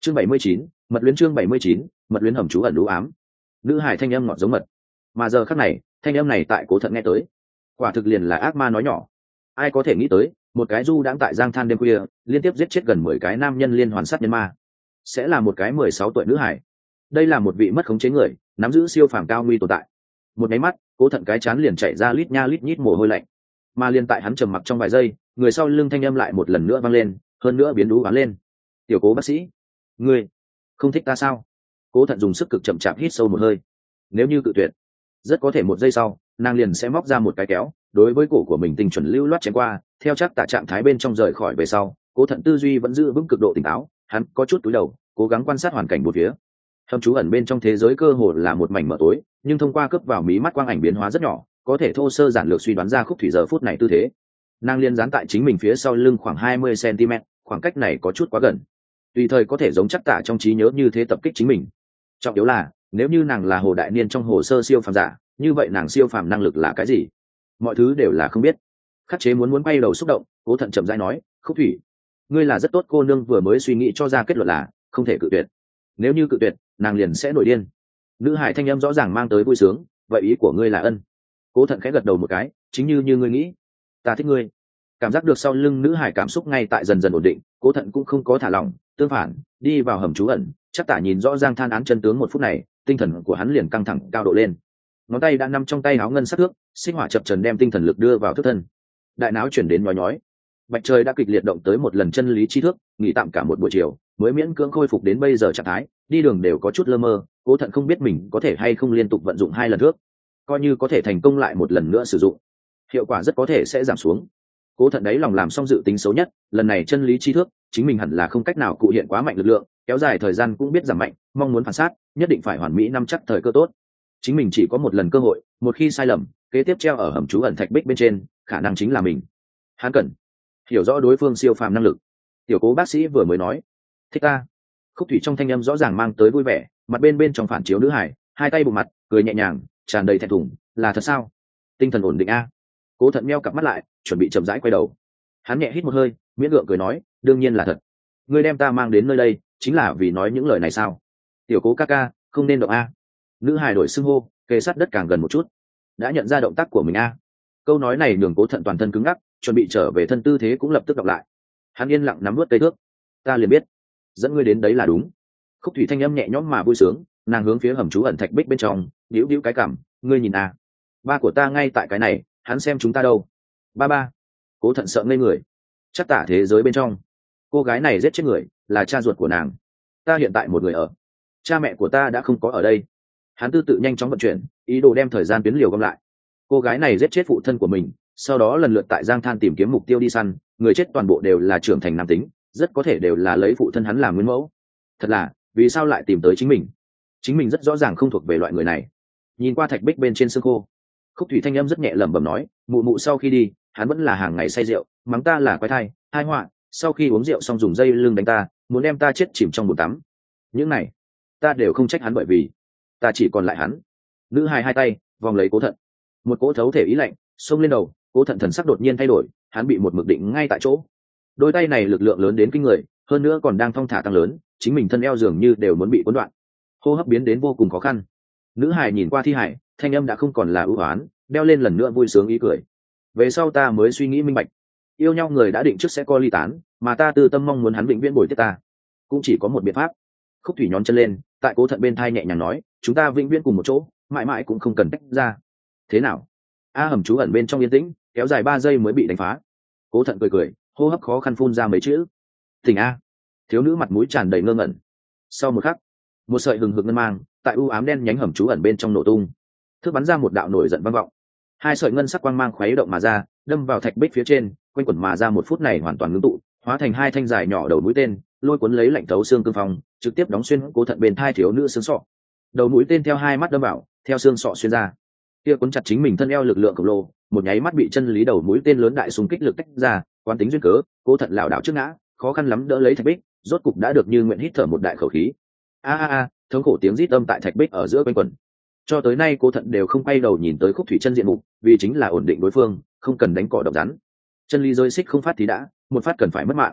Chương 79, mật luyến. Chương 79, mật luyến. Hầm trú ẩn u ám. Nữ hải thanh âm ngọt giống mật, mà giờ khắc này thanh âm này tại Cố Thận nghe tới quả thực liền là ác ma nói nhỏ. Ai có thể nghĩ tới một cái du đãng tại giang than đêm khuya liên tiếp giết chết gần 10 cái nam nhân liên hoàn sát nhân ma sẽ là một cái 16 tuổi nữ hải. Đây là một vị mất khống chế người nắm giữ siêu phàm cao nguy tồn tại. Một cái mắt Cố Thận cái chán liền chạy ra lít nha lít nhít mồ hôi lạnh, mà liên tại hắn trầm mặc trong vài giây, người sau lưng thanh âm lại một lần nữa vang lên, hơn nữa biến đú bắn lên. Tiểu Cố bác sĩ, ngươi không thích ta sao? Cố Thận dùng sức cực chậm chạp hít sâu một hơi. Nếu như cự tuyệt, rất có thể một giây sau nàng liền sẽ móc ra một cái kéo đối với cổ của mình tinh chuẩn lưu loát chém qua. Theo chắc tạ trạng thái bên trong rời khỏi về sau, Cố Thận tư duy vẫn giữ vững cực độ tỉnh táo, hắn có chút cúi đầu cố gắng quan sát hoàn cảnh một phía. Hầm trú ẩn bên trong thế giới cơ hồ là một mảnh mờ tối, nhưng thông qua cướp vào mí mắt quang ảnh biến hóa rất nhỏ, có thể thô sơ giản lược suy đoán ra Khúc Thủy giờ phút này tư thế. Nàng liên dán tại chính mình phía sau lưng khoảng 20 cm, khoảng cách này có chút quá gần. Tùy thời có thể giống chắc tạ trong trí nhớ như thế tập kích chính mình. Trọng yếu là, nếu như nàng là Hồ Đại Niên trong hồ sơ siêu phàm giả, như vậy nàng siêu phàm năng lực là cái gì? Mọi thứ đều là không biết. Khắc chế muốn quay đầu xúc động, Cố Thận chậm rãi nói, "Khúc Thủy, ngươi là rất tốt cô nương." Vừa mới suy nghĩ cho ra kết luận là không thể cự tuyệt. Nếu như cự tuyệt, nàng liền sẽ nổi điên. Nữ hải thanh âm rõ ràng mang tới vui sướng, "Vậy ý của ngươi là ân?" Cố Thận khẽ gật đầu một cái, "Chính như ngươi nghĩ, ta thích ngươi." Cảm giác được sau lưng nữ hải cảm xúc ngay tại dần dần ổn định, Cố Thận cũng không có thả lỏng, tương phản, đi vào hầm trú ẩn, chắc tả nhìn rõ Giang Than án chân tướng một phút này, tinh thần của hắn liền căng thẳng cao độ lên. Ngón tay đã nằm trong tay áo ngân sắc thước, sinh hỏa chập trần đem tinh thần lực đưa vào thức thân. Đại não chuyển đến nhói nhói. Bạch trời đã kịch liệt động tới một lần chân lý chi thước, nghỉ tạm cả một buổi chiều, mới miễn cưỡng khôi phục đến bây giờ trạng thái, đi đường đều có chút lơ mơ. Cố Thận không biết mình có thể hay không liên tục vận dụng 2 lần thước, coi như có thể thành công lại một lần nữa sử dụng, hiệu quả rất có thể sẽ giảm xuống. Cố Thận đấy lòng làm xong dự tính xấu nhất, lần này chân lý chi thước, chính mình hẳn là không cách nào cụ hiện quá mạnh lực lượng, kéo dài thời gian cũng biết giảm mạnh, mong muốn phản sát, nhất định phải hoàn mỹ nắm chắc thời cơ tốt. Chính mình chỉ có một lần cơ hội, một khi sai lầm, kế tiếp treo ở hầm trú ẩn thạch bích bên trên, khả năng chính là mình. Hắn cần hiểu rõ đối phương siêu phàm năng lực. Tiểu Cố bác sĩ vừa mới nói, "Thích ta." Khúc Thủy trong thanh âm rõ ràng mang tới vui vẻ, mặt bên trong phản chiếu nữ hải, hai tay bụng mặt, cười nhẹ nhàng, tràn đầy thẹn thùng, "Là thật sao? Tinh thần ổn định a?" Cố Thận meo cặp mắt lại, chuẩn bị chậm rãi quay đầu. Hắn nhẹ hít một hơi, miễn gượng cười nói, "Đương nhiên là thật. Ngươi đem ta mang đến nơi đây, chính là vì nói những lời này sao? Tiểu Cố ca ca, không nên động a." Nữ hài đổi xưng hô, kề sát đất càng gần một chút. Đã nhận ra động tác của mình a? Câu nói này nhường Cố Thận toàn thân cứng ngắc, chuẩn bị trở về thân tư thế cũng lập tức đọc lại. Hắn yên lặng nắm vớt cây thước. "Ta liền biết, dẫn ngươi đến đấy là đúng." Khúc Thủy thanh âm nhẹ nhõm mà vui sướng, nàng hướng phía hầm trú ẩn thạch bích bên trong, điếu điếu cái cằm, "Ngươi nhìn a, ba của ta ngay tại cái này, hắn xem chúng ta đâu." Ba. Cố Thận sợ ngây người. Chắc tả thế giới bên trong, cô gái này giết chết người, là cha ruột của nàng. Ta hiện tại một người ở, cha mẹ của ta đã không có ở đây. Hắn tư tự nhanh chóng vận chuyển, ý đồ đem thời gian tuyến liều gom lại. Cô gái này giết chết phụ thân của mình, sau đó lần lượt tại Giang Than tìm kiếm mục tiêu đi săn, người chết toàn bộ đều là trưởng thành nam tính, rất có thể đều là lấy phụ thân hắn làm nguyên mẫu. Thật là, vì sao lại tìm tới chính mình? Chính mình rất rõ ràng không thuộc về loại người này. Nhìn qua thạch bích bên trên xương khô, Khúc Thủy thanh âm rất nhẹ lẩm bẩm nói, "Mụ mụ sau khi đi, hắn vẫn là hàng ngày say rượu, mắng ta là quái thai, hai họa, sau khi uống rượu xong dùng dây lưng đánh ta, muốn đem ta chết chìm trong bồn tắm. Những này, ta đều không trách hắn bởi vì ta chỉ còn lại hắn." Nữ hài hai tay vòng lấy Cố Thận, một cỗ thấu thể ý lạnh xông lên đầu. Cố Thận thần sắc đột nhiên thay đổi, hắn bị một mực định ngay tại chỗ. Đôi tay này lực lượng lớn đến kinh người, hơn nữa còn đang thong thả tăng lớn, chính mình thân eo dường như đều muốn bị cuốn đoạn, hô hấp biến đến vô cùng khó khăn. Nữ hài nhìn qua thi hải, thanh âm đã không còn là ưu oán, đeo lên lần nữa vui sướng ý cười. "Về sau ta mới suy nghĩ minh bạch, yêu nhau người đã định trước sẽ co ly tán, mà ta tư tâm mong muốn hắn vĩnh viễn bồi tiếp ta, cũng chỉ có một biện pháp." Khúc Thủy nhón chân lên, tại Cố Thận bên thai nhẹ nhàng nói, "Chúng ta vĩnh viễn cùng một chỗ, mãi mãi cũng không cần tách ra." "Thế nào?" Hầm trú ẩn bên trong yên tĩnh, kéo dài 3 giây mới bị đánh phá. Cố Thận cười, hô hấp khó khăn phun ra mấy chữ, "Tỉnh a." Thiếu nữ mặt mũi tràn đầy ngơ ngẩn. Sau một khắc, một sợi hừng hực ngân mang tại u ám đen nhánh hầm trú ẩn bên trong nổ tung, thước bắn ra một đạo nổi giận vang vọng. 2 sợi ngân sắc quang mang khuấy động mà ra, đâm vào thạch bích phía trên, quanh quẩn mà ra một phút này hoàn toàn ngưng tụ, hóa thành 2 thanh dài nhỏ đầu mũi tên, lôi cuốn lấy lạnh thấu xương cương phong, trực tiếp đóng xuyên Cố Thận bên thai thiếu nữ xương sọ. Đầu mũi tên theo 2 mắt đâm vào, theo xương sọ xuyên ra. Kia cuốn chặt chính mình thân eo lực lượng khổng lồ, một nháy mắt bị chân lý đầu mũi tên lớn đại xung kích lực tách ra, quán tính duyên cớ, Cố Thận lảo đảo trước ngã, khó khăn lắm đỡ lấy thạch bích, rốt cục đã được như nguyện hít thở một đại khẩu khí. Thống khổ tiếng rít âm tại thạch bích ở giữa quanh quẩn. Cho tới nay Cố Thận đều không quay đầu nhìn tới Khúc Thủy chân diện mục, vì chính là ổn định đối phương, không cần đánh cỏ độc rắn. Chân lý rơi xích không phát thì đã, một phát cần phải mất mạng.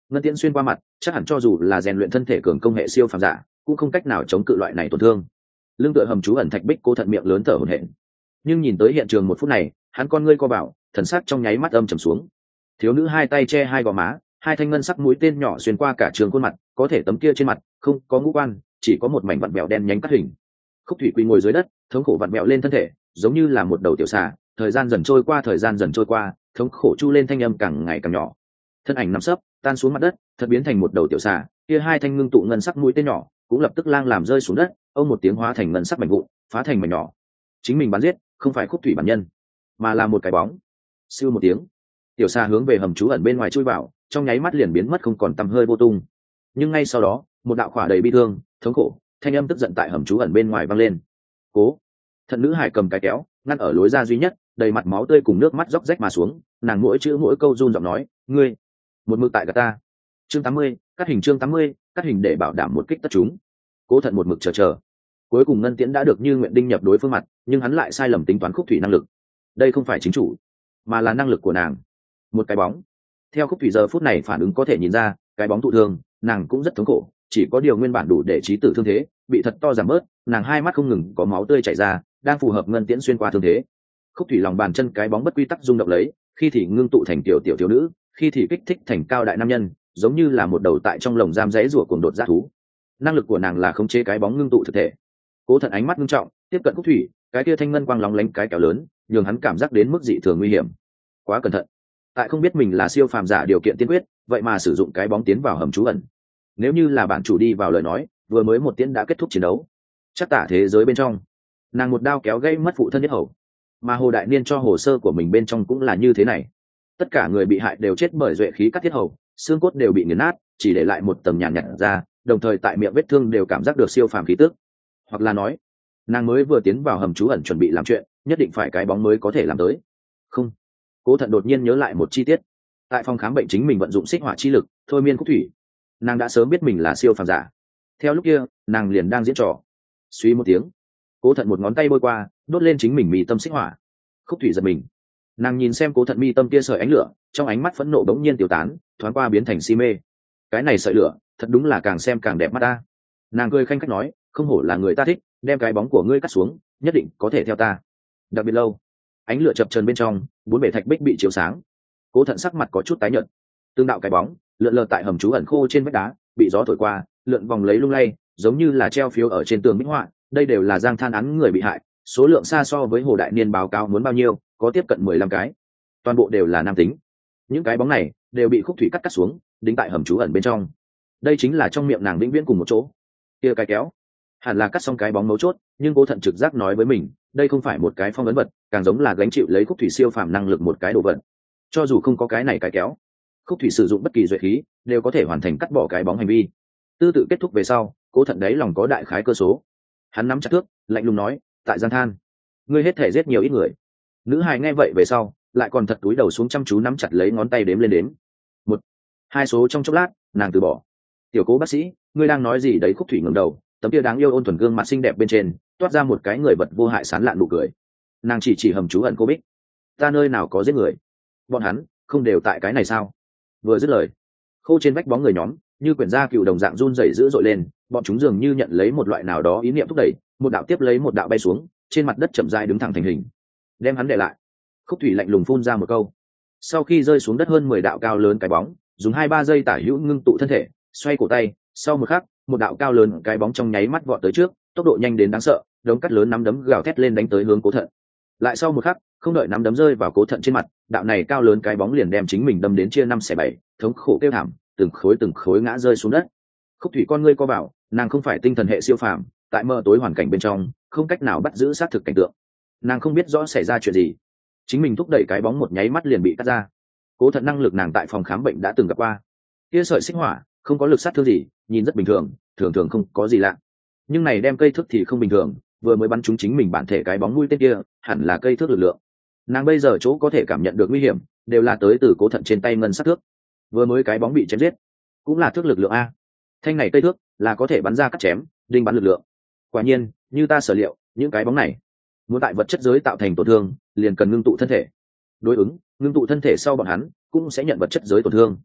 ngân tiễn xuyên qua mặt chắc hẳn cho dù là rèn luyện thân thể cường công hệ siêu phàm giả cũng không cách nào chống cự loại này tổn thương. Lưng tựa hầm trú ẩn thạch bích, Cố Thận miệng lớn thở hổn hển. Nhưng nhìn tới hiện trường một phút này, hắn con ngươi co bảo, thần sắc trong nháy mắt âm trầm xuống. Thiếu nữ hai tay che hai gò má, hai thanh ngân sắc mũi tên nhỏ xuyên qua cả trường khuôn mặt, có thể tấm kia trên mặt không có ngũ quan, chỉ có một mảnh vặn vẹo đen nhánh cắt hình. Khúc Thủy quỳ ngồi dưới đất, thống khổ vặn vẹo lên thân thể, giống như là một đầu tiểu xà. Thời gian dần trôi qua, thống khổ chu lên thanh âm càng ngày càng nhỏ. Thân ảnh nằm sấp, tan xuống mặt đất, thật biến thành một đầu tiểu xà. Kia hai thanh ngưng tụ ngân sắc mũi tên nhỏ cũng lập tức lang làm rơi xuống đất, ông một tiếng hóa thành ngân sắc mảnh vụn, phá thành mảnh nhỏ. Chính mình bắn giết, không phải Khúc Thủy bản nhân, mà là một cái bóng. Siêu một tiếng, tiểu xà hướng về hầm trú ẩn bên ngoài chui vào, trong nháy mắt liền biến mất không còn tăm hơi vô tung. Nhưng ngay sau đó, một đạo khỏa đầy bi thương, thống khổ, thanh âm tức giận tại hầm trú ẩn bên ngoài vang lên. Cố Thận nữ hải cầm cái kéo ngăn ở lối ra duy nhất, đầy mặt máu tươi cùng nước mắt róc rách mà xuống, nàng mỗi chữ mỗi câu run giọng nói, ngươi một mực tại gạt ta. Chương 80, cắt hình. Chương 80, cắt hình để bảo đảm một kích tất chúng. Cố Thận một mực chờ, cuối cùng ngân tiễn đã được như nguyện đinh nhập đối phương mặt, nhưng hắn lại sai lầm tính toán Khúc Thủy năng lực. Đây không phải chính chủ, mà là năng lực của nàng. Một cái bóng. Theo Khúc Thủy giờ phút này phản ứng có thể nhìn ra, cái bóng thụ thương, nàng cũng rất thống khổ, chỉ có điều nguyên bản đủ để chí tử thương thế bị thật to giảm bớt, nàng hai mắt không ngừng có máu tươi chảy ra, đang phù hợp ngân tiễn xuyên qua thương thế. Khúc Thủy lòng bàn chân cái bóng bất quy tắc rung động lấy, khi thì ngưng tụ thành tiểu thiếu nữ, khi thì kích thích thành cao đại nam nhân, giống như là một đầu tại trong lồng giam rẽ rủa cuồng đột dã thú. Năng lực của nàng là khống chế cái bóng ngưng tụ thực thể. Cố Thận ánh mắt nghiêm trọng, tiếp cận Khúc Thủy, cái kia thanh ngân quang lóng lánh cái kéo lớn, nhường hắn cảm giác đến mức dị thường nguy hiểm. Quá cẩn thận. Tại không biết mình là siêu phàm giả điều kiện tiên quyết, vậy mà sử dụng cái bóng tiến vào hầm trú ẩn. Nếu như là bản chủ đi vào lời nói, vừa mới một tiễn đã kết thúc chiến đấu. Chắc tả thế giới bên trong, nàng một đao kéo gây mất phụ thân nhất hầu, mà Hồ Đại Niên cho hồ sơ của mình bên trong cũng là như thế này. Tất cả người bị hại đều chết bởi duệ khí cắt thiết hầu, xương cốt đều bị nghiền nát, chỉ để lại một tầng nhàn nhạt ra, đồng thời tại miệng vết thương đều cảm giác được siêu phàm khí tức. Hoặc là nói, nàng mới vừa tiến vào hầm trú ẩn chuẩn bị làm chuyện, nhất định phải cái bóng mới có thể làm tới. Không. Cố Thận đột nhiên nhớ lại một chi tiết. Tại phòng khám bệnh chính mình vận dụng xích hỏa chi lực thôi miên Khúc Thủy, nàng đã sớm biết mình là siêu phàm giả. Theo lúc kia, nàng liền đang diễn trò. Suy một tiếng, Cố Thận một ngón tay bôi qua, đốt lên chính mình mi tâm xích hỏa. Khúc Thủy giật mình, nàng nhìn xem Cố Thận mi tâm kia sợi ánh lửa, trong ánh mắt phẫn nộ bỗng nhiên tiêu tán, thoáng qua biến thành si mê. Cái này sợi lửa, thật đúng là càng xem càng đẹp mắt ta. Nàng cười khanh khách nói, không hổ là người ta thích, đem cái bóng của ngươi cắt xuống, nhất định có thể theo ta. Đặc biệt lâu, ánh lửa chập chờn bên trong, bốn bể thạch bích bị chiếu sáng. Cố Thận sắc mặt có chút tái nhợt. Tương đạo cái bóng lượn lờ tại hầm trú ẩn khô trên vách đá, bị gió thổi qua, lượn vòng lấy lung lay, giống như là treo phiếu ở trên tường minh họa. Đây đều là giang than án người bị hại, số lượng xa so với Hồ Đại Niên báo cáo muốn bao nhiêu, có tiếp cận 15 cái, toàn bộ đều là nam tính. Những cái bóng này đều bị Khúc Thủy cắt xuống, đính tại hầm trú ẩn bên trong. Đây chính là trong miệng nàng vĩnh viễn cùng một chỗ. Kia cái kéo, hẳn là cắt xong cái bóng mấu chốt, nhưng Cố Thận trực giác nói với mình, đây không phải một cái phong ấn vật, càng giống là gánh chịu lấy Khúc Thủy siêu phàm năng lực một cái đồ vật. Cho dù không có cái này cái kéo, Khúc Thủy sử dụng bất kỳ duệ khí đều có thể hoàn thành cắt bỏ cái bóng hành vi. Tư tự kết thúc về sau, Cố Thận đấy lòng có đại khái cơ số. Hắn nắm chặt thước, lạnh lùng nói, tại gian than, ngươi hết thể giết nhiều ít người. Nữ hài nghe vậy về sau, lại còn thật túi đầu xuống chăm chú nắm chặt lấy ngón tay đếm lên đếm. 1, 2 số trong chốc lát, nàng từ bỏ. Tiểu Cố bác sĩ, ngươi đang nói gì đấy? Khúc Thủy ngẩng đầu, tấm kia đáng yêu ôn thuần gương mặt xinh đẹp bên trên toát ra một cái người vật vô hại sán lạn nụ cười. Nàng chỉ hầm trú ẩn cô Bích. Ta nơi nào có giết người? Bọn hắn không đều tại cái này sao? Vừa dứt lời, khô trên vách bóng người nhóm như quyển da cựu đồng dạng run rẩy dữ dội lên, bọn chúng dường như nhận lấy một loại nào đó ý niệm thúc đẩy, một đạo tiếp lấy một đạo bay xuống, trên mặt đất chậm rãi đứng thẳng thành hình. Đem hắn để lại. Khúc Thủy lạnh lùng phun ra một câu. Sau khi rơi xuống đất hơn 10 đạo cao lớn cái bóng, dùng 2-3 giây tả hữu ngưng tụ thân thể, xoay cổ tay, sau một khắc, một đạo cao lớn cái bóng trong nháy mắt vọt tới trước, tốc độ nhanh đến đáng sợ, đống cắt lớn nắm đấm gào thét lên đánh tới hướng Cố Thận. Lại sau một khắc, không đợi nắm đấm rơi vào Cố Thận trên mặt, đạo này cao lớn cái bóng liền đem chính mình đâm đến chia 5 xẻ 7, thống khổ kêu thảm, từng khối ngã rơi xuống đất. Khúc Thủy con ngươi co bảo, nàng không phải tinh thần hệ siêu phàm, tại mơ tối hoàn cảnh bên trong, không cách nào bắt giữ xác thực cảnh tượng. Nàng không biết rõ xảy ra chuyện gì, chính mình thúc đẩy cái bóng một nháy mắt liền bị cắt ra. Cố Thận năng lực nàng tại phòng khám bệnh đã từng gặp qua. Kia sợi xích hỏa không có lực sát thương gì, nhìn rất bình thường, thường không có gì lạ. Nhưng này đem cây thước thì không bình thường, vừa mới bắn trúng chính mình bản thể cái bóng mũi tên kia, hẳn là cây thước lực lượng. Nàng bây giờ chỗ có thể cảm nhận được nguy hiểm, đều là tới từ Cố Thận trên tay ngân sắc thước. Vừa mới cái bóng bị chém giết, cũng là thước lực lượng a. Thanh này cây thước là có thể bắn ra cắt chém, đinh bắn lực lượng. Quả nhiên, như ta sở liệu, những cái bóng này muốn tại vật chất giới tạo thành tổn thương, liền cần ngưng tụ thân thể. Đối ứng, ngưng tụ thân thể sau bọn hắn cũng sẽ nhận vật chất giới tổn thương.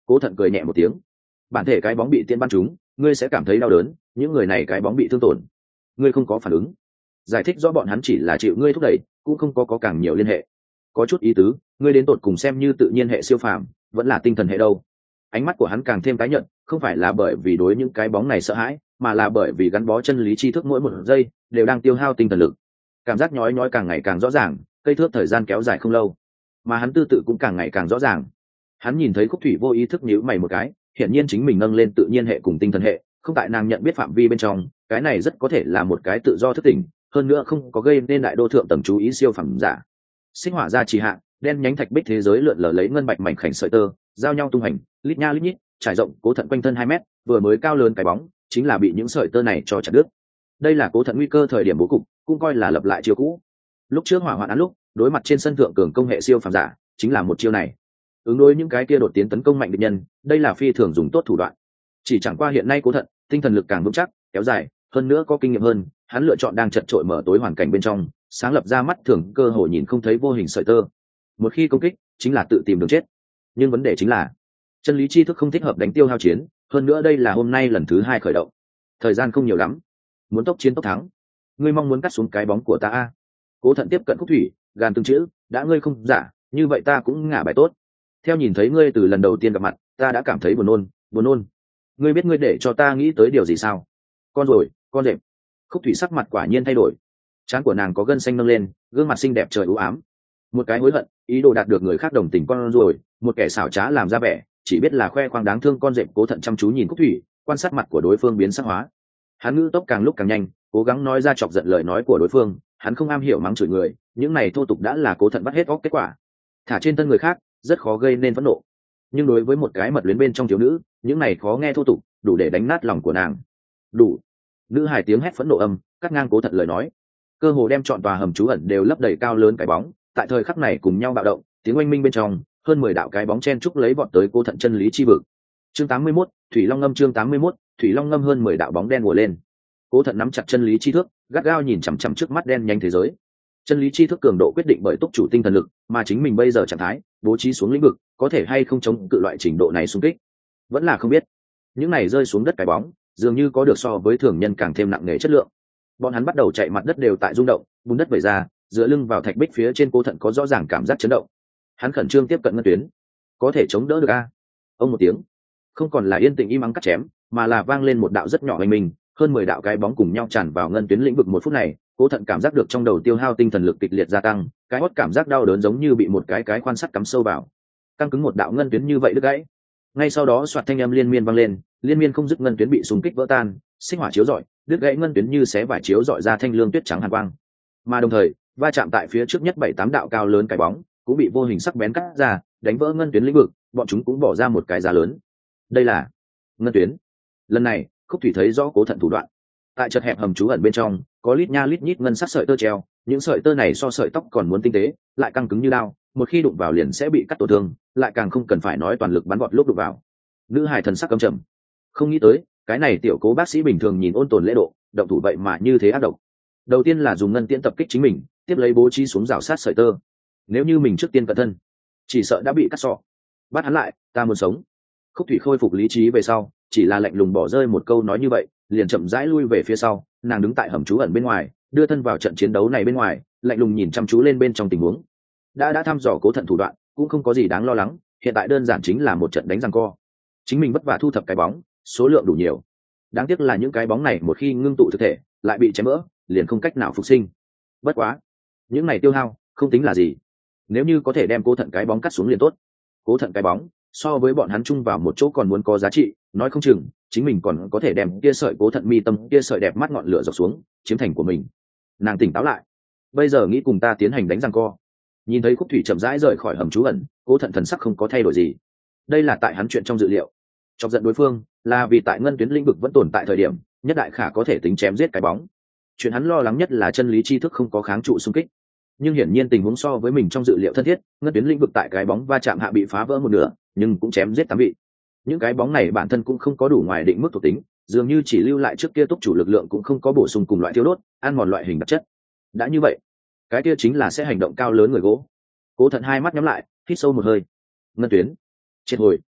Cố Thận cười nhẹ một tiếng. Bản thể cái bóng bị tiễn bắn trúng, ngươi sẽ cảm thấy đau đớn, những người này cái bóng bị thương tổn, ngươi không có phản ứng. Giải thích rõ bọn hắn chỉ là chịu ngươi thúc đẩy, cũng không có càng nhiều liên hệ. Có chút ý tứ, ngươi đến tột cùng xem như tự nhiên hệ siêu phàm, vẫn là tinh thần hệ đâu. Ánh mắt của hắn càng thêm tái nhợt, không phải là bởi vì đối những cái bóng này sợ hãi, mà là bởi vì gắn bó chân lý tri thức mỗi một giây đều đang tiêu hao tinh thần lực. Cảm giác nhói nhói càng ngày càng rõ ràng, cây thước thời gian kéo dài không lâu, mà hắn tư tự cũng càng ngày càng rõ ràng. Hắn nhìn thấy Khúc Thủy vô ý thức nhíu mày một cái, hiển nhiên chính mình nâng lên tự nhiên hệ cùng tinh thần hệ, không tại nàng nhận biết phạm vi bên trong, cái này rất có thể là một cái tự do thức tỉnh, hơn nữa không có gây nên đại đô thượng tầng chú ý siêu phẩm giả. Sinh hỏa ra trì hạ, đen nhánh thạch bích thế giới lượn lờ lấy ngân bạch mảnh khảnh sợi tơ, giao nhau tung hành, lít nha lít nhít, trải rộng Cố Thận quanh thân 2 mét, vừa mới cao lớn cái bóng, chính là bị những sợi tơ này cho chặt đứt. Đây là Cố Thận nguy cơ thời điểm bố cục, cũng coi là lập lại chiêu cũ. Lúc trước hỏa hoạn án lúc, đối mặt trên sân thượng cường công hệ siêu phàm giả, chính là một chiêu này. Ứng đối những cái kia đột tiến tấn công mạnh địch nhân, đây là phi thường dùng tốt thủ đoạn. Chỉ chẳng qua hiện nay Cố Thận, tinh thần lực càng vững chắc, kéo dài, hơn nữa có kinh nghiệm hơn, hắn lựa chọn đang chật trội mở tối hoàn cảnh bên trong, sáng lập ra mắt thường cơ hội nhìn không thấy vô hình sợi tơ. Một khi công kích, chính là tự tìm đường chết. Nhưng vấn đề chính là, chân lý tri thức không thích hợp đánh tiêu hao chiến, hơn nữa đây là hôm nay lần thứ 2 khởi động, thời gian không nhiều lắm, muốn tốc chiến tốc thắng. Ngươi mong muốn cắt xuống cái bóng của ta a? Cố Thận tiếp cận Khúc Thủy, gàn từng chữ, đã ngươi không giả, như vậy ta cũng ngả bài tốt. Theo nhìn thấy ngươi từ lần đầu tiên gặp mặt, ta đã cảm thấy buồn nôn, buồn nôn. Ngươi biết ngươi để cho ta nghĩ tới điều gì sao? Con rồi, con rệp. Khúc Thủy sắc mặt quả nhiên thay đổi, trán của nàng có gân xanh nâng lên, gương mặt xinh đẹp trời u ám. Một cái hối hận, ý đồ đạt được người khác đồng tình con rồi, một kẻ xảo trá làm ra vẻ, chỉ biết là khoe khoang đáng thương con rệp. Cố Thận chăm chú nhìn Khúc Thủy, quan sát mặt của đối phương biến sắc hóa. Hắn ngữ tốc càng lúc càng nhanh, cố gắng nói ra chọc giận lời nói của đối phương. Hắn không am hiểu mắng chửi người, những này thô tục đã là Cố Thận bắt hết óc kết quả. Thả trên thân người khác, rất khó gây nên phẫn nộ, nhưng đối với một cái mật luyến bên trong thiếu nữ, những này khó nghe thô tục đủ để đánh nát lòng của nàng. Đủ. Nữ hài tiếng hét phẫn nộ âm cắt ngang Cố Thận lời nói, cơ hồ đem trọn tòa hầm trú ẩn đều lấp đầy cao lớn cái bóng. Tại thời khắc này cùng nhau bạo động, tiếng oanh minh bên trong, hơn 10 đạo cái bóng chen trúc lấy bọn tới Cố Thận chân lý chi vực. Chương 81, Thủy Long ngâm. Chương 81, Thủy Long ngâm. Hơn 10 đạo bóng đen ùa lên. Cố Thận nắm chặt chân lý chi thước, gắt gao nhìn chằm chằm trước mắt đen nhanh thế giới. Chân lý chi thức cường độ quyết định bởi túc chủ tinh thần lực, mà chính mình bây giờ trạng thái bố trí xuống lĩnh vực có thể hay không chống cự loại trình độ này xung kích, vẫn là không biết. Những này rơi xuống đất cái bóng dường như có được so với thường nhân càng thêm nặng nề chất lượng. Bọn hắn bắt đầu chạy, mặt đất đều tại rung động, bùn đất vẩy ra, dựa lưng vào thạch bích phía trên. Cố Thận có rõ ràng cảm giác chấn động. Hắn khẩn trương tiếp cận ngân tuyến, có thể chống đỡ được a? Ông một tiếng, không còn là yên tĩnh im ắng cắt chém, mà là vang lên một đạo rất nhỏ oanh minh. Hơn 10 đạo cái bóng cùng nhau tràn vào ngân tuyến lĩnh vực. Một phút này, Cố Thận cảm giác được trong đầu tiêu hao tinh thần lực kịch liệt gia tăng, cái hót cảm giác đau đớn giống như bị một cái khoan sắt cắm sâu vào, căng cứng một đạo ngân tuyến như vậy đứt gãy. Ngay sau đó soạt thanh âm liên miên vang lên, liên miên không dứt ngân tuyến bị xung kích vỡ tan, sinh hỏa chiếu rọi, đứt gãy ngân tuyến như xé vải chiếu rọi ra thanh lương tuyết trắng hàn quang. Mà đồng thời, va chạm tại phía trước nhất 7-8 đạo cao lớn cái bóng cũng bị vô hình sắc bén cắt ra, đánh vỡ ngân tuyến lĩnh vực. Bọn chúng cũng bỏ ra một cái giá lớn. Đây là ngân tuyến. Lần này, Khúc Thủy thấy rõ Cố Thận thủ đoạn. Tại chật hẹp hầm trú ẩn bên trong, có lít nha lít nhít ngân sắc sợi tơ treo, những sợi tơ này so sợi tóc còn muốn tinh tế, lại căng cứng như đao, một khi đụng vào liền sẽ bị cắt tổn thương, lại càng không cần phải nói toàn lực bắn vọt lúc đụng vào. Nữ hài thần sắc căm trầm, không nghĩ tới cái này tiểu Cố bác sĩ bình thường nhìn ôn tồn lễ độ, động thủ vậy mà như thế ác độc. Đầu tiên là dùng ngân tiễn tập kích chính mình, tiếp lấy bố trí xuống rào sát sợi tơ. Nếu như mình trước tiên cẩn thân, chỉ sợ đã bị cắt sọ. Bắt hắn lại, ta muốn sống. Khúc Thủy khôi phục lý trí về sau, chỉ là lạnh lùng bỏ rơi một câu nói như vậy, liền chậm rãi lui về phía sau. Nàng đứng tại hầm trú ẩn bên ngoài, đưa thân vào trận chiến đấu này bên ngoài, lạnh lùng nhìn chăm chú lên bên trong tình huống. Đã thăm dò Cố Thận thủ đoạn, cũng không có gì đáng lo lắng, hiện tại đơn giản chính là một trận đánh giằng co. Chính mình vất vả thu thập cái bóng, số lượng đủ nhiều. Đáng tiếc là những cái bóng này một khi ngưng tụ thực thể, lại bị chém vỡ, liền không cách nào phục sinh. Bất quá, những này tiêu hao không tính là gì. Nếu như có thể đem Cố Thận cái bóng cắt xuống liền tốt. Cố Thận cái bóng so với bọn hắn chung vào một chỗ còn muốn có giá trị, nói không chừng chính mình còn có thể đem kia sợi Cố Thận mi tâm, kia sợi đẹp mắt ngọn lửa dọc xuống, chiếm thành của mình. Nàng tỉnh táo lại, bây giờ nghĩ cùng ta tiến hành đánh giằng co. Nhìn thấy Khúc Thủy chậm rãi rời khỏi hầm trú ẩn, Cố Thận thần sắc không có thay đổi gì. Đây là tại hắn chuyện trong dự liệu. Chọc giận đối phương là vì tại ngân tuyến lĩnh vực vẫn tồn tại thời điểm nhất đại khả có thể tính chém giết cái bóng. Chuyện hắn lo lắng nhất là chân lý tri thức không có kháng trụ xung kích, nhưng hiển nhiên tình huống so với mình trong dự liệu thân thiết. Ngân tuyến lĩnh vực tại cái bóng va chạm hạ bị phá vỡ một nửa, nhưng cũng chém giết 8 vị. Những cái bóng này bản thân cũng không có đủ ngoài định mức thuộc tính, dường như chỉ lưu lại trước kia túc chủ lực lượng, cũng không có bổ sung cùng loại thiếu đốt ăn mòn loại hình đặc chất. Đã như vậy, cái kia chính là sẽ hành động cao lớn người gỗ. Cố Thận hai mắt nhắm lại, hít sâu một hơi. Ngân tuyến triệt hồi.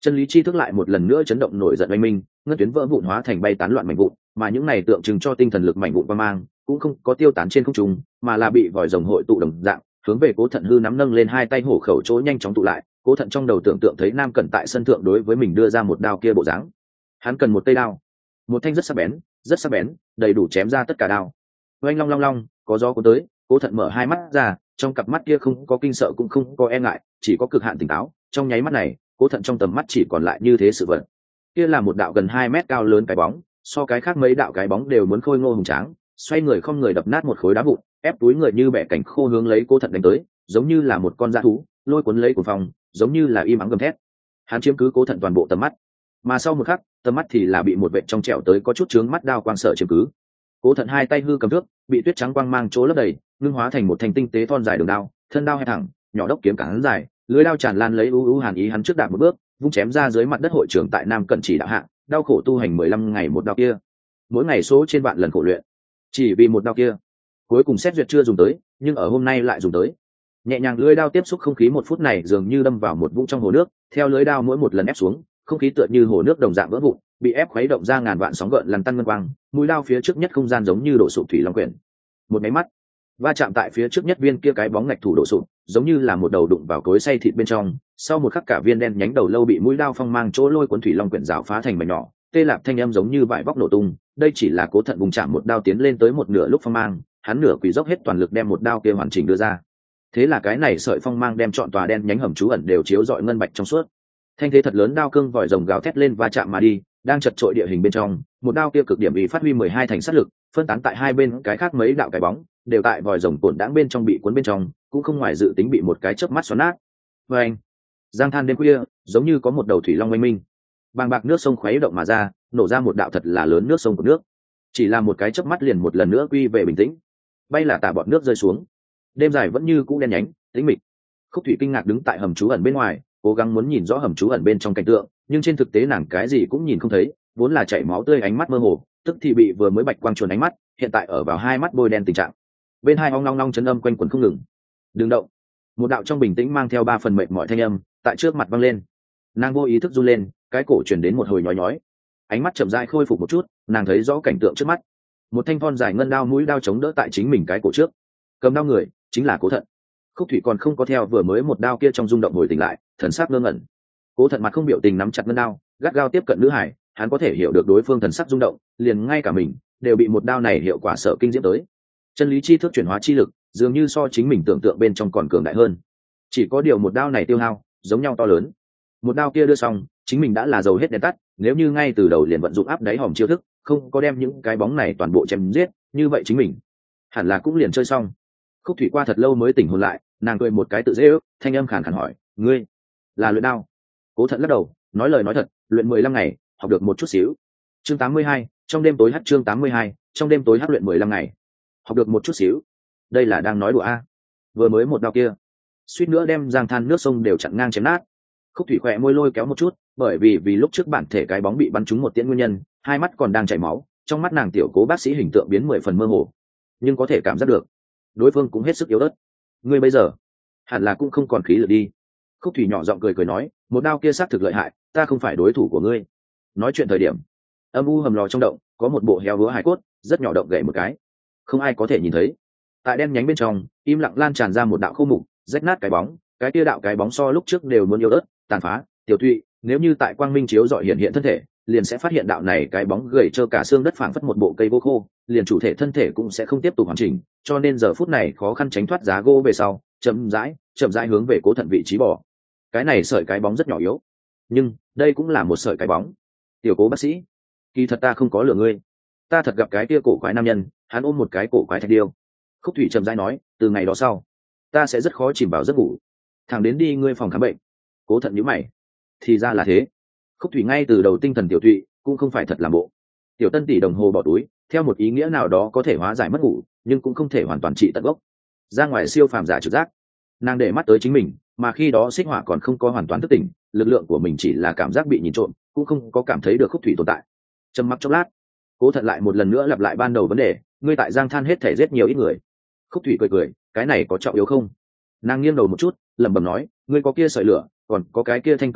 Chân lý chi thức lại một lần nữa chấn động nổi giận oanh minh, ngân tuyến vỡ vụn hóa thành bay tán loạn mảnh vụn, mà những này tượng trưng cho tinh thần lực mảnh vụn qua mang cũng không có tiêu tán trên không trung, mà là bị vòi rồng hội tụ đồng dạng hướng về Cố Thận hư nắm nâng lên hai tay hổ khẩu chỗ nhanh chóng tụ lại. Cố Thận trong đầu tưởng tượng thấy Nam Cẩn tại sân thượng đối với mình đưa ra một đao kia bộ dáng. Hắn cần một cây đao, một thanh rất sắc bén, đầy đủ chém ra tất cả đao. Oanh long long long, có gió cuốn tới, Cố Thận mở hai mắt ra, trong cặp mắt kia không có kinh sợ cũng không có e ngại, chỉ có cực hạn tỉnh táo. Trong nháy mắt này, Cố Thận trong tầm mắt chỉ còn lại như thế sự vật. Kia là một đạo gần 2 mét cao lớn cái bóng, so cái khác mấy đạo cái bóng đều muốn khôi ngô hùng tráng, xoay người không người đập nát một khối đá vụn, ép túi người như bẻ cảnh khô hướng lấy Cố Thận đánh tới, giống như là một con dã thú, lôi cuốn lấy cuồng phong, giống như là im ắng gầm thét. Hắn chiếm cứ Cố Thận toàn bộ tầm mắt, mà sau một khắc, tầm mắt thì là bị một vệt trong trẻo tới có chút chướng mắt đao quang sợ chiếm cứ. Cố Thận hai tay hư cầm thước, bị tuyết trắng quang mang chỗ lấp đầy, ngưng hóa thành một thanh tinh tế thon dài đường đao, thân đao hẹp thẳng, nhỏ đốc kiếm cán dài, lưỡi đao tràn lan lấy u hàn ý, hắn trước đạp một bước, vung chém ra dưới mặt đất hội trưởng tại Nam Cận chỉ đạo hạ, đau khổ tu hành 15 ngày một đao kia, mỗi ngày số trên vạn lần khổ luyện, chỉ vì một đao kia. Cuối cùng xét duyệt chưa dùng tới, nhưng ở hôm nay lại dùng tới. Nhẹ nhàng lưỡi đao tiếp xúc không khí một phút này dường như đâm vào một vũng trong hồ nước, theo lưỡi đao mỗi một lần ép xuống, không khí tựa như hồ nước đồng dạng vỡ vụn, bị ép khuấy động ra ngàn vạn sóng gợn lăn tăn ngân quang, mũi đao phía trước nhất không gian giống như đổ sụp thủy long quyển. Một máy mắt, va chạm tại phía trước nhất viên kia cái bóng ngạch thủ đổ sụp, giống như là một đầu đụng vào cối xay thịt bên trong, sau một khắc cả viên đen nhánh đầu lâu bị mũi đao phong mang chỗ lôi cuốn thủy long quyển rào phá thành mảnh nhỏ, tê lạp thanh âm giống như vải vóc nổ tung. Đây chỉ là Cố Thận vùng chạm một đao tiến lên tới một nửa lúc phong mang, hắn nửa quỳ dốc hết toàn lực đem một đao kia hoàn chỉnh đưa ra. Thế là cái này sợi phong mang đem trọn tòa đen nhánh hầm trú ẩn đều chiếu rọi ngân bạch trong suốt. Thanh thế thật lớn đao cương vòi rồng gào thét lên va chạm mà đi, đang chật trội địa hình bên trong, một đao kia cực điểm bị phát huy 12 thành sát lực, phân tán tại hai bên cái khác mấy đạo cái bóng, đều tại vòi rồng cồn đãng bên trong bị cuốn bên trong, cũng không ngoài dự tính bị một cái chớp mắt xoắn nát. Và anh, giang than đêm khuya, giống như có một đầu thủy long mênh minh, bàng bạc nước sông khuấy động mà ra, nổ ra một đạo thật là lớn nước sông của nước. Chỉ là một cái chớp mắt liền một lần nữa quy về bình tĩnh, bay là tả bọt nước rơi xuống. Đêm dài vẫn như cũ đen nhánh, tĩnh mịch. Khúc Thủy kinh ngạc đứng tại hầm trú ẩn bên ngoài, cố gắng muốn nhìn rõ hầm trú ẩn bên trong cảnh tượng, nhưng trên thực tế nàng cái gì cũng nhìn không thấy, vốn là chảy máu tươi ánh mắt mơ hồ, tức thì bị vừa mới bạch quang chuồn ánh mắt, hiện tại ở vào hai mắt bôi đen tình trạng. Bên hai ong long long chấn âm quanh quẩn không ngừng. Đừng động. Một đạo trong bình tĩnh mang theo 3 phần mệt mỏi thanh âm tại trước mặt vang lên. Nàng vô ý thức run lên, cái cổ truyền đến một hồi nhói nhói. Ánh mắt chậm rãi khôi phục một chút, nàng thấy rõ cảnh tượng trước mắt. Một thanh thon dài ngân đao mũi đao chống đỡ tại chính mình cái cổ trước. Cầm đao người chính là Cố Thận. Khúc Thủy còn không có theo vừa mới một đao kia trong rung động hồi tỉnh lại, thần sắc ngơ ngẩn. Cố Thận mặt không biểu tình nắm chặt ngân đao, gắt gao tiếp cận nữ hải, hắn có thể hiểu được đối phương thần sắc rung động, liền ngay cả mình đều bị một đao này hiệu quả sợ kinh diễm tới. Chân lý chi thức chuyển hóa chi lực, dường như so chính mình tưởng tượng bên trong còn cường đại hơn. Chỉ có điều một đao này tiêu hao giống nhau to lớn. Một đao kia đưa xong, chính mình đã là dầu hết đèn tắt, nếu như ngay từ đầu liền vận dụng áp đáy hòm chiêu thức, không có đem những cái bóng này toàn bộ chém giết, như vậy chính mình hẳn là cũng liền chơi xong. Khúc Thủy qua thật lâu mới tỉnh hồn lại, nàng cười một cái tự dễ ước, thanh âm khàn khàn hỏi, ngươi là luyện đao? Cố Thận lắc đầu, nói lời nói thật, luyện 15 ngày, học được một chút xíu. Chương 82, trong đêm tối hát. Chương 82, trong đêm tối hát, luyện 15 ngày, học được một chút xíu. Đây là đang nói đùa a? Vừa mới một đao kia, suýt nữa đem giang than nước sông đều chặn ngang chém nát. Khúc Thủy khỏe môi lôi kéo một chút, bởi vì lúc trước bản thể cái bóng bị bắn trúng một tiễn nguyên nhân, hai mắt còn đang chảy máu, trong mắt nàng tiểu Cố bác sĩ hình tượng biến 10 phần mơ hồ, nhưng có thể cảm giác được đối phương cũng hết sức yếu ớt. Ngươi bây giờ hẳn là cũng không còn khí lực đi. Khúc Thủy nhỏ giọng cười nói, một đao kia xác thực lợi hại, ta không phải đối thủ của ngươi. Nói chuyện thời điểm, âm u hầm lò trong động có một bộ heo vữa hải cốt, rất nhỏ động gãy một cái, không ai có thể nhìn thấy. Tại đen nhánh bên trong, im lặng lan tràn ra một đạo khô mục, rách nát cái bóng, cái kia đạo cái bóng so lúc trước đều muốn yếu ớt, tàn phá, tiểu thụy. Nếu như tại quang minh chiếu rọi hiện thân thể, liền sẽ phát hiện đạo này cái bóng gầy trơ cả xương đất, phảng phất một bộ cây gỗ khô, liền chủ thể thân thể cũng sẽ không tiếp tục hoàn chỉnh, cho nên giờ phút này khó khăn tránh thoát giá gỗ về sau, chậm rãi hướng về Cố Thận vị trí bỏ. Cái này sợi cái bóng rất nhỏ yếu, nhưng đây cũng là một sợi cái bóng. Tiểu Cố bác sĩ, kỳ thật ta không có lừa ngươi, ta thật gặp cái kia cổ quái nam nhân, hắn ôm một cái cổ quái thạch điêu. Khúc Thủy chậm rãi nói, từ ngày đó sau, ta sẽ rất khó chìm vào giấc ngủ, thẳng đến đi ngươi phòng khám bệnh. Cố Thận nhíu mày, thì ra là thế. Khúc Thủy ngay từ đầu tinh thần tiểu thụy, cũng không phải thật làm bộ. Tiểu Tân tỷ đồng hồ bỏ túi, theo một ý nghĩa nào đó có thể hóa giải mất ngủ, nhưng cũng không thể hoàn toàn trị tận gốc. Ra ngoài siêu phàm giả trực giác, nàng để mắt tới chính mình, mà khi đó xích hỏa còn không có hoàn toàn thức tỉnh, lực lượng của mình chỉ là cảm giác bị nhìn trộm, cũng không có cảm thấy được Khúc Thủy tồn tại. Trầm mặc chốc lát, Cố Thận lại một lần nữa lặp lại ban đầu vấn đề, ngươi tại Giang Than hết thể giết nhiều ít người? Khúc Thủy cười, cái này có trọng yếu không? Nàng nghiêng đầu một chút, lẩm bẩm nói, ngươi có kia sợi lửa, còn có cái kia thanh cây thước,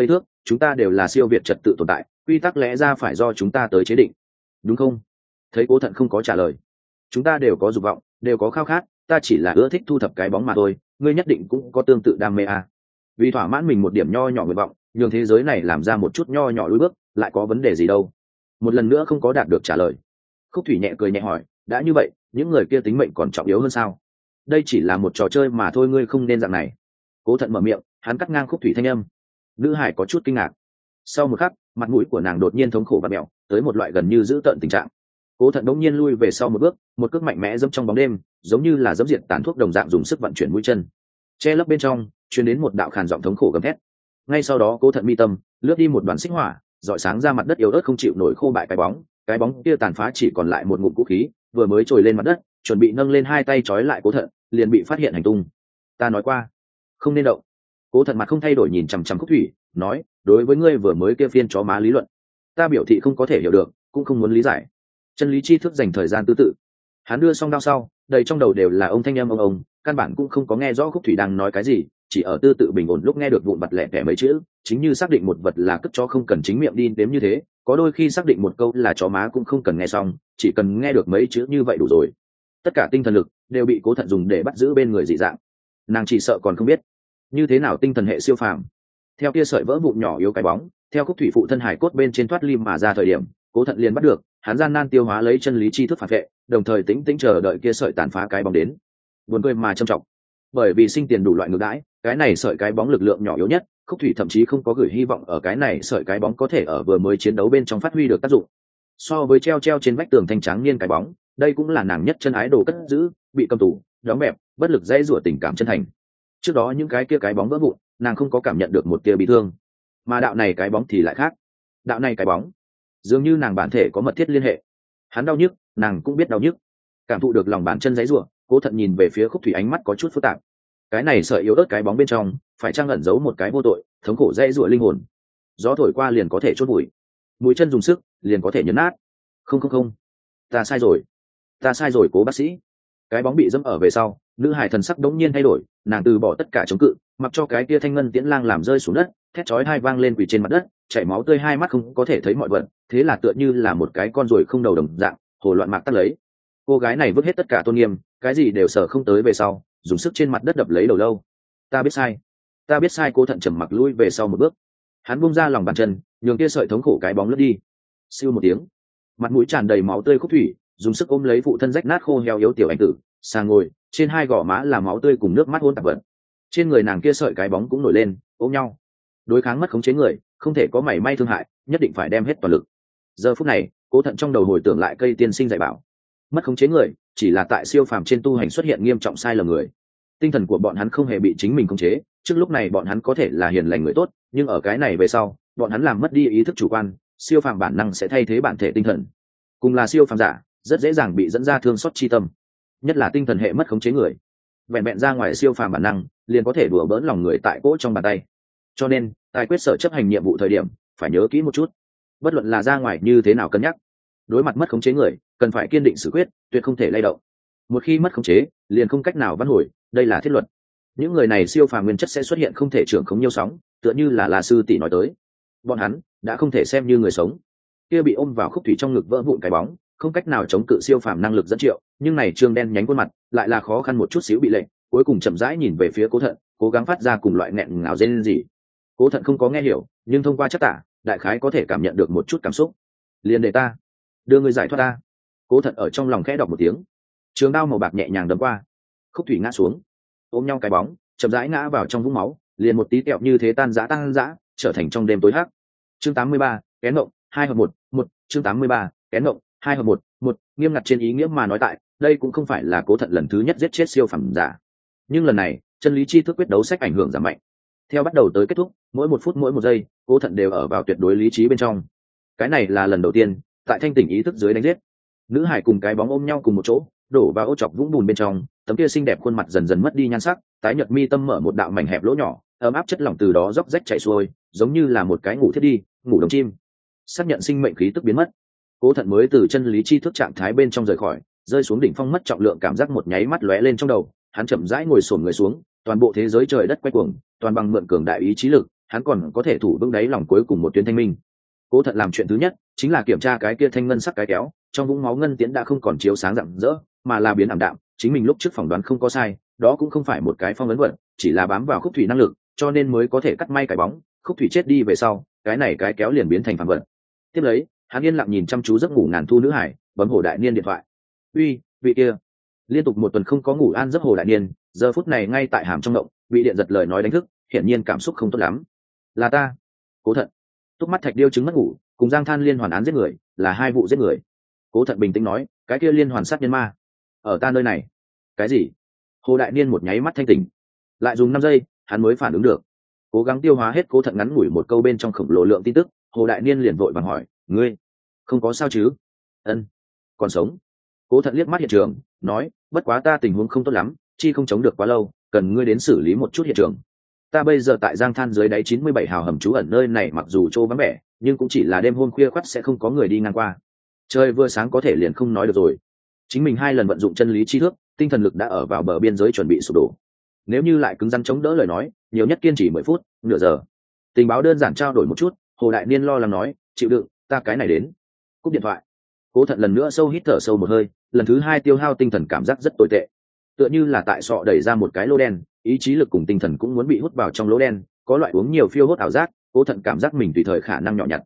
chúng ta đều là siêu việt trật tự tồn tại, quy tắc lẽ ra phải do chúng ta tới chế định, đúng không? Thấy Cố Thận không có trả lời. Chúng ta đều có dục vọng, đều có khao khát, ta chỉ là ưa thích thu thập cái bóng mà thôi, ngươi nhất định cũng có tương tự đam mê à. Vì thỏa mãn mình một điểm nho nhỏ nguyện vọng, nhường thế giới này làm ra một chút nho nhỏ lùi bước, lại có vấn đề gì đâu? Một lần nữa không có đạt được trả lời. Khúc Thủy nhẹ cười nhẹ hỏi, đã như vậy, những người kia tính mệnh còn trọng yếu hơn sao? Đây chỉ là một trò chơi mà thôi, ngươi không nên dạng này. Cố Thận mở miệng, hắn cắt ngang Khúc Thủy thanh âm. Nữ hải có chút kinh ngạc. Sau một khắc, mặt mũi của nàng đột nhiên thống khổ và mẹo, tới một loại gần như dữ tợn tình trạng. Cố Thận đống nhiên lui về sau một bước, một cước mạnh mẽ dẫm trong bóng đêm, giống như là dẫm diệt tàn thuốc đồng dạng, dùng sức vận chuyển mũi chân. Che lấp bên trong, truyền đến một đạo khàn giọng thống khổ gầm thét. Ngay sau đó Cố Thận mi tâm lướt đi một đoàn xích hỏa, rọi sáng ra mặt đất yếu ớt không chịu nổi khô bại cái bóng kia tàn phá chỉ còn lại một ngụm vũ khí, vừa mới trồi lên mặt đất, chuẩn bị nâng lên hai tay trói lại Cố Thận, liền bị phát hiện hành tung. Ta nói qua, không nên động. Cố Thận mặt không thay đổi nhìn chằm chằm Khúc Thủy, nói, đối với ngươi vừa mới kia phiên chó má lý luận, ta biểu thị không có thể hiểu được, cũng không muốn lý giải. Chân lý tri thức dành thời gian tư tự. Hắn đưa xong đao sau, đầy trong đầu đều là ông thanh âm ông, căn bản cũng không có nghe rõ Khúc Thủy đang nói cái gì, chỉ ở tư tự bình ổn lúc nghe được vụn vặt lẻ tẻ mấy chữ, chính như xác định một vật là cất chó không cần chính miệng đi đếm như thế, có đôi khi xác định một câu là chó má cũng không cần nghe xong, chỉ cần nghe được mấy chữ như vậy đủ rồi. Tất cả tinh thần lực đều bị Cố Thận dùng để bắt giữ bên người dị dạng. Nàng chỉ sợ còn không biết như thế nào tinh thần hệ siêu phàm. Theo kia sợi vỡ vụn nhỏ yếu cái bóng, theo Khúc Thủy phụ thân hải cốt bên trên thoát lim mà ra thời điểm, Cố Thận liền bắt được, hắn gian nan tiêu hóa lấy chân lý tri thức phản vệ, đồng thời tĩnh tĩnh chờ đợi kia sợi tàn phá cái bóng đến. Buồn cười mà trầm trọng, bởi vì sinh tiền đủ loại ngược đãi, cái này sợi cái bóng lực lượng nhỏ yếu nhất, Khúc Thủy thậm chí không có gửi hy vọng ở cái này sợi cái bóng có thể ở vừa mới chiến đấu bên trong phát huy được tác dụng. So với treo trên vách tường thanh tráng niên cái bóng, đây cũng là nàng nhất chân ái đồ cất giữ, bị cầm tù, đóng bẹp, bất lực dễ rủa tình cảm chân thành. Trước đó những cái kia cái bóng vỡ vụn, nàng không có cảm nhận được một tia bị thương, mà đạo này cái bóng thì lại khác. Đạo này cái bóng, dường như nàng bản thể có mật thiết liên hệ. Hắn đau nhức, nàng cũng biết đau nhức. Cảm thụ được lòng bàn chân giãy giụa, Cố Thận nhìn về phía Khúc Thủy, ánh mắt có chút phức tạp. Cái này sợi yếu ớt cái bóng bên trong, phải chăng ẩn giấu một cái vô tội, thống khổ giãy giụa linh hồn? Gió thổi qua liền có thể chốt bụi, mũi chân dùng sức liền có thể nhấn nát. Không, ta sai rồi, Cố bác sĩ. Cái bóng bị dẫm ở về sau, nữ hải thần sắc đống nhiên thay đổi, nàng từ bỏ tất cả chống cự, mặc cho cái kia thanh ngân tiễn lang làm rơi xuống đất, thét chói tai vang lên quỳ trên mặt đất, chảy máu tươi, hai mắt không có thể thấy mọi vật, thế là tựa như là một cái con ruồi không đầu đồng dạng, hồ loạn mạc tắt lấy. Cô gái này vứt hết tất cả tôn nghiêm, cái gì đều sợ không tới về sau, dùng sức trên mặt đất đập lấy đầu lâu. Ta biết sai. Cố Thận trầm mặc lui về sau một bước. Hắn buông ra lòng bàn chân, nhường kia sợi thống khổ cái bóng lướt đi. Siêu một tiếng, mặt mũi tràn đầy máu tươi Khúc Thủy dùng sức ôm lấy phụ thân rách nát khô heo yếu tiểu anh tử, sang ngồi, trên hai gò má là máu tươi cùng nước mắt hôn tạp vật. Trên người nàng kia sợi cái bóng cũng nổi lên, ôm nhau. Đối kháng mất khống chế người, không thể có mảy may thương hại, nhất định phải đem hết toàn lực. Giờ phút này, Cố Thận trong đầu hồi tưởng lại cây tiên sinh dạy bảo, mất khống chế người chỉ là tại siêu phàm trên tu hành xuất hiện nghiêm trọng sai lầm người. Tinh thần của bọn hắn không hề bị chính mình khống chế, trước lúc này bọn hắn có thể là hiền lành người tốt, nhưng ở cái này về sau, bọn hắn làm mất đi ý thức chủ quan, siêu phàm bản năng sẽ thay thế bản thể tinh thần. Cùng là siêu phàm giả, rất dễ dàng bị dẫn ra thương xót chi tâm, nhất là tinh thần hệ mất khống chế người, vẹn vẹn ra ngoài siêu phàm bản năng liền có thể đùa bỡn lòng người tại cỗ trong bàn tay. Cho nên tài quyết sở chấp hành nhiệm vụ thời điểm phải nhớ kỹ một chút, bất luận là ra ngoài như thế nào cân nhắc, đối mặt mất khống chế người cần phải kiên định xử quyết, tuyệt không thể lay động. Một khi mất khống chế liền không cách nào vãn hồi, đây là thiết luật. Những người này siêu phàm nguyên chất sẽ xuất hiện không thể trưởng khống nhiêu sóng, tựa như là sư tỷ nói tới, bọn hắn đã không thể xem như người sống. Kia bị ôm vào Khúc Thủy trong ngực vỡ vụn cái bóng, không cách nào chống cự siêu phàm năng lực dẫn triệu, nhưng này trương đen nhánh khuôn mặt lại là khó khăn một chút xíu bị lệnh, cuối cùng chậm rãi nhìn về phía Cố Thận, cố gắng phát ra cùng loại nghẹn ngào rên rỉ. Cố Thận không có nghe hiểu, nhưng thông qua chất tả, đại khái có thể cảm nhận được một chút cảm xúc. Liền để ta đưa người giải thoát ta. Cố Thận ở trong lòng khẽ đọc một tiếng, trường đao màu bạc nhẹ nhàng đâm qua. Khúc Thủy ngã xuống, ôm nhau cái bóng, chậm rãi ngã vào trong vũng máu, liền một tí kẹo như thế tan rã, trở thành trong đêm tối hắc. Chương 83, kén ngộng, 2 hợp 1, chương 83, kén ngộng, 2 hợp 1, nghiêm ngặt trên ý nghĩa mà nói, tại đây cũng không phải là Cố Thận lần thứ nhất giết chết siêu phẩm giả, nhưng lần này chân lý chi thức quyết đấu sách ảnh hưởng giảm mạnh. Theo bắt đầu tới kết thúc, mỗi một phút mỗi một giây, Cố Thận đều ở vào tuyệt đối lý trí bên trong. Cái này là lần đầu tiên tại thanh tỉnh ý thức dưới đánh giết. Nữ hải cùng cái bóng ôm nhau cùng một chỗ, đổ vào ô chọc vũng bùn bên trong, tấm kia xinh đẹp khuôn mặt dần dần mất đi nhan sắc, tái nhợt mi tâm mở một đạo mảnh hẹp lỗ nhỏ, ấm áp chất lỏng từ đó róc rách chảy xuôi, giống như là một cái ngủ thiết đi, ngủ đồng chim. Xác nhận sinh mệnh khí tức biến mất, Cố Thận mới từ chân lý chi thức trạng thái bên trong rời khỏi, rơi xuống đỉnh phong mất trọng lượng cảm giác một nháy mắt lóe lên trong đầu, hắn chậm rãi ngồi xổm người xuống, toàn bộ thế giới trời đất quay cuồng, toàn bằng mượn cường đại ý chí lực, hắn còn có thể thủ vững đáy lòng cuối cùng một tuyến thanh minh. Cố Thận làm chuyện thứ nhất chính là kiểm tra cái kia thanh ngân sắc cái kéo, trong vũng máu ngân tiễn đã không còn chiếu sáng rạng rỡ, mà là biến ảm đạm. Chính mình lúc trước phỏng đoán không có sai, đó cũng không phải một cái phong ấn vật, chỉ là bám vào khúc thủy năng lực, cho nên mới có thể cắt may cái bóng. Khúc thủy chết đi về sau, cái này cái kéo liền biến thành phản vật. Tiếp lấy, hắn yên lặng nhìn chăm chú giấc ngủ ngàn thu nữ hải, bấm Hồ Đại Niên điện thoại. Uy, vị kia. Liên tục một tuần không có ngủ an giấc Hồ Đại Niên, giờ phút này ngay tại hàm trong động, bị điện giật lời nói đánh thức, hiển nhiên cảm xúc không tốt lắm. Là ta, Cố Thận. Túc mắt Thạch Điêu chứng mất ngủ, cùng Giang Than liên hoàn án giết người, là hai vụ giết người. Cố Thận bình tĩnh nói, cái kia liên hoàn sát nhân ma, ở ta nơi này. Cái gì? Hồ Đại Niên một nháy mắt thanh tỉnh, lại dùng 5 giây, hắn mới phản ứng được. Cố gắng tiêu hóa hết Cố Thận ngắn ngủi một câu bên trong khổng lồ lượng tin tức, Hồ Đại Niên liền vội vàng hỏi, ngươi không có sao chứ? Ân, còn sống. Cố Thận liếc mắt hiện trường, nói, bất quá ta tình huống không tốt lắm, chi không chống được quá lâu, cần ngươi đến xử lý một chút hiện trường. Ta bây giờ tại Giang Than dưới đáy 97 hào hầm trú ẩn, nơi này mặc dù trô vắng vẻ, nhưng cũng chỉ là đêm hôm khuya khoắt sẽ không có người đi ngang qua. Trời vừa sáng có thể liền không nói được rồi. Chính mình 2 lần vận dụng chân lý chi thước, tinh thần lực đã ở vào bờ biên giới chuẩn bị sụp đổ. Nếu như lại cứng rắn chống đỡ lời nói, nhiều nhất kiên trì 10 phút, nửa giờ. Tình báo đơn giản trao đổi một chút, Hồ Đại Niên lo lắng nói, chịu đựng, ta cái này đến. Cúp điện thoại. Cố Thận lần nữa sâu hít thở sâu một hơi, lần thứ 2 tiêu hao tinh thần cảm giác rất tồi tệ, tựa như là tại sọ đẩy ra một cái lỗ đen, ý chí lực cùng tinh thần cũng muốn bị hút vào trong lỗ đen, có loại uống nhiều phiêu hốt ảo giác. Cố Thận cảm giác mình tùy thời khả năng nhỏ nhặt.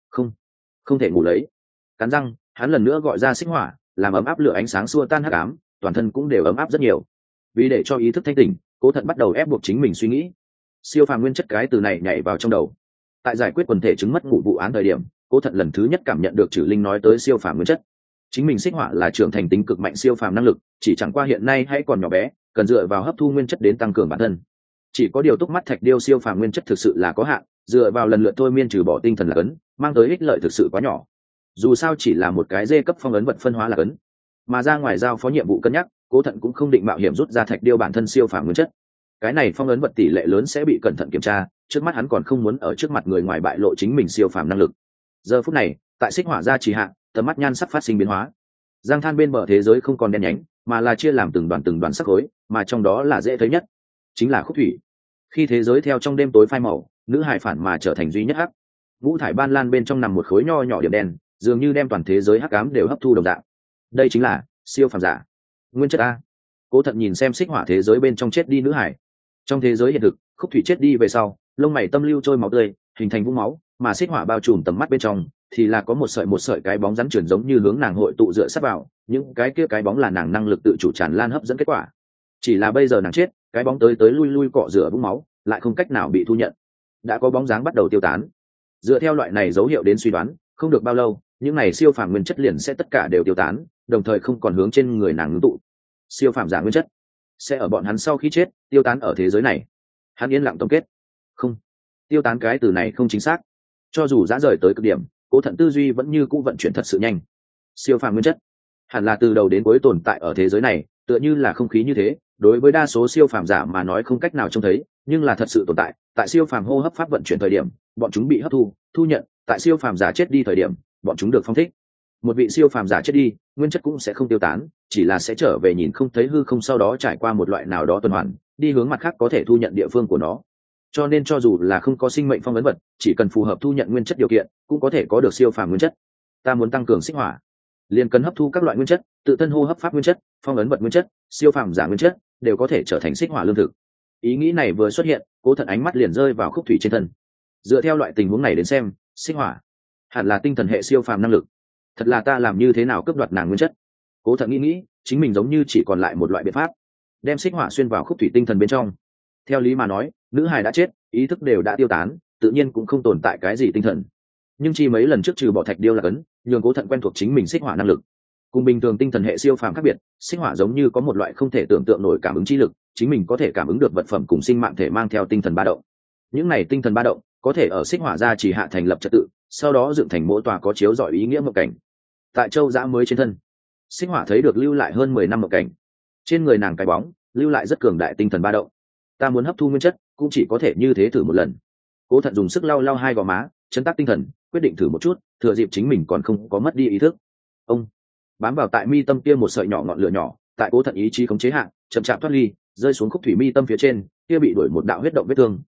Không thể ngủ lấy. Cắn răng, hắn lần nữa gọi ra xích hỏa, làm ấm áp lửa ánh sáng xua tan hắc ám, toàn thân cũng đều ấm áp rất nhiều. Vì để cho ý thức thanh tỉnh, Cố Thận bắt đầu ép buộc chính mình suy nghĩ. Siêu phàm nguyên chất, cái từ này nhảy vào trong đầu. Tại giải quyết quần thể chứng mất ngủ vụ án thời điểm, Cố Thận lần thứ nhất cảm nhận được Trử Linh nói tới siêu phàm nguyên chất. Chính mình xích hỏa là trưởng thành tính cực mạnh siêu phàm năng lực, chỉ chẳng qua hiện nay hay còn nhỏ bé, cần dựa vào hấp thu nguyên chất đến tăng cường bản thân. Chỉ có điều Túc mắt Thạch Điêu siêu phàm nguyên chất thực sự là có hạn, dựa vào lần lượt thôi miên trừ bỏ tinh thần là cấn, mang tới ích lợi thực sự quá nhỏ. Dù sao chỉ là một cái dê cấp phong ấn vật phân hóa là cấn, mà ra ngoài giao phó nhiệm vụ cân nhắc, Cố Thận cũng không định mạo hiểm rút ra Thạch Điêu bản thân siêu phàm nguyên chất. Cái này phong ấn vật tỷ lệ lớn sẽ bị cẩn thận kiểm tra, trước mắt hắn còn không muốn ở trước mặt người ngoài bại lộ chính mình siêu phàm năng lực. Giờ phút này, tại xích hỏa gia trì hạ, tầm mắt nhan sắc phát sinh biến hóa. Giang Than bên bờ thế giới không còn đen nhánh, mà là chia làm từng đoàn sắc khối, mà trong đó là dễ thấy nhất chính là khúc thủy. Khi thế giới theo trong đêm tối phai màu, nữ hải phản mà trở thành duy nhất hắc. Vũ thải ban lan bên trong nằm một khối nho nhỏ điểm đen, dường như đem toàn thế giới hắc ám đều hấp thu đồng dạng. Đây chính là siêu phàm giả nguyên chất a. Cố Thận nhìn xem xích hỏa thế giới bên trong chết đi nữ hải. Trong thế giới hiện thực, khúc thủy chết đi về sau, lông mày tâm lưu trôi máu tươi, hình thành vũng máu, mà xích hỏa bao trùm tầm mắt bên trong thì là có một sợi cái bóng rắn chuyển giống như hướng nàng hội tụ dựa sát vào, những cái kia cái bóng là nàng năng lực tự chủ tràn lan hấp dẫn kết quả. Chỉ là bây giờ nàng chết, cái bóng tới lui cọ rửa vũng máu, lại không cách nào bị thu nhận. Đã có bóng dáng bắt đầu tiêu tán. Dựa theo loại này dấu hiệu đến suy đoán, không được bao lâu, những này siêu phàm nguyên chất liền sẽ tất cả đều tiêu tán, đồng thời không còn hướng trên người nàng ngưng tụ. Siêu phàm giả nguyên chất sẽ ở bọn hắn sau khi chết tiêu tán ở thế giới này. Hắn yên lặng tổng kết. Không, tiêu tán cái từ này không chính xác. Cho dù dã rời tới cực điểm, Cố Thận tư duy vẫn như cũ vận chuyển thật sự nhanh. Siêu phàm nguyên chất hẳn là từ đầu đến cuối tồn tại ở thế giới này, tựa như là không khí như thế, đối với đa số siêu phàm giả mà nói không cách nào trông thấy, nhưng là thật sự tồn tại. Tại siêu phàm hô hấp pháp vận chuyển thời điểm, bọn chúng bị hấp thu, thu nhận, tại siêu phàm giả chết đi thời điểm, bọn chúng được phong thích. Một vị siêu phàm giả chết đi, nguyên chất cũng sẽ không tiêu tán, chỉ là sẽ trở về nhìn không thấy hư không, sau đó trải qua một loại nào đó tuần hoàn, đi hướng mặt khác có thể thu nhận địa phương của nó. Cho nên cho dù là không có sinh mệnh phong ấn vật, chỉ cần phù hợp thu nhận nguyên chất điều kiện, cũng có thể có được siêu phàm nguyên chất. Ta muốn tăng cường xích hỏa, liền cần hấp thu các loại nguyên chất, tự thân hô hấp pháp nguyên chất, phong ấn vật nguyên chất, siêu phàm giả nguyên chất, đều có thể trở thành xích hỏa lương thực. Ý nghĩ này vừa xuất hiện, Cố Thận ánh mắt liền rơi vào khúc thủy trên thân. Dựa theo loại tình huống này đến xem, xích hỏa hẳn là tinh thần hệ siêu phàm năng lực. Thật là ta làm như thế nào cướp đoạt nàng nguyên chất? Cố Thận nghĩ, chính mình giống như chỉ còn lại một loại biện pháp, đem xích hỏa xuyên vào khúc thủy tinh thần bên trong. Theo lý mà nói, nữ hài đã chết, ý thức đều đã tiêu tán, tự nhiên cũng không tồn tại cái gì tinh thần. Nhưng chi mấy lần trước trừ bỏ Thạch Điêu là cấn, nhường Cố Thận quen thuộc chính mình xích hỏa năng lực. Cùng bình thường tinh thần hệ siêu phàm khác biệt, xích hỏa giống như có một loại không thể tưởng tượng nổi cảm ứng chi lực, chính mình có thể cảm ứng được vật phẩm cùng sinh mạng thể mang theo tinh thần ba động. Những này tinh thần ba động có thể ở xích hỏa gia chỉ hạ thành lập trật tự, sau đó dựng thành mỗi tòa có chiếu rọi ý nghĩa mộng cảnh. Tại Châu Dã mới trên thân, xích hỏa thấy được lưu lại hơn 10 năm mộng cảnh. Trên người nàng cái bóng lưu lại rất cường đại tinh thần ba động. Ta muốn hấp thu nguyên chất, cũng chỉ có thể như thế thử một lần. Cố Thận dùng sức lau lau hai gò má, chấn tác tinh thần, quyết định thử một chút, thừa dịp chính mình còn không có mất đi ý thức. Ông bám vào tại mi tâm kia một sợi nhỏ ngọn lửa nhỏ, tại Cố Thận ý chí khống chế hạ, chậm chạp thoát ly, rơi xuống khúc thủy mi tâm phía trên, kia bị đuổi một đạo huyết động vết thương,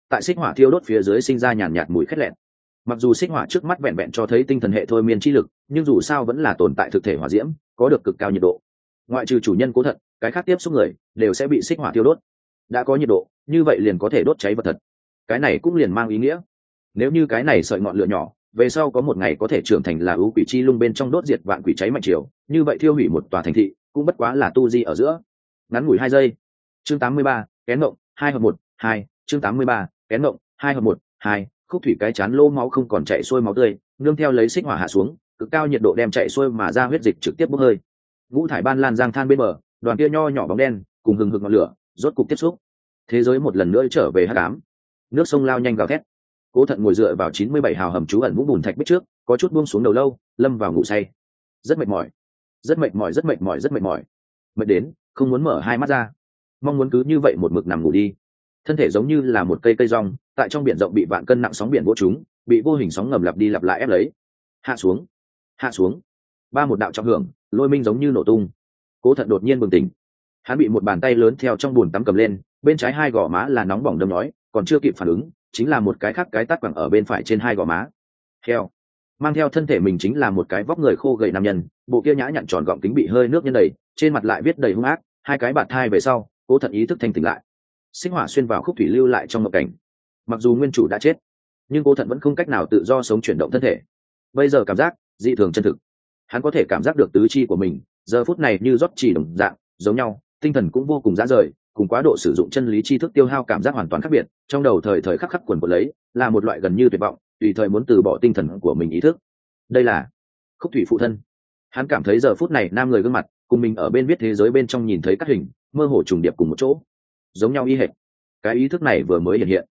tại xích hỏa thiêu đốt phía dưới sinh ra nhàn nhạt mùi khét lẹn. Mặc dù xích hỏa trước mắt vẹn vẹn cho thấy tinh thần hệ thôi miên chi lực, nhưng dù sao vẫn là tồn tại thực thể hỏa diễm, có được cực cao nhiệt độ. Ngoại trừ chủ nhân Cố Thận, cái khác tiếp xúc người đều sẽ bị xích hỏa thiêu đốt. Đã có nhiệt độ, như vậy liền có thể đốt cháy vật thật. Cái này cũng liền mang ý nghĩa, nếu như cái này sợi ngọn lửa nhỏ về sau có một ngày có thể trưởng thành là ưu quỷ chi lung bên trong đốt diệt vạn quỷ cháy mạnh chiều, như vậy thiêu hủy một tòa thành thị cũng bất quá là tu di ở giữa. Ngắn ngủi 2 giây. Chương 83, kén ngộng 2 hợp 1, 2. Chương 83, kén ngộng 2 hợp 1, 2. Khúc thủy cái chán lô máu không còn chảy xuôi máu tươi, nương theo lấy xích hỏa hạ xuống, cực cao nhiệt độ đem chảy xuôi mà ra huyết dịch trực tiếp bốc hơi. Ngũ thải ban lan giang than bên bờ, đoàn kia nho nhỏ bóng đen cùng hừng hực ngọn lửa rốt cục tiếp xúc. Thế giới một lần nữa trở về hắc ám. Nước sông lao nhanh gào thét. Cố Thận ngồi dựa vào 97 hào hầm trú ẩn vũng bùn thạch bích trước, có chút buông xuống đầu lâu, lâm vào ngủ say. Rất mệt mỏi, rất mệt mỏi, rất mệt mỏi, rất mệt mỏi. Mệt đến không muốn mở hai mắt ra, mong muốn cứ như vậy một mực nằm ngủ đi. Thân thể giống như là một cây cây rong, tại trong biển rộng bị vạn cân nặng sóng biển vỗ chúng, bị vô hình sóng ngầm lặp đi lặp lại ép lấy. Hạ xuống, hạ xuống. Ba một đạo trọng hưởng, lôi minh giống như nổ tung. Cố Thận đột nhiên bừng tỉnh. Hắn bị một bàn tay lớn theo trong bùn tắm cầm lên, bên trái hai gò má là nóng bỏng đâm nhói, còn chưa kịp phản ứng, chính là một cái khác cái tát quẳng ở bên phải trên hai gò má. Theo mang theo thân thể mình chính là một cái vóc người khô gầy nam nhân, bộ kia nhã nhặn tròn gọng kính bị hơi nước nhân đầy, trên mặt lại viết đầy hung ác, hai cái bạt thai về sau, Cố Thận ý thức thanh tỉnh lại. Xích hỏa xuyên vào khúc thủy lưu lại trong mộng cảnh. Mặc dù nguyên chủ đã chết, nhưng Cố Thận vẫn không cách nào tự do sống chuyển động thân thể. Bây giờ cảm giác dị thường chân thực. Hắn có thể cảm giác được tứ chi của mình giờ phút này như rót chỉ đồng dạng, giống nhau, tinh thần cũng vô cùng rã rời, cùng quá độ sử dụng chân lý tri thức tiêu hao cảm giác hoàn toàn khác biệt. Trong đầu thời thời khắc khắc quần quật lấy là một loại gần như tuyệt vọng, tùy thời muốn từ bỏ tinh thần của mình ý thức. Đây là Khúc thủy phụ thân. Hắn cảm thấy giờ phút này nam người gương mặt cùng mình ở bên viết thế giới bên trong nhìn thấy các hình mơ hồ trùng điệp cùng một chỗ, giống nhau y hệt. Cái ý thức này vừa mới hiện hiện.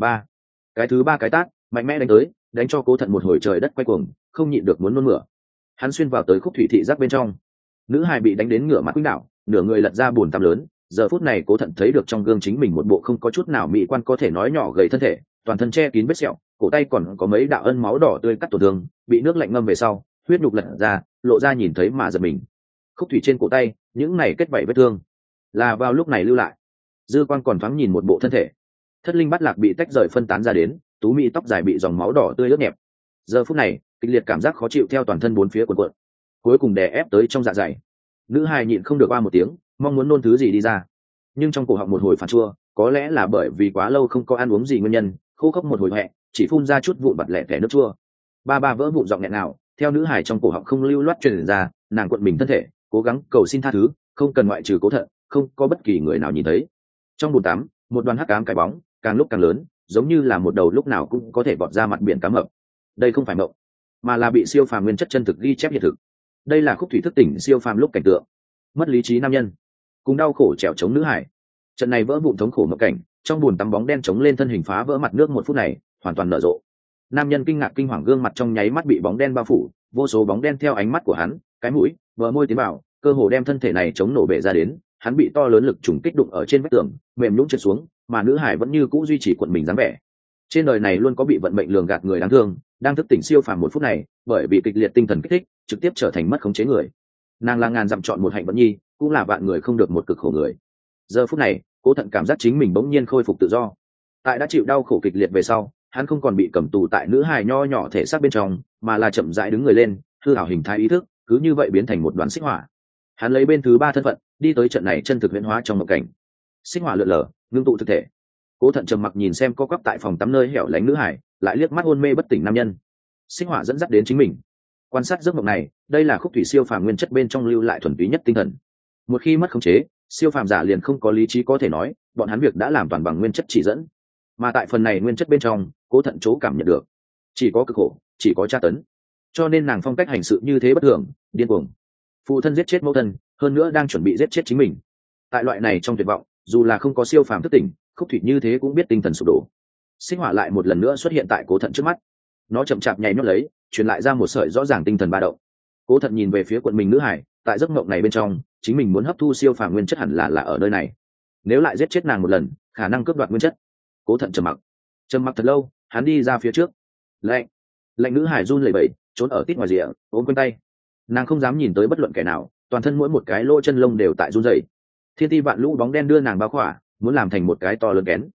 Cái thứ ba cái tát mạnh mẽ đánh tới, đánh cho Cố Thận một hồi trời đất quay cuồng, không nhịn được muốn nôn mửa. Hắn xuyên vào tới khúc thủy thị giác bên trong. Nữ hài bị đánh đến ngửa mặt quýnh đảo, nửa người lật ra bùn tắm lớn. Giờ phút này Cố Thận thấy được trong gương chính mình một bộ không có chút nào mỹ quan có thể nói nhỏ gầy thân thể, toàn thân che kín vết sẹo, cổ tay còn có mấy đạo ân máu đỏ tươi cắt tổn thương, bị nước lạnh ngâm về sau, huyết nhục lật ra, lộ ra nhìn thấy mà giật mình. Khúc thủy trên cổ tay, những này kết vảy vết thương, là vào lúc này lưu lại. Dư Quan còn thoáng nhìn một bộ thân thể, thất linh bát lạc bị tách rời phân tán ra đến, tú mỹ tóc dài bị dòng máu đỏ tươi ướt nhẹp. Giờ phút này, kịch liệt cảm giác khó chịu theo toàn thân bốn phía cuộn cuộn, cuối cùng đè ép tới trong dạ dày. Nữ hài nhịn không được oa một tiếng, mong muốn nôn thứ gì đi ra, nhưng trong cổ họng một hồi phản chua, có lẽ là bởi vì quá lâu không có ăn uống gì nguyên nhân, khô khốc một hồi hẹ, chỉ phun ra chút vụn bặt lẻ tẻ nước chua. Ba vỡ vụn giọng nghẹn nào theo nữ hài trong cổ họng không lưu loát truyền ra, nàng cuộn mình thân thể, cố gắng cầu xin tha thứ, không cần, ngoại trừ Cố Thận, không có bất kỳ người nào nhìn thấy. Trong bồn tắm, một đoàn hắc ám cái bóng càng lúc càng lớn, giống như là một đầu lúc nào cũng có thể vọt ra mặt biển cá mập. Đây không phải mộng, mà là bị siêu phàm nguyên chất chân thực ghi chép hiện thực. Đây là khúc thủy thức tỉnh siêu phàm lúc cảnh tượng. Mất lý trí nam nhân cùng đau khổ trèo chống nữ hải, trận này vỡ vụn thống khổ mộng cảnh, trong bùn tắm bóng đen chống lên thân hình phá vỡ mặt nước một phút này hoàn toàn nở rộ. Nam nhân kinh ngạc kinh hoàng gương mặt trong nháy mắt bị bóng đen bao phủ, vô số bóng đen theo ánh mắt của hắn, cái mũi, bờ môi tiến vào, cơ hồ đem thân thể này chống nổ bể ra đến. Hắn bị to lớn lực trùng kích đụng ở trên vách tường, mềm nhũn trượt xuống, mà nữ hải vẫn như cũ duy trì cuộn mình dáng vẻ. Trên đời này luôn có bị vận mệnh lường gạt người đáng thương, đang thức tỉnh siêu phàm một phút này, bởi vì kịch liệt tinh thần kích thích, trực tiếp trở thành mất khống chế người. Nàng là ngàn dặm chọn một hạnh vận nhi, cũng là vạn người không được một cực khổ người. Giờ phút này, Cố Thận cảm giác chính mình bỗng nhiên khôi phục tự do. Tại đã chịu đau khổ kịch liệt về sau, hắn không còn bị cầm tù tại nữ hài nho nhỏ thể xác bên trong, mà là chậm rãi đứng người lên, hư ảo hình thái ý thức, cứ như vậy biến thành một đoàn xích hỏa. Hắn lấy bên thứ ba thân phận, đi tới trận này chân thực huyễn hóa trong một cảnh. Xích hỏa lượn lờ, ngưng tụ thực thể. Cố Thận trầm mặc nhìn xem co quắp tại phòng tắm nơi hẻo lánh nữ hải, lại liếc mắt hôn mê bất tỉnh nam nhân. Xích hỏa dẫn dắt đến chính mình. Quan sát giấc mộng này, đây là khúc thủy siêu phàm nguyên chất bên trong lưu lại thuần túy nhất tinh thần. Một khi mất khống chế, siêu phàm giả liền không có lý trí có thể nói, bọn hắn việc đã làm toàn bằng nguyên chất chỉ dẫn. Mà tại phần này nguyên chất bên trong, Cố Thận chỗ cảm nhận được chỉ có cực khổ, chỉ có tra tấn. Cho nên nàng phong cách hành sự như thế bất thường, điên cuồng. Phụ thân giết chết mẫu thân, hơn nữa đang chuẩn bị giết chết chính mình. Tại loại này trong tuyệt vọng, dù là không có siêu phàm thức tỉnh, khúc thủy như thế cũng biết tinh thần sụp đổ. Xích hỏa lại một lần nữa xuất hiện tại Cố Thận trước mắt. Nó chậm chạp nhảy nhót lấy, truyền lại ra một sợi rõ ràng tinh thần ba động. Cố Thận nhìn về phía quận mình nữ hải, tại giấc mộng này bên trong, chính mình muốn hấp thu siêu phàm nguyên chất hẳn là ở nơi này. Nếu lại giết chết nàng một lần, khả năng cướp đoạt nguyên chất. Cố Thận trầm mặc thật lâu, hắn đi ra phía trước. Lạnh nữ hải run lẩy bẩy, trốn ở tít ngoài rìa, ôm quanh tay. Nàng không dám nhìn tới bất luận kẻ nào, toàn thân mỗi một cái lỗ chân lông đều tại run rẩy. Thiên ti vạn lũ bóng đen đưa nàng bao khỏa, muốn làm thành một cái to lớn kén.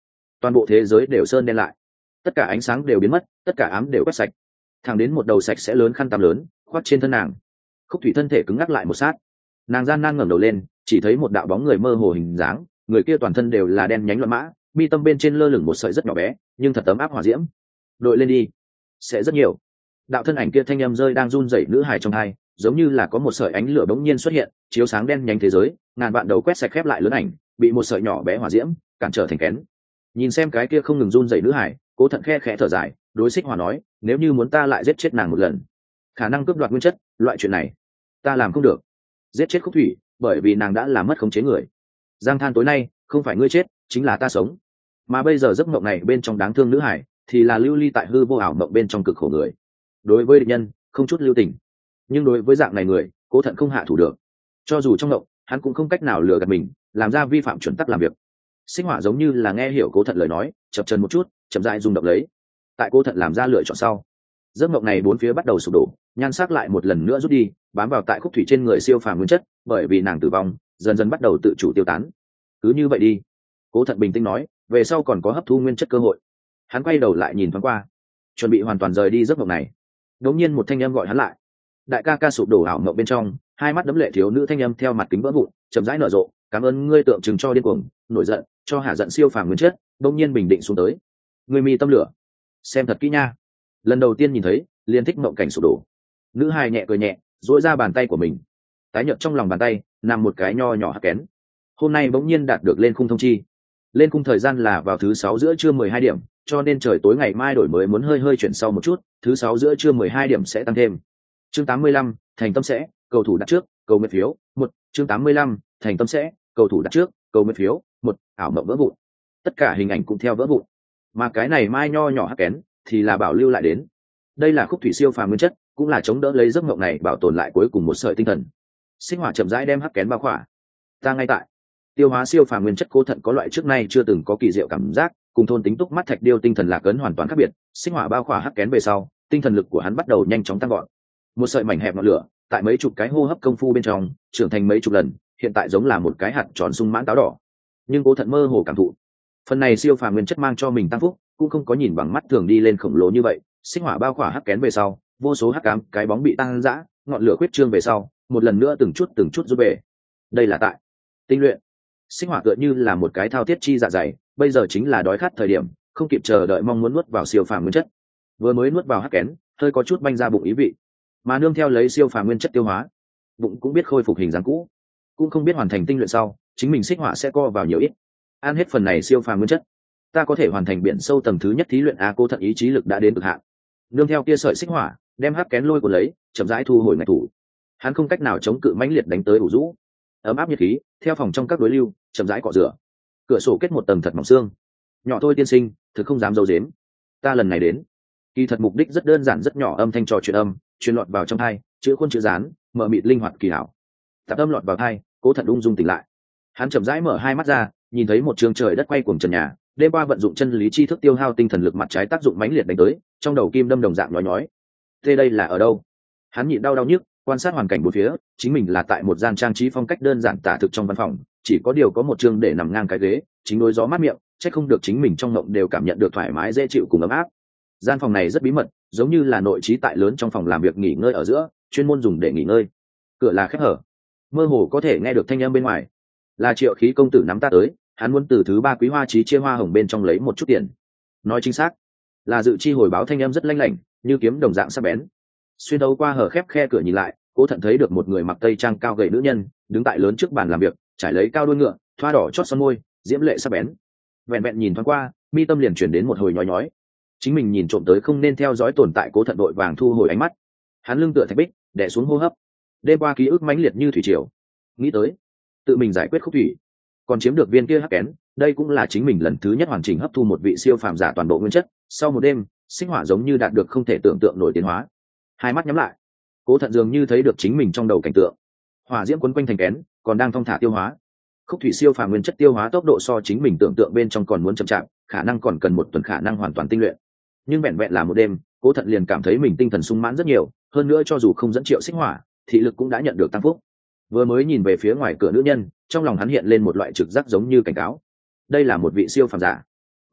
toàn bộ thế giới đều sơn đen lại, tất cả ánh sáng đều biến mất, tất cả ám đều quét sạch, thẳng đến một đầu sạch sẽ lớn khăn tắm lớn khoác trên thân nàng. Khúc thủy thân thể cứng ngắc lại một sát, nàng gian nan ngẩng đầu lên, chỉ thấy một đạo bóng người mơ hồ hình dáng, người kia toàn thân đều là đen nhánh loạn mã, mi tâm bên trên lơ lửng một sợi rất nhỏ bé nhưng thật ấm áp hỏa diễm. Đội lên đi, sẽ rất nhiều. Đạo thân ảnh kia thanh âm rơi đang run rẩy nữ hài trong hai, giống như là có một sợi ánh lửa bỗng nhiên xuất hiện, chiếu sáng đen nhánh thế giới, ngàn vạn đầu quét sạch khép lại lớn ảnh, bị một sợi nhỏ bé hỏa diễm cản trở thành kén. Nhìn xem cái kia không ngừng run rẩy nữ hài, Cố Thận khe khẽ thở dài, đối Xích Hỏa nói, nếu như muốn ta lại giết chết nàng một lần, khả năng cướp đoạt nguyên chất, loại chuyện này ta làm không được. Giết chết Khúc Thủy, bởi vì nàng đã làm mất khống chế người. Giang Than tối nay không phải ngươi chết, chính là ta sống. Mà bây giờ giấc mộng này bên trong đáng thương nữ hải, thì là lưu ly tại hư vô ảo mộng bên trong cực khổ người. Đối với địch nhân không chút lưu tình, nhưng đối với dạng này người, Cố Thận không hạ thủ được. Cho dù trong mộng, hắn cũng không cách nào lừa gạt mình, làm ra vi phạm chuẩn tắc làm việc. Xích Hỏa giống như là nghe hiểu Cố Thận lời nói, chập chân một chút, chậm rãi rung động lấy. Tại Cố Thận làm ra lựa chọn sau, giấc mộng này bốn phía bắt đầu sụp đổ, nhan sắc lại một lần nữa rút đi, bám vào tại Khúc Thủy trên người siêu phàm nguyên chất, bởi vì nàng tử vong, dần dần bắt đầu tự chủ tiêu tán. Cứ như vậy đi, Cố Thận bình tĩnh nói, về sau còn có hấp thu nguyên chất cơ hội. Hắn quay đầu lại nhìn thoáng qua, chuẩn bị hoàn toàn rời đi giấc mộng này. Đột nhiên một thanh âm gọi hắn lại. Đại ca ca sụp đổ ảo mộng bên trong, hai mắt đấm lệ thiếu nữ thanh âm theo mặt kính vỡ vụn, chậm rãi nở rộ, cảm ơn ngươi tượng trưng cho điên cuồng, nổi giận, cho hạ giận siêu phàm nguyên chất, đột nhiên bình định xuống tới. Ngươi mi tâm lửa, xem thật kỹ nha. Lần đầu tiên nhìn thấy, liền thích mộng cảnh sụp đổ. Nữ hài nhẹ cười nhẹ, duỗi ra bàn tay của mình. Tái nhợt trong lòng bàn tay nằm một cái nho nhỏ hắc kén. Hôm nay bỗng nhiên đạt được lên khung thông chi. Lên khung thời gian là vào thứ 6 giữa trưa 12 điểm, cho nên trời tối ngày mai đổi mới muốn hơi chuyển sau một chút, thứ 6 giữa trưa 12 điểm sẽ tăng thêm. Chương 85, thành tâm sẽ, cầu thủ đặt trước, cầu nguyện phiếu, 1, chương 85, thành tâm sẽ, cầu thủ đặt trước, cầu nguyện phiếu, 1, ảo mộng vỡ vụn. Tất cả hình ảnh cũng theo vỡ vụn. Mà cái này mai nho nhỏ hắc kén thì là bảo lưu lại đến. Đây là Khúc Thủy siêu phàm nguyên chất, cũng là chống đỡ lấy giấc mộng này bảo tồn lại cuối cùng một sợi tinh thần. Xích Hỏa chậm rãi đem hắc kén bao khỏa. Ta ngay tại tiêu hóa siêu phàm nguyên chất. Cố Thận có loại trước nay chưa từng có kỳ diệu cảm giác, cùng thôn tính túc mắt thạch điêu tinh thần lạc ấn hoàn toàn khác biệt. Xích Hỏa bao khỏa hắc kén về sau, tinh thần lực của hắn bắt đầu nhanh chóng tăng gọn. Một sợi mảnh hẹp ngọn lửa, tại mấy chục cái hô hấp công phu bên trong, trưởng thành mấy chục lần, hiện tại giống là một cái hạt tròn sung mãn táo đỏ. Nhưng Cố Thận mơ hồ cảm thụ, phần này siêu phàm nguyên chất mang cho mình tăng phúc, cũng không có nhìn bằng mắt thường đi lên khổng lồ như vậy. Xích Hỏa bao khỏa hắc kén về sau, vô số hắc ám cái bóng bị tăng dã, ngọn lửa khuyết trương về sau, một lần nữa từng chút rút về. Đây là tại tinh luyện. Xích Hỏa tựa như là một cái thao thiết chi dạ dày, bây giờ chính là đói khát thời điểm, không kịp chờ đợi mong muốn nuốt vào siêu phàm nguyên chất. Vừa mới nuốt vào hắc kén, hơi có chút banh ra bụng ý vị, mà nương theo lấy siêu phàm nguyên chất tiêu hóa, bụng cũng biết khôi phục hình dáng cũ, cũng không biết hoàn thành tinh luyện sau, chính mình Xích Hỏa sẽ co vào nhiều ít. Ăn hết phần này siêu phàm nguyên chất, ta có thể hoàn thành biển sâu tầng thứ nhất thí luyện. Cố Thận ý chí lực đã đến cực hạn. Nương theo kia sợi xích hỏa, đem hắc kén lôi của lấy, chậm rãi thu hồi ngạch thủ. Hắn không cách nào chống cự mãnh liệt đánh tới ủ rũ. Ấm áp nhiệt khí theo phòng trong các đối lưu chậm rãi cọ rửa. Cửa sổ kết một tầng thật mỏng xương. Nhỏ thôi tiên sinh, thực không dám giấu giếm, ta lần này đến kỳ thật mục đích rất đơn giản, rất nhỏ âm thanh trò chuyện âm truyền lọt vào trong tai, chữ khuôn chữ dán mở mịt linh hoạt kỳ hảo. Tạp âm lọt vào tai, Cố Thận ung dung tỉnh lại. Hắn chậm rãi mở hai mắt ra, nhìn thấy một trường trời đất quay cuồng trần nhà. Đêm qua vận dụng chân lý tri thức tiêu hao tinh thần lực mặt trái tác dụng mãnh liệt đánh tới, trong đầu kim đâm đồng dạng nhói. Thế đây là ở đâu? Hắn nhịn đau nhức, quan sát hoàn cảnh bốn phía, chính mình là tại một gian trang trí phong cách đơn giản tả thực trong văn phòng, chỉ có điều có một chương để nằm ngang cái ghế, chính đối gió mát miệng, chắc không được chính mình trong mộng đều cảm nhận được thoải mái dễ chịu cùng ấm áp. Gian phòng này rất bí mật, giống như là nội trí tại lớn trong phòng làm việc nghỉ ngơi ở giữa, chuyên môn dùng để nghỉ ngơi. Cửa là khép hở, mơ hồ có thể nghe được thanh âm bên ngoài. Là Triệu Khí công tử nắm ta tới, hắn muốn từ thứ 3 quý hoa trí chia hoa hồng bên trong lấy một chút tiền. Nói chính xác là Dự Chi hồi báo thanh âm rất lanh lảnh, như kiếm đồng dạng sắc bén. Xuyên đấu qua hở khép khe cửa nhìn lại, Cố Thận thấy được một người mặc tây trang cao gầy nữ nhân đứng tại lớn trước bàn làm việc, trải lấy cao đuôi ngựa, thoa đỏ chót son môi, diễm lệ sắc bén. Vẹn vẹn nhìn thoáng qua, mi tâm liền chuyển đến một hồi nhói. Chính mình nhìn trộm tới không nên theo dõi tồn tại. Cố Thận đội vàng thu hồi ánh mắt. Hắn lưng tựa thạch bích, đè xuống hô hấp. Đêm qua ký ức mãnh liệt như thủy triều, nghĩ tới tự mình giải quyết Khúc Thủy, còn chiếm được viên kia hắc kén, đây cũng là chính mình lần thứ nhất hoàn chỉnh hấp thu một vị siêu phàm giả toàn bộ nguyên chất. Sau một đêm, Xích Hỏa giống như đạt được không thể tưởng tượng nổi tiến hóa. Hai mắt nhắm lại, Cố Thận dường như thấy được chính mình trong đầu cảnh tượng, hỏa diễm quấn quanh thành kén, còn đang thong thả tiêu hóa. Khúc Thủy siêu phàm nguyên chất tiêu hóa tốc độ so chính mình tưởng tượng bên trong còn muốn chậm chạp, khả năng còn cần một tuần khả năng hoàn toàn tinh luyện. Nhưng vẹn vẹn là một đêm, Cố Thận liền cảm thấy mình tinh thần sung mãn rất nhiều, hơn nữa cho dù không dẫn Triệu Xích Hỏa, thị lực cũng đã nhận được tăng phúc. Vừa mới nhìn về phía ngoài cửa nữ nhân, trong lòng hắn hiện lên một loại trực giác giống như cảnh cáo. Đây là một vị siêu phàm giả,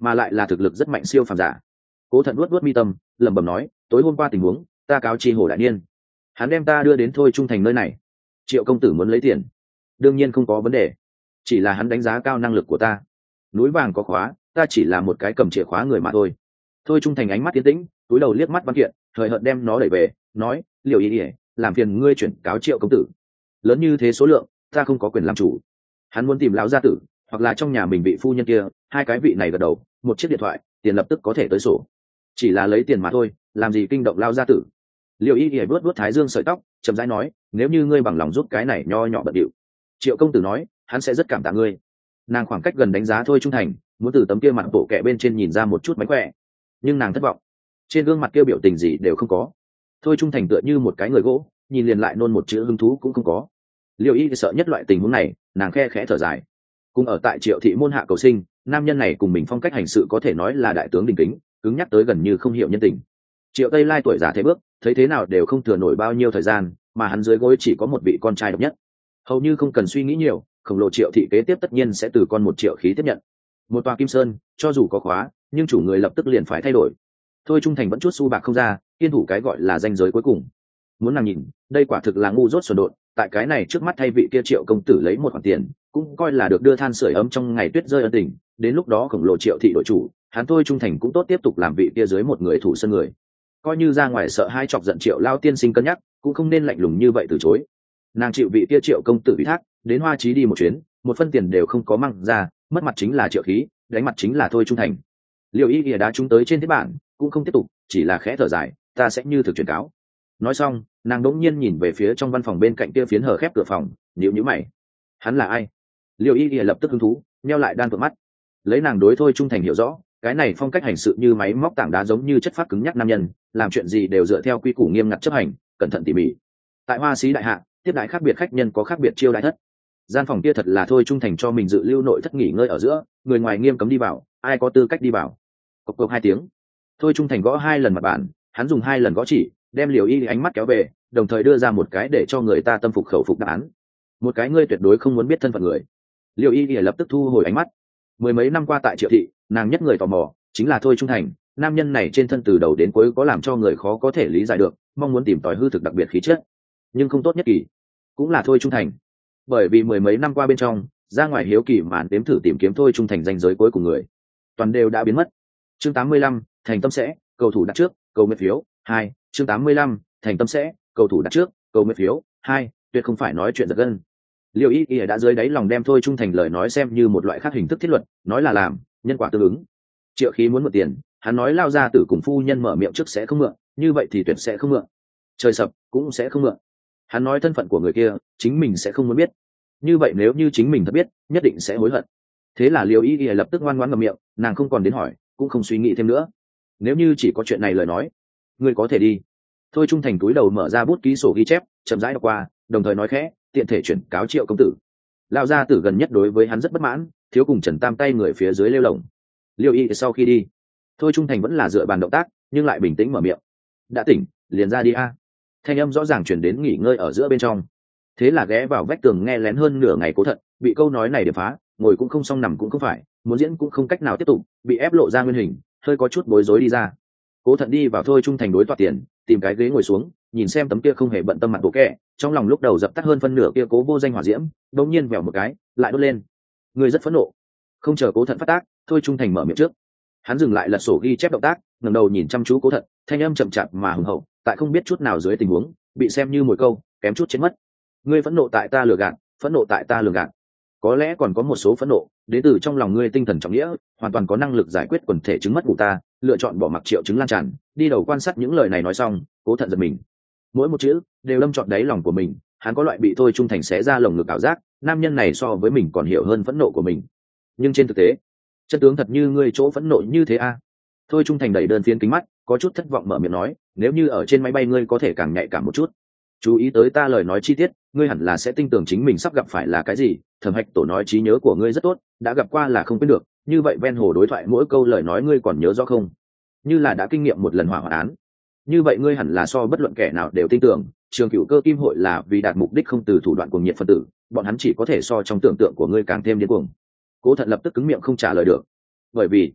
mà lại là thực lực rất mạnh siêu phàm giả. Cố Thận luốt mi tâm, lẩm bẩm nói, tối hôm qua tình huống ta cáo chi Hồ đại niên, hắn đem ta đưa đến Thôi Trung Thành nơi này. Triệu công tử muốn lấy tiền, đương nhiên không có vấn đề, chỉ là hắn đánh giá cao năng lực của ta. Núi vàng có khóa, ta chỉ là một cái cầm chìa khóa người mà thôi. Thôi Trung Thành ánh mắt tiến tĩnh, túi đầu liếc mắt văn kiện, hời hợt đem nó đẩy về, nói, Liệu ý ỉa, làm phiền ngươi chuyển cáo Triệu công tử, lớn như thế số lượng ta không có quyền làm chủ. Hắn muốn tìm lão gia tử hoặc là trong nhà mình vị phu nhân kia, hai cái vị này gật đầu, một chiếc điện thoại, tiền lập tức có thể tới sổ. Chỉ là lấy tiền mà thôi, làm gì kinh động lão gia tử. Liệu ý ỉa vuốt thái dương sợi tóc, chậm rãi nói, nếu như ngươi bằng lòng giúp cái này nho nhỏ bận điệu, Triệu công tử nói hắn sẽ rất cảm tạ ngươi. Nàng khoảng cách gần đánh giá Thôi Trung Thành, muốn từ tấm kia mặt bộ kệ bên trên nhìn ra một chút mánh khỏe, nhưng nàng thất vọng, trên gương mặt kia biểu tình gì đều không có. Thôi Trung Thành tựa như một cái người gỗ, nhìn liền lại nôn một chữ hứng thú cũng không có. Liệu y sợ nhất loại tình huống này, nàng khe khẽ thở dài. Cùng ở tại Triệu thị môn hạ cầu sinh, nam nhân này cùng mình phong cách hành sự có thể nói là đại tướng đình kính, cứng nhắc tới gần như không hiểu nhân tình. Triệu Tây Lai tuổi già thế bước, thấy thế nào đều không thừa nổi bao nhiêu thời gian, mà hắn dưới gối chỉ có một vị con trai độc nhất, hầu như không cần suy nghĩ nhiều, khổng lồ Triệu thị kế tiếp tất nhiên sẽ từ con 1 triệu khí tiếp nhận. Một tòa kim sơn cho dù có khóa, nhưng chủ người lập tức liền phải thay đổi. Thôi Trung Thành vẫn chút xu bạc không ra, kiên thủ cái gọi là danh giới cuối cùng. Muốn nàng nhìn, đây quả thực là ngu dốt xuẩn đột, tại cái này trước mắt thay vị kia Triệu công tử lấy một khoản tiền, cũng coi là được đưa than sưởi ấm trong ngày tuyết rơi ân tình. Đến lúc đó khổng lồ Triệu thị đội chủ, hắn Thôi Trung Thành cũng tốt tiếp tục làm vị kia dưới một người thủ sân người. Coi như ra ngoài sợ hai chọc giận Triệu lao tiên sinh cân nhắc, cũng không nên lạnh lùng như vậy từ chối. Nàng chịu vị kia Triệu công tử ủy thác, đến Hoa Chí đi một chuyến, một phân tiền đều không có mang ra, mất mặt chính là Triệu khí, đánh mặt chính là Thôi Trung Thành. Liệu y ỉa đá chúng tới trên thiết bản, cũng không tiếp tục, chỉ là khẽ thở dài, ta sẽ như thực truyền cáo. Nói xong, nàng đỗng nhiên nhìn về phía trong văn phòng bên cạnh kia phiến hở khép cửa phòng, nhíu nhíu mày. Hắn là ai? Liệu y ỉa lập tức hứng thú, nheo lại đan vượng mắt. Lấy nàng đối Thôi Trung Thành hiểu rõ, cái này phong cách hành sự như máy móc tảng đá giống như chất phát cứng nhắc nam nhân, làm chuyện gì đều dựa theo quy củ nghiêm ngặt chấp hành, cẩn thận tỉ mỉ. Tại Hoa Sĩ đại hạ, tiếp đãi khác biệt khách nhân có khác biệt chiêu đãi thất. Gian phòng kia thật là Thôi Trung Thành cho mình dự lưu nội thất nghỉ ngơi ở giữa, người ngoài nghiêm cấm đi vào, ai có tư cách đi vào. Cộc cộc 2 tiếng, Thôi Trung Thành gõ 2 lần mặt bàn, hắn dùng 2 lần gõ chỉ, đem Liều Y ánh mắt kéo về, đồng thời đưa ra một cái để cho người ta tâm phục khẩu phục đáp án. Một cái ngươi tuyệt đối không muốn biết thân phận người. Liều Y lập tức thu hồi ánh mắt. Mười mấy năm qua tại Triệu thị, nàng nhất người tò mò chính là Thôi Trung Thành. Nam nhân này trên thân từ đầu đến cuối có làm cho người khó có thể lý giải được, mong muốn tìm tòi hư thực đặc biệt khí chất, nhưng không tốt nhất kỳ cũng là Thôi Trung Thành. Bởi vì mười mấy năm qua bên trong, ra ngoài hiếu kỳ màn đếm thử tìm kiếm Thôi Trung Thành danh giới cuối cùng người, toàn đều đã biến mất. Chương 85, thành tâm sẽ, cầu thủ đặt trước, cầu nguyện phiếu 2. Chương 85, thành tâm sẽ, cầu thủ đặt trước, cầu nguyện phiếu 2. Tuyệt không phải nói chuyện giật gân. Liêu Y đã dưới đáy lòng đem Thôi Trung Thành lời nói xem như một loại khác hình thức thiết luật, nói là làm, nhân quả tương ứng. Triệu khí muốn mượn tiền, hắn nói lao ra tử cùng phu nhân mở miệng trước sẽ không mượn, như vậy thì tuyệt sẽ không mượn. Trời sập cũng sẽ không mượn. Hắn nói thân phận của người kia, chính mình sẽ không muốn biết. Như vậy nếu như chính mình thật biết, nhất định sẽ hối hận. Thế là Liêu Y lập tức ngoan ngoãn ngậm miệng, nàng không còn đến hỏi, cũng không suy nghĩ thêm nữa. Nếu như chỉ có chuyện này lời nói, ngươi có thể đi. Thôi Trung Thành túi đầu mở ra bút ký sổ ghi chép, chậm rãi đọc qua, đồng thời nói khẽ, tiện thể chuyển cáo Triệu công tử. Lão gia tử gần nhất đối với hắn rất bất mãn, thiếu cùng Trần Tam tay người phía dưới lêu lồng. Liêu Y sau khi đi, Thôi Trung Thành vẫn là dựa bàn động tác, nhưng lại bình tĩnh mở miệng. Đã tỉnh, liền ra đi a. Thanh âm rõ ràng chuyển đến nghỉ ngơi ở giữa bên trong. Thế là ghé vào vách tường nghe lén hơn nửa ngày Cố Thận, bị câu nói này điểm phá, ngồi cũng không xong nằm cũng không phải, muốn diễn cũng không cách nào tiếp tục, bị ép lộ ra nguyên hình, hơi có chút bối rối đi ra. Cố Thận đi vào Thôi Trung Thành đối toa tiền, tìm cái ghế ngồi xuống, nhìn xem tấm kia không hề bận tâm mặt bộ kệ, trong lòng lúc đầu dập tắt hơn phân nửa kia cố vô danh hỏa diễm, đột nhiên vèo một cái, lại đốt lên. Người rất phẫn nộ. Không chờ Cố Thận phát tác, Thôi Trung Thành mở miệng trước. Hắn dừng lại lật sổ ghi chép động tác, ngẩng đầu nhìn chăm chú Cố Thận, thanh âm chậm chạp mà hùng hậu, tại không biết chút nào dưới tình huống, bị xem như mồi câu, kém chút chết mất. Ngươi phẫn nộ tại ta lừa gạt, phẫn nộ tại ta lừa gạt. Có lẽ còn có một số phẫn nộ đến từ trong lòng ngươi tinh thần trọng nghĩa, hoàn toàn có năng lực giải quyết quần thể chứng mất ngủ ta, lựa chọn bỏ mặc triệu chứng lan tràn, đi đầu quan sát. Những lời này nói xong, Cố Thận giật mình, mỗi một chữ đều lâm trọn đáy lòng của mình. Hắn có loại bị Thôi Trung Thành xé ra lồng ngực ảo giác, nam nhân này so với mình còn hiểu hơn phẫn nộ của mình. Nhưng trên thực tế, chân tướng thật như ngươi chỗ phẫn nộ như thế a? Thôi Trung Thành đẩy đơn phiến kính mắt, có chút thất vọng mở miệng nói, nếu như ở trên máy bay ngươi có thể càng nhạy cảm một chút, chú ý tới ta lời nói chi tiết, ngươi hẳn là sẽ tin tưởng chính mình sắp gặp phải là cái gì. Thẩm Hạch Tổ nói trí nhớ của ngươi rất tốt, đã gặp qua là không quên được, như vậy ven hồ đối thoại mỗi câu lời nói ngươi còn nhớ rõ không? Như là đã kinh nghiệm một lần hỏa hoạn án, như vậy ngươi hẳn là so bất luận kẻ nào đều tin tưởng Trường Cửu Cơ Kim Hội là vì đạt mục đích không từ thủ đoạn cuồng nhiệt phân tử, bọn hắn chỉ có thể so trong tưởng tượng của ngươi càng thêm điên cuồng. Cố Thận lập tức cứng miệng không trả lời được, bởi vì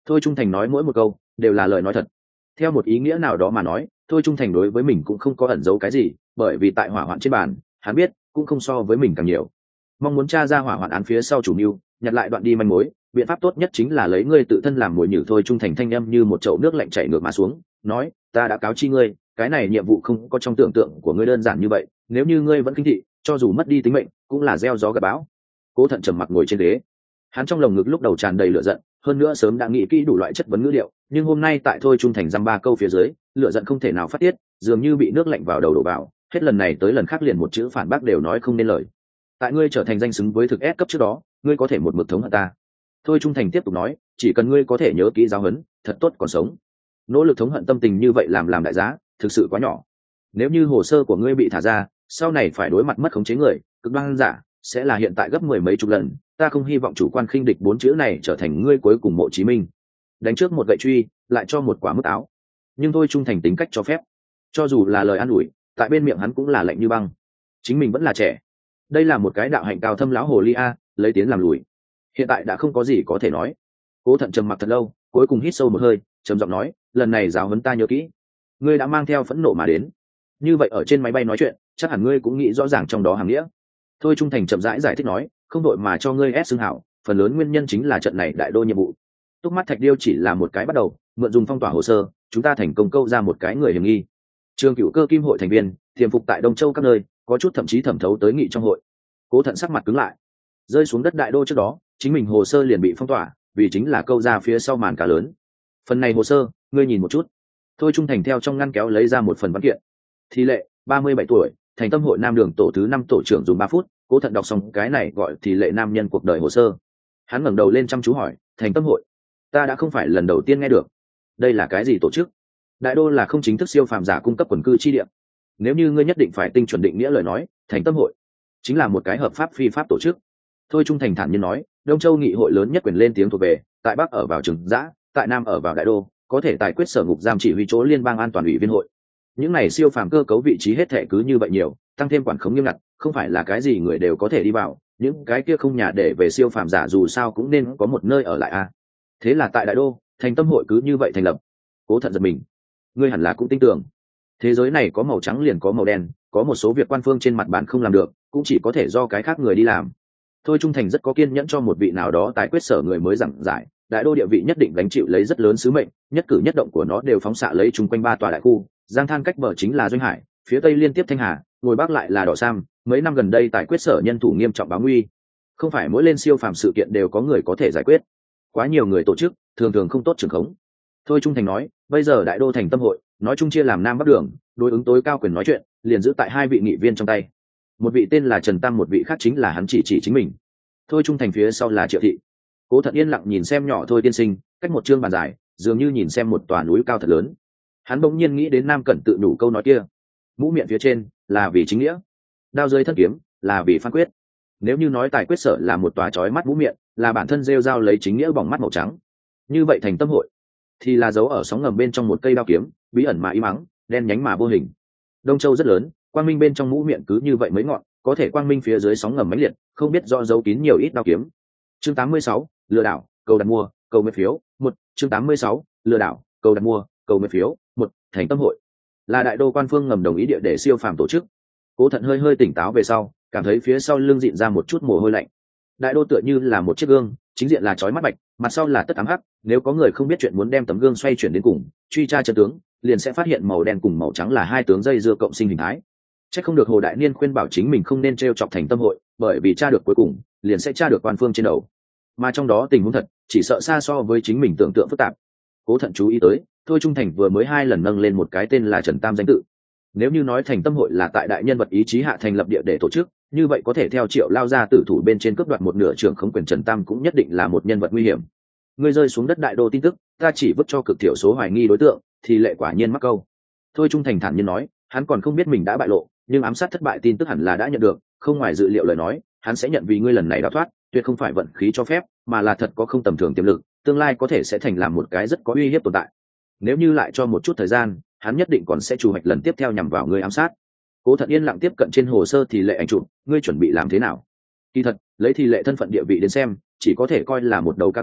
Thôi Trung Thành nói mỗi một câu đều là lời nói thật. Theo một ý nghĩa nào đó mà nói, Thôi Trung Thành đối với mình cũng không có ẩn giấu cái gì, bởi vì tại hỏa hoạn trên bàn, hắn biết cũng không so với mình càng nhiều. Mong muốn tra ra hỏa hoạn án phía sau chủ mưu, nhặt lại đoạn đi manh mối, biện pháp tốt nhất chính là lấy ngươi tự thân làm mồi nhử. Thôi Trung Thành thanh âm như một chậu nước lạnh chảy ngược mà xuống, nói: ta đã cáo chi ngươi, cái này nhiệm vụ không có trong tưởng tượng của ngươi đơn giản như vậy, nếu như ngươi vẫn kinh thị, cho dù mất đi tính mệnh cũng là gieo gió gặt bão. Cố Thận trầm mặc ngồi trên ghế, hắn trong lồng ngực lúc đầu tràn đầy lửa giận, hơn nữa sớm đã nghĩ kỹ đủ loại chất vấn ngữ điệu, nhưng hôm nay tại Thôi Trung Thành dăm ba câu phía dưới, lửa giận không thể nào phát tiết, dường như bị nước lạnh vào đầu đổ vào, hết lần này tới lần khác liền một chữ phản bác đều nói không nên lời. Tại ngươi trở thành danh xứng với thực S cấp trước đó, ngươi có thể một mực thống hận ta. Thôi Trung Thành tiếp tục nói, chỉ cần ngươi có thể nhớ kỹ giáo huấn, thật tốt còn sống. Nỗ lực thống hận tâm tình như vậy làm đại giá, thực sự quá nhỏ. Nếu như hồ sơ của ngươi bị thả ra, sau này phải đối mặt mất khống chế người, cực đoan giả, sẽ là hiện tại gấp mười mấy chục lần. Ta không hy vọng chủ quan khinh địch bốn chữ này trở thành ngươi cuối cùng mộ chí minh. Đánh trước một gậy truy, lại cho một quả mứt áo. Nhưng Thôi Trung Thành tính cách cho phép, cho dù là lời an ủi, tại bên miệng hắn cũng là lạnh như băng. Chính mình vẫn là trẻ, đây là một cái đạo hạnh cao thâm lão hồ ly a, lấy tiến làm lùi. Hiện tại đã không có gì có thể nói. Cố Thận trầm mặc thật lâu, cuối cùng hít sâu một hơi, trầm giọng nói, lần này giáo huấn ta nhớ kỹ. Ngươi đã mang theo phẫn nộ mà đến, như vậy ở trên máy bay nói chuyện, chắc hẳn ngươi cũng nghĩ rõ ràng trong đó hàng nghĩa. Thôi Trung Thành chậm rãi giải thích nói, không đội mà cho ngươi ép xương hảo, phần lớn nguyên nhân chính là trận này đại đô nhiệm vụ. Túc Mắt Thạch Điêu chỉ là một cái bắt đầu, mượn dùng phong tỏa hồ sơ, chúng ta thành công câu ra một cái người hiểm nghi. Trường Cửu Cơ Kim hội thành viên, tiềm phục tại Đông Châu các nơi, có chút thậm chí thẩm thấu tới nghị trong hội. Cố Thận sắc mặt cứng lại, rơi xuống đất đại đô trước đó, chính mình hồ sơ liền bị phong tỏa, vì chính là câu ra phía sau màn cá lớn. Phần này hồ sơ, ngươi nhìn một chút. Thôi Trung Thành theo trong ngăn kéo lấy ra một phần văn kiện. Thi Lệ, 37 tuổi, thành tâm hội Nam Đường tổ thứ 5 tổ trưởng, dùng 3 phút. Cố Thận đọc xong cái này gọi Thì Lệ nam nhân cuộc đời hồ sơ. Hắn ngẩng đầu lên chăm chú hỏi, thành tâm hội, ta đã không phải lần đầu tiên nghe được. Đây là cái gì tổ chức? Đại đô là không chính thức siêu phàm giả cung cấp quần cư chi địa. Nếu như ngươi nhất định phải tinh chuẩn định nghĩa lời nói, thành tâm hội chính là một cái hợp pháp phi pháp tổ chức. Thôi Trung Thành thản nhiên nói, Đông Châu nghị hội lớn nhất quyền lên tiếng thuộc về, tại Bắc ở vào Trừng Giã, tại Nam ở vào Đại Đô, có thể tài quyết sở ngục giam chỉ huy chỗ liên bang an toàn ủy viên hội. Những này siêu phàm cơ cấu vị trí hết thệ cứ như vậy nhiều, tăng thêm quản khống nghiêm ngặt, không phải là cái gì người đều có thể đi vào, những cái kia không nhà để về siêu phàm giả dù sao cũng nên có một nơi ở lại a. Thế là tại Đại Đô, thành tâm hội cứ như vậy thành lập. Cố Thận giật mình, ngươi hẳn là cũng tin tưởng, thế giới này có màu trắng liền có màu đen, có một số việc quan phương trên mặt bản không làm được, cũng chỉ có thể do cái khác người đi làm. Thôi Trung Thành rất có kiên nhẫn cho một vị nào đó tại quyết sở người mới giảng giải, Đại Đô địa vị nhất định gánh chịu lấy rất lớn sứ mệnh, nhất cử nhất động của nó đều phóng xạ lấy chung quanh 3 tòa đại khu, Giang Than cách bờ chính là Doanh Hải, phía tây liên tiếp Thanh Hà, ngồi bắc lại là Đỏ Sam. Mấy năm gần đây tại quyết sở nhân thủ nghiêm trọng báo nguy, không phải mỗi lên siêu phàm sự kiện đều có người có thể giải quyết, quá nhiều người tổ chức, thường thường không tốt trưởng khống. Thôi Trung Thành nói, bây giờ Đại Đô thành tâm hội, nói chung chia làm Nam Bắc đường, đối ứng tối cao quyền nói chuyện liền giữ tại 2 vị nghị viên trong tay. Một vị tên là Trần Tam, một vị khác chính là hắn chỉ chính mình. Thôi Trung Thành phía sau là Triệu Thị. Cố Thận yên lặng nhìn xem nhỏ Thôi tiên sinh, cách một chương bàn dài, dường như nhìn xem một tòa núi cao thật lớn. Hắn bỗng nhiên nghĩ đến Nam Cẩn tự nhủ câu nói kia, mũ miệng phía trên là vì chính nghĩa, đao dưới thân kiếm là vì phán quyết. Nếu như nói tài quyết sở là một tòa chói mắt mũ miệng, là bản thân rêu rao lấy chính nghĩa bỏng mắt màu trắng, như vậy thành tâm hội thì là giấu ở sóng ngầm bên trong một cây đao kiếm, bí ẩn mà im ắng, đen nhánh mà vô hình. Đông Châu rất lớn, quang minh bên trong mũ miệng cứ như vậy mấy ngọn, có thể quang minh phía dưới sóng ngầm mãnh liệt, không biết do giấu kín nhiều ít đao kiếm. Chương 86, lừa đảo, cầu đặt mua, cầu nguyện phiếu, 1. Chương 86, lừa đảo, cầu đặt mua, cầu nguyện phiếu, 1. Thành tâm hội là Đại Đô quan phương ngầm đồng ý địa để siêu phàm tổ chức. Cố Thận hơi tỉnh táo về sau, cảm thấy phía sau lưng dịn ra một chút mồ hôi lạnh. Đại Đô tựa như là một chiếc gương, chính diện là chói mắt bạch, mặt sau là tất ám hắc, nếu có người không biết chuyện muốn đem tấm gương xoay chuyển đến cùng, truy tra chân tướng, liền sẽ phát hiện màu đen cùng màu trắng là 2 tướng dây dưa cộng sinh hình thái. Chắc không được Hồ Đại Niên khuyên bảo chính mình không nên trêu chọc thành tâm hội, bởi vì tra được cuối cùng, liền sẽ tra được quan phương trên đầu. Mà trong đó tình huống thật, chỉ sợ xa so với chính mình tưởng tượng phức tạp. Cố Thận chú ý tới, Thôi Trung Thành vừa mới 2 lần nâng lên một cái tên là Trần Tam danh tự. Nếu như nói thành tâm hội là tại đại nhân vật ý chí hạ thành lập địa để tổ chức, như vậy có thể theo Triệu lao ra tử thủ bên trên cướp đoạt một nửa trưởng khống quyền Trần Tam cũng nhất định là một nhân vật nguy hiểm. Ngươi rơi xuống đất Đại Đô tin tức, ta chỉ vứt cho cực thiểu số hoài nghi đối tượng, thì lệ quả nhiên mắc câu. Thôi Trung Thành thản nhiên nói, hắn còn không biết mình đã bại lộ, nhưng ám sát thất bại tin tức hẳn là đã nhận được, không ngoài dự liệu lời nói, hắn sẽ nhận vì ngươi lần này đào thoát, tuyệt không phải vận khí cho phép, mà là thật có không tầm thường tiềm lực, tương lai có thể sẽ thành làm một cái rất có uy hiếp tồn tại. Nếu như lại cho một chút thời gian, hắn nhất định còn sẽ chủ hoạch lần tiếp theo nhằm vào ngươi ám sát. Cố Thận yên lặng tiếp cận trên hồ sơ thì lệ ảnh chụp, ngươi chuẩn bị làm thế nào? Kỳ thật, lấy thì lệ thân phận địa vị đến xem, chỉ có thể coi là một đầu cá con,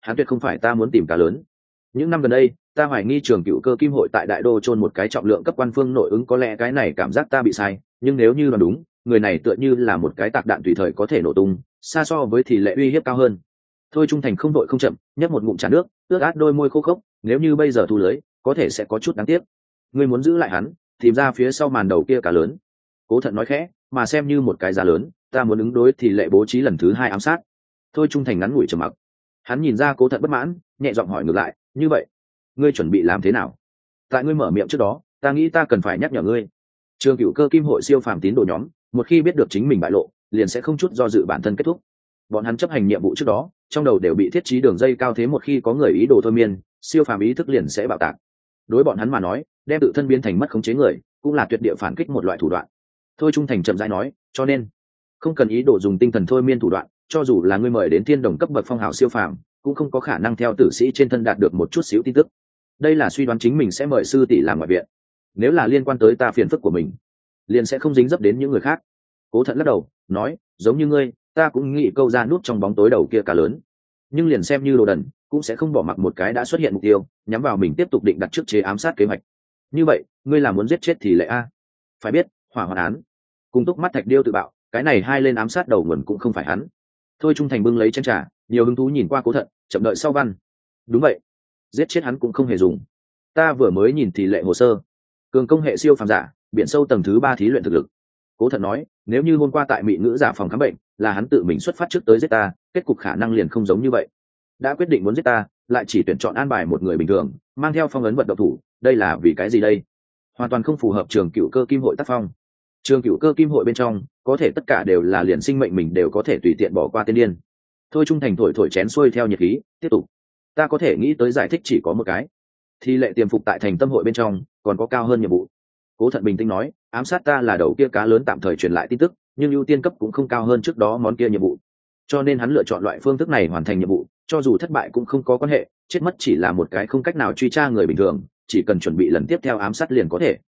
hắn tuyệt không phải ta muốn tìm cá lớn. Những năm gần đây ta hoài nghi Trường Cựu Cơ Kim hội tại đại đô chôn một cái trọng lượng cấp quan phương nội ứng, có lẽ cái này cảm giác ta bị sai, nhưng nếu như là đúng, người này tựa như là một cái tạc đạn tùy thời có thể nổ tung, xa so với thì lệ uy hiếp cao hơn. Thôi Trung Thành không đội không chậm, nhấp một ngụm trà nước, ướt át đôi môi khô khốc, nếu như bây giờ thu lưới, có thể sẽ có chút đáng tiếc. Ngươi muốn giữ lại hắn, tìm ra phía sau màn đầu kia cá lớn. Cố Thận nói khẽ, mà xem như một cái giá lớn, ta muốn ứng đối thì lệ bố trí lần thứ 2 ám sát. Thôi Trung Thành ngắn ngủi trầm mặc. Hắn nhìn ra Cố Thận bất mãn, nhẹ giọng hỏi ngược lại, như vậy ngươi chuẩn bị làm thế nào? Tại ngươi mở miệng trước đó, ta nghĩ ta cần phải nhắc nhở ngươi. Trường Cựu Cơ Kim hội siêu phàm tín đồ nhóm, một khi biết được chính mình bại lộ, liền sẽ không chút do dự bản thân kết thúc. Bọn hắn chấp hành nhiệm vụ trước đó, trong đầu đều bị thiết trí đường dây cao thế, một khi có người ý đồ thôi miên, siêu phàm ý thức liền sẽ bạo tạc. Đối bọn hắn mà nói, đem tự thân biến thành mất khống chế người, cũng là tuyệt địa phản kích một loại thủ đoạn. Thôi Trung Thành chậm rãi nói, cho nên không cần ý đồ dùng tinh thần thôi miên thủ đoạn, cho dù là ngươi mời đến thiên đồng cấp bậc phong hào siêu phàm, cũng không có khả năng theo tử sĩ trên thân đạt được một chút xíu tin tức. Đây là suy đoán chính mình sẽ mời sư tỷ làm ngoại viện. Nếu là liên quan tới ta phiền phức của mình, liền sẽ không dính dấp đến những người khác. Cố Thận lắc đầu nói, giống như ngươi, ta cũng nghĩ câu ra nút trong bóng tối đầu kia cá lớn, nhưng liền xem như đồ đần cũng sẽ không bỏ mặc một cái đã xuất hiện mục tiêu, nhắm vào mình tiếp tục định đặt trước chế ám sát kế hoạch. Như vậy ngươi là muốn giết chết thì lệ a? Phải biết hỏa hoạn án cùng Túc Mắt Thạch Điêu tự bạo, cái này hai lên ám sát đầu nguồn cũng không phải hắn. Thôi Trung Thành bưng lấy chén trà, nhiều hứng thú nhìn qua Cố Thận, chậm đợi sau văn. Đúng vậy, giết chết hắn cũng không hề dùng. Ta vừa mới nhìn thì lệ hồ sơ, cường công hệ siêu phàm giả, biển sâu tầng thứ 3 thí luyện thực lực. Cố Thận nói, nếu như hôm qua tại Mị Ngữ giả phòng khám bệnh là hắn tự mình xuất phát trước tới giết ta, kết cục khả năng liền không giống như vậy. Đã quyết định muốn giết ta, lại chỉ tuyển chọn an bài một người bình thường, mang theo phong ấn vận động thủ, đây là vì cái gì đây? Hoàn toàn không phù hợp Trường Cựu Cơ Kim hội tác phong. Trường Cựu Cơ Kim hội bên trong, có thể tất cả đều là liền sinh mệnh mình đều có thể tùy tiện bỏ qua tên điên. Thôi Trung Thành thổi chén xuôi theo nhiệt khí, tiếp tục. Ta có thể nghĩ tới giải thích chỉ có một cái. Thì lệ tiềm phục tại thành tâm hội bên trong, còn có cao hơn nhiệm vụ. Cố Thận bình tĩnh nói, ám sát ta là đầu kia cá lớn tạm thời truyền lại tin tức, nhưng ưu tiên cấp cũng không cao hơn trước đó món kia nhiệm vụ, cho nên hắn lựa chọn loại phương thức này hoàn thành nhiệm vụ, cho dù thất bại cũng không có quan hệ, chết mất chỉ là một cái không cách nào truy tra người bình thường, chỉ cần chuẩn bị lần tiếp theo ám sát liền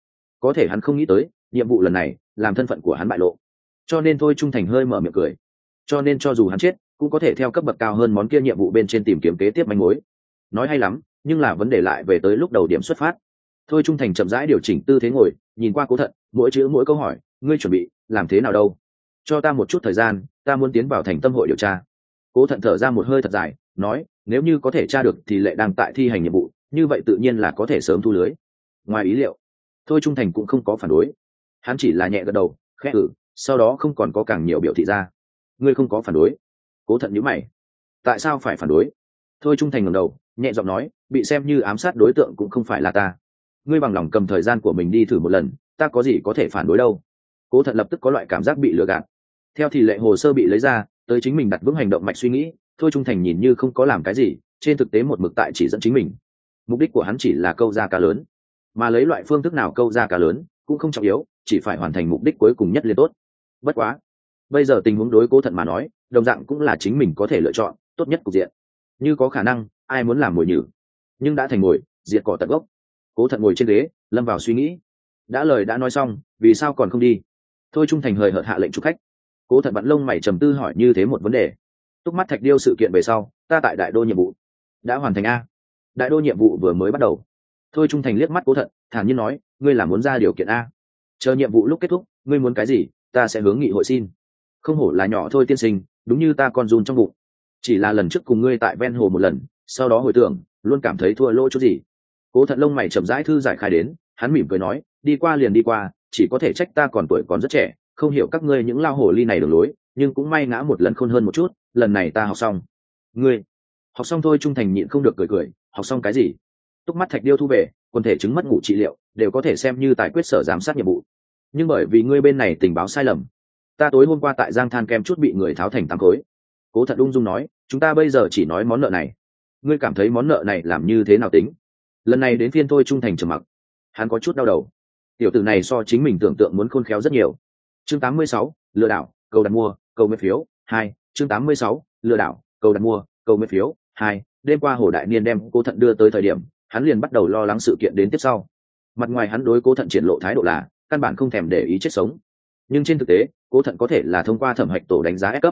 có thể hắn không nghĩ tới nhiệm vụ lần này làm thân phận của hắn bại lộ, cho nên Thôi Trung Thành hơi mở miệng cười, cho nên cho dù hắn chết cũng có thể theo cấp bậc cao hơn món kia nhiệm vụ bên trên tìm kiếm kế tiếp manh mối. Nói hay lắm, nhưng là vấn đề lại về tới lúc đầu điểm xuất phát. Thôi Trung Thành chậm rãi điều chỉnh tư thế ngồi, nhìn qua Cố Thận, mỗi chữ mỗi câu hỏi, ngươi chuẩn bị làm thế nào đâu? Cho ta một chút thời gian, ta muốn tiến vào thành tâm hội điều tra. Cố Thận thở ra một hơi thật dài, nói, nếu như có thể tra được thì lệ đang tại thi hành nhiệm vụ, như vậy tự nhiên là có thể sớm thu lưới. Ngoài ý liệu, Thôi Trung Thành cũng không có phản đối, hắn chỉ là nhẹ gật đầu, khẽ sau đó không còn có càng nhiều biểu thị ra. Ngươi không có phản đối? Cố Thận nhíu mày. Tại sao phải phản đối? Thôi Trung Thành ngẩng đầu, nhẹ giọng nói, bị xem như ám sát đối tượng cũng không phải là ta. Ngươi bằng lòng cầm thời gian của mình đi thử một lần, ta có gì có thể phản đối đâu. Cố Thận lập tức có loại cảm giác bị lừa gạt. Theo thì lệ hồ sơ bị lấy ra, tới chính mình đặt vững hành động mạch suy nghĩ, Thôi Trung Thành nhìn như không có làm cái gì, trên thực tế một mực tại chỉ dẫn chính mình. Mục đích của hắn chỉ là câu ra cá lớn, mà lấy loại phương thức nào câu ra cá lớn cũng không trọng yếu, chỉ phải hoàn thành mục đích cuối cùng nhất liền tốt. Bất quá bây giờ tình huống đối Cố Thận mà nói, đồng dạng cũng là chính mình có thể lựa chọn tốt nhất cục diện. Như có khả năng, ai muốn làm mồi nhử, nhưng đã thành mồi, diệt cỏ tận gốc. Cố Thận ngồi trên ghế, lâm vào suy nghĩ. Đã lời đã nói xong, vì sao còn không đi? Thôi Trung Thành hời hợt hạ lệnh chụp khách. Cố Thận vặn lông mày trầm tư hỏi như thế một vấn đề. Túc Mắt Thạch Điêu sự kiện về sau, ta tại đại đô nhiệm vụ đã hoàn thành a. Đại đô nhiệm vụ vừa mới bắt đầu. Thôi Trung Thành liếc mắt Cố Thận, thản nhiên nói, ngươi là muốn ra điều kiện a? Chờ nhiệm vụ lúc kết thúc, ngươi muốn cái gì, ta sẽ hướng nghị hội xin. Không hổ là nhỏ thôi tiên sinh, đúng như ta con run trong bụng. Chỉ là lần trước cùng ngươi tại ven hồ một lần, sau đó hồi tưởng, luôn cảm thấy thua lỗ chút gì. Cố Thận lông mày chậm rãi thư giải khai đến, hắn mỉm cười nói, đi qua liền đi qua, chỉ có thể trách ta còn tuổi còn rất trẻ, không hiểu các ngươi những lao hồ ly này đường lối, nhưng cũng may ngã một lần khôn hơn một chút, lần này ta học xong. Ngươi học xong? Thôi Trung Thành nhịn không được cười, học xong cái gì? Túc Mắt Thạch Điêu thu về, quần thể chứng mất ngủ trị liệu đều có thể xem như tài quyết sở giám sát nhiệm vụ, nhưng bởi vì ngươi bên này tình báo sai lầm, ta tối hôm qua tại Giang Than kem chút bị người tháo thành 8 khối. Cố Thận ung dung nói, chúng ta bây giờ chỉ nói món nợ này, ngươi cảm thấy món nợ này làm như thế nào tính? Lần này đến phiên Thôi Trung Thành trầm mặc, hắn có chút đau đầu. Tiểu tử này so chính mình tưởng tượng muốn khôn khéo rất nhiều. Chương 86, lừa đảo, cầu đặt mua, cầu nguyện phiếu 2. Chương 86, lừa đảo, cầu đặt mua, cầu nguyện phiếu 2. Đêm qua Hồ Đại Niên đem Cố Thận đưa tới thời điểm, hắn liền bắt đầu lo lắng sự kiện đến tiếp sau. Mặt ngoài hắn đối Cố Thận triển lộ thái độ là căn bản không thèm để ý chết sống, nhưng trên thực tế Cố Thận có thể là thông qua thẩm hạch tổ đánh giá ép cấp.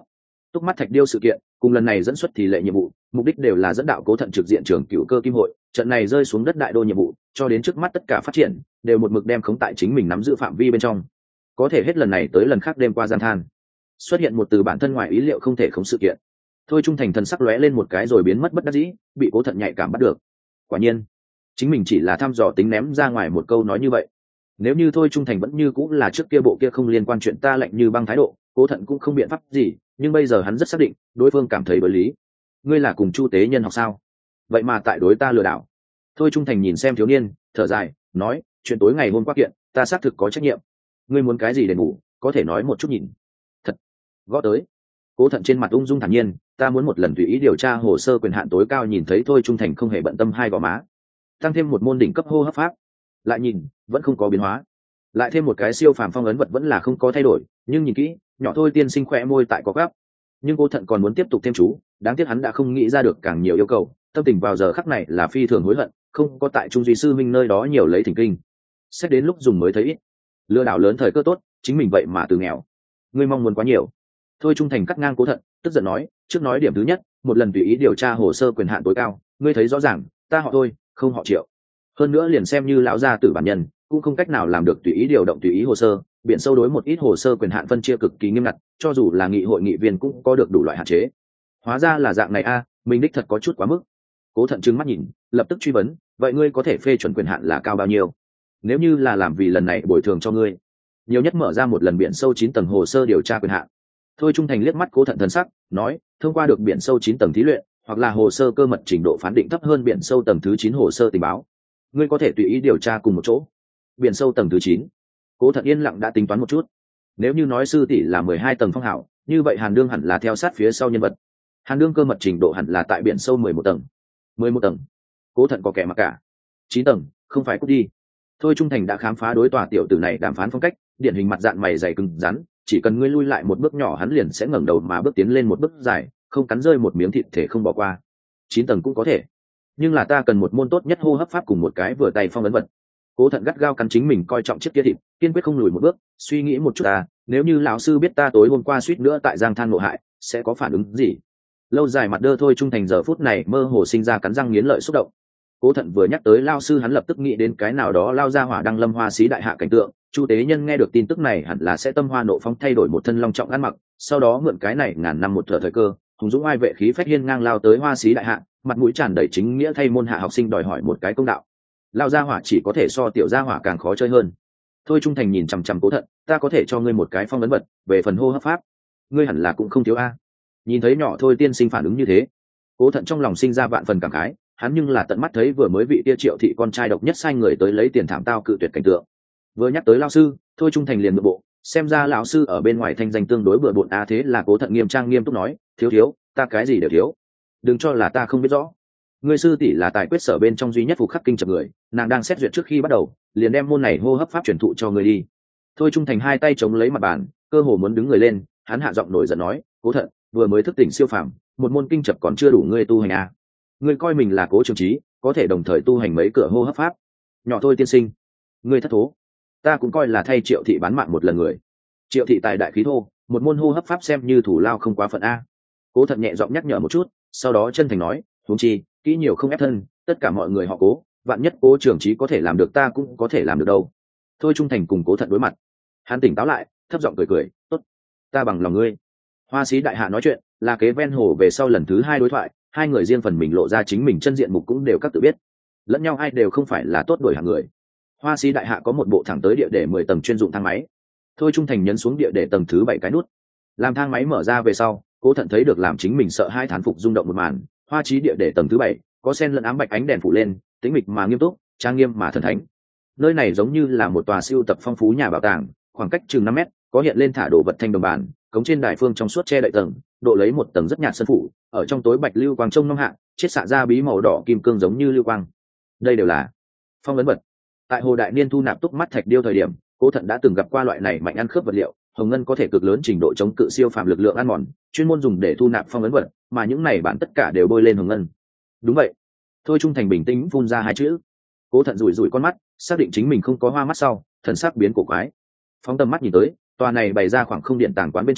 Túc mắt thạch điêu sự kiện cùng lần này dẫn xuất thì lệ nhiệm vụ mục đích đều là dẫn đạo Cố Thận trực diện trường cựu cơ kim hội, trận này rơi xuống đất đại đô nhiệm vụ cho đến trước mắt tất cả phát triển đều một mực đem khống tại chính mình nắm giữ phạm vi bên trong. Có thể hết lần này tới lần khác đêm qua gian than xuất hiện một từ bản thân ngoài ý liệu không thể khống sự kiện. Thôi Trung Thành thần sắc lóe lên một cái rồi biến mất bất đắc dĩ, bị Cố Thận nhạy cảm bắt được. Quả nhiên chính mình chỉ là thăm dò tính ném ra ngoài một câu nói như vậy. Nếu như Thôi Trung Thành vẫn như cũng là trước kia bộ kia không liên quan chuyện ta lạnh như băng thái độ, Cố Thận cũng không biện pháp gì, nhưng bây giờ hắn rất xác định đối phương cảm thấy đối lý. Ngươi là cùng Chu Tế Nhân học sao? Vậy mà tại đối ta lừa đảo. Thôi Trung Thành nhìn xem thiếu niên, thở dài nói, chuyện tối ngày hôm qua kiện ta xác thực có trách nhiệm. Ngươi muốn cái gì để ngủ, có thể nói một chút nhìn. Thật. Gõ tới. Cố Thận trên mặt ung dung thản nhiên, ta muốn một lần tùy ý điều tra hồ sơ quyền hạn tối cao. Nhìn thấy Thôi Trung Thành không hề bận tâm hai gò má, tăng thêm một môn đỉnh cấp hô hấp pháp, lại nhìn vẫn không có biến hóa, lại thêm một cái siêu phàm phong ấn vật vẫn là không có thay đổi, nhưng nhìn kỹ nhỏ Thôi tiên sinh khỏe môi tại có gắp. Nhưng Cố Thận còn muốn tiếp tục thêm chú, đáng tiếc hắn đã không nghĩ ra được càng nhiều yêu cầu, tâm tình vào giờ khắc này là phi thường hối hận, không có tại Trung Duy sư minh nơi đó nhiều lấy thỉnh kinh. Xét đến lúc dùng mới thấy ít, lừa đảo lớn thời cơ tốt, chính mình vậy mà từ nghèo. Ngươi mong muốn quá nhiều. Thôi Trung Thành cắt ngang Cố Thận, tức giận nói, trước nói điểm thứ nhất, một lần tùy ý điều tra hồ sơ quyền hạn tối cao, ngươi thấy rõ ràng ta họ Thôi không họ Triệu, hơn nữa liền xem như lão gia tử bản nhân cũng không cách nào làm được tùy ý điều động tùy ý hồ sơ. Biển sâu đối một ít hồ sơ quyền hạn phân chia cực kỳ nghiêm ngặt, cho dù là nghị hội nghị viên cũng có được đủ loại hạn chế. Hóa ra là dạng này a, mình đích thật có chút quá mức. Cố Thận trừng mắt nhìn, lập tức truy vấn, vậy ngươi có thể phê chuẩn quyền hạn là cao bao nhiêu? Nếu như là làm vì lần này bồi thường cho ngươi, nhiều nhất mở ra một lần biển sâu 9 tầng hồ sơ điều tra quyền hạn. Thôi Trung Thành liếc mắt Cố Thận thần sắc, nói, thông qua được biển sâu 9 tầng thí luyện, hoặc là hồ sơ cơ mật trình độ phán định thấp hơn biển sâu tầng thứ 9 hồ sơ tình báo, ngươi có thể tùy ý điều tra cùng một chỗ. Biển sâu tầng thứ 9. Cố Thận yên lặng đã tính toán một chút. Nếu như nói sư tỷ là 12 tầng phong hảo, như vậy Hàn Đương hẳn là theo sát phía sau nhân vật. Hàn Đương cơ mật trình độ hẳn là tại biển sâu 11 tầng. 11 tầng. Cố Thận có kẻ mặc cả. 9 tầng, không phải cút đi. Thôi Trung Thành đã khám phá đối tòa tiểu tử này đàm phán phong cách, điển hình mặt dạng mày dày cứng rắn, chỉ cần ngươi lui lại một bước nhỏ hắn liền sẽ ngẩng đầu mà bước tiến lên một bước dài, không cắn rơi một miếng thịt thể không bỏ qua. 9 tầng cũng có thể, nhưng là ta cần một môn tốt nhất hô hấp pháp cùng một cái vừa tay phong ấn vật. Cố Thận gắt gao cắn chính mình coi trọng chiếc kia thịt, kiên quyết không lùi một bước. Suy nghĩ một chút ta, nếu như lão sư biết ta tối hôm qua suýt nữa tại Giang Than ngộ hại, sẽ có phản ứng gì? Lâu dài mặt đơ Thôi Trung Thành giờ phút này mơ hồ sinh ra cắn răng nghiến lợi xúc động. Cố Thận vừa nhắc tới lao sư hắn lập tức nghĩ đến cái nào đó lao ra hỏa đăng lâm hoa xí đại hạ cảnh tượng. Chu Tế Nhân nghe được tin tức này hẳn là sẽ tâm hoa nộ phóng thay đổi một thân long trọng ăn mặc, sau đó mượn cái này ngàn năm một thở thời cơ, hùng dũng ai vệ khí phách hiên ngang lao tới hoa xí đại hạ, mặt mũi tràn đầy chính nghĩa thay môn hạ học sinh đòi hỏi một cái công đạo. Lao gia hỏa chỉ có thể so tiểu gia hỏa càng khó chơi hơn. Thôi Trung Thành nhìn chằm chằm Cố Thận, ta có thể cho ngươi một cái phong ấn vật, về phần hô hấp pháp ngươi hẳn là cũng không thiếu a. Nhìn thấy nhỏ Thôi tiên sinh phản ứng như thế, Cố Thận trong lòng sinh ra vạn phần cảm khái, hắn nhưng là tận mắt thấy vừa mới vị tia Triệu thị con trai độc nhất sai người tới lấy tiền thảm tao cự tuyệt cảnh tượng. Vừa nhắc tới lao sư, Thôi Trung Thành liền nội bộ, xem ra lão sư ở bên ngoài thanh danh tương đối bừa bộn a. Thế là Cố Thận nghiêm trang nghiêm túc nói, thiếu, ta cái gì đều thiếu, đừng cho là ta không biết rõ. Ngươi sư tỷ là tài quyết sở bên trong duy nhất phục khắc kinh chập người, nàng đang xét duyệt trước khi bắt đầu liền đem môn này hô hấp pháp truyền thụ cho ngươi đi. Thôi Trung Thành hai tay chống lấy mặt bàn, cơ hồ muốn đứng người lên, hắn hạ giọng nổi giận nói, Cố Thận vừa mới thức tỉnh siêu phàm, một môn kinh chập còn chưa đủ ngươi tu hành à? Ngươi coi mình là Cố Trường Trí, có thể đồng thời tu hành mấy cửa hô hấp pháp? Nhỏ Thôi tiên sinh, ngươi thất thố. Ta cũng coi là thay Triệu thị bán mạng một lần người. Triệu thị tài đại khí thô, một môn hô hấp pháp xem như thủ lao không quá phận a. Cố Thận nhẹ giọng nhắc nhở một chút, sau đó chân thành nói, huống chi kỹ nhiều không ép thân, tất cả mọi người họ Cố, vạn nhất Cố Trường Trí có thể làm được ta cũng có thể làm được đâu. Thôi Trung Thành cùng Cố Thận đối mặt, hắn tỉnh táo lại, thấp giọng cười, tốt, ta bằng lòng ngươi. Hoa Sĩ đại hạ nói chuyện là kế ven hồ về sau lần thứ 2 đối thoại, hai người riêng phần mình lộ ra chính mình chân diện mục cũng đều các tự biết, lẫn nhau ai đều không phải là tốt đổi hạng người. Hoa Sĩ đại hạ có một bộ thẳng tới địa để 10 tầng chuyên dụng thang máy. Thôi Trung Thành nhấn xuống địa để tầng thứ 7 cái nút, làm thang máy mở ra về sau, Cố Thận thấy được làm chính mình sợ hai thán phục rung động một màn. Hoa Chí địa để tầng thứ 7 có sen lẫn ám bạch ánh đèn phủ lên, tĩnh mịch mà nghiêm túc, trang nghiêm mà thần thánh. Nơi này giống như là một tòa siêu tập phong phú nhà bảo tàng, khoảng cách chừng 5 mét có hiện lên thả đồ vật thanh đồng bàn, cống trên đài phương trong suốt che đậy tầng, độ lấy một tầng rất nhạt sân phủ, ở trong tối bạch lưu quang trông năm hạ, chiết xạ ra bí màu đỏ kim cương giống như lưu quang. Đây đều là phong ấn vật. Tại Hồ Đại Niên thu nạp túc mắt thạch điêu thời điểm, Cố Thận đã từng gặp qua loại này mạnh ăn khớp vật liệu, hồng ngân có thể cực lớn trình độ chống cự siêu phàm lực lượng ăn mòn, chuyên môn dùng để thu nạp phong ấn vật, mà những này bản tất cả đều bôi lên hồng ngân. Đúng vậy. Thôi Trung Thành bình tĩnh phun ra hai chữ. Cố Thận rủi rủi con mắt, xác định chính mình không có hoa mắt sau, thần sắc biến cổ quái. Phóng tầm mắt nhìn tới, tòa này bày ra khoảng không điện tàng quán bên trong,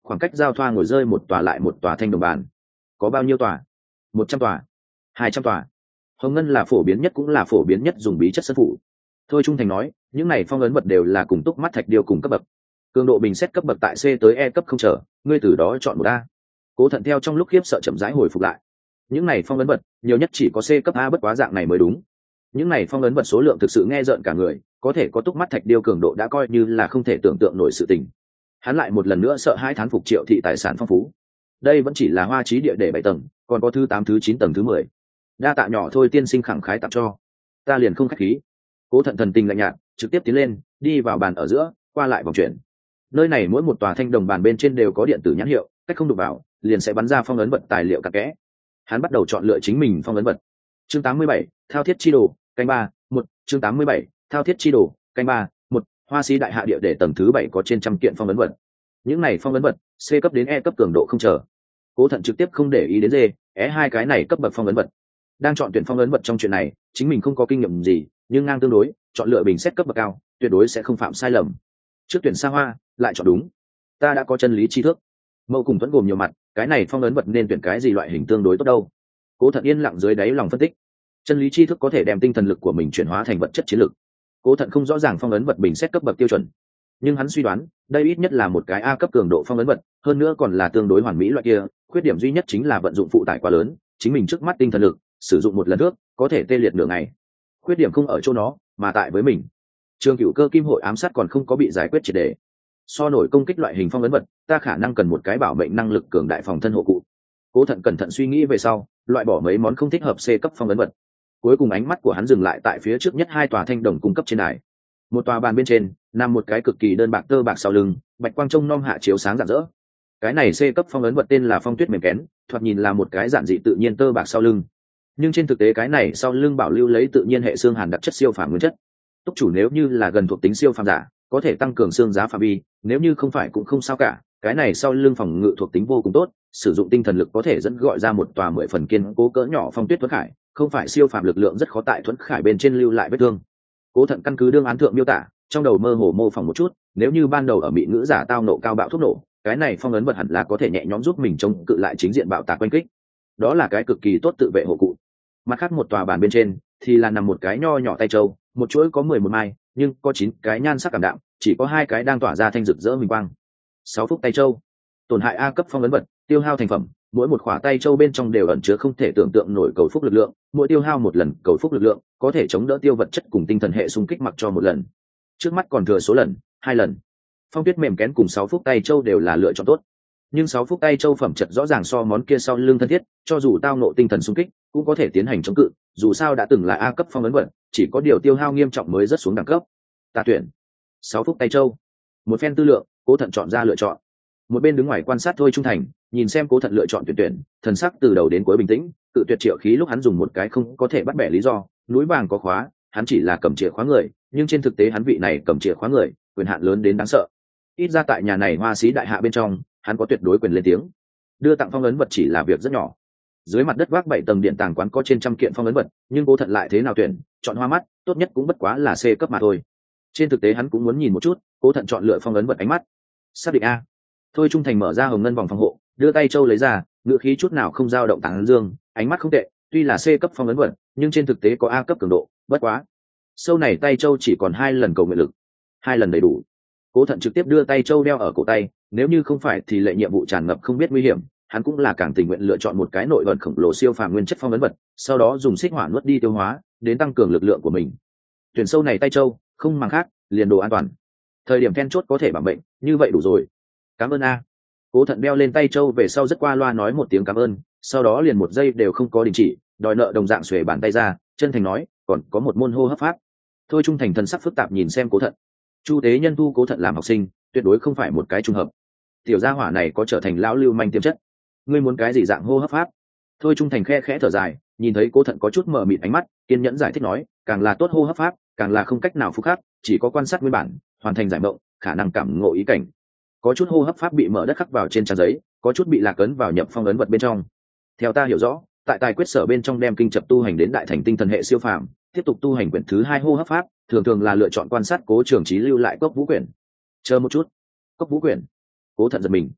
khoảng cách giao thoa ngồi rơi một tòa lại một tòa thanh đồng bàn. Có bao nhiêu tòa? 100 tòa, 200 tòa. Hồng ngân là phổ biến nhất cũng là phổ biến nhất dùng bí chất sân phủ. Thôi Trung Thành nói, những này phong ấn vật đều là cùng túc mắt thạch điêu cùng cấp bậc. Cường độ bình xét cấp bậc tại C tới E cấp không trở, ngươi từ đó chọn một A. Cố Thận theo trong lúc khiếp sợ chậm rãi hồi phục lại. Những này phong ấn vật, nhiều nhất chỉ có C cấp A, bất quá dạng này mới đúng. Những này phong ấn vật số lượng thực sự nghe rợn cả người, có thể có túc mắt thạch điêu cường độ đã coi như là không thể tưởng tượng nổi sự tình. Hắn lại một lần nữa sợ hãi thán phục Triệu thị tài sản phong phú. Đây vẫn chỉ là hoa trí địa để 7 tầng, còn có thứ 8, thứ 9 tầng thứ 10. Đa tạ nhỏ thôi tiên sinh khẳng khái tặng cho. Ta liền không khách khí. Cố Thận thần tình lạnh nhạt, trực tiếp tiến lên, đi vào bàn ở giữa, qua lại vòng chuyển. Nơi này mỗi một tòa thanh đồng bàn bên trên đều có điện tử nhãn hiệu, cách không đụng vào, liền sẽ bắn ra phong ấn vật tài liệu cặn kẽ. Hắn bắt đầu chọn lựa chính mình phong ấn vật. Chương 87, thao thiết chi đồ, canh 3, 1, chương 87, thao thiết chi đồ, canh 3, 1, hoa sĩ đại hạ địa để tầng thứ 7 có trên trăm kiện phong ấn vật. Những này phong ấn vật, C cấp đến E cấp cường độ không chờ. Cố Thận trực tiếp không để ý đến D, E hai cái này cấp bậc phong ấn vật. Đang chọn tuyển phong ấn vật trong chuyện này, chính mình không có kinh nghiệm gì, nhưng ngang tương đối, chọn lựa bình xét cấp bậc cao, tuyệt đối sẽ không phạm sai lầm. Trước tuyển xa hoa, lại chọn đúng. Ta đã có chân lý tri thức. Mâu cùng vẫn gồm nhiều mặt, cái này phong ấn vật nên tuyển cái gì loại hình tương đối tốt đâu. Cố Thận yên lặng dưới đáy lòng phân tích. Chân lý tri thức có thể đem tinh thần lực của mình chuyển hóa thành vật chất chiến lực. Cố Thận không rõ ràng phong ấn vật bình xét cấp bậc tiêu chuẩn, nhưng hắn suy đoán đây ít nhất là một cái A cấp cường độ phong ấn vật, hơn nữa còn là tương đối hoàn mỹ loại kia. Khuyết điểm duy nhất chính là vận dụng phụ tải quá lớn, chính mình trước mắt tinh thần lực sử dụng một lần nước có thể tê liệt nửa ngày. Khuyết điểm không ở chỗ nó, mà tại với mình. Trường Cửu Cơ Kim Hội ám sát còn không có bị giải quyết triệt để. So nổi công kích loại hình phong ấn vật, ta khả năng cần một cái bảo mệnh năng lực cường đại phòng thân hộ cụ. Cố Thận cẩn thận suy nghĩ về sau, loại bỏ mấy món không thích hợp C cấp phong ấn vật. Cuối cùng ánh mắt của hắn dừng lại tại phía trước nhất hai tòa thanh đồng cung cấp trên đài. Một tòa bàn bên trên nằm một cái cực kỳ đơn bạc tơ bạc sau lưng, bạch quang trông nom hạ chiếu sáng rạng rỡ. Cái này C cấp phong ấn vật tên là phong tuyết mềm kén, thoạt nhìn là một cái giản dị tự nhiên tơ bạc sau lưng, nhưng trên thực tế cái này sau lưng bảo lưu lấy tự nhiên hệ xương hàn đặc chất siêu phàm nguyên chất. Túc chủ nếu như là gần thuộc tính siêu phàm giả, có thể tăng cường xương giá phạm vi, nếu như không phải cũng không sao cả. Cái này sau lưng phòng ngự thuộc tính vô cùng tốt, sử dụng tinh thần lực có thể dẫn gọi ra một tòa 10 phần kiên cố cỡ nhỏ phong tuyết thuẫn khải, không phải siêu phàm lực lượng rất khó tại thuẫn khải bên trên lưu lại vết thương. Cố Thận căn cứ đương án thượng miêu tả, trong đầu mơ hồ mô phỏng một chút, nếu như ban đầu ở mỹ ngữ giả tao nộ cao bạo thuốc nổ, cái này phong ấn vật hẳn là có thể nhẹ nhõm giúp mình chống cự lại chính diện bạo tạc quanh kích. Đó là cái cực kỳ tốt tự vệ hộ cụ. Mặt khác một tòa bàn bên trên thì là nằm một cái nho nhỏ tay trâu, một chuỗi có 11 mai, nhưng có 9 cái nhan sắc cảm đạm, chỉ có 2 cái đang tỏa ra thanh rực rỡ huỳnh quang. 6 phút tay trâu, tổn hại A cấp phong ấn vật, tiêu hao thành phẩm, mỗi một khỏa tay trâu bên trong đều ẩn chứa không thể tưởng tượng nổi cầu phúc lực lượng, mỗi tiêu hao một lần cầu phúc lực lượng có thể chống đỡ tiêu vật chất cùng tinh thần hệ xung kích mặc cho một lần. Trước mắt còn thừa số lần 2 lần. Phong tuyết mềm kén cùng 6 phút tay trâu đều là lựa chọn tốt, nhưng 6 phút tay trâu phẩm chất rõ ràng so món kia sau lưng thân thiết, cho dù tao nộ tinh thần xung kích cũng có thể tiến hành chống cự, dù sao đã từng là A cấp phong ấn vật, chỉ có điều tiêu hao nghiêm trọng mới rất xuống đẳng cấp. Ta tuyển 6 phút tay trâu. Một phen tư lượng, Cố Thận chọn ra lựa chọn. Một bên đứng ngoài quan sát Thôi Trung Thành nhìn xem Cố Thận lựa chọn tuyển, thần sắc từ đầu đến cuối bình tĩnh, tự tuyệt Triệu Khí lúc hắn dùng một cái không có thể bắt bẻ lý do, núi vàng có khóa, hắn chỉ là cầm chìa khóa người, nhưng trên thực tế hắn vị này cầm chìa khóa người, quyền hạn lớn đến đáng sợ. Ít ra tại nhà này hoa sĩ đại hạ bên trong, hắn có tuyệt đối quyền lên tiếng. Đưa tặng phong ấn vật chỉ là việc rất nhỏ. Dưới mặt đất vác 7 tầng điện tàng quán có trên trăm kiện phong ấn vật, nhưng Cố Thận lại thế nào tuyển, chọn hoa mắt, tốt nhất cũng bất quá là C cấp mà thôi. Trên thực tế hắn cũng muốn nhìn một chút, Cố Thận chọn lựa phong ấn vật ánh mắt. Xác định A. Thôi Trung Thành mở ra hồng ngân vòng phòng hộ, đưa tay châu lấy ra, ngữ khí chút nào không dao động tán dương, ánh mắt không tệ, tuy là C cấp phong ấn vật, nhưng trên thực tế có A cấp cường độ, bất quá. Sâu này tay châu chỉ còn 2 lần cầu nguyện lực, 2 lần đầy đủ. Cố Thận trực tiếp đưa tay châu đeo ở cổ tay, nếu như không phải thì lệ nhiệm vụ tràn ngập không biết nguy hiểm, hắn cũng là càng tình nguyện lựa chọn một cái nội vận khổng lồ siêu phàm nguyên chất phong ấn vật, sau đó dùng xích hỏa nuốt đi tiêu hóa, đến tăng cường lực lượng của mình. Tuyển sâu này tay châu, không màng khác, liền đồ an toàn. Thời điểm then chốt có thể bảo mệnh, như vậy đủ rồi. Cảm ơn A. Cố Thận đeo lên tay châu về sau rất qua loa nói một tiếng cảm ơn, sau đó liền một giây đều không có đình chỉ, đòi nợ đồng dạng xuề bàn tay ra, chân thành nói, còn có một môn hô hấp pháp. Thôi Trung Thành thần sắc phức tạp nhìn xem Cố Thận. Chu Tế Nhân thu Cố Thận làm học sinh, tuyệt đối không phải một cái trùng hợp. Tiểu gia hỏa này có trở thành lão lưu manh tiềm chất. Ngươi muốn cái gì dạng hô hấp pháp? Thôi Trung Thành khe khẽ thở dài, nhìn thấy Cố Thận có chút mờ mịt ánh mắt, kiên nhẫn giải thích nói, càng là tốt hô hấp pháp, càng là không cách nào phục khắc, chỉ có quan sát nguyên bản, hoàn thành giải mộng, khả năng cảm ngộ ý cảnh. Có chút hô hấp pháp bị mở đất khắc vào trên trang giấy, có chút bị lạc ấn vào nhập phong ấn vật bên trong. Theo ta hiểu rõ, tại tài quyết sở bên trong đem kinh chập tu hành đến đại thành tinh thần hệ siêu phàm, tiếp tục tu hành quyển thứ 2 hô hấp pháp, thường thường là lựa chọn quan sát Cố Trường Chí lưu lại cốc vũ quyển. Chờ một chút, cốc vũ quyển. Cố Thận giật mình.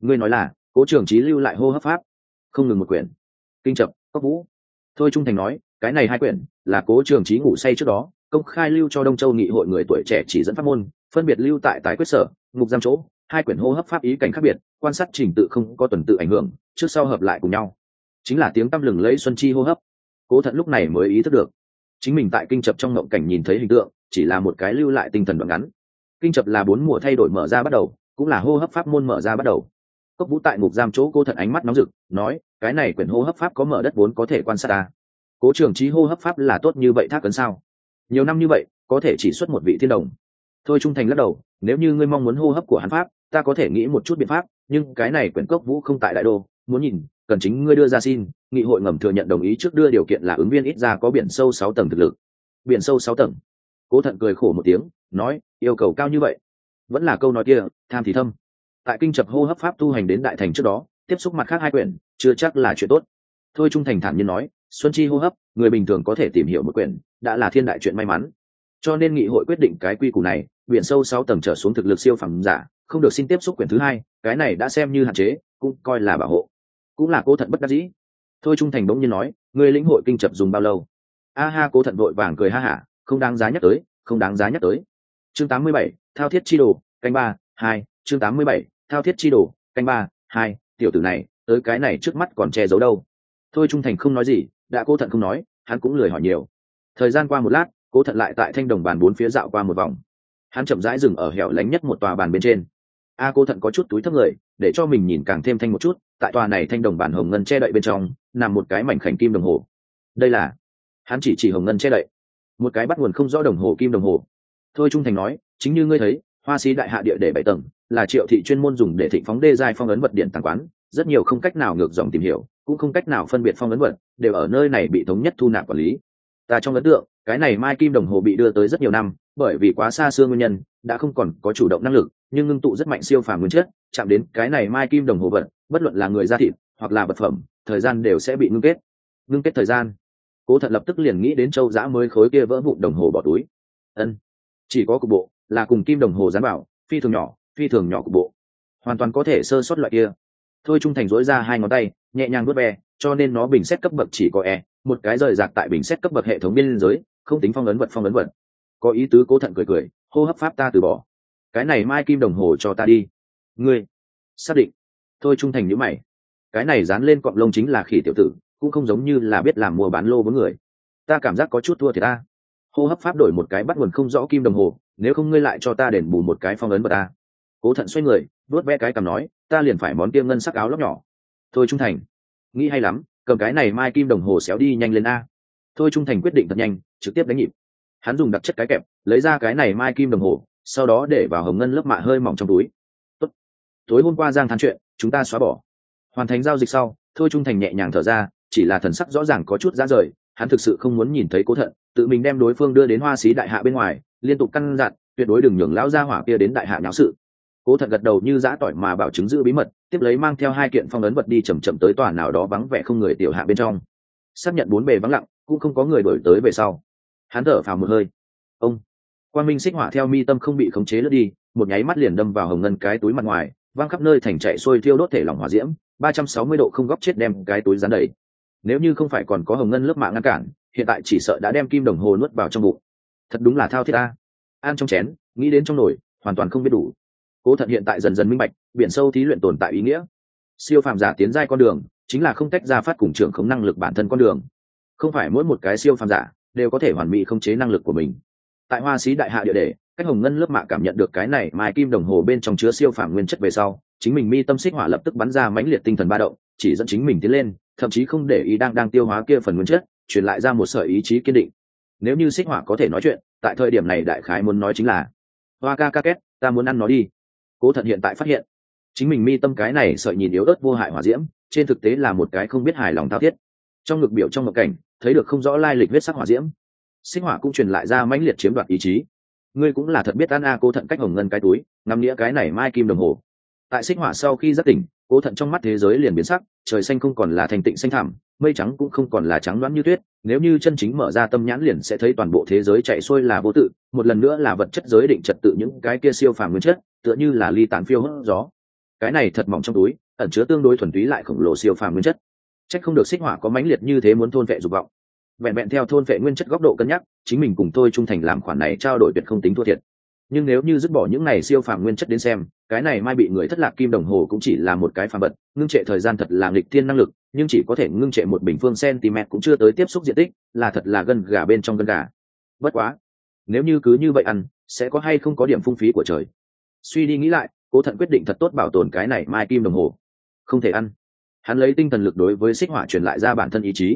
Ngươi nói là Cố Trường Chí lưu lại hô hấp pháp không ngừng một quyển. Kinh Chập, Cốc Vũ. Thôi Trung Thành nói, cái này hai quyển là Cố Trường Chí ngủ say trước đó công khai lưu cho Đông Châu nghị hội người tuổi trẻ chỉ dẫn pháp môn, phân biệt lưu tại Tài Quyết Sở, ngục giam chỗ. Hai quyển hô hấp pháp ý cảnh khác biệt, quan sát trình tự không có tuần tự ảnh hưởng, trước sau hợp lại cùng nhau, chính là tiếng tăm lừng lẫy Xuân Chi hô hấp. Cố Thận lúc này mới ý thức được, chính mình tại Kinh Chập trong ngộng cảnh nhìn thấy hình tượng chỉ là một cái lưu lại tinh thần đoạn ngắn. Kinh Chập là 4 mùa thay đổi mở ra bắt đầu, cũng là hô hấp pháp môn mở ra bắt đầu. Cốc Vũ tại ngục giam chỗ, Cố Thận ánh mắt nóng rực nói, cái này quyển hô hấp pháp có mở đất vốn có thể quan sát ta. Cố Trường Chí hô hấp pháp là tốt như vậy thác ấn sao? Nhiều năm như vậy có thể chỉ xuất một vị thiên đồng. Thôi Trung Thành lắc đầu, nếu như ngươi mong muốn hô hấp của hắn pháp, ta có thể nghĩ một chút biện pháp, nhưng cái này quyển Cốc Vũ không tại đại đô, muốn nhìn cần chính ngươi đưa ra xin. Nghị hội ngầm thừa nhận đồng ý trước đưa điều kiện là ứng viên ít ra có biển sâu 6 tầng thực lực. Biển sâu 6 tầng. Cố Thận cười khổ một tiếng nói, yêu cầu cao như vậy, vẫn là câu nói kia, tham thì thâm. Tại Kinh Chập hô hấp pháp tu hành đến đại thành trước đó, tiếp xúc mặt khác hai quyển chưa chắc là chuyện tốt. Thôi Trung Thành thản nhiên nói, Xuân Chi hô hấp người bình thường có thể tìm hiểu một quyển đã là thiên đại chuyện may mắn, cho nên nghị hội quyết định cái quy củ này, biển sâu 6 tầng trở xuống thực lực siêu phàm giả không được xin tiếp xúc quyển thứ hai. Cái này đã xem như hạn chế, cũng coi là bảo hộ, cũng là Cố Thận bất đắc dĩ. Thôi Trung Thành bỗng nhiên nói, người lĩnh hội Kinh Chập dùng bao lâu? A ha. Cố Thận vội vàng cười ha hả, không đáng giá nhắc tới, không đáng giá nhắc tới. Chương 87, thao thiết chi đồ, canh 3, 2. Chương 87, thao thiết chi đồ, canh 3, 2. Tiểu tử này tới cái này trước mắt còn che giấu đâu? Thôi Trung Thành không nói gì, đã Cố Thận không nói, hắn cũng lười hỏi nhiều. Thời gian qua một lát, Cố Thận lại tại thanh đồng bàn 4 phía dạo qua một vòng. Hắn chậm rãi dừng ở hẻo lánh nhất một tòa bàn bên trên. Cố Thận có chút túi thấp người, để cho mình nhìn càng thêm thanh một chút. Tại tòa này thanh đồng bàn hồng ngân che đậy bên trong nằm một cái mảnh khảnh kim đồng hồ. Đây là, hắn chỉ hồng ngân che đậy một cái bắt nguồn không rõ đồng hồ kim đồng hồ. Thôi Trung Thành nói, chính như ngươi thấy, Hoa Sĩ đại hạ địa để 7 tầng, là Triệu thị chuyên môn dùng để thịnh phóng đê giai phong ấn vật điện tàng quán, rất nhiều không cách nào ngược dòng tìm hiểu, cũng không cách nào phân biệt phong ấn vật, đều ở nơi này bị thống nhất thu nạp quản lý. Ta trong ấn tượng, cái này mai kim đồng hồ bị đưa tới rất nhiều năm, bởi vì quá xa xưa nguyên nhân, đã không còn có chủ động năng lực, nhưng ngưng tụ rất mạnh siêu phàm nguyên chất, chạm đến cái này mai kim đồng hồ vật, bất luận là người da thịt hoặc là vật phẩm, thời gian đều sẽ bị ngưng kết thời gian. Cố Thận lập tức liền nghĩ đến Châu Dã mới khối kia vỡ vụn đồng hồ bỏ túi. Chỉ có cục bộ là cùng kim đồng hồ dán vào, phi thường nhỏ cục bộ, hoàn toàn có thể sơ sót loại kia. Thôi Trung Thành dối ra hai ngón tay nhẹ nhàng vuốt ve, cho nên nó bình xét cấp bậc chỉ có E, một cái rời rạc tại bình xét cấp bậc hệ thống biên giới, không tính phong ấn vật. Có ý tứ. Cố Thận cười, hô hấp pháp ta từ bỏ, cái này mai kim đồng hồ cho ta đi. Ngươi xác định? Thôi Trung Thành nhíu mày, cái này dán lên cọng lông chính là Khỉ tiểu tử, cũng không giống như là biết làm mua bán lô với người. Ta cảm giác có chút thua thiệt ta. Hô hấp pháp đổi một cái bắt nguồn không rõ kim đồng hồ, nếu không ngươi lại cho ta đền bù một cái phong ấn vật ta. Cố Thận xoay người vuốt ve cái cằm nói, ta liền phải món kia ngân sắc áo lót nhỏ. Thôi Trung Thành nghĩ hay lắm, cầm cái này mai kim đồng hồ xéo đi nhanh lên a. Thôi Trung Thành quyết định thật nhanh, trực tiếp đánh nhịp. Hắn dùng đặc chất cái kẹp lấy ra cái này mai kim đồng hồ, sau đó để vào hồng ngân lớp mạ hơi mỏng trong túi. Tốt. Tối hôm qua Giang than chuyện chúng ta xóa bỏ. Hoàn thành giao dịch sau, Thôi Trung Thành nhẹ nhàng thở ra, chỉ là thần sắc rõ ràng có chút ra rời. Hắn thực sự không muốn nhìn thấy Cố Thận tự mình đem đối phương đưa đến Hoa Sĩ đại hạ bên ngoài, liên tục căn dặn tuyệt đối đừng nhường lão gia hỏa kia đến đại hạ nháo sự. Cố Thận gật đầu như giã tỏi mà bảo chứng giữ bí mật, tiếp lấy mang theo 2 kiện phong ấn vật đi chậm tới tòa nào đó vắng vẻ không người tiểu hạ bên trong. Xác nhận 4 bề vắng lặng, cũng không có người đổi tới về sau, hắn thở phào một hơi. Ông quang minh xích hỏa theo mi tâm không bị khống chế lướt đi, một nháy mắt liền đâm vào hồng ngân cái túi mặt ngoài, văng khắp nơi thành chạy xuôi thiêu đốt thể lỏng hỏa diễm, 360 độ không góc chết đem cái túi dán đầy. Nếu như không phải còn có hồng ngân lớp mạ ngăn cản, hiện tại chỉ sợ đã đem kim đồng hồ nuốt vào trong bụng. Thật đúng là thao thiết a. Ăn trong chén, nghĩ đến trong nồi, hoàn toàn không biết đủ. Cố Thận hiện tại dần dần minh bạch, biển sâu thí luyện tồn tại ý nghĩa. Siêu phàm giả tiến giai con đường, chính là không tách ra phát cùng trưởng khống năng lực bản thân con đường. Không phải mỗi một cái siêu phàm giả đều có thể hoàn mỹ khống chế năng lực của mình. Tại Hoa Sĩ đại hạ địa để, cách hồng ngân lớp mạ cảm nhận được cái này mai kim đồng hồ bên trong chứa siêu phàm nguyên chất về sau, chính mình mi tâm xích hỏa lập tức bắn ra mãnh liệt tinh thần ba động, chỉ dẫn chính mình tiến lên, thậm chí không để ý đang tiêu hóa kia phần nguyên chất, truyền lại ra một sợi ý chí kiên định. Nếu như xích hỏa có thể nói chuyện, tại thời điểm này đại khái muốn nói chính là: "Hoa ca ca két, ta muốn ăn nó đi." Cố Thận hiện tại phát hiện, chính mình mi tâm cái này sợi nhìn yếu ớt vô hại hỏa diễm, trên thực tế là một cái không biết hài lòng thao thiết. Trong ngực biểu trong ngực cảnh, thấy được không rõ lai lịch huyết sắc hỏa diễm. Xích hỏa cũng truyền lại ra mãnh liệt chiếm đoạt ý chí. Ngươi cũng là thật biết ăn a. Cố Thận cách hồng ngân cái túi, ngắm nghĩa cái này mai kim đồng hồ. Tại xích hỏa sau khi giác tỉnh, Cố Thận trong mắt thế giới liền biến sắc, trời xanh không còn là thanh tịnh xanh thẳm, mây trắng cũng không còn là trắng loãng như tuyết. Nếu như chân chính mở ra tâm nhãn liền sẽ thấy toàn bộ thế giới chạy xuôi là vô tự, một lần nữa là vật chất giới định trật tự những cái kia siêu phàm nguyên chất, tựa như là ly tán phiêu hốt gió. cái này thật mỏng trong túi ẩn chứa tương đối thuần túy lại khổng lồ siêu phàm nguyên chất. Trách không được xích hỏa có mãnh liệt như thế muốn thôn vệ dục vọng. Vẹn vẹn theo thôn vệ nguyên chất góc độ cân nhắc, chính mình cùng tôi trung thành làm khoản này trao đổi tuyệt không tính thua thiệt. Nhưng nếu như dứt bỏ những này siêu phàm nguyên chất đến xem, cái này mai bị người thất lạc kim đồng hồ cũng chỉ là một cái phàm vật, ngưng trệ thời gian thật là nghịch thiên năng lực, nhưng chỉ có thể ngưng trệ một bình phương cm cũng chưa tới tiếp xúc diện tích, là thật là gân gà bên trong gân gà. Bất quá, nếu như cứ như vậy ăn, sẽ có hay không có điểm phung phí của trời. Suy đi nghĩ lại, Cố Thận quyết định thật tốt bảo tồn cái này mai kim đồng hồ. Không thể ăn. Hắn lấy tinh thần lực đối với xích hỏa truyền lại ra bản thân ý chí.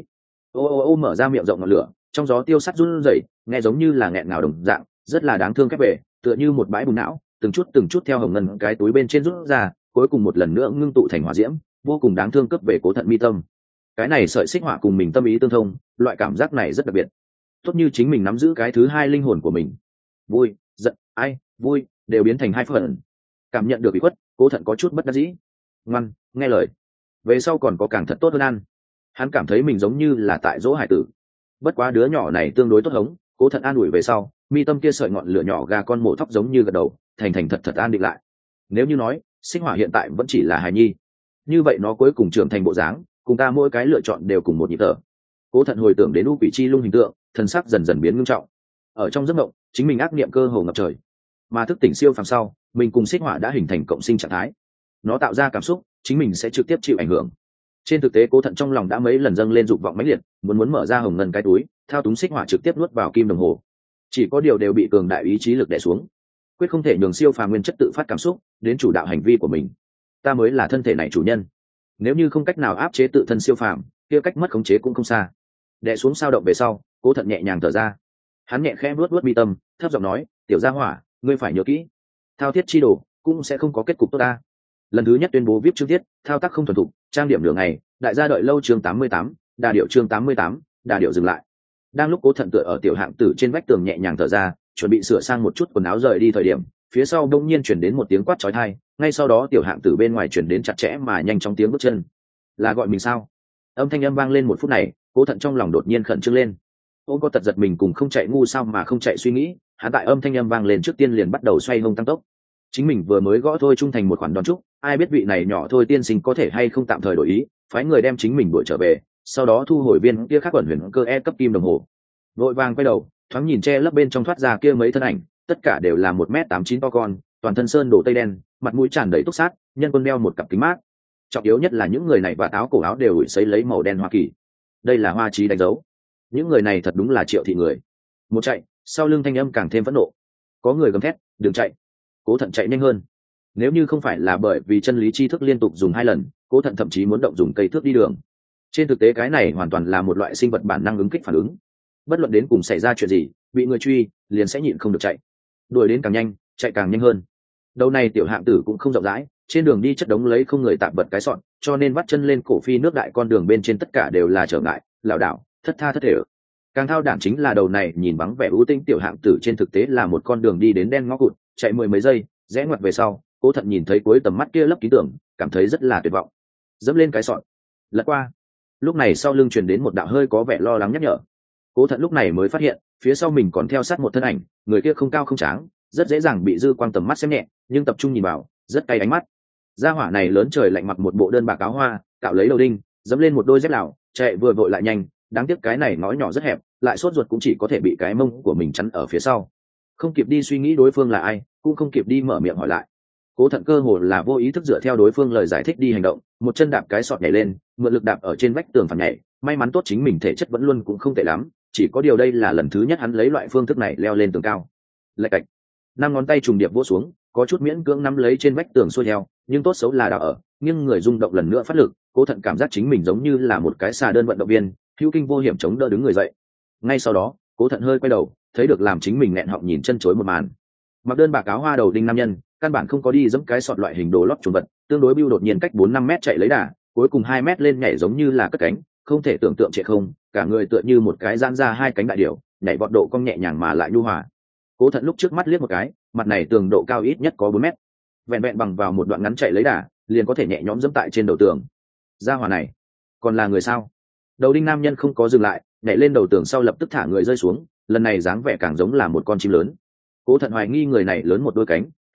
Ô mở ra miệng rộng ngọn lửa, trong gió tiêu sắt run rẩy, nghe giống như là nghẹn ngào đồng dạng, rất là đáng thương kép về, tựa như một bãi bùn não, từng chút theo hồng ngân cái túi bên trên rút ra, cuối cùng một lần nữa ngưng tụ thành hỏa diễm, vô cùng đáng thương cấp về Cố Thận mi tâm. Cái này sợi xích hỏa cùng mình tâm ý tương thông, loại cảm giác này rất đặc biệt. Tốt như chính mình nắm giữ cái thứ hai linh hồn của mình. Vui, giận, ai, vui, đều biến thành hai phần. Cảm nhận được bị khuất, Cố Thận có chút bất đắc dĩ. Ngoan, nghe lời. Về sau còn có càng thật tốt hơn ăn. Hắn cảm thấy mình giống như là tại dỗ hải tử. Bất quá đứa nhỏ này tương đối tốt hống, Cố Thận an ủi về sau, mi tâm kia sợi ngọn lửa nhỏ gà con mổ thóc giống như gật đầu, thành thật an định lại. Nếu như nói xích hỏa hiện tại vẫn chỉ là hài nhi, như vậy nó cuối cùng trưởng thành bộ dáng, cùng ta mỗi cái lựa chọn đều cùng một nhịp thở. Cố Thận hồi tưởng đến U Quỷ Chi Lung hình tượng, thân sắc dần dần biến ngưng trọng. Ở trong giấc mộng, chính mình ác niệm cơ hồ ngập trời, mà thức tỉnh siêu phàm sau, mình cùng xích hỏa đã hình thành cộng sinh trạng thái. Nó tạo ra cảm xúc, chính mình sẽ trực tiếp chịu ảnh hưởng. Trên thực tế Cố Thận trong lòng đã mấy lần dâng lên dục vọng mãnh liệt, muốn mở ra hồng ngân cái túi, thao túng xích hỏa trực tiếp nuốt vào kim đồng hồ. Chỉ có điều đều bị cường đại ý chí lực đè xuống, quyết không thể nhường siêu phàm nguyên chất tự phát cảm xúc đến chủ đạo hành vi của mình. Ta mới là thân thể này chủ nhân, nếu như không cách nào áp chế tự thân siêu phàm, kia cách mất khống chế cũng không xa. Đè xuống sao động về sau, Cố Thận nhẹ nhàng thở ra. Hắn nhẹ khẽ vuốt mi tâm, thấp giọng nói, tiểu gia hỏa, ngươi phải nhớ kỹ, thao thiết chi đồ cũng sẽ không có kết cục tốt ta. Lần thứ nhất tuyên bố viết chương tiết, thao tác không thuần thục, trang điểm nửa ngày, đại gia đợi lâu chương 88, đà điệu chương 88, đà điệu dừng lại. Đang lúc Cố Thận tựa ở tiểu hạng tử trên vách tường nhẹ nhàng thở ra, chuẩn bị sửa sang một chút quần áo rời đi thời điểm, phía sau đông nhiên chuyển đến một tiếng quát chói tai, ngay sau đó tiểu hạng tử bên ngoài chuyển đến chặt chẽ mà nhanh chóng tiếng bước chân. Là gọi mình sao? Âm thanh vang lên một phút này, Cố Thận trong lòng đột nhiên khẩn trương lên. Ông có tật giật mình cùng không chạy ngu sao mà không chạy suy nghĩ, hắn tại âm thanh vang lên trước tiên liền bắt đầu xoay hông tăng tốc. Chính mình vừa mới gõ thôi trung thành một khoản đón chúc, ai biết vị này nhỏ thôi tiên sinh có thể hay không tạm thời đổi ý, phái người đem chính mình đuổi trở về, sau đó thu hồi viên kia khác quẩn huyền cơ cấp kim đồng hồ. Vội vàng quay đầu, thoáng nhìn che lấp bên trong thoát ra kia mấy thân ảnh, tất cả đều là 1m89 to con, toàn thân sơn đổ tây đen, mặt mũi tràn đầy túc sát, nhân quân đeo một cặp kính mát. Trọng yếu nhất là những người này và áo cổ áo đều ủi sấy lấy màu đen Hoa Kỳ. Đây là Hoa Chí đánh dấu. Những người này thật đúng là Triệu thị người. Một chạy, sau lưng thanh âm càng thêm phẫn nộ. Có người gầm thét, đừng chạy. Cố Thận chạy nhanh hơn. Nếu như không phải là bởi vì chân lý tri thức liên tục dùng 2 lần, Cố Thận thậm chí muốn động dùng cây thước đi đường. Trên thực tế cái này hoàn toàn là một loại sinh vật bản năng ứng kích phản ứng. Bất luận đến cùng xảy ra chuyện gì, bị người truy, liền sẽ nhịn không được chạy. Đuổi đến càng nhanh, chạy càng nhanh hơn. Đầu này tiểu hạng tử cũng không rộng rãi, trên đường đi chất đống lấy không người tạm bật cái sọn, cho nên vắt chân lên cổ phi nước đại con đường bên trên tất cả đều là trở ngại, lảo đảo, thất tha thất thể. Càng thao đảng chính là đầu này nhìn vắng vẻ ưu tinh tiểu hạng tử trên thực tế là một con đường đi đến đen ngõ cụt, chạy 10 mấy giây, rẽ ngoặt về sau, Cố Thận nhìn thấy cuối tầm mắt kia lấp ký tưởng, cảm thấy rất là tuyệt vọng. Dẫm lên cái sọn, lật qua. Lúc này sau lưng truyền đến một đạo hơi có vẻ lo lắng nhắc nhở. Cố Thận lúc này mới phát hiện, phía sau mình còn theo sát một thân ảnh, người kia không cao không tráng, rất dễ dàng bị dư quang tầm mắt xem nhẹ, nhưng tập trung nhìn vào, rất cay ánh mắt. Gia hỏa này lớn trời lạnh mặc một bộ đơn bạc áo hoa, cạo lấy đầu đinh, dẫm lên một đôi dép lào, chạy vừa vội lại nhanh, đáng tiếc cái này ngõ nhỏ rất hẹp, lại sốt ruột cũng chỉ có thể bị cái mông của mình chắn ở phía sau. Không kịp đi suy nghĩ đối phương là ai, cũng không kịp đi mở miệng hỏi lại. Cố Thận cơ hồ là vô ý thức dựa theo đối phương lời giải thích đi hành động, một chân đạp cái sọt nhảy lên, mượn lực đạp ở trên vách tường phản nhảy, may mắn tốt chính mình thể chất vẫn luôn cũng không tệ lắm, chỉ có điều đây là lần thứ nhất hắn lấy loại phương thức này leo lên tường cao. Lạch cạch, 5 ngón tay trùng điệp vỗ xuống, có chút miễn cưỡng nắm lấy trên vách tường xuôi theo, nhưng tốt xấu là đảo ở, nhưng người rung động lần nữa phát lực, Cố Thận cảm giác chính mình giống như là một cái xà đơn vận động viên, hữu kinh vô hiểm chống đỡ đứng người dậy. Ngay sau đó, Cố Thận hơi quay đầu, thấy được làm chính mình nghẹn họng nhìn chân chối một màn. Mặc đơn bạc áo hoa đầu đinh nam nhân, căn bản không có đi giẫm cái sọt loại hình đồ lót trùng vật, tương đối bưu đột nhiên cách 4-5 mét chạy lấy đà, cuối cùng 2 mét lên nhảy giống như là cất cánh, không thể tưởng tượng trệ không, cả người tựa như một cái giãn ra 2 cánh đại điểu, nhảy vọt độ cong nhẹ nhàng mà lại nhu hòa. Cố Thận lúc trước mắt liếc một cái, mặt này tường độ cao ít nhất có 4 mét, vẹn vẹn bằng vào một đoạn ngắn chạy lấy đà, liền có thể nhẹ nhõm giẫm tại trên đầu tường. Gia hỏa này, còn là người sao? Đầu đinh nam nhân không có dừng lại, nhảy lên đầu tường sau lập tức thả người rơi xuống, lần này dáng vẻ càng giống là một con chim lớn. Cố Thận hoài nghi người này lớn một đôi cánh,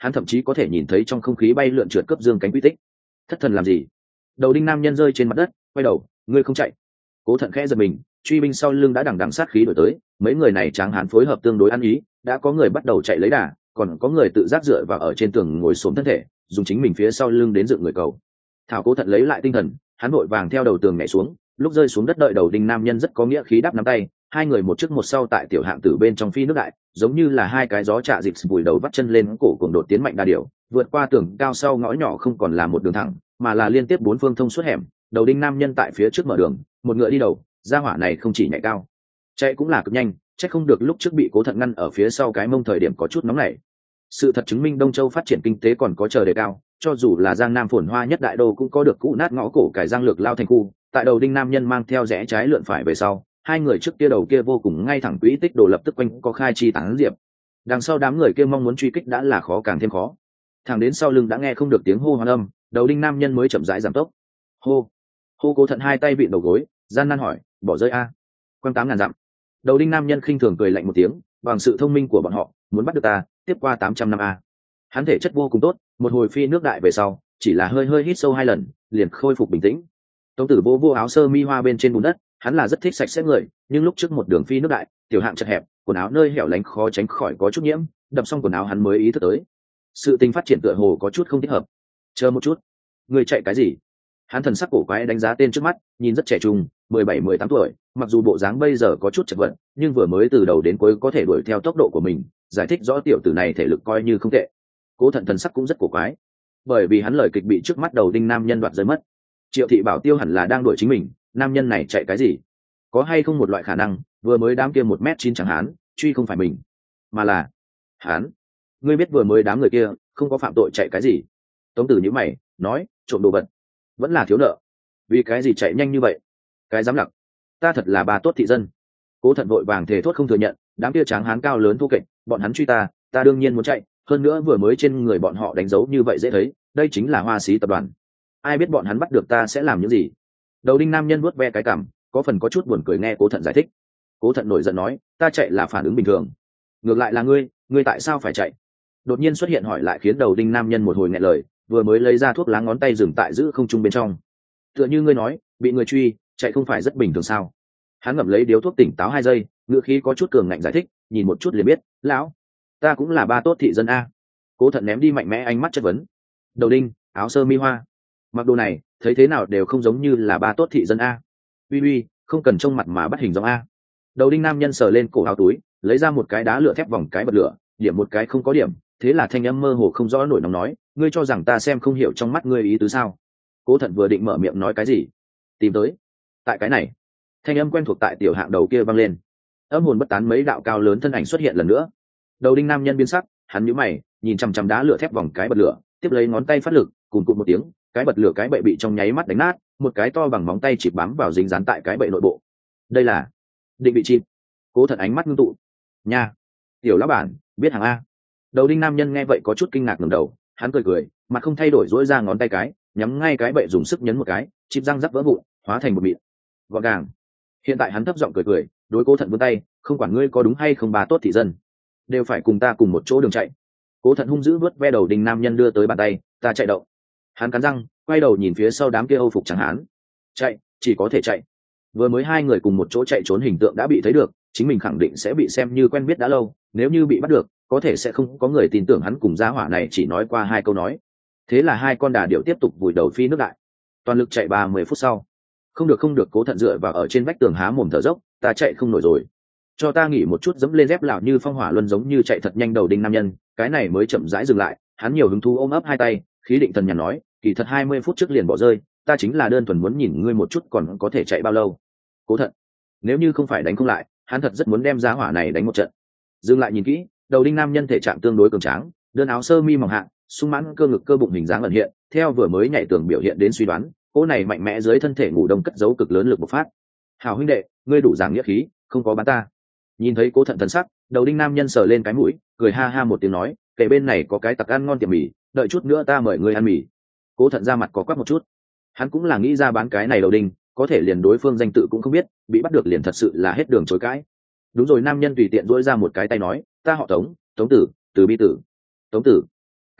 hắn thậm chí có thể nhìn thấy trong không khí bay lượn trượt cấp dương cánh quy tích. Thất thần làm gì? Đầu đinh nam nhân rơi trên mặt đất, quay đầu, ngươi không chạy. Cố Thận khẽ giật mình, truy binh sau lưng đã đằng đằng sát khí đuổi tới, mấy người này tráng hán phối hợp tương đối ăn ý, đã có người bắt đầu chạy lấy đà, còn có người tự giác dựa vào ở trên tường ngồi xổm thân thể, dùng chính mình phía sau lưng đến dựng người cầu. Thảo Cố Thận lấy lại tinh thần, hắn vội vàng theo đầu tường nhảy xuống, lúc rơi xuống đất đợi đầu đinh nam nhân rất có nghĩa khí đắp nắm tay, hai người một trước một sau tại tiểu hạng tử bên trong phi nước đại, giống như là hai cái gió trạ dịp vùi đầu bắt chân lên cổ cuồng đột tiến mạnh đa điểu, vượt qua tường cao sau ngõ nhỏ không còn là một đường thẳng, mà là liên tiếp bốn phương thông suốt hẻm. Đầu đinh nam nhân tại phía trước mở đường, một ngựa đi đầu, gia hỏa này không chỉ nhảy cao, chạy cũng là cực nhanh, chắc không được lúc trước bị Cố Thận ngăn ở phía sau cái mông thời điểm có chút nóng nảy. Sự thật chứng minh Đông Châu phát triển kinh tế còn có chờ đề cao, cho dù là Giang Nam phồn hoa nhất đại đô cũng có được cũ nát ngõ cổ cải giang lược lao thành khu. Tại đầu đinh nam nhân mang theo rẽ trái lượn phải về sau, hai người trước kia đầu kia vô cùng ngay thẳng quỹ tích đồ lập tức quanh có khai chi tán diệp. Đằng sau đám người kia mong muốn truy kích đã là khó càng thêm khó. Thẳng đến sau lưng đã nghe không được tiếng hô hoán âm, đầu đinh nam nhân mới chậm rãi giảm tốc. Hô, hô. Cố Thận hai tay vịn đầu gối, gian nan hỏi, bỏ rơi a? Quanh 8.000 dặm. Đầu đinh nam nhân khinh thường cười lạnh một tiếng, bằng sự thông minh của bọn họ, muốn bắt được ta, tiếp qua 800 năm a. Hắn thể chất vô cùng tốt, một hồi phi nước đại về sau, chỉ là hơi hít sâu 2 lần, liền khôi phục bình tĩnh. Tống Tử vô áo sơ mi hoa bên trên bùn đất, hắn là rất thích sạch sẽ người, nhưng lúc trước một đường phi nước đại, tiểu hạng chật hẹp, quần áo nơi hẻo lánh khó tránh khỏi có chút nhiễm, đập xong quần áo hắn mới ý thức tới, sự tình phát triển tựa hồ có chút không thích hợp. Chờ một chút, người chạy cái gì? Hắn thần sắc cổ quái đánh giá tên trước mắt, nhìn rất trẻ trung, 17-18 tuổi, mặc dù bộ dáng bây giờ có chút chật vật, nhưng vừa mới từ đầu đến cuối có thể đuổi theo tốc độ của mình, giải thích rõ tiểu tử này thể lực coi như không tệ. Cố Thận thần sắc cũng rất cổ quái, bởi vì hắn lời kịch bị trước mắt đầu đinh nam nhân đoạt rơi mất. Triệu Thị Bảo Tiêu hẳn là đang đuổi chính mình, nam nhân này chạy cái gì? Có hay không một loại khả năng, vừa mới đám kia 1m9 chẳng hán, truy không phải mình, mà là hắn? Ngươi biết vừa mới đám người kia không có phạm tội chạy cái gì? Tống Tử nhíu mày, nói, trộm đồ vật, vẫn là thiếu nợ. Vì cái gì chạy nhanh như vậy? Cái dám lặc, ta thật là bà tốt thị dân. Cố Thận vội vàng thề thốt không thừa nhận, đám kia tráng hán cao lớn thô kệch, bọn hắn truy ta đương nhiên muốn chạy, hơn nữa vừa mới trên người bọn họ đánh dấu như vậy dễ thấy, đây chính là Hoa Sĩ tập đoàn. Ai biết bọn hắn bắt được ta sẽ làm những gì? Đầu đinh nam nhân vuốt ve cái cằm, có phần có chút buồn cười nghe Cố Thận giải thích. Cố Thận nổi giận nói, ta chạy là phản ứng bình thường, ngược lại là ngươi tại sao phải chạy? Đột nhiên xuất hiện hỏi lại khiến đầu đinh nam nhân một hồi nghẹn lời, vừa mới lấy ra thuốc lá ngón tay dừng tại giữ không trung bên trong. Tựa như ngươi nói, bị người truy, chạy không phải rất bình thường sao? Hắn ngậm lấy điếu thuốc tỉnh táo 2 giây, ngữ khí có chút cường ngạnh giải thích, nhìn một chút liền biết, lão, ta cũng là ba tốt thị dân a. Cố Thận ném đi mạnh mẽ ánh mắt chất vấn. Đầu đinh, áo sơ mi hoa, mặc đồ này, thấy thế nào đều không giống như là ba tốt thị dân a. Uy, không cần trông mặt mà bắt hình giống a. Đầu đinh nam nhân sờ lên cổ áo túi, lấy ra một cái đá lửa thép vòng cái bật lửa, điểm một cái không có điểm, thế là thanh âm mơ hồ không rõ nổi nóng nói, ngươi cho rằng ta xem không hiểu trong mắt ngươi ý tứ sao? Cố Thận vừa định mở miệng nói cái gì, tìm tới, tại cái này, thanh âm quen thuộc tại tiểu hạng đầu kia vang lên, âm hồn bất tán mấy đạo cao lớn thân ảnh xuất hiện lần nữa. Đầu đinh nam nhân biến sắc, hắn nhíu mày, nhìn chằm chằm đá lửa thép vòng cái bật lửa, tiếp lấy ngón tay phát lực, cùng cụt một tiếng, cái bật lửa cái bệ bị trong nháy mắt đánh nát, một cái to bằng móng tay chỉ bám vào dính dán tại cái bệ nội bộ. Đây là định vị chim. Cố Thận ánh mắt ngưng tụ. Nha, tiểu lão bản, biết hàng a. Đầu đinh nam nhân nghe vậy có chút kinh ngạc ngẩng đầu, hắn cười, mặt không thay đổi duỗi ra ngón tay cái, nhắm ngay cái bệ dùng sức nhấn một cái, chip răng rắc vỡ vụn, hóa thành một mịn. Gọn gàng. Hiện tại hắn thấp giọng cười, đối Cố Thận vươn tay, không quản ngươi có đúng hay không bà tốt thị dân, đều phải cùng ta cùng một chỗ đường chạy. Cố Thận hung dữ vớt ve đầu đinh nam nhân đưa tới bàn tay, ta chạy đậu. Hắn cắn răng, quay đầu nhìn phía sau đám kia Âu phục chẳng hán. Chạy, chỉ có thể chạy. Vừa mới hai người cùng một chỗ chạy trốn hình tượng đã bị thấy được, chính mình khẳng định sẽ bị xem như quen biết đã lâu, nếu như bị bắt được, có thể sẽ không có người tin tưởng hắn cùng gia hỏa này chỉ nói qua 2 câu nói. Thế là 2 con đà điểu tiếp tục vùi đầu phi nước đại. Toàn lực chạy 30 phút sau. Không được, Cố Thận dựa vào ở trên vách tường há mồm thở dốc, ta chạy không nổi rồi. Cho ta nghỉ một chút, dẫm lên dép lão như phong hỏa luân giống như chạy thật nhanh. Đầu đinh nam nhân, cái này mới chậm rãi dừng lại, hắn nhiều hứng thú ôm ấp 2 tay, khí định thần nhàn nói, kỳ thật 20 phút trước liền bỏ rơi, ta chính là đơn thuần muốn nhìn ngươi một chút còn có thể chạy bao lâu. Cố Thận, nếu như không phải đánh không lại, hắn thật rất muốn đem giá hỏa này đánh một trận. Dừng lại nhìn kỹ, đầu đinh nam nhân thể trạng tương đối cường tráng, đơn áo sơ mi mỏng hạ, sung mãn cơ ngực cơ bụng hình dáng ẩn hiện, theo vừa mới nhảy tường biểu hiện đến suy đoán, cô này mạnh mẽ dưới thân thể ngủ đông cất giấu cực lớn lực bộc phát. Hảo huynh đệ, ngươi đủ giảng nghĩa khí, không có bán ta. Nhìn thấy Cố Thận thần sắc, đầu đinh nam nhân sờ lên cái mũi, cười ha ha một tiếng nói, kể bên này có cái tặc ăn ngon tiệm mì, đợi chút nữa ta mời ngươi ăn mì. Cố Thận ra mặt có quắc một chút, hắn cũng là nghĩ ra bán cái này đầu đinh, có thể liền đối phương danh tự cũng không biết, bị bắt được liền thật sự là hết đường chối cãi. Đúng rồi, nam nhân tùy tiện duỗi ra một cái tay nói, ta họ Tống, Tống Tử, Từ Bi Tử. Tống Tử,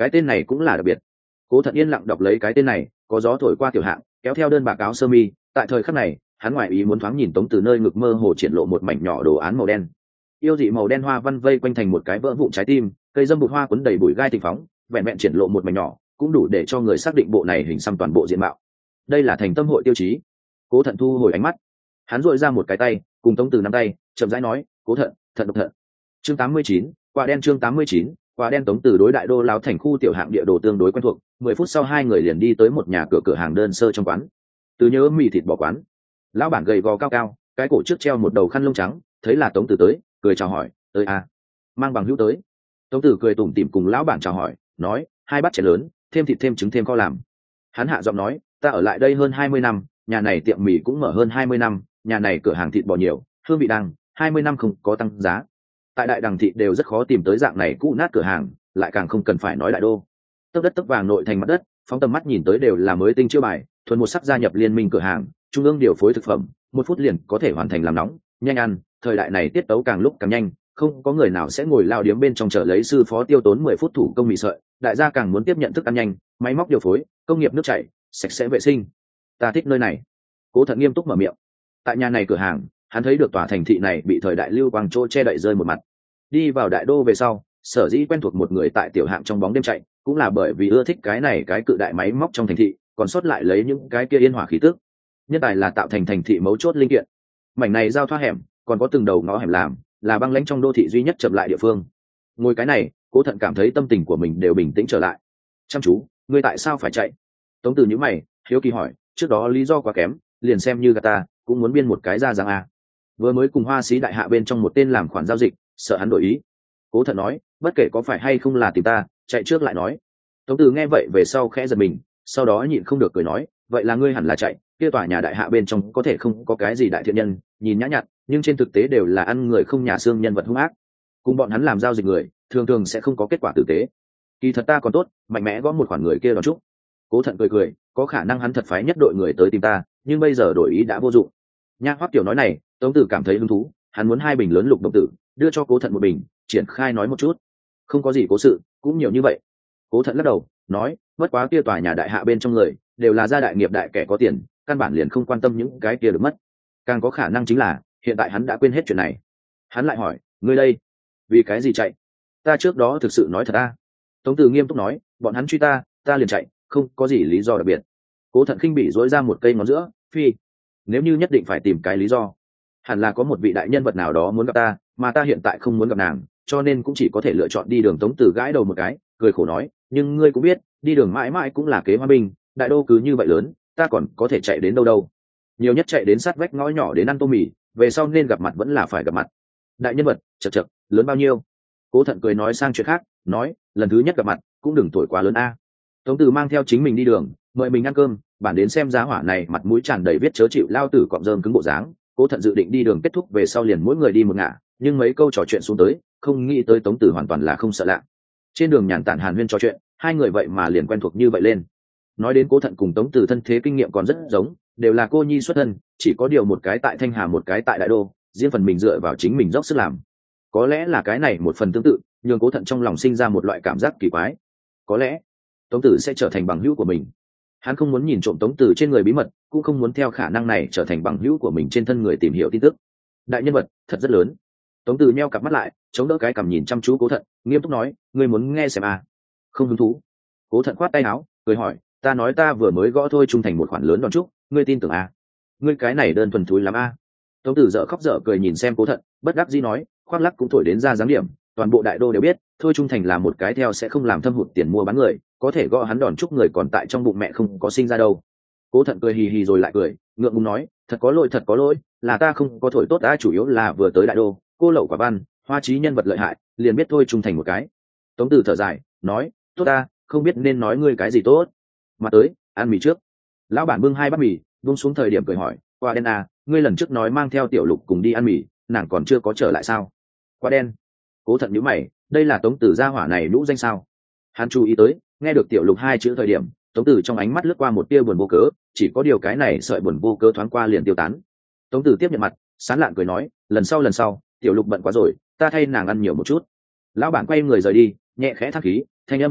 cái tên này cũng là đặc biệt. Cố Thận yên lặng đọc lấy cái tên này, có gió thổi qua tiểu hạng, kéo theo đơn bạc áo sơ mi. Tại thời khắc này, hắn ngoại ý muốn thoáng nhìn Tống Từ nơi ngực mơ hồ triển lộ một mảnh nhỏ đồ án màu đen. Yêu dị màu đen hoa văn vây quanh thành một cái vỡ vụn trái tim, cây dâm bụt hoa cuốn đầy bụi gai tình phóng, vẹn vẹn triển lộ một mảnh nhỏ, cũng đủ để cho người xác định bộ này hình xăm toàn bộ diện mạo. Đây là thành tâm hội tiêu chí. Cố Thận thu hồi ánh mắt, hắn duỗi ra một cái tay, cùng Tống Từ nắm tay, chậm rãi nói, Cố Thận, thận độc thận. Chương 89, quả đen. Chương 89, quả đen. Tống Từ đối đại đô lão thành khu tiểu hạng địa đồ tương đối quen thuộc, 10 phút sau hai người liền đi tới một nhà cửa hàng đơn sơ trong quán. Từ nhớ mì thịt bò quán. Lão bản gầy gò cao cao, cái cổ trước treo một đầu khăn lông trắng, thấy là Tống Từ tới, cười chào hỏi, tới à, mang bằng hữu tới. Tống Từ cười tủm tỉm cùng lão bản chào hỏi, nói, 2 bát chè lớn, thêm thịt thêm trứng thêm kho làm. Hắn hạ giọng nói, ta ở lại đây hơn 20 năm, nhà này tiệm mì cũng mở hơn 20 năm, nhà này cửa hàng thịt bò nhiều, hương vị đang, 20 năm không có tăng giá. Tại đại đằng thị đều rất khó tìm tới dạng này cũ nát cửa hàng, lại càng không cần phải nói đại đô. Tấc đất tấc vàng nội thành mặt đất, phóng tầm mắt nhìn tới đều là mới tinh chiêu bài, thuần một sắc gia nhập liên minh cửa hàng, trung ương điều phối thực phẩm, 1 phút liền có thể hoàn thành làm nóng, nhanh ăn. Thời đại này tiết tấu càng lúc càng nhanh, không có người nào sẽ ngồi lao điếm bên trong chờ lấy sư phó tiêu tốn 10 phút thủ công mì sợi, đại gia càng muốn tiếp nhận thức ăn nhanh, máy móc điều phối, công nghiệp nước chảy, sạch sẽ vệ sinh. Ta thích nơi này. Cố Thận nghiêm túc mở miệng. Tại nhà này cửa hàng, hắn thấy được tòa thành thị này bị thời đại lưu quang trô che đậy rơi một mặt. Đi vào đại đô về sau, sở dĩ quen thuộc một người tại tiểu hạng trong bóng đêm chạy, cũng là bởi vì ưa thích cái này cái cự đại máy móc trong thành thị, còn sót lại lấy những cái kia yên hỏa khí tức. Nhân tài là tạo thành thành thị mấu chốt linh kiện. Mảnh này giao thoa hẻm, còn có từng đầu ngõ hẻm làm, là băng lãnh trong đô thị duy nhất chậm lại địa phương. Ngồi cái này, Cố Thận cảm thấy tâm tình của mình đều bình tĩnh trở lại. Chăm chú, ngươi tại sao phải chạy? Tống Từ nhíu mày, hiếu kỳ hỏi, trước đó lý do quá kém, liền xem như gạt ta, cũng muốn biên một cái ra rằng a. Vừa mới cùng Hoa Sĩ đại hạ bên trong một tên làm khoản giao dịch, sợ hắn đổi ý. Cố Thận nói, bất kể có phải hay không là tìm ta, chạy trước lại nói. Tống Từ nghe vậy về sau khẽ giật mình, sau đó nhịn không được cười nói, vậy là ngươi hẳn là chạy, kia tòa nhà đại hạ bên trong có thể không có cái gì đại thiện nhân, nhìn nhã nhặn, nhưng trên thực tế đều là ăn người không nhà xương nhân vật hung ác. Cùng bọn hắn làm giao dịch người, thường thường sẽ không có kết quả tử tế. Kỳ thật ta còn tốt, mạnh mẽ gõ một khoản người kia đón chúc. Cố Thận cười cười, có khả năng hắn thật phái nhất đội người tới tìm ta, nhưng bây giờ đổi ý đã vô dụng. Nha Hoắc Tiểu nói này, Tống Tử cảm thấy hứng thú, hắn muốn 2 bình lớn lục đồng tử, đưa cho Cố Thận 1 bình, triển khai nói một chút. Không có gì cố sự, cũng nhiều như vậy. Cố Thận lắc đầu, nói, bất quá kia tòa nhà đại hạ bên trong người, đều là gia đại nghiệp đại kẻ có tiền, căn bản liền không quan tâm những cái kia được mất. Càng có khả năng chính là, hiện tại hắn đã quên hết chuyện này. Hắn lại hỏi, ngươi đây, vì cái gì chạy? Ta trước đó thực sự nói thật a. Tống Từ nghiêm túc nói, bọn hắn truy ta, ta liền chạy, không có gì lý do đặc biệt. Cố Thận khinh bỉ dỗi ra một cây ngón giữa, phi. Nếu như nhất định phải tìm cái lý do, hẳn là có một vị đại nhân vật nào đó muốn gặp ta, mà ta hiện tại không muốn gặp nàng, cho nên cũng chỉ có thể lựa chọn đi đường. Tống Từ gãi đầu một cái, cười khổ nói, nhưng ngươi cũng biết, đi đường mãi mãi cũng là kế hoa binh, đại đô cứ như vậy lớn, ta còn có thể chạy đến đâu đâu. Nhiều nhất chạy đến sát vách ngõ nhỏ đến ăn tô mì, về sau nên gặp mặt vẫn là phải gặp mặt. Đại nhân vật, chật chật, lớn bao nhiêu? Cố Thận cười nói sang chuyện khác, nói, lần thứ nhất gặp mặt, cũng đừng tuổi quá lớn a. Tống Từ mang theo chính mình đi đường, mời mình ăn cơm, bản đến xem giá hỏa này mặt mũi tràn đầy viết chớ chịu lao tử cọm rơm cứng bộ dáng. Cố Thận dự định đi đường kết thúc về sau liền mỗi người đi một ngả, nhưng mấy câu trò chuyện xuống tới, không nghĩ tới Tống Từ hoàn toàn là không sợ lạ. Trên đường nhàn tản hàn huyên trò chuyện, hai người vậy mà liền quen thuộc như vậy lên. Nói đến Cố Thận cùng Tống Từ thân thế kinh nghiệm còn rất giống, đều là cô nhi xuất thân, chỉ có điều một cái tại Thanh Hà một cái tại Đại Đô, riêng phần mình dựa vào chính mình dốc sức làm. Có lẽ là cái này một phần tương tự, nhường Cố Thận trong lòng sinh ra một loại cảm giác kỳ quái. Có lẽ Tống Từ sẽ trở thành bằng hữu của mình. Hắn không muốn nhìn trộm Tống Từ trên người bí mật, cũng không muốn theo khả năng này trở thành bằng hữu của mình trên thân người tìm hiểu tin tức. Đại nhân vật thật rất lớn. Tống Từ nheo cặp mắt lại, chống đỡ cái cằm nhìn chăm chú Cố Thận, nghiêm túc nói, ngươi muốn nghe xem à? Không hứng thú. Cố Thận khoát tay áo, cười hỏi, ta nói ta vừa mới gõ thôi trung thành một khoản lớn đòn trúc, ngươi tin tưởng à? Ngươi cái này đơn thuần thúi lắm à? Tống Từ dở khóc dở cười nhìn xem Cố Thận, bất đắc dĩ nói, khoác lắc cũng thổi đến ra dáng điểm, toàn bộ Đại Đô đều biết, thôi trung thành là một cái theo sẽ không làm thâm hụt tiền mua bán người, có thể gõ hắn đòn trúc người còn tại trong bụng mẹ không có sinh ra đâu. Cố Thận cười hì hì rồi lại cười, ngượng ngùng nói, thật có lỗi, là ta không có thổi tốt đã, chủ yếu là vừa tới Đại Đô, cô lậu quả văn, hoa trí nhân vật lợi hại, liền biết thôi trung thành một cái. Tống Từ thở dài, nói, tốt ta, không biết nên nói ngươi cái gì tốt. Mà tới, ăn mì trước. Lão bản bưng 2 bát mì, buông xuống thời điểm cười hỏi, Quả đen à, ngươi lần trước nói mang theo Tiểu Lục cùng đi ăn mì, nàng còn chưa có trở lại sao? Quả đen. Cố Thận nhíu mày, đây là Tống Từ gia hỏa này lũ danh sao? Hắn chú ý tới, nghe được Tiểu Lục 2 chữ thời điểm, Tống Từ trong ánh mắt lướt qua một tia buồn vô cớ, chỉ có điều cái này sợi buồn vô cớ thoáng qua liền tiêu tán. Tống Từ tiếp nhận mặt, sán lạn cười nói, lần sau, Tiểu Lục bận quá rồi, ta thay nàng ăn nhiều một chút. Lão bản quay người rời đi, nhẹ khẽ thắc khí, thanh âm rất thấp,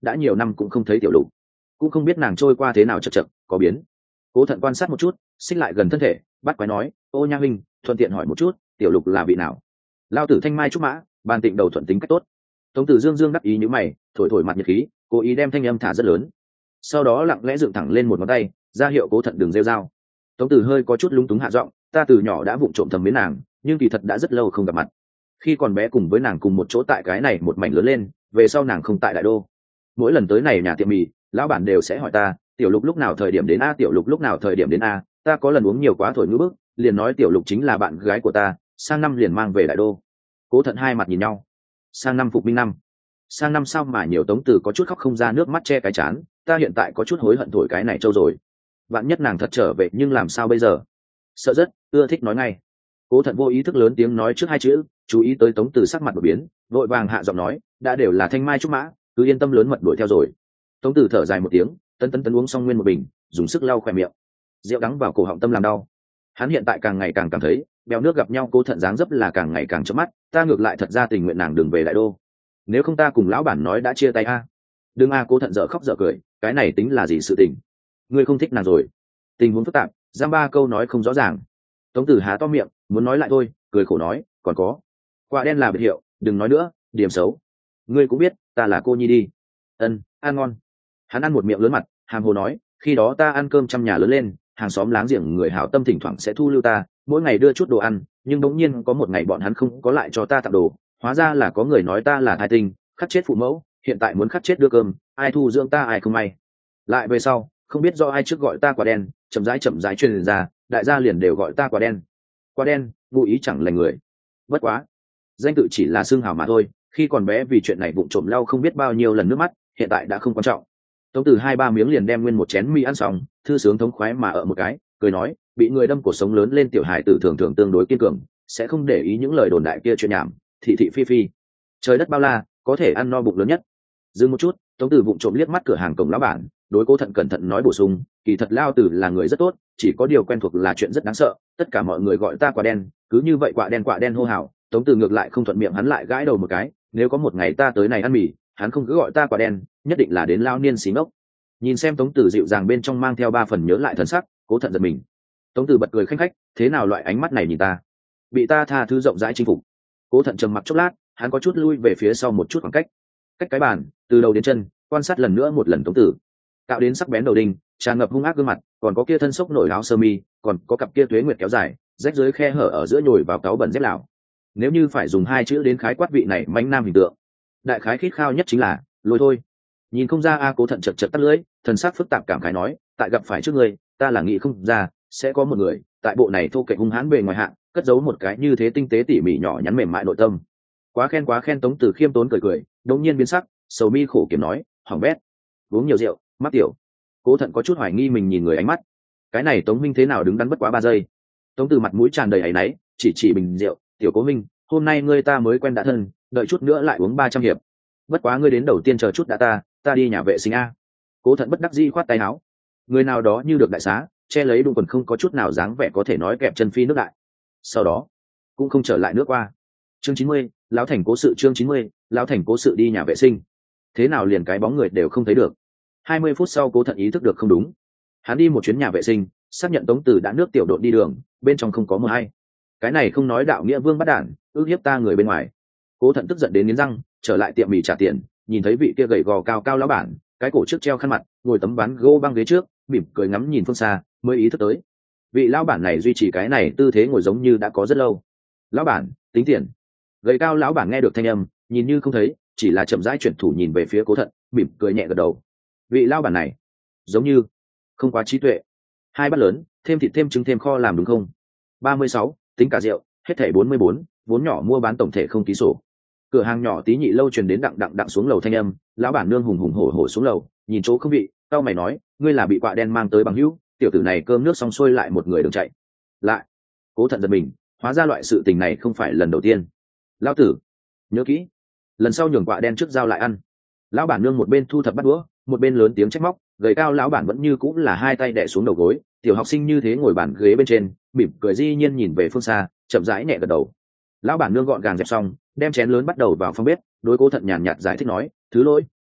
đã nhiều năm cũng không thấy tiểu lục, cũng không biết nàng trôi qua thế nào chật chật có biến. Cố Thận quan sát một chút, xích lại gần thân thể, bắt quái nói, ô nha huynh, thuận tiện hỏi một chút, tiểu lục là vị nào? Lao tử thanh mai trúc mã, bàn tịnh đầu thuận tính cách tốt. Tống Tử Dương Dương đắc ý như mày, thổi thổi mặt nhiệt khí, cố ý đem thanh âm thả rất lớn, sau đó lặng lẽ dựng thẳng lên một ngón tay, ra hiệu Cố Thận đừng rêu dao. Tống Tử hơi có chút lúng túng hạ giọng, ta từ nhỏ đã vụng trộm thầm mến nàng, nhưng kỳ thật đã rất lâu không gặp mặt. Khi còn bé cùng với nàng cùng một chỗ tại cái này một mảnh lớn lên, về sau nàng không tại đại đô, mỗi lần tới này nhà tiệm mì, lão bản đều sẽ hỏi ta, tiểu lục lúc nào thời điểm đến a, tiểu lục lúc nào thời điểm đến a. Ta có lần uống nhiều quá thổi ngữ bức, liền nói tiểu lục chính là bạn gái của ta, sang năm liền mang về đại đô. Cố Thận hai mặt nhìn nhau. Sang năm phục minh năm. Sang năm sao mà nhiều. Tống Tử có chút khóc không ra nước mắt che cái chán, ta hiện tại có chút hối hận thổi cái này trâu rồi. Vạn nhất nàng thật trở về nhưng làm sao bây giờ? Sợ rất, ưa thích nói ngay. Cố Thận vô ý thức lớn tiếng nói trước hai chữ, chú ý tới Tống Tử sắc mặt đột biến, vội vàng hạ giọng nói, đã đều là thanh mai trúc mã, cứ yên tâm lớn mật đuổi theo rồi. Tống Tử thở dài một tiếng, tấn uống xong nguyên một bình, dùng sức lau khỏe miệng, rượu đắng vào cổ họng tâm làm đau. Hắn hiện tại càng ngày càng cảm thấy bèo nước gặp nhau. Cố Thận dáng dấp là càng ngày càng chớp mắt, ta ngược lại thật ra tình nguyện nàng đừng về đại đô, nếu không ta cùng lão bản nói đã chia tay a. Đừng a. Cố Thận dở khóc dở cười, cái này tính là gì sự tình? Ngươi không thích nàng rồi? Tình huống phức tạp, giam ba câu nói không rõ ràng. Tống Tử há to miệng muốn nói lại thôi, cười khổ nói, còn có quả đen là biệt hiệu, đừng nói nữa, điểm xấu. Ngươi cũng biết ta là cô nhi đi. Ân, ăn ngon. Hắn ăn một miệng lớn mặt, hàm hồ nói, khi đó ta ăn cơm trong nhà lớn lên, hàng xóm láng giềng người hảo tâm thỉnh thoảng sẽ thu lưu ta, mỗi ngày đưa chút đồ ăn, nhưng đống nhiên có một ngày bọn hắn không có lại cho ta tặng đồ, hóa ra là có người nói ta là thai tinh, khắc chết phụ mẫu, hiện tại muốn khắc chết đưa cơm, ai thu dưỡng ta ai không may. Lại về sau không biết do ai trước gọi ta quả đen, chậm rãi truyền ra, đại gia liền đều gọi ta quả đen. Quả đen ngụ ý chẳng lành người. Bất quá danh tự chỉ là xương hào mà thôi, khi còn bé vì chuyện này vụng trộm lau không biết bao nhiêu lần nước mắt, hiện tại đã không quan trọng. Tống Tử 2-3 miếng liền đem nguyên một chén mì ăn xong, thư sướng thống khoái mà ở một cái, cười nói, bị người đâm cuộc sống lớn lên tiểu hài tử thường thường tương đối kiên cường, sẽ không để ý những lời đồn đại kia chuyện nhảm, thị thị phi phi. Trời đất bao la, có thể ăn no bụng lớn nhất. Dừng một chút, Tống Tử vụng trộm liếc mắt cửa hàng cổng lão bản, đối Cố Thận cẩn thận nói bổ sung, kỳ thật Lao Tử là người rất tốt, chỉ có điều quen thuộc là chuyện rất đáng sợ, tất cả mọi người gọi ta quả đen, cứ như vậy quả đen hô hào. Tống Tử ngược lại không thuận miệng, hắn lại gãi đầu một cái, nếu có một ngày ta tới này ăn mì, hắn không cứ gọi ta quả đen, nhất định là đến lao niên xí ngốc. Nhìn xem Tống Tử dịu dàng bên trong mang theo 3 phần nhớ lại thần sắc, Cố Thận giật mình. Tống Tử bật cười khanh khách, thế nào loại ánh mắt này nhìn ta? Bị ta tha thứ rộng rãi chinh phục. Cố Thận trầm mặc chốc lát, hắn có chút lui về phía sau một chút khoảng cách cái bàn, từ đầu đến chân quan sát lần nữa một lần Tống Tử, tạo đến sắc bén đầu đinh, tràn ngập hung ác gương mặt, còn có kia thân sốc nổi áo sơ mi, còn có cặp kia tuế nguyệt kéo dài rách dưới khe hở ở giữa nhồi vào cáu bẩn dép lào. Nếu như phải dùng 2 chữ đến khái quát vị này mãnh nam hình tượng, đại khái khít khao nhất chính là lôi thôi. Nhìn không ra a. Cố Thận chật tắt lưỡi, thần sắc phức tạp cảm khái nói, tại gặp phải trước ngươi, ta là nghĩ không ra sẽ có một người tại bộ này thô kệch hung hãn bề ngoài hạng cất giấu một cái như thế tinh tế tỉ mỉ nhỏ nhắn mềm mại nội tâm. Quá khen. Tống Tử khiêm tốn cười, đống nhiên biến sắc, sầu mi khổ kiểm nói, hỏng bét, uống nhiều rượu, mắc tiểu. Cố Thận có chút hoài nghi mình nhìn người ánh mắt, cái này Tống minh thế nào đứng đắn bất quá 3 giây. Tống Tử mặt mũi tràn đầy áy náy, chỉ bình rượu, tiểu Cố minh, hôm nay ngươi ta mới quen đã thân, đợi chút nữa lại uống 300 hiệp. Bất quá ngươi đến đầu tiên chờ chút đã, ta đi nhà vệ sinh a. Cố Thận bất đắc dĩ khoát tay áo. Người nào đó như được đại xá, che lấy đụng quần không có chút nào dáng vẻ có thể nói kẹp chân phi nước đại. Sau đó cũng không trở lại nước qua. Chương 90, lão thành cố sự. Chương 90, lão thành cố sự đi nhà vệ sinh. Thế nào liền cái bóng người đều không thấy được. 20 phút sau Cố Thận ý thức được không đúng. Hắn đi một chuyến nhà vệ sinh, xác nhận Tống Tử đã nước tiểu độn đi đường, bên trong không có mờ hay. Cái này không nói đạo nghĩa vương bắt đản, ước hiếp ta người bên ngoài. Cố Thận tức giận đến nghiến răng, trở lại tiệm mì trả tiền, nhìn thấy vị kia gầy gò cao lão bản, cái cổ trước treo khăn mặt, ngồi tấm ván gỗ băng ghế trước, mỉm cười ngắm nhìn phương xa, mới ý thức tới, vị lão bản này duy trì cái này tư thế ngồi giống như đã có rất lâu. Lão bản, tính tiền. Gầy cao lão bản nghe được thanh âm, nhìn như không thấy, chỉ là chậm rãi chuyển thủ nhìn về phía Cố Thận, mỉm cười nhẹ gật đầu. Vị lão bản này, giống như không quá trí tuệ. 2 bát lớn, thêm thịt thêm trứng thêm kho làm đúng không? 36, tính cả rượu, hết thảy 44, vốn nhỏ mua bán tổng thể không ký sổ. Cửa hàng nhỏ tí nhị lâu truyền đến đặng xuống lầu thanh âm, lão bản nương hùng hổ xuống lầu, nhìn chỗ không vị, tao mày nói, ngươi là bị quạ đen mang tới bằng hữu, tiểu tử này cơm nước xong xuôi lại một người đường chạy. Lại, Cố Thận giật mình, hóa ra loại sự tình này không phải lần đầu tiên. Lão tử, nhớ kỹ, lần sau nhường quạ đen trước giao lại ăn. Lão bản nương một bên thu thập bát đũa, một bên lớn tiếng trách móc, gầy cao lão bản vẫn như cũng là 2 tay đè xuống đầu gối, tiểu học sinh như thế ngồi bàn ghế bên trên, mỉm cười di nhiên nhìn về phương xa, chậm rãi nhẹ gật đầu. Lão bản nương gọn gàng dẹp xong, đem chén lớn bắt đầu vào phòng bếp, đối Cố Thận nhàn nhạt giải thích nói, thứ lỗi,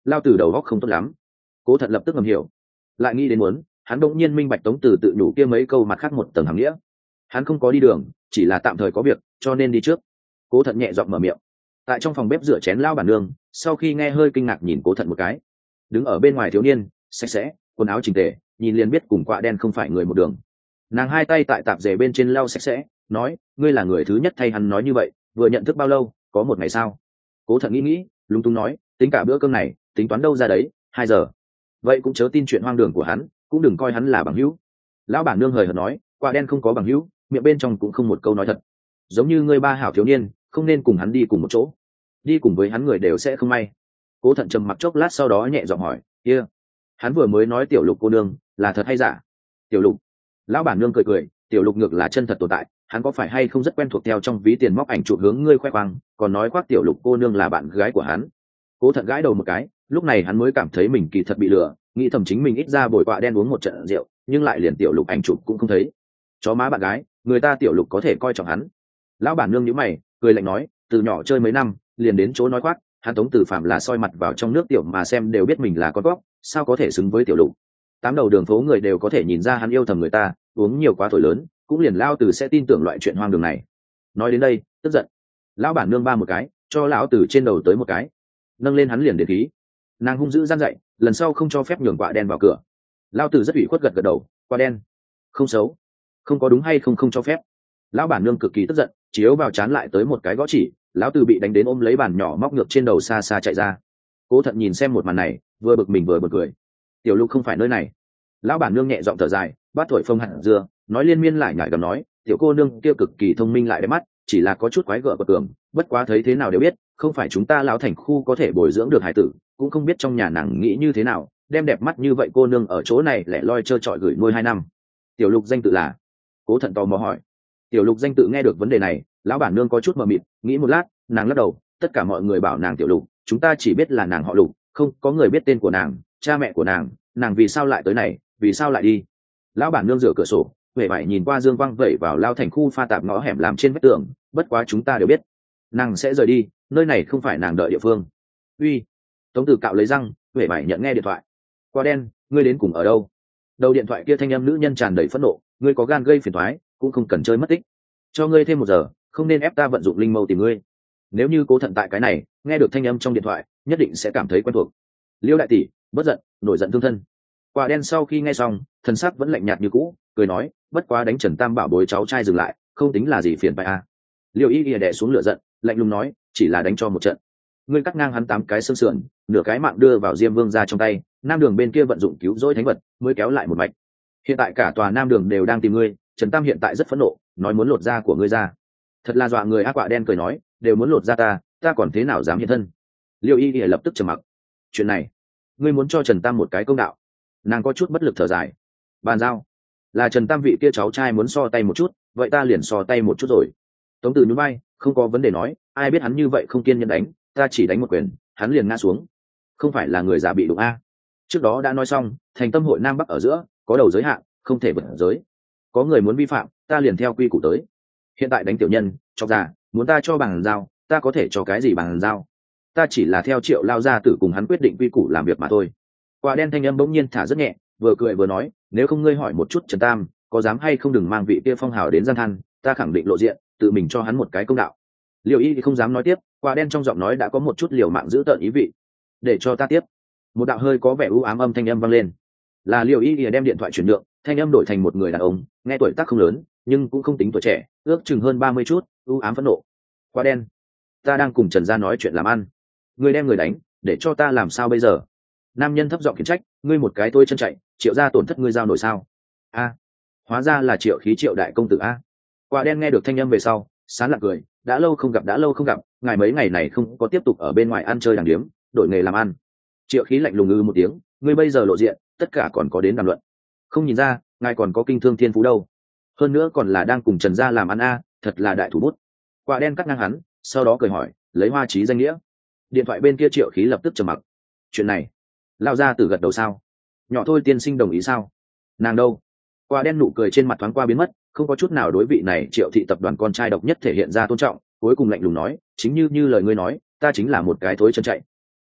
lao tử đầu góc không tốt lắm. Cố Thận lập tức ngầm hiểu, lại nghĩ đến muốn hắn đột nhiên minh bạch Tống Từ tự nhủ kia mấy câu mặt khác một tầng hàm nghĩa. Hắn không có đi đường, chỉ là tạm thời có việc cho nên đi trước. Cố Thận nhẹ giọng mở miệng. Tại trong phòng bếp rửa chén lao bản nương sau khi nghe hơi kinh ngạc nhìn Cố Thận một cái. Đứng ở bên ngoài thiếu niên sạch sẽ, quần áo chỉnh tề, nhìn liền biết cùng quạ đen không phải người một đường. Nàng hai tay tại tạp dề bên trên lau sạch sẽ, nói, ngươi là người thứ nhất thay hắn nói như vậy, vừa nhận thức bao lâu, có một ngày sao? Cố Thận nghĩ, lúng túng nói, tính cả bữa cơm này, tính toán đâu ra đấy, 2 giờ. Vậy cũng chớ tin chuyện hoang đường của hắn, cũng đừng coi hắn là bằng hữu. Lão bản nương hời hợt nói, quạ đen không có bằng hữu, miệng bên trong cũng không một câu nói thật. Giống như ngươi ba hảo thiếu niên, không nên cùng hắn đi cùng một chỗ. Đi cùng với hắn người đều sẽ không may. Cố Thận trầm mặc chốc lát sau đó nhẹ giọng hỏi, kia, hắn vừa mới nói Tiểu Lục cô nương là thật hay giả? Tiểu Lục. Lão bản nương cười cười, Tiểu Lục ngược là chân thật tồn tại, hắn có phải hay không rất quen thuộc theo trong ví tiền móc ảnh chụp hướng ngươi khoe khoang, còn nói khoác Tiểu Lục cô nương là bạn gái của hắn. Cố Thận gãi đầu một cái, lúc này hắn mới cảm thấy mình kỳ thật bị lừa, nghĩ thầm chính mình ít ra bồi quạ đen uống một trận rượu, nhưng lại liền Tiểu Lục ảnh chụp cũng không thấy. Chó má bạn gái, người ta Tiểu Lục có thể coi trọng hắn. Lão bản nương nhíu mày, cười lạnh nói, từ nhỏ chơi mấy năm, liền đến chỗ nói khoác, hắn Tống Từ Phạm là soi mặt vào trong nước tiểu mà xem đều biết mình là con cóc, sao có thể xứng với Tiểu Lục. 8 đầu đường phố người đều có thể nhìn ra hắn yêu thầm người ta, uống nhiều quá thổi lớn, cũng liền lao từ sẽ tin tưởng loại chuyện hoang đường này. Nói đến đây tức giận, lão bản nương ba một cái cho lão từ trên đầu tới một cái, nâng lên hắn liền để khí. Nàng hung dữ gian dạy, lần sau không cho phép nhường quạ đen vào cửa. Lão từ rất ủy khuất gật gật đầu, quạ đen không xấu, không có đúng hay không không cho phép. Lão bản nương cực kỳ tức giận, chiếu vào chán lại tới một cái gõ chỉ, lão từ bị đánh đến ôm lấy bàn nhỏ móc ngược trên đầu xa xa chạy ra. Cố Thận nhìn xem một màn này, vừa bực mình vừa bực cười. Tiểu Lục không phải nơi này. Lão bản nương nhẹ giọng thở dài, bát thổi phông hạt dưa, nói liên miên lại nhải gầm nói, tiểu cô nương kia cực kỳ thông minh lại đẹp mắt, chỉ là có chút quái gở của tường, bất quá thấy thế nào đều biết, không phải chúng ta lão thành khu có thể bồi dưỡng được hải tử, cũng không biết trong nhà nàng nghĩ như thế nào, đem đẹp mắt như vậy cô nương ở chỗ này lẻ loi trơ trọi gửi nuôi 2 năm. Tiểu Lục danh tự là? Cố Thận tò mò hỏi. Tiểu Lục danh tự nghe được vấn đề này, lão bản nương có chút mờ mịt, nghĩ một lát, nàng lắc đầu, tất cả mọi người bảo nàng Tiểu Lục, chúng ta chỉ biết là nàng họ Lục, không có người biết tên của nàng, cha mẹ của nàng vì sao lại tới này, vì sao lại đi. Lão bản nương rửa cửa sổ, huệ vải nhìn qua dương quang vẩy vào lao thành khu pha tạp ngõ hẻm làm trên vách tường, bất quá chúng ta đều biết nàng sẽ rời đi, nơi này không phải nàng đợi địa phương. Uy. Tống Từ cạo lấy răng, huệ vải nhận nghe điện thoại. Qua đen, ngươi đến cùng ở đâu? Đầu điện thoại kia thanh âm nữ nhân tràn đầy phẫn nộ, ngươi có gan gây phiền toái, cũng không cần chơi mất tích, cho ngươi thêm 1 giờ, không nên ép ta vận dụng linh mâu tìm ngươi. Nếu như Cố Thận tại cái này nghe được thanh âm trong điện thoại, nhất định sẽ cảm thấy quen thuộc. Liêu đại tỷ, bất giận, nổi giận thương thân. Quả đen sau khi nghe xong, thần sắc vẫn lạnh nhạt như cũ, cười nói, bất quá đánh Trần Tam Bảo bối cháu trai dừng lại, không tính là gì phiền phải à. Liêu Y Y đè xuống lửa giận, lạnh lùng nói, chỉ là đánh cho một trận. Ngươi cắt ngang hắn 8 cái xương sườn, nửa cái mạng đưa vào Diêm Vương ra trong tay, Nam Đường bên kia vận dụng cứu rỗi thánh vật, mới kéo lại một mạch. Hiện tại cả tòa Nam Đường đều đang tìm ngươi, Trần Tam hiện tại rất phẫn nộ, nói muốn lột da của ngươi ra. Thật là dọa người ác. Quả đen cười nói, đều muốn lột da ta còn thế nào dám hiện thân. Liêu Y Y lập tức trầm mặc. Chuyện này, ngươi muốn cho Trần Tam một cái công đạo. Nàng có chút bất lực thở dài. Bàn giao là Trần Tam vị kia cháu trai muốn so tay một chút, vậy ta liền so tay một chút rồi. Tống Từ nhún vai, không có vấn đề nói, ai biết hắn như vậy không kiên nhẫn đánh, ta chỉ đánh một quyền, hắn liền ngã xuống. Không phải là người già bị đụng a. Trước đó đã nói xong, thành tâm hội Nam Bắc ở giữa có đầu giới hạn, không thể vượt giới. Có người muốn vi phạm, ta liền theo quy củ tới. Hiện tại đánh tiểu nhân, cho già, muốn ta cho bàn giao, ta có thể cho cái gì bàn giao? Ta chỉ là theo Triệu lao gia tử cùng hắn quyết định quy củ làm việc mà thôi. Quả đen thanh âm bỗng nhiên thả rất nhẹ, vừa cười vừa nói, nếu không ngươi hỏi một chút Trần Tam, có dám hay không đừng mang vị kia phong hào đến gian than, ta khẳng định lộ diện, tự mình cho hắn một cái công đạo. Liều Y thì không dám nói tiếp, quả đen trong giọng nói đã có một chút liều mạng giữ tợn ý vị. Để cho ta tiếp. Một đạo hơi có vẻ u ám âm thanh âm vang lên. Là Liều Y thì đem điện thoại chuyển nhượng, thanh âm đổi thành một người đàn ông, nghe tuổi tác không lớn, nhưng cũng không tính tuổi trẻ, ước chừng hơn 30 chút, u ám phẫn nộ. Quả đen, ta đang cùng Trần gia nói chuyện làm ăn, ngươi đem người đánh, để cho ta làm sao bây giờ? Nam nhân thấp giọng khiển trách, ngươi một cái tôi chân chạy, Triệu gia tổn thất ngươi giao nổi sao? A, hóa ra là Triệu Khí Triệu đại công tử a. Quả đen nghe được thanh âm về sau, sán lạ cười, đã lâu không gặp, ngài mấy ngày này không có tiếp tục ở bên ngoài ăn chơi đàng điếm, đổi nghề làm ăn. Triệu Khí lạnh lùng ngư một tiếng, ngươi bây giờ lộ diện, tất cả còn có đến đàm luận. Không nhìn ra, ngài còn có kinh thương thiên phú đâu. Hơn nữa còn là đang cùng Trần gia làm ăn a, thật là đại thủ bút. Quả đen cắt ngang hắn, sau đó cười hỏi, lấy Hoa Chí danh nghĩa. Điện thoại bên kia Triệu Khí lập tức trầm mặc. Chuyện này, lao ra từ gật đầu sao? Nhỏ thôi tiên sinh đồng ý sao? Nàng đâu? Quả đen nụ cười trên mặt thoáng qua biến mất, không có chút nào đối vị này Triệu thị tập đoàn con trai độc nhất thể hiện ra tôn trọng, cuối cùng lạnh lùng nói, chính như lời ngươi nói, ta chính là một cái thối chân chạy.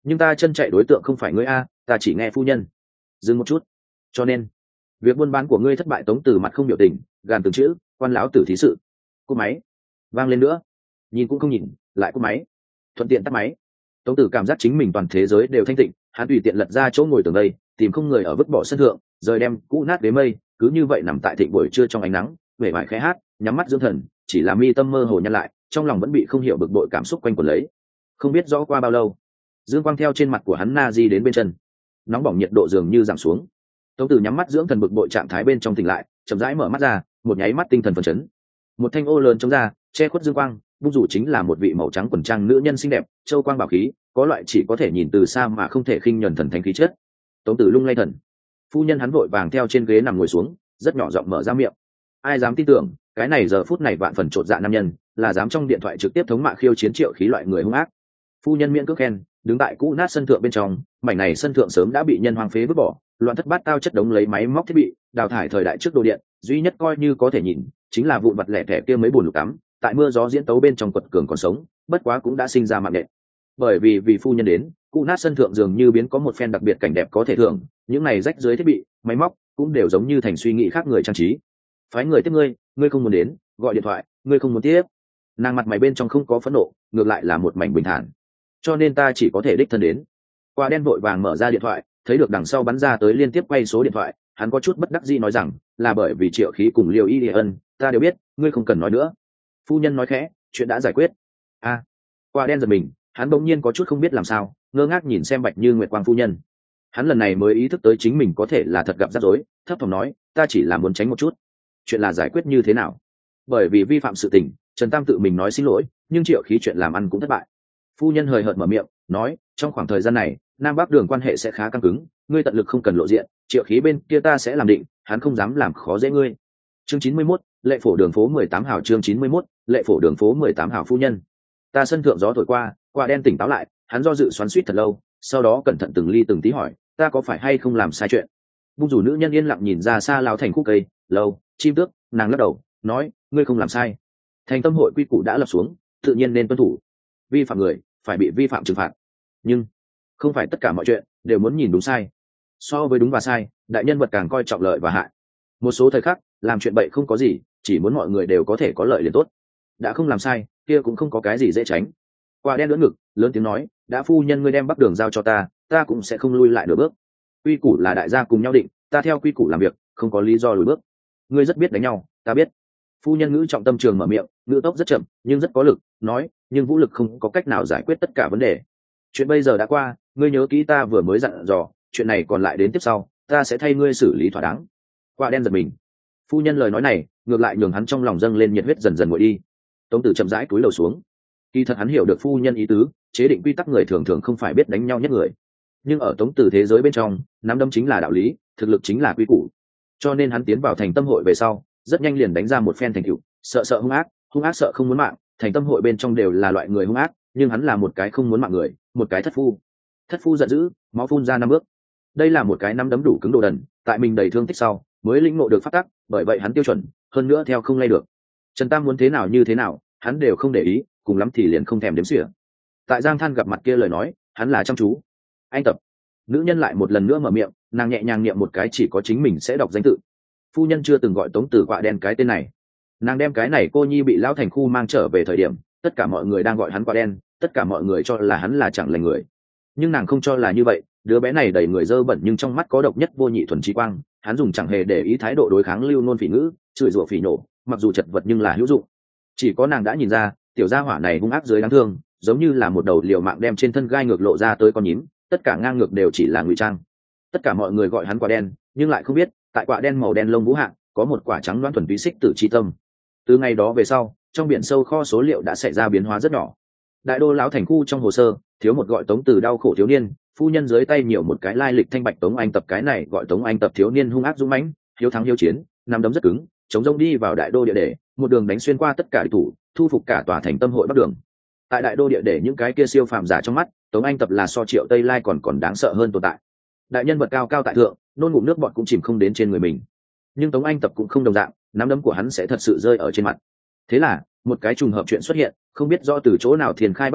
nhưng ta chân chạy đối tượng không phải ngươi a, ta chỉ nghe phu nhân. Dừng một chút. Cho nên việc buôn bán của ngươi thất bại. Tống Tử mặt không biểu tình, gàn từng chữ, quan lão tử thí sự. Cúp máy. Vang lên nữa. Nhìn cũng không nhìn, lại cúp máy. Thuận tiện tắt máy. Tống Tử cảm giác chính mình toàn thế giới đều thanh tịnh, hắn tùy tiện lật ra chỗ ngồi tường đây, tìm không người ở vứt bỏ sân thượng, rời đem cũ nát ghế mây, cứ như vậy nằm tại thịnh buổi trưa trong ánh nắng, vẻ vải khẽ hát, nhắm mắt dưỡng thần, chỉ là mi tâm mơ hồ nhăn lại, trong lòng vẫn bị không hiểu bực bội cảm xúc quanh quẩn lấy. Không biết rõ qua bao lâu, dương quang theo trên mặt của hắn na di đến bên chân, nóng bỏng nhiệt độ dường như giảm xuống. Tống Tử nhắm mắt dưỡng thần, bực bội trạng thái bên trong tỉnh lại, chậm rãi mở mắt ra, một nháy mắt tinh thần phấn chấn. Một thanh ô lớn trong ra, che khuất dương quang, bung rủ chính là một vị màu trắng quần trang nữ nhân xinh đẹp, châu quang bảo khí, có loại chỉ có thể nhìn từ xa mà không thể khinh nhẫn thần thánh khí chất. Tống Tử lung lay thần. Phu nhân hắn vội vàng theo trên ghế nằm ngồi xuống, rất nhỏ giọng mở ra miệng. Ai dám tin tưởng, cái này giờ phút này vạn phần trột dạ nam nhân, là dám trong điện thoại trực tiếp thống mạ khiêu chiến Triệu Khí loại người hung ác. Phu nhân miễn cưỡng khen, đứng tại cũ nát sân thượng bên trong, mảnh này sân thượng sớm đã bị nhân hoang phế vứt bỏ, loạn thất bát tao chất đống lấy máy móc thiết bị, đào thải thời đại trước đồ điện, duy nhất coi như có thể nhìn, chính là vụn vặt lẻ tẻ kia mấy bùn lục tắm, tại mưa gió diễn tấu bên trong quật cường còn sống, bất quá cũng đã sinh ra mạng nện. Bởi vì phu nhân đến, cũ nát sân thượng dường như biến có một phen đặc biệt cảnh đẹp có thể thưởng, những này rách dưới thiết bị, máy móc cũng đều giống như thành suy nghĩ khác người trang trí. Phái người tiếp ngươi không muốn đến, gọi điện thoại, ngươi không muốn tiếp. Nàng mặt mày bên trong không có phẫn nộ, ngược lại là một mảnh bình thản. Cho nên ta chỉ có thể đích thân đến. Quả đen vội vàng mở ra điện thoại, thấy được đằng sau bắn ra tới liên tiếp quay số điện thoại, hắn có chút bất đắc dĩ nói rằng, là bởi vì Triệu Khí cùng Liêu Y Ân, ta đều biết, ngươi không cần nói nữa. Phu nhân nói khẽ, chuyện đã giải quyết. A. Quả đen giật mình, hắn bỗng nhiên có chút không biết làm sao, ngơ ngác nhìn xem Bạch Như Nguyệt Quang phu nhân. Hắn lần này mới ý thức tới chính mình có thể là thật gặp rắc rối, thấp thỏm nói, ta chỉ là muốn tránh một chút. Chuyện là giải quyết như thế nào? Bởi vì vi phạm sự tình, Trần Tam tự mình nói xin lỗi, nhưng Triệu Khí chuyện làm ăn cũng thất bại. Phu nhân hời hợt mở miệng, nói, trong khoảng thời gian này, Nam Bắc Đường quan hệ sẽ khá căng cứng, ngươi tận lực không cần lộ diện, Triệu Khí bên kia ta sẽ làm định, hắn không dám làm khó dễ ngươi. Chương 91, lệ phổ đường phố 18 hào. Chương 91, lệ phổ đường phố 18 hào. Phu nhân, ta sân thượng gió thổi qua, Quả đen tỉnh táo lại, hắn do dự xoắn xuýt thật lâu, sau đó cẩn thận từng ly từng tí hỏi, ta có phải hay không làm sai chuyện? Bung rủ nữ nhân yên lặng nhìn ra xa lao thành khúc cây, lâu, chim tước, nàng lắc đầu, nói, ngươi không làm sai. Thành tâm hội quy củ đã lập xuống, tự nhiên nên tuân thủ. Vi phạm người, phải bị vi phạm trừng phạt. Nhưng không phải tất cả mọi chuyện đều muốn nhìn đúng sai. So với đúng và sai, đại nhân vật càng coi trọng lợi và hại. Một số thời khắc, làm chuyện bậy không có gì, chỉ muốn mọi người đều có thể có lợi liền tốt. Đã không làm sai, kia cũng không có cái gì dễ tránh. Quả đen lưỡn ngực, lớn tiếng nói, đã phu nhân ngươi đem Bắc Đường giao cho ta cũng sẽ không lui lại nửa bước. Quy củ là đại gia cùng nhau định, ta theo quy củ làm việc, không có lý do lùi bước. Ngươi rất biết đánh nhau, ta biết. Phu nhân ngữ trọng tâm trường mở miệng, ngữ tốc rất chậm nhưng rất có lực, nói, nhưng vũ lực không có cách nào giải quyết tất cả vấn đề. Chuyện bây giờ đã qua, ngươi nhớ kỹ ta vừa mới dặn dò, chuyện này còn lại đến tiếp sau, ta sẽ thay ngươi xử lý thỏa đáng. Quả đen giật mình. Phu nhân lời nói này, ngược lại nhường hắn trong lòng dâng lên nhiệt huyết dần dần nguội đi. Tống Tử chậm rãi cúi đầu xuống. Kỳ thật hắn hiểu được phu nhân ý tứ, chế định quy tắc người thường thường không phải biết đánh nhau nhất người. Nhưng ở Tống Tử thế giới bên trong, nắm đấm chính là đạo lý, thực lực chính là quy củ. Cho nên hắn tiến vào thành tâm hội về sau, rất nhanh liền đánh ra một phen thành tựu, sợ hung ác sợ không muốn mạng, thành tâm hội bên trong đều là loại người hung ác, nhưng hắn là một cái không muốn mạng người, một cái thất phu. Thất phu giận dữ, máu phun ra 5 bước. Đây là một cái nắm đấm đủ cứng đồ đần, tại mình đầy thương tích sau, mới lĩnh ngộ được pháp tắc, bởi vậy hắn tiêu chuẩn, hơn nữa theo không lay được. Trần Tam muốn thế nào như thế nào, hắn đều không để ý, cùng lắm thì liền không thèm đếm xỉa. Tại Giang Than gặp mặt kia lời nói, hắn là chăm chú. Anh Tập. Nữ nhân lại một lần nữa mở miệng, nàng nhẹ nhàng niệm một cái chỉ có chính mình sẽ đọc danh tự. Phu nhân chưa từng gọi Tống Tử Quạ đen cái tên này. Nàng đem cái này cô nhi bị lão thành khu mang trở về thời điểm, tất cả mọi người đang gọi hắn Quạ đen, tất cả mọi người cho là hắn là chẳng lành người. Nhưng nàng không cho là như vậy, đứa bé này đầy người dơ bẩn nhưng trong mắt có độc nhất vô nhị thuần trí quang, hắn dùng chẳng hề để ý thái độ đối kháng lưu nôn phỉ ngữ, chửi rủa phỉ nổ, mặc dù chật vật nhưng là hữu dụng. Chỉ có nàng đã nhìn ra, tiểu gia hỏa này hung ác dưới đáng thương, giống như là một đầu liều mạng đem trên thân gai ngược lộ ra tới con nhím, tất cả ngang ngược đều chỉ là ngụy trang. Tất cả mọi người gọi hắn Quạ đen, nhưng lại không biết, tại Quạ đen màu đen lông vũ hạng, có một quả trắng loãng thuần túy xích tử chi tâm. Từ ngày đó về sau, trong biển sâu kho số liệu đã xảy ra biến hóa rất nhỏ. Đại đô lão thành khu trong hồ sơ, thiếu một gọi Tống Tử đau khổ thiếu niên, phu nhân dưới tay nhiều một cái lai lịch thanh bạch Tống Anh Tập, cái này gọi Tống Anh Tập thiếu niên hung ác dũng mãnh, hiếu thắng hiếu chiến, nắm đấm rất cứng, chống rông đi vào đại đô địa để, một đường đánh xuyên qua tất cả địch thủ, thu phục cả tòa thành tâm hội Bắc Đường. Tại đại đô địa để những cái kia siêu phàm giả trong mắt, Tống Anh Tập là so Triệu Tây Lai còn đáng sợ hơn tồn tại. Đại nhân vật cao cao tại thượng, nôn ngụm nước bọt cũng chìm không đến trên người mình. Nhưng Tống Anh Tập cũng không đồng dạng, nắm đấm của hắn sẽ thật sự rơi ở trên mặt. Thế là, một cái trùng hợp chuyện xuất hiện, không biết do từ chỗ nào thiền khai bắt đầu,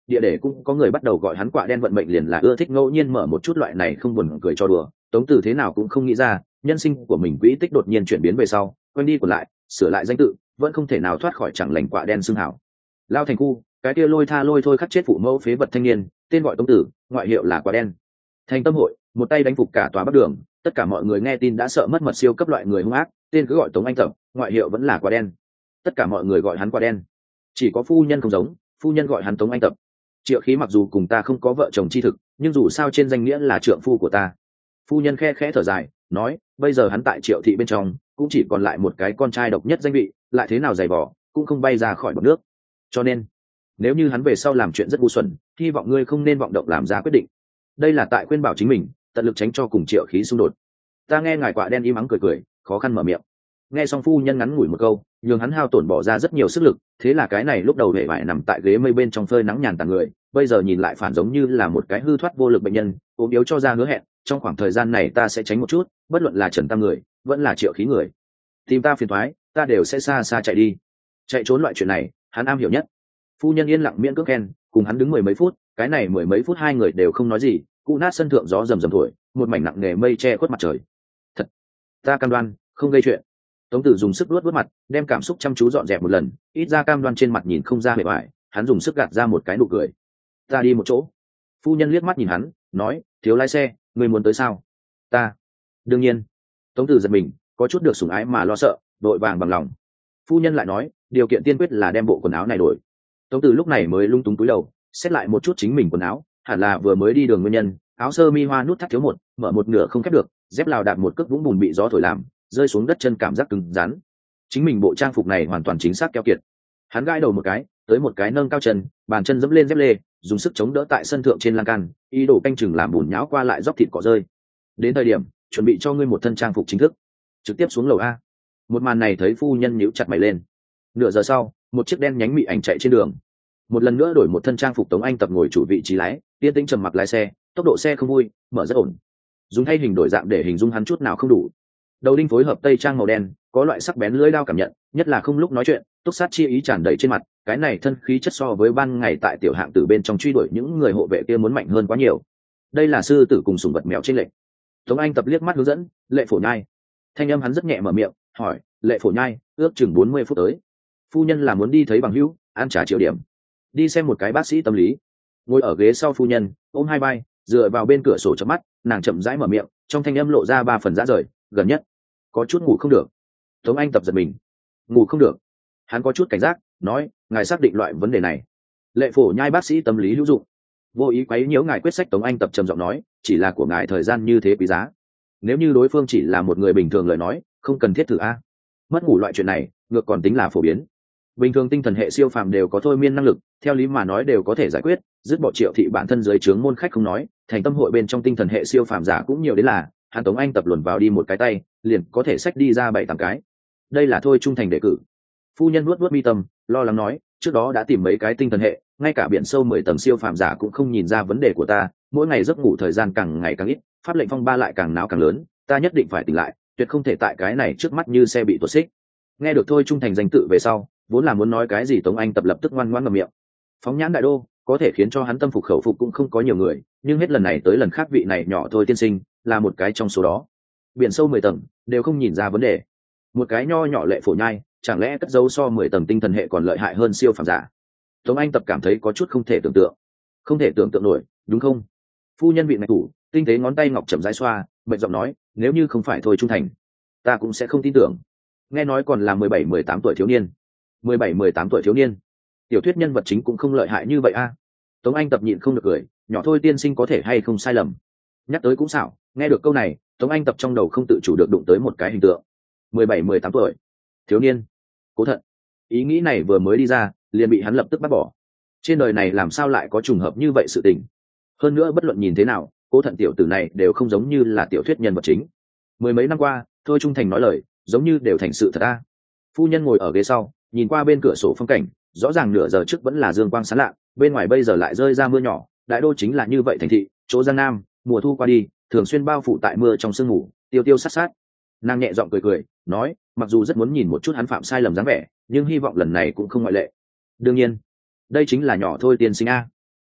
địa để cũng có người bắt đầu gọi hắn quạ đen. Vận mệnh liền là ưa thích ngẫu nhiên mở một chút loại này không buồn cười cho đùa. Tống Tử thế nào cũng không nghĩ ra, nhân sinh của mình quỹ tích đột nhiên chuyển biến về sau, quanh đi còn lại, sửa lại danh tự, vẫn không thể nào thoát khỏi chẳng lành quạ đen xưng hảo. Lao thành khu, cái kia lôi tha lôi thôi khắc chết phụ mẫu phế vật thanh niên, tên gọi Tống Tử, ngoại hiệu là quạ đen. Thành Tâm hội, một tay đánh phục cả tòa Bắc Đường, tất cả mọi người nghe tin đã sợ mất mật, siêu cấp loại người hung ác, tên cứ gọi Tống Anh Tập, ngoại hiệu vẫn là quạ đen. Tất cả mọi người gọi hắn quạ đen. Chỉ có phu nhân không giống, phu nhân gọi hắn Tống Anh Tập. Triệu Khí mặc dù cùng ta không có vợ chồng chi thực, nhưng dù sao trên danh nghĩa là trượng phu của ta. Phu nhân khe khẽ thở dài, nói, bây giờ hắn tại Triệu thị bên trong cũng chỉ còn lại một cái con trai độc nhất danh vị, lại thế nào dày vò cũng không bay ra khỏi bọt nước. Cho nên nếu như hắn về sau làm chuyện rất ngu xuẩn, hy vọng ngươi không nên vọng động làm ra quyết định. Đây là tại khuyên bảo chính mình, tận lực tránh cho cùng Triệu Khí xung đột. Ta nghe ngài quạ đen im ắng cười cười, khó khăn mở miệng. Nghe xong phu nhân ngắn ngủi một câu, nhường hắn hao tổn bỏ ra rất nhiều sức lực. Thế là cái này lúc đầu hề vải nằm tại ghế mây bên trong phơi nắng nhàn tản người, bây giờ nhìn lại phản giống như là một cái hư thoát vô lực bệnh nhân, ốm yếu cho ra hứa hẹn, trong khoảng thời gian này ta sẽ tránh một chút, bất luận là Trần Tam người vẫn là Triệu Khí người tìm ta phiền thoái, ta đều sẽ xa xa chạy đi. Chạy trốn loại chuyện này hắn am hiểu nhất. Phu nhân yên lặng miễn cưỡng khen, cùng hắn đứng mười mấy phút, cái này mười mấy phút hai người đều không nói gì. Cụ nát sân thượng gió rầm rầm thổi, một mảnh nặng nề mây che khuất mặt trời. Thật, ta cam đoan không gây chuyện. Tống Tử dùng sức luốt mặt, đem cảm xúc chăm chú dọn dẹp một lần, ít ra cam đoan trên mặt nhìn không ra bề ngoài. Hắn dùng sức gạt ra một cái nụ cười. Ta đi một chỗ. Phu nhân liếc mắt nhìn hắn, nói, thiếu lái xe, người muốn tới sao? Ta, đương nhiên. Tống Tử giật mình, có chút được sủng ái mà lo sợ, đội vàng bằng lòng. Phu nhân lại nói, điều kiện tiên quyết là đem bộ quần áo này đổi. Tống Tử lúc này mới lung túng cúi đầu, xét lại một chút chính mình quần áo, hẳn là vừa mới đi đường nguyên nhân. Áo sơ mi hoa nút thắt thiếu một, mở một nửa không khép được, dép lào đạp một cước vũng bùn bị gió thổi làm, rơi xuống đất chân cảm giác cứng rắn. Chính mình bộ trang phục này hoàn toàn chính xác keo kiệt. Hắn gãi đầu một cái, tới một cái nâng cao chân, bàn chân dẫm lên dép lê, dùng sức chống đỡ tại sân thượng trên lan can, ý đồ canh chừng làm bùn nhão qua lại dốc thịt cỏ rơi. Đến thời điểm chuẩn bị cho ngươi một thân trang phục chính thức, trực tiếp xuống lầu a. Một màn này thấy phu nhân nhíu chặt mày lên. Nửa giờ sau, một chiếc đen nhánh mị ảnh chạy trên đường. Một lần nữa đổi một thân trang phục, Tống Anh Tập ngồi chủ vị trí lái, yên tĩnh trầm mặc lái xe, tốc độ xe không vui, mở rất ổn. Dùng thay hình đổi dạng để hình dung hắn chút nào không đủ. Đầu đinh phối hợp tây trang màu đen, có loại sắc bén lưỡi dao cảm nhận, nhất là không lúc nói chuyện, túc sát chi ý tràn đầy trên mặt. Cái này thân khí chất so với ban ngày tại tiểu hạng tử bên trong truy đuổi những người hộ vệ kia muốn mạnh hơn quá nhiều. Đây là sư tử cùng sủng vật mèo trên lệnh. Tống Anh Tập liếc mắt hướng dẫn, Lệ Phổ Nhai. Thanh âm hắn rất nhẹ mở miệng, hỏi, Lệ Phổ Nhai, ước chừng 40 phút tới. Phu nhân là muốn đi thấy bằng hữu, ăn trà chiều điểm, đi xem một cái bác sĩ tâm lý. Ngồi ở ghế sau phu nhân, ôm hai vai, dựa vào bên cửa sổ chớp mắt, nàng chậm rãi mở miệng, trong thanh âm lộ ra 3 phần rã rời, gần nhất có chút ngủ không được. Tống Anh Tập giật mình, ngủ không được. Hắn có chút cảnh giác, nói, ngài xác định loại vấn đề này. Lệ Phổ Nhai bác sĩ tâm lý hữu dụng. Vô ý quấy nhiễu ngài quyết sách. Tống Anh Tập trầm giọng nói, chỉ là của ngài thời gian như thế quý giá, nếu như đối phương chỉ là một người bình thường lời nói, không cần thiết thử a. Mất ngủ loại chuyện này ngược còn tính là phổ biến, bình thường tinh thần hệ siêu phàm đều có thôi miên năng lực, theo lý mà nói đều có thể giải quyết. Dứt bỏ Triệu thị bản thân dưới trướng môn khách không nói, Thành Tâm hội bên trong tinh thần hệ siêu phàm giả cũng nhiều đến là, hắn Tống Anh Tập luồn vào đi một cái tay liền có thể xách đi ra 7-8 cái. Đây là thôi trung thành đề cử. Phu nhân nuốt mi tâm, lo lắng nói, trước đó đã tìm mấy cái tinh thần hệ, ngay cả biển sâu 10 tầng siêu phàm giả cũng không nhìn ra vấn đề của ta, mỗi ngày giấc ngủ thời gian càng ngày càng ít, pháp lệnh phong ba lại càng náo càng lớn, ta nhất định phải tỉnh lại, tuyệt không thể tại cái này trước mắt như xe bị tuột xích. Nghe được thôi trung thành danh tự về sau, vốn là muốn nói cái gì Tống Anh Tập lập tức ngoan ngoãn ngậm miệng. Phóng nhãn đại đô, có thể khiến cho hắn tâm phục khẩu phục cũng không có nhiều người, nhưng hết lần này tới lần khác vị này nhỏ thôi tiên sinh là một cái trong số đó. Biển sâu 10 tầng đều không nhìn ra vấn đề, một cái nho nhỏ Lệ Phổ Nhai chẳng lẽ cất giấu so 10 tầng tinh thần hệ còn lợi hại hơn siêu phàm giả? Tống Anh Tập cảm thấy có chút không thể tưởng tượng, không thể tưởng tượng nổi, đúng không? Phu nhân vị này thủ tinh tế ngón tay ngọc chậm rãi xoa, bệnh giọng nói, nếu như không phải thôi trung thành, ta cũng sẽ không tin tưởng. Nghe nói còn là 17-18 tuổi thiếu niên. 17-18 tuổi thiếu niên, tiểu thuyết nhân vật chính cũng không lợi hại như vậy a. Tống Anh Tập nhịn không được cười, nhỏ thôi tiên sinh có thể hay không sai lầm. Nhắc tới cũng xảo, nghe được câu này, Tống Anh Tập trong đầu không tự chủ được đụng tới một cái hình tượng. 17-18 tuổi thiếu niên, Cố Thận. Ý nghĩ này vừa mới đi ra, liền bị hắn lập tức bắt bỏ. Trên đời này làm sao lại có trùng hợp như vậy sự tình? Hơn nữa bất luận nhìn thế nào, Cố Thận tiểu tử này đều không giống như là tiểu thuyết nhân vật chính. Mười mấy năm qua, thôi trung thành nói lời, giống như đều thành sự thật a. Phu nhân ngồi ở ghế sau, nhìn qua bên cửa sổ phong cảnh, rõ ràng nửa giờ trước vẫn là dương quang sáng lạ, bên ngoài bây giờ lại rơi ra mưa nhỏ. Đại đô chính là như vậy thành thị, chỗ Giang Nam, mùa thu qua đi, thường xuyên bao phủ tại mưa trong sương mù, tiêu tiêu sát sát. Nàng nhẹ giọng cười cười, nói, mặc dù rất muốn nhìn một chút hắn phạm sai lầm dáng vẻ, nhưng hy vọng lần này cũng không ngoại lệ. Đương nhiên, đây chính là nhỏ thôi tiên sinh a.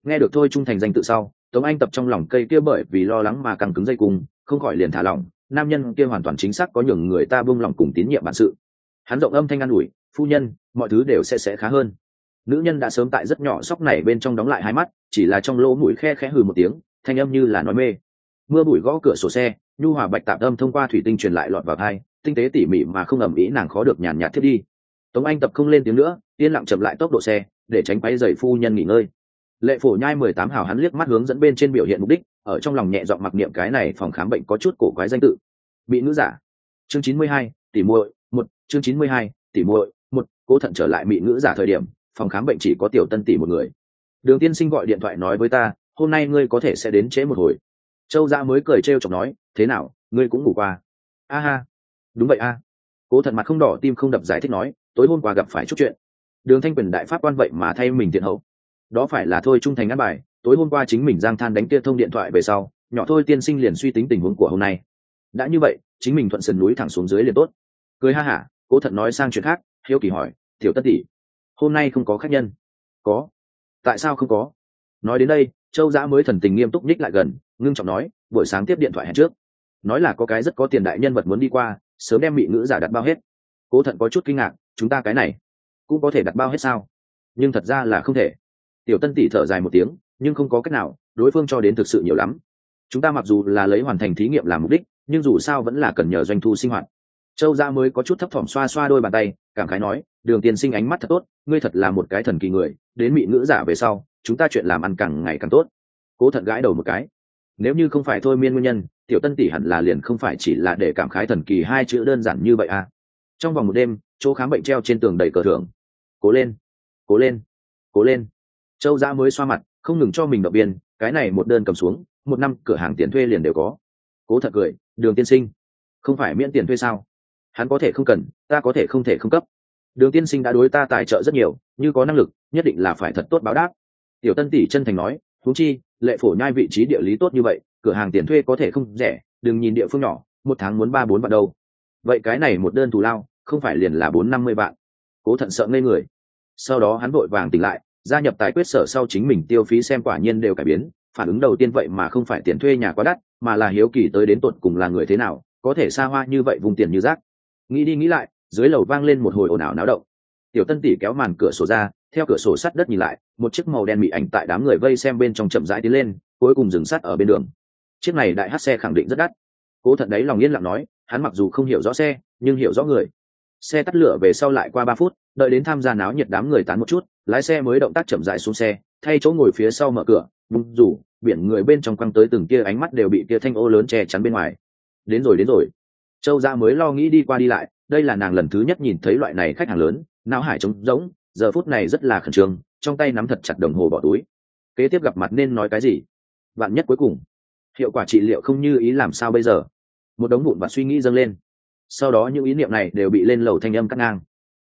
Nghe được Thôi Trung Thành danh tự sau, Tống Anh Tập trong lòng cây kia bởi vì lo lắng mà căng cứng dây cung, không khỏi liền thả lỏng. Nam nhân kia hoàn toàn chính xác có nhường người ta buông lòng cùng tín nhiệm bản sự. Hắn rộng âm thanh an ủi, phu nhân, mọi thứ đều sẽ khá hơn. Nữ nhân đã sớm tại rất nhỏ sóc này bên trong đóng lại hai mắt, chỉ là trong lỗ mũi khe khẽ hừ một tiếng, thanh âm như là nói mê. Mưa bụi gõ cửa sổ xe, nhu hòa bạch tạp âm thông qua thủy tinh truyền lại lọt vào tai, tinh tế tỉ mỉ mà không ầm ĩ nàng khó được nhàn nhạt thiết đi. Tống Anh Tập không lên tiếng nữa, yên lặng chậm lại tốc độ xe, để tránh quấy rầy phu nhân nghỉ ngơi. Lệ Phổ Nhai 18 hào hắn liếc mắt hướng dẫn bên trên biểu hiện mục đích, ở trong lòng nhẹ giọng mặc niệm cái này phòng khám bệnh có chút cổ quái danh tự. Bị nữ giả. Chương 92, tỉ muội, 1, chương 92, tỉ muội, 1, Cố Thận trở lại mị ngữ giả thời điểm, phòng khám bệnh chỉ có Tiểu Tân tỷ một người. Đường tiên sinh gọi điện thoại nói với ta, hôm nay ngươi có thể sẽ đến trễ một hồi. Châu Dã mới cười trêu chọc nói, thế nào, ngươi cũng ngủ qua? A ha, đúng vậy a. Cố Thận mặt không đỏ tim không đập giải thích nói, tối hôm qua gặp phải chút chuyện. Đường Thanh Quyền đại pháp quan vậy mà thay mình tiện hậu. Đó phải là Thôi Trung Thành ngắt bài, tối hôm qua chính mình giang than đánh kia thông điện thoại về sau, nhỏ Thôi tiên sinh liền suy tính tình huống của hôm nay. Đã như vậy, chính mình thuận sườn núi thẳng xuống dưới liền tốt. Cười ha hả, Cố Thận nói sang chuyện khác, hiếu kỳ hỏi, Tiểu Tân tỷ, hôm nay không có khách nhân? Có. Tại sao không có? Nói đến đây, Châu Dã mới thần tình nghiêm túc nhích lại gần, ngưng trọng nói, buổi sáng tiếp điện thoại hẹn trước, nói là có cái rất có tiền đại nhân vật muốn đi qua, sớm đem mị ngữ giả đặt bao hết. Cố Thận có chút kinh ngạc, chúng ta cái này cũng có thể đặt bao hết sao? Nhưng thật ra là không thể. Tiểu Tân tỷ thở dài một tiếng, nhưng không có cách nào, đối phương cho đến thực sự nhiều lắm. Chúng ta mặc dù là lấy hoàn thành thí nghiệm làm mục đích, nhưng dù sao vẫn là cần nhờ doanh thu sinh hoạt. Châu Dã mới có chút thấp thỏm xoa xoa đôi bàn tay, cảm khái nói, Đường tiên sinh ánh mắt thật tốt, ngươi thật là một cái thần kỳ người, đến mị ngữ giả về sau, chúng ta chuyện làm ăn càng ngày càng tốt. Cố Thận gãi đầu một cái. Nếu như không phải thôi miên nguyên nhân, Tiểu Tân tỷ hẳn là liền không phải chỉ là để cảm khái thần kỳ hai chữ đơn giản như vậy à. Trong vòng một đêm, chỗ khám bệnh treo trên tường đầy cờ thưởng. Cố lên, cố lên, cố lên. Châu Dã mới xoa mặt, không ngừng cho mình động viên, cái này một đơn cầm xuống, một năm cửa hàng tiền thuê liền đều có. Cố Thận cười, Đường tiên sinh, không phải miễn tiền thuê sao? Hắn có thể không cần, ta có thể không thể không cấp. Đường tiên sinh đã đối ta tài trợ rất nhiều, như có năng lực, nhất định là phải thật tốt báo đáp. Tiểu Tân tỷ chân thành nói, huống chi, Lệ Phổ Nhai vị trí địa lý tốt như vậy, cửa hàng tiền thuê có thể không rẻ, đừng nhìn địa phương nhỏ, một tháng muốn 3-4 vạn đâu. Vậy cái này một đơn thù lao, không phải liền là 450 vạn. Cố Thận sợ ngây người. Sau đó hắn vội vàng tỉnh lại, gia nhập tài quyết sở sau chính mình tiêu phí xem quả nhiên đều cải biến, phản ứng đầu tiên vậy mà không phải tiền thuê nhà quá đắt, mà là hiếu kỳ tới đến tột cùng là người thế nào, có thể xa hoa như vậy vùng tiền như rác. Nghĩ đi nghĩ lại, dưới lầu vang lên một hồi ồn ào náo động. Tiểu Tân tỷ kéo màn cửa sổ ra, theo cửa sổ sắt đất nhìn lại, một chiếc màu đen mị ảnh tại đám người vây xem bên trong chậm rãi tiến lên, cuối cùng dừng sát ở bên đường. Chiếc này đại hát xe khẳng định rất đắt. Cố Thận đấy lòng yên lặng nói, hắn mặc dù không hiểu rõ xe, nhưng hiểu rõ người. Xe tắt lửa về sau lại qua 3 phút, đợi đến tham gia náo nhiệt đám người tán một chút, lái xe mới động tác chậm rãi xuống xe, thay chỗ ngồi phía sau mở cửa, bung rủ, biển người bên trong quăng tới từng kia ánh mắt đều bị kia thanh ô lớn che chắn bên ngoài. Đến rồi. Châu Dã mới lo nghĩ đi qua đi lại, đây là nàng lần thứ nhất nhìn thấy loại này khách hàng lớn, não hải trống rỗng, giờ phút này rất là khẩn trương, trong tay nắm thật chặt đồng hồ bỏ túi. Kế tiếp gặp mặt nên nói cái gì? Vạn nhất cuối cùng, hiệu quả trị liệu không như ý làm sao bây giờ? Một đống vụn vặt suy nghĩ dâng lên. Sau đó những ý niệm này đều bị lên lầu thanh âm cắt ngang.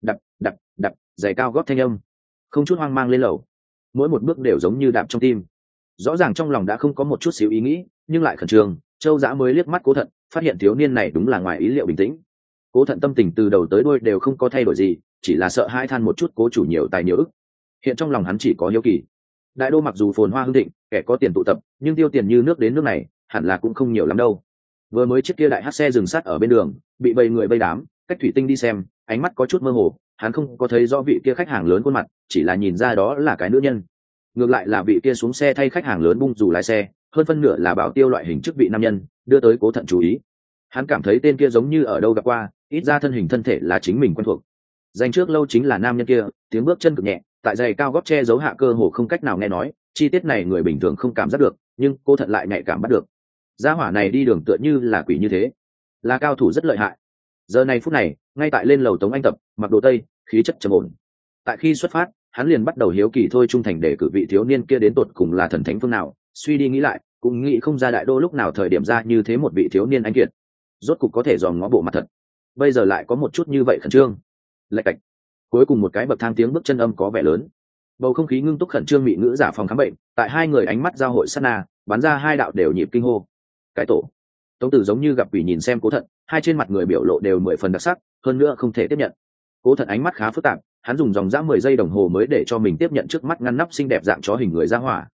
Đập, giày cao gót thanh âm, không chút hoang mang lên lầu. Mỗi một bước đều giống như đạp trong tim. Rõ ràng trong lòng đã không có một chút xíu ý nghĩ, nhưng lại khẩn trương. Châu Dã mới liếc mắt Cố Thận, phát hiện thiếu niên này đúng là ngoài ý liệu bình tĩnh. Cố Thận tâm tình từ đầu tới đuôi đều không có thay đổi gì, chỉ là sợ hãi than một chút cố chủ nhiều tài nhiều ức. Hiện trong lòng hắn chỉ có hiếu kỳ. Đại đô mặc dù phồn hoa hưng thịnh, kẻ có tiền tụ tập, nhưng tiêu tiền như nước đến nước này, hẳn là cũng không nhiều lắm đâu. Vừa mới chiếc kia đại hát xe dừng sát ở bên đường, bị bầy người vây đám, cách thủy tinh đi xem, ánh mắt có chút mơ hồ, hắn không có thấy rõ vị kia khách hàng lớn khuôn mặt, chỉ là nhìn ra đó là cái nữ nhân. Ngược lại là vị kia xuống xe thay khách hàng lớn bung dù lái xe, hơn phân nửa là bảo tiêu loại hình chức vị nam nhân, đưa tới Cố Thận chú ý. Hắn cảm thấy tên kia giống như ở đâu gặp qua, ít ra thân hình thân thể là chính mình quen thuộc. Danh trước lâu chính là nam nhân kia, tiếng bước chân cực nhẹ, tại giày cao gót che giấu hạ cơ hồ không cách nào nghe nói, chi tiết này người bình thường không cảm giác được, nhưng Cố Thận lại nhạy cảm bắt được. Gia hỏa này đi đường tựa như là quỷ như thế, là cao thủ rất lợi hại. Giờ này phút này, ngay tại lên lầu Tống Anh Tập, mặc đồ tây, khí chất trầm ổn. Tại khi xuất phát, hắn liền bắt đầu hiếu kỳ Thôi Trung Thành để cử vị thiếu niên kia đến tột cùng là thần thánh phương nào, suy đi nghĩ lại, cũng nghĩ không ra đại đô lúc nào thời điểm ra như thế một vị thiếu niên anh kiệt. Rốt cục có thể dòm ngó bộ mặt thật. Bây giờ lại có một chút như vậy khẩn trương. Lạch cạch. Cuối cùng một cái bậc thang tiếng bước chân âm có vẻ lớn. Bầu không khí ngưng túc khẩn trương mị ngữ giả phòng khám bệnh, tại hai người ánh mắt giao hội sát na, bắn ra hai đạo đều nhịp kinh hô. Cái tổ. Tống Tử giống như gặp quỷ nhìn xem Cố Thận, hai trên mặt người biểu lộ đều 10 phần đặc sắc, hơn nữa không thể tiếp nhận. Cố Thận ánh mắt khá phức tạp, hắn dùng dòng dã 10 giây đồng hồ mới để cho mình tiếp nhận trước mắt ngăn nắp xinh đẹp dạng chó hình người ra hỏa,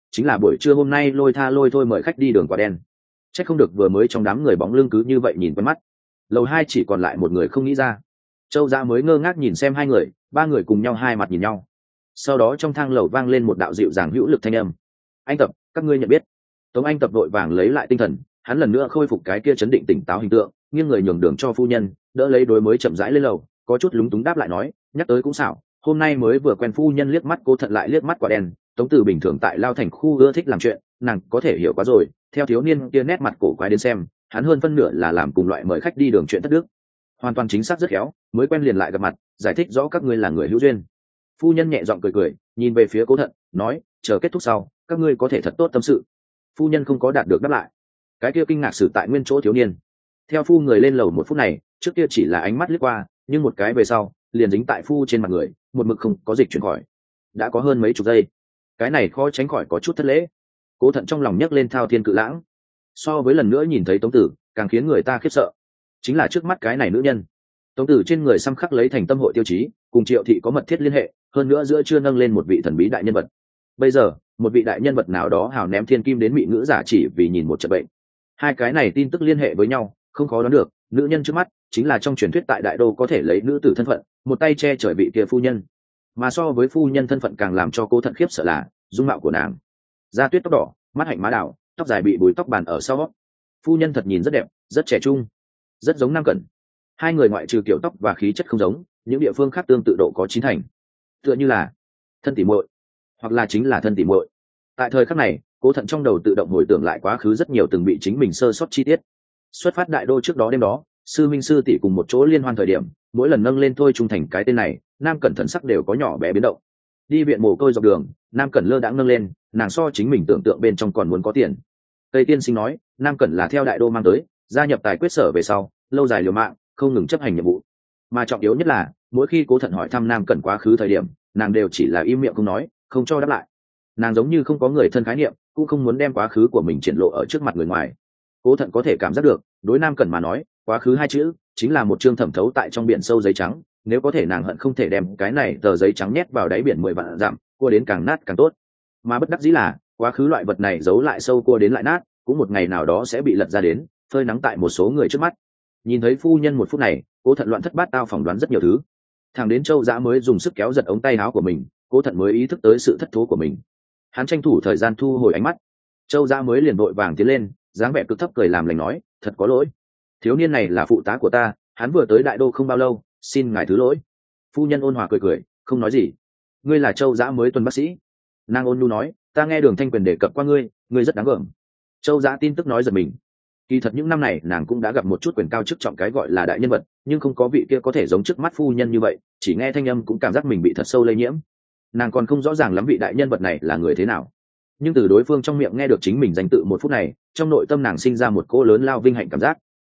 chính là buổi trưa hôm nay lôi tha lôi thôi mời khách đi đường quả đen. Chắc không được vừa mới trong đám người bóng lưng cứ như vậy nhìn quen mắt. Lầu 2 chỉ còn lại một người không nghĩ ra. Châu Dã mới ngơ ngác nhìn xem hai người, ba người cùng nhau hai mặt nhìn nhau. Sau đó trong thang lầu vang lên một đạo dịu dàng hữu lực thanh âm. Anh Tập, các ngươi nhận biết. Tống Anh Tập vội vàng lấy lại tinh thần, hắn lần nữa khôi phục cái kia chấn định tỉnh táo hình tượng, nghiêng người nhường đường cho phu nhân, đỡ lấy đối mới chậm rãi lên lầu, có chút lúng túng đáp lại nói, nhắc tới cũng xảo, hôm nay mới vừa quen phu nhân liếc mắt Cố Thận lại liếc mắt quả đen. Tống Từ bình thường tại Lao Thành khu ưa thích làm chuyện, nàng có thể hiểu quá rồi, theo thiếu niên kia nét mặt cổ quái đến xem, hắn hơn phân nửa là làm cùng loại mời khách đi đường chuyện thất đức. Hoàn toàn chính xác rất khéo, mới quen liền lại gặp mặt, giải thích rõ các ngươi là người hữu duyên. Phu nhân nhẹ giọng cười cười, nhìn về phía Cố Thận, nói, chờ kết thúc sau, các ngươi có thể thật tốt tâm sự. Phu nhân không có đạt được đáp lại. Cái kia kinh ngạc xử tại nguyên chỗ thiếu niên. Theo phu người lên lầu một phút này, trước kia chỉ là ánh mắt lướt qua, nhưng một cái về sau, liền dính tại phu trên mặt người, một mực không có dịch chuyển khỏi. Đã có hơn mấy chục giây. Cái này khó tránh khỏi có chút thất lễ. Cố Thận trong lòng nhấc lên thao thiên cự lãng. So với lần nữa nhìn thấy Tống Tử, càng khiến người ta khiếp sợ. Chính là trước mắt cái này nữ nhân. Tống Tử trên người xăm khắc lấy thành tâm hội tiêu chí, cùng Triệu thị có mật thiết liên hệ, hơn nữa giữa chưa nâng lên một vị thần bí đại nhân vật. Bây giờ, một vị đại nhân vật nào đó hào ném thiên kim đến mị ngữ giả chỉ vì nhìn một trận bệnh. Hai cái này tin tức liên hệ với nhau, không khó đoán được, nữ nhân trước mắt chính là trong truyền thuyết tại đại đô có thể lấy nữ tử thân phận, một tay che chở vị kia phu nhân. Mà so với phu nhân thân phận càng làm cho Cố Thận khiếp sợ là dung mạo của nàng. Da tuyết tóc đỏ, mắt hạnh má đào, tóc dài bị búi tóc bàn ở sau. Phu nhân thật nhìn rất đẹp, rất trẻ trung, rất giống Nam Cẩn. Hai người ngoại trừ kiểu tóc và khí chất không giống, những địa phương khác tương tự độ có chín thành. Tựa như là thân tỉ muội, hoặc là chính là thân tỉ muội. Tại thời khắc này, Cố Thận trong đầu tự động hồi tưởng lại quá khứ rất nhiều từng bị chính mình sơ sót chi tiết. Xuất phát đại đô trước đó đêm đó, sư minh sư tỷ cùng một chỗ liên hoan thời điểm, mỗi lần nâng lên thôi trung thành cái tên này, Nam Cẩn thần sắc đều có nhỏ bé biến động. Đi viện mồ côi dọc đường, Nam Cẩn lơ đãng nâng lên, nàng so chính mình tưởng tượng bên trong còn muốn có tiền. Tây tiên sinh nói, Nam Cẩn là theo đại đô mang tới, gia nhập tài quyết sở về sau, lâu dài liều mạng, không ngừng chấp hành nhiệm vụ. Mà trọng yếu nhất là, mỗi khi Cố Thận hỏi thăm Nam Cẩn quá khứ thời điểm, nàng đều chỉ là im miệng không nói, không cho đáp lại. Nàng giống như không có người thân khái niệm, cũng không muốn đem quá khứ của mình triển lộ ở trước mặt người ngoài. Cố Thận có thể cảm giác được, đối Nam Cẩn mà nói, quá khứ hai chữ chính là một chương thẩm thấu tại trong biển sâu giấy trắng, nếu có thể nàng hận không thể đem cái này tờ giấy trắng nhét vào đáy biển 10 vạn dặm, cua đến càng nát càng tốt. Mà bất đắc dĩ là, quá khứ loại vật này giấu lại sâu cua đến lại nát, cũng một ngày nào đó sẽ bị lật ra đến, phơi nắng tại một số người trước mắt. Nhìn thấy phu nhân một phút này, Cố Thận loạn thất bát tao phỏng đoán rất nhiều thứ. Thằng đến Châu Dã mới dùng sức kéo giật ống tay áo của mình, Cố Thận mới ý thức tới sự thất thố của mình. Hắn tranh thủ thời gian thu hồi ánh mắt. Châu Dã mới liền vội vàng tiến lên, dáng vẻ cực thấp cười làm lành nói, thật có lỗi, thiếu niên này là phụ tá của ta, hắn vừa tới đại đô không bao lâu, xin ngài thứ lỗi. Phu nhân ôn hòa cười cười, không nói gì. Ngươi là Châu Dã mới tuần bác sĩ. Nàng ôn nhu nói, ta nghe Đường Thanh Quyền đề cập qua ngươi, ngươi rất đáng gờm. Châu Dã tin tức nói giật mình. Kỳ thật những năm này nàng cũng đã gặp một chút quyền cao chức trọng cái gọi là đại nhân vật, nhưng không có vị kia có thể giống trước mắt phu nhân như vậy, chỉ nghe thanh âm cũng cảm giác mình bị thật sâu lây nhiễm. Nàng còn không rõ ràng lắm vị đại nhân vật này là người thế nào, nhưng từ đối phương trong miệng nghe được chính mình danh tự một phút này, trong nội tâm nàng sinh ra một cỗ lớn lao vinh hạnh cảm giác.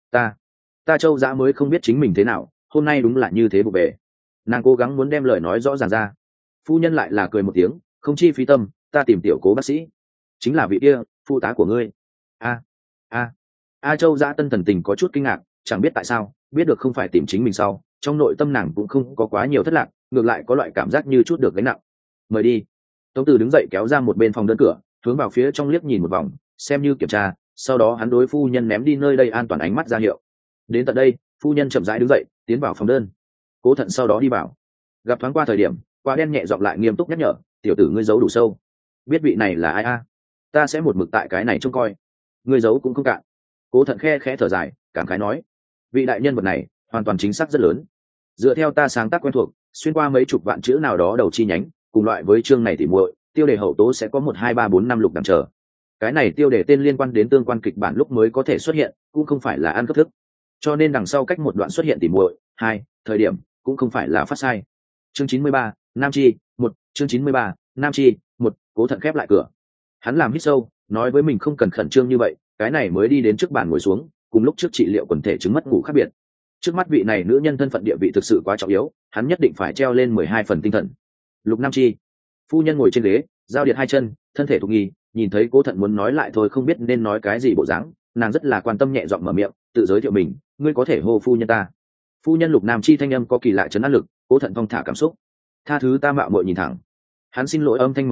Ta Châu Dã mới không biết chính mình thế nào, hôm nay đúng là như thế vụ bề. Nàng cố gắng muốn đem lời nói rõ ràng ra. Phu nhân lại là cười một tiếng, không chi phí tâm, ta tìm tiểu Cố bác sĩ, chính là vị kia phụ tá của ngươi. Châu Dã tân thần tình có chút kinh ngạc, chẳng biết tại sao, biết được không phải tìm chính mình sau, trong nội tâm nàng cũng không có quá nhiều thất lạc, ngược lại có loại cảm giác như chút được gánh nặng. Mời đi. Tống Từ đứng dậy kéo ra một bên phòng đơn cửa, hướng vào phía trong liếc nhìn một vòng, xem như kiểm tra, sau đó hắn đối phu nhân ném đi nơi đây an toàn ánh mắt ra hiệu. Đến tận đây, phu nhân chậm rãi đứng dậy, tiến vào phòng đơn. Cố Thận sau đó đi vào. Gặp thoáng qua thời điểm, Quả đen nhẹ giọng lại nghiêm túc nhắc nhở, tiểu tử ngươi giấu đủ sâu. Biết vị này là ai a? Ta sẽ một mực tại cái này trông coi. Ngươi giấu cũng không cạn. Cố Thận khe khẽ thở dài, cảm khái nói, vị đại nhân vật này hoàn toàn chính xác rất lớn. Dựa theo ta sáng tác quen thuộc, xuyên qua mấy chục vạn chữ nào đó đầu chi nhánh, cùng loại với chương này thì muội, tiêu đề hậu tố sẽ có 1 2 3 4 5 lục đằng chờ. Cái này tiêu đề tên liên quan đến tương quan kịch bản lúc mới có thể xuất hiện, cũng không phải là ăn cấp thức. Cho nên đằng sau cách một đoạn xuất hiện tỉ muội, 2, thời điểm cũng không phải là phát sai. Chương 93, Nam Chi, 1, chương 93, Nam Chi, 1, Cố Thận khép lại cửa. Hắn làm hít sâu, nói với mình không cần khẩn trương như vậy, cái này mới đi đến trước bàn ngồi xuống, cùng lúc trước trị liệu quần thể chứng mất ngủ khác biệt. Trước mắt vị này nữ nhân thân phận địa vị thực sự quá trọng yếu, hắn nhất định phải treo lên 12 phần tinh thần. Lục Nam Chi. Phu nhân ngồi trên ghế, giao điện hai chân, thân thể thục nghi, nhìn thấy Cố Thận muốn nói lại thôi không biết nên nói cái gì bộ dáng, nàng rất là quan tâm nhẹ giọng mở miệng, tự giới thiệu mình, ngươi có thể hô phu nhân ta. Phu nhân Lục Nam Chi thanh âm có kỳ lạ trấn an lực, Cố Thận thong thả cảm xúc. Tha thứ ta mạo muội nhìn thẳng. Hắn xin lỗi âm thanh mở miệng,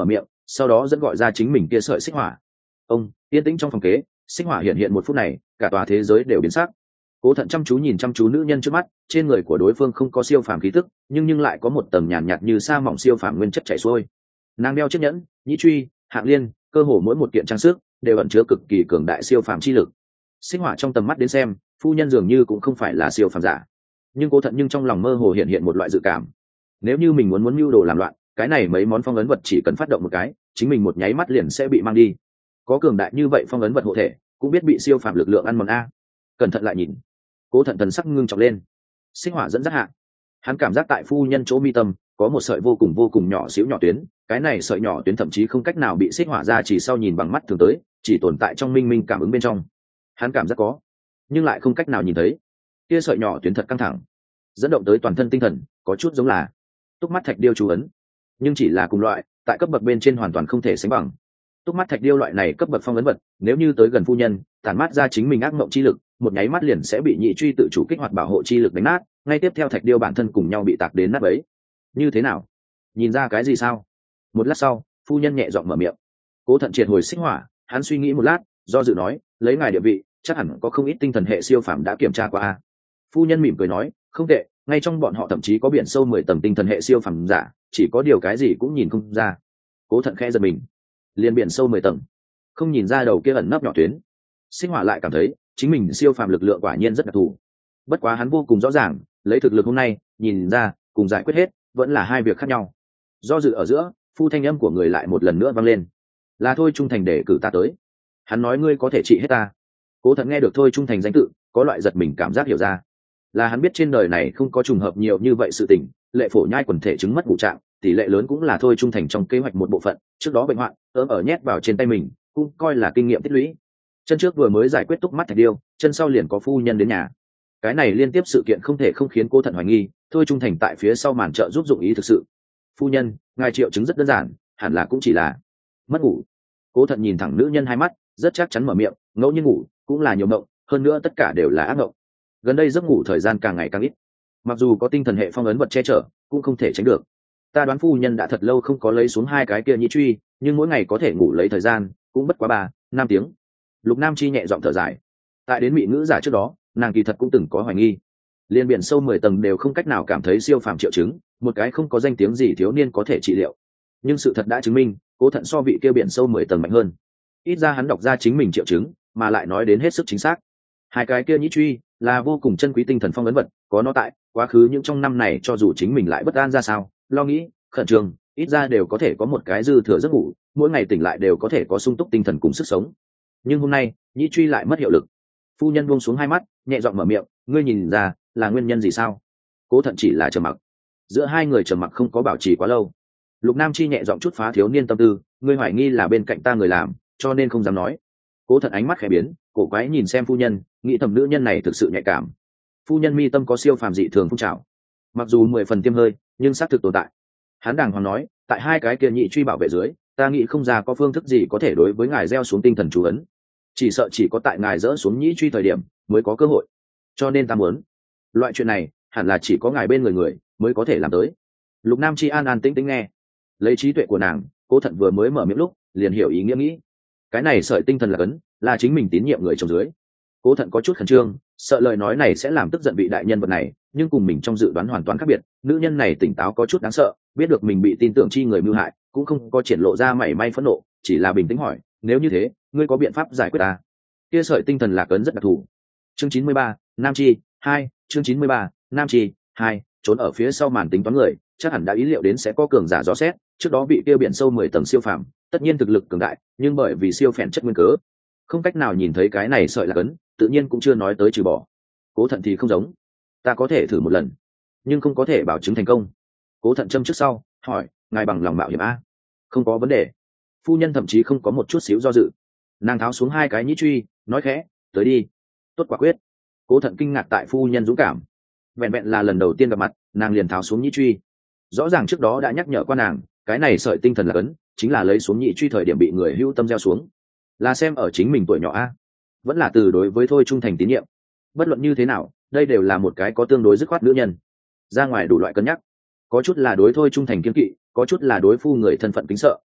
sau đó dẫn gọi ra chính mình kia sợi xích hỏa. Ông yên tĩnh trong phòng kế, xích hỏa hiện hiện một phút này, cả tòa thế giới đều biến sắc. Cố Thận chăm chú nhìn chăm chú nữ nhân trước mắt, trên người của đối phương không có siêu phàm khí tức, nhưng lại có một tầng nhàn nhạt như sa mỏng siêu phàm nguyên chất chảy xuôi. Nàng đeo chiếc nhẫn, nhĩ truy, hạng liên, cơ hồ mỗi một kiện trang sức đều ẩn chứa cực kỳ cường đại siêu phàm chi lực. Xích hỏa trong tầm mắt đến xem, phu nhân dường như cũng không phải là siêu phàm giả, nhưng Cố Thận nhưng trong lòng mơ hồ hiện một loại dự cảm. Nếu như mình muốn mưu đồ làm loạn, cái này mấy món phong ấn vật chỉ cần phát động một cái, chính mình một nháy mắt liền sẽ bị mang đi. Có cường đại như vậy phong ấn vật hộ thể, cũng biết bị siêu phàm lực lượng ăn mòn a. Cẩn thận lại nhìn. Cố Thận thần sắc ngưng trọng lên. Xích hỏa dẫn dắt hạ, hắn cảm giác tại phu nhân chỗ mi tâm có một sợi vô cùng nhỏ xíu nhỏ tuyến, cái này sợi nhỏ tuyến thậm chí không cách nào bị xích hỏa ra chỉ sau nhìn bằng mắt thường tới, chỉ tồn tại trong minh minh cảm ứng bên trong. Hắn cảm giác có, nhưng lại không cách nào nhìn thấy. Kia sợi nhỏ tuyến thật căng thẳng, dẫn động tới toàn thân tinh thần, có chút giống là túc mắt thạch điêu chú ấn, nhưng chỉ là cùng loại, tại cấp bậc bên trên hoàn toàn không thể sánh bằng. Túc mắt thạch điêu loại này cấp bậc phong ấn vật, nếu như tới gần phu nhân, tản mát ra chính mình ác mộng chi lực, một nháy mắt liền sẽ bị nhị truy tự chủ kích hoạt bảo hộ chi lực đánh nát, ngay tiếp theo thạch điêu bản thân cùng nhau bị tạc đến nát bấy. Như thế nào? Nhìn ra cái gì sao? Một lát sau, phu nhân nhẹ giọng mở miệng. Cố Thận triệt hồi xích hỏa, hắn suy nghĩ một lát, do dự nói, lấy ngài địa vị, chắc hẳn có không ít tinh thần hệ siêu phàm đã kiểm tra qua a. Phu nhân mỉm cười nói, không tệ, ngay trong bọn họ thậm chí có biển sâu 10 tầng tinh thần hệ siêu phàm giả, chỉ có điều cái gì cũng nhìn không ra. Cố Thận khẽ giật mình, liền biển sâu 10 tầng, không nhìn ra đầu kia ẩn nấp nhỏ tuyến. Xích hỏa lại cảm thấy chính mình siêu phàm lực lượng quả nhiên rất đặc thù. Bất quá hắn vô cùng rõ ràng, lấy thực lực hôm nay, nhìn ra, cùng giải quyết hết, vẫn là hai việc khác nhau. Do dự ở giữa, phu thanh âm của người lại một lần nữa vang lên. Là Thôi Trung Thành để cử ta tới. Hắn nói ngươi có thể trị hết ta. Cố Thận nghe được Thôi Trung Thành danh tự, có loại giật mình cảm giác hiểu ra. Là hắn biết trên đời này không có trùng hợp nhiều như vậy sự tình, Lệ Phổ Nhai quần thể chứng mất ngũ trạng, tỷ lệ lớn cũng là Thôi Trung Thành trong kế hoạch một bộ phận, trước đó bệnh hoạn, ở nhét vào trên tay mình, cũng coi là kinh nghiệm tích lũy. Chân trước vừa mới giải quyết túc mắt thạch điêu, chân sau liền có phu nhân đến nhà. Cái này liên tiếp sự kiện không thể không khiến Cố Thận hoài nghi, Thôi Trung Thành tại phía sau màn trợ giúp dụng ý thực sự. Phu nhân, ngài triệu chứng rất đơn giản, hẳn là cũng chỉ là mất ngủ. Cố Thận nhìn thẳng nữ nhân hai mắt, rất chắc chắn mở miệng, ngẫu nhiên ngủ cũng là nhiều mộng, hơn nữa tất cả đều là ác mộng. Gần đây giấc ngủ thời gian càng ngày càng ít, mặc dù có tinh thần hệ phong ấn vật che chở, cũng không thể tránh được. Ta đoán phu nhân đã thật lâu không có lấy xuống hai cái kia nhĩ truy, nhưng mỗi ngày có thể ngủ lấy thời gian cũng bất quá 3-5 tiếng. Lục Nam Chi nhẹ giọng thở dài. Tại đến mỹ ngữ giả trước đó, nàng kỳ thật cũng từng có hoài nghi. Liên biển sâu 10 tầng đều không cách nào cảm thấy siêu phàm triệu chứng, một cái không có danh tiếng gì thiếu niên có thể trị liệu. Nhưng sự thật đã chứng minh, Cố Thận so vị kia biển sâu 10 tầng mạnh hơn. Ít ra hắn đọc ra chính mình triệu chứng, mà lại nói đến hết sức chính xác. Hai cái kia nhĩ truy là vô cùng chân quý tinh thần phong ấn vật, có nó tại, quá khứ những trong năm này cho dù chính mình lại bất an ra sao, lo nghĩ, khẩn trương, ít ra đều có thể có một cái dư thừa giấc ngủ, mỗi ngày tỉnh lại đều có thể có sung túc tinh thần cùng sức sống. Nhưng hôm nay, nhĩ truy lại mất hiệu lực. Phu nhân buông xuống hai mắt, nhẹ giọng mở miệng, ngươi nhìn ra là nguyên nhân gì sao? Cố Thận chỉ là trầm mặc. Giữa hai người trầm mặc không có bảo trì quá lâu. Lục Nam Chi nhẹ giọng chút phá thiếu niên tâm tư, ngươi hoài nghi là bên cạnh ta người làm, cho nên không dám nói. Cố Thận ánh mắt khẽ biến, cổ quái nhìn xem phu nhân, nghĩ thầm nữ nhân này thực sự nhạy cảm. Phu nhân mi tâm có siêu phàm dị thường phun trào, mặc dù 10 phần tiêm hơi, nhưng xác thực tồn tại. Hắn đàng hoàng nói, tại hai cái kia nhị truy bảo vệ dưới, ta nghĩ không ra có phương thức gì có thể đối với ngài gieo xuống tinh thần chú ấn, chỉ sợ chỉ có tại ngài dỡ xuống nhĩ truy thời điểm mới có cơ hội. Cho nên ta muốn, loại chuyện này hẳn là chỉ có ngài bên người mới có thể làm tới. Lục Nam Chi an an tĩnh tĩnh nghe, lấy trí tuệ của nàng, Cố Thận vừa mới mở miệng lúc liền hiểu ý nghĩa nghĩ. Cái này sợi tinh thần là cấn, là chính mình tín nhiệm người trong dưới. Cố Thận có chút khẩn trương, sợ lời nói này sẽ làm tức giận vị đại nhân vật này, nhưng cùng mình trong dự đoán hoàn toàn khác biệt. Nữ nhân này tỉnh táo có chút đáng sợ, biết được mình bị tin tưởng chi người mưu hại, cũng không có triển lộ ra mảy may phẫn nộ, chỉ là bình tĩnh hỏi, nếu như thế, ngươi có biện pháp giải quyết ta? Kia sợi tinh thần lạc ấn rất đặc thù. Chương 93, Nam Chi 2, chương 93, Nam Chi 2, trốn ở phía sau màn tính toán người, chắc hẳn đã ý liệu đến sẽ có cường giả rõ xét, trước đó bị tiêu biển sâu 10 tầng siêu phàm, tất nhiên thực lực cường đại, nhưng bởi vì siêu phèn chất nguyên cớ, không cách nào nhìn thấy cái này sợi lạc ấn, tự nhiên cũng chưa nói tới trừ bỏ. Cố Thận thì không giống, ta có thể thử một lần, nhưng không có thể bảo chứng thành công. Cố Thận châm trước sau hỏi, ngài bằng lòng mạo hiểm a? Không có vấn đề. Phu nhân thậm chí không có một chút xíu do dự, nàng tháo xuống hai cái nhĩ truy, nói khẽ, tới đi. Tốt, quả quyết. Cố Thận kinh ngạc tại phu nhân dũng cảm, vẹn vẹn là lần đầu tiên gặp mặt, nàng liền tháo xuống nhĩ truy. Rõ ràng trước đó đã nhắc nhở qua nàng, cái này sợi tinh thần là cấn, chính là lấy xuống nhĩ truy thời điểm bị người hữu tâm gieo xuống. Là xem ở chính mình tuổi nhỏ a, vẫn là từ đối với Thôi Trung Thành tín nhiệm. Bất luận như thế nào, đây đều là một cái có tương đối dứt khoát nữ nhân. Ra ngoài đủ loại cân nhắc, có chút là đối Thôi Trung Thành kiên kỵ, có chút là đối phu người thân phận kính sợ,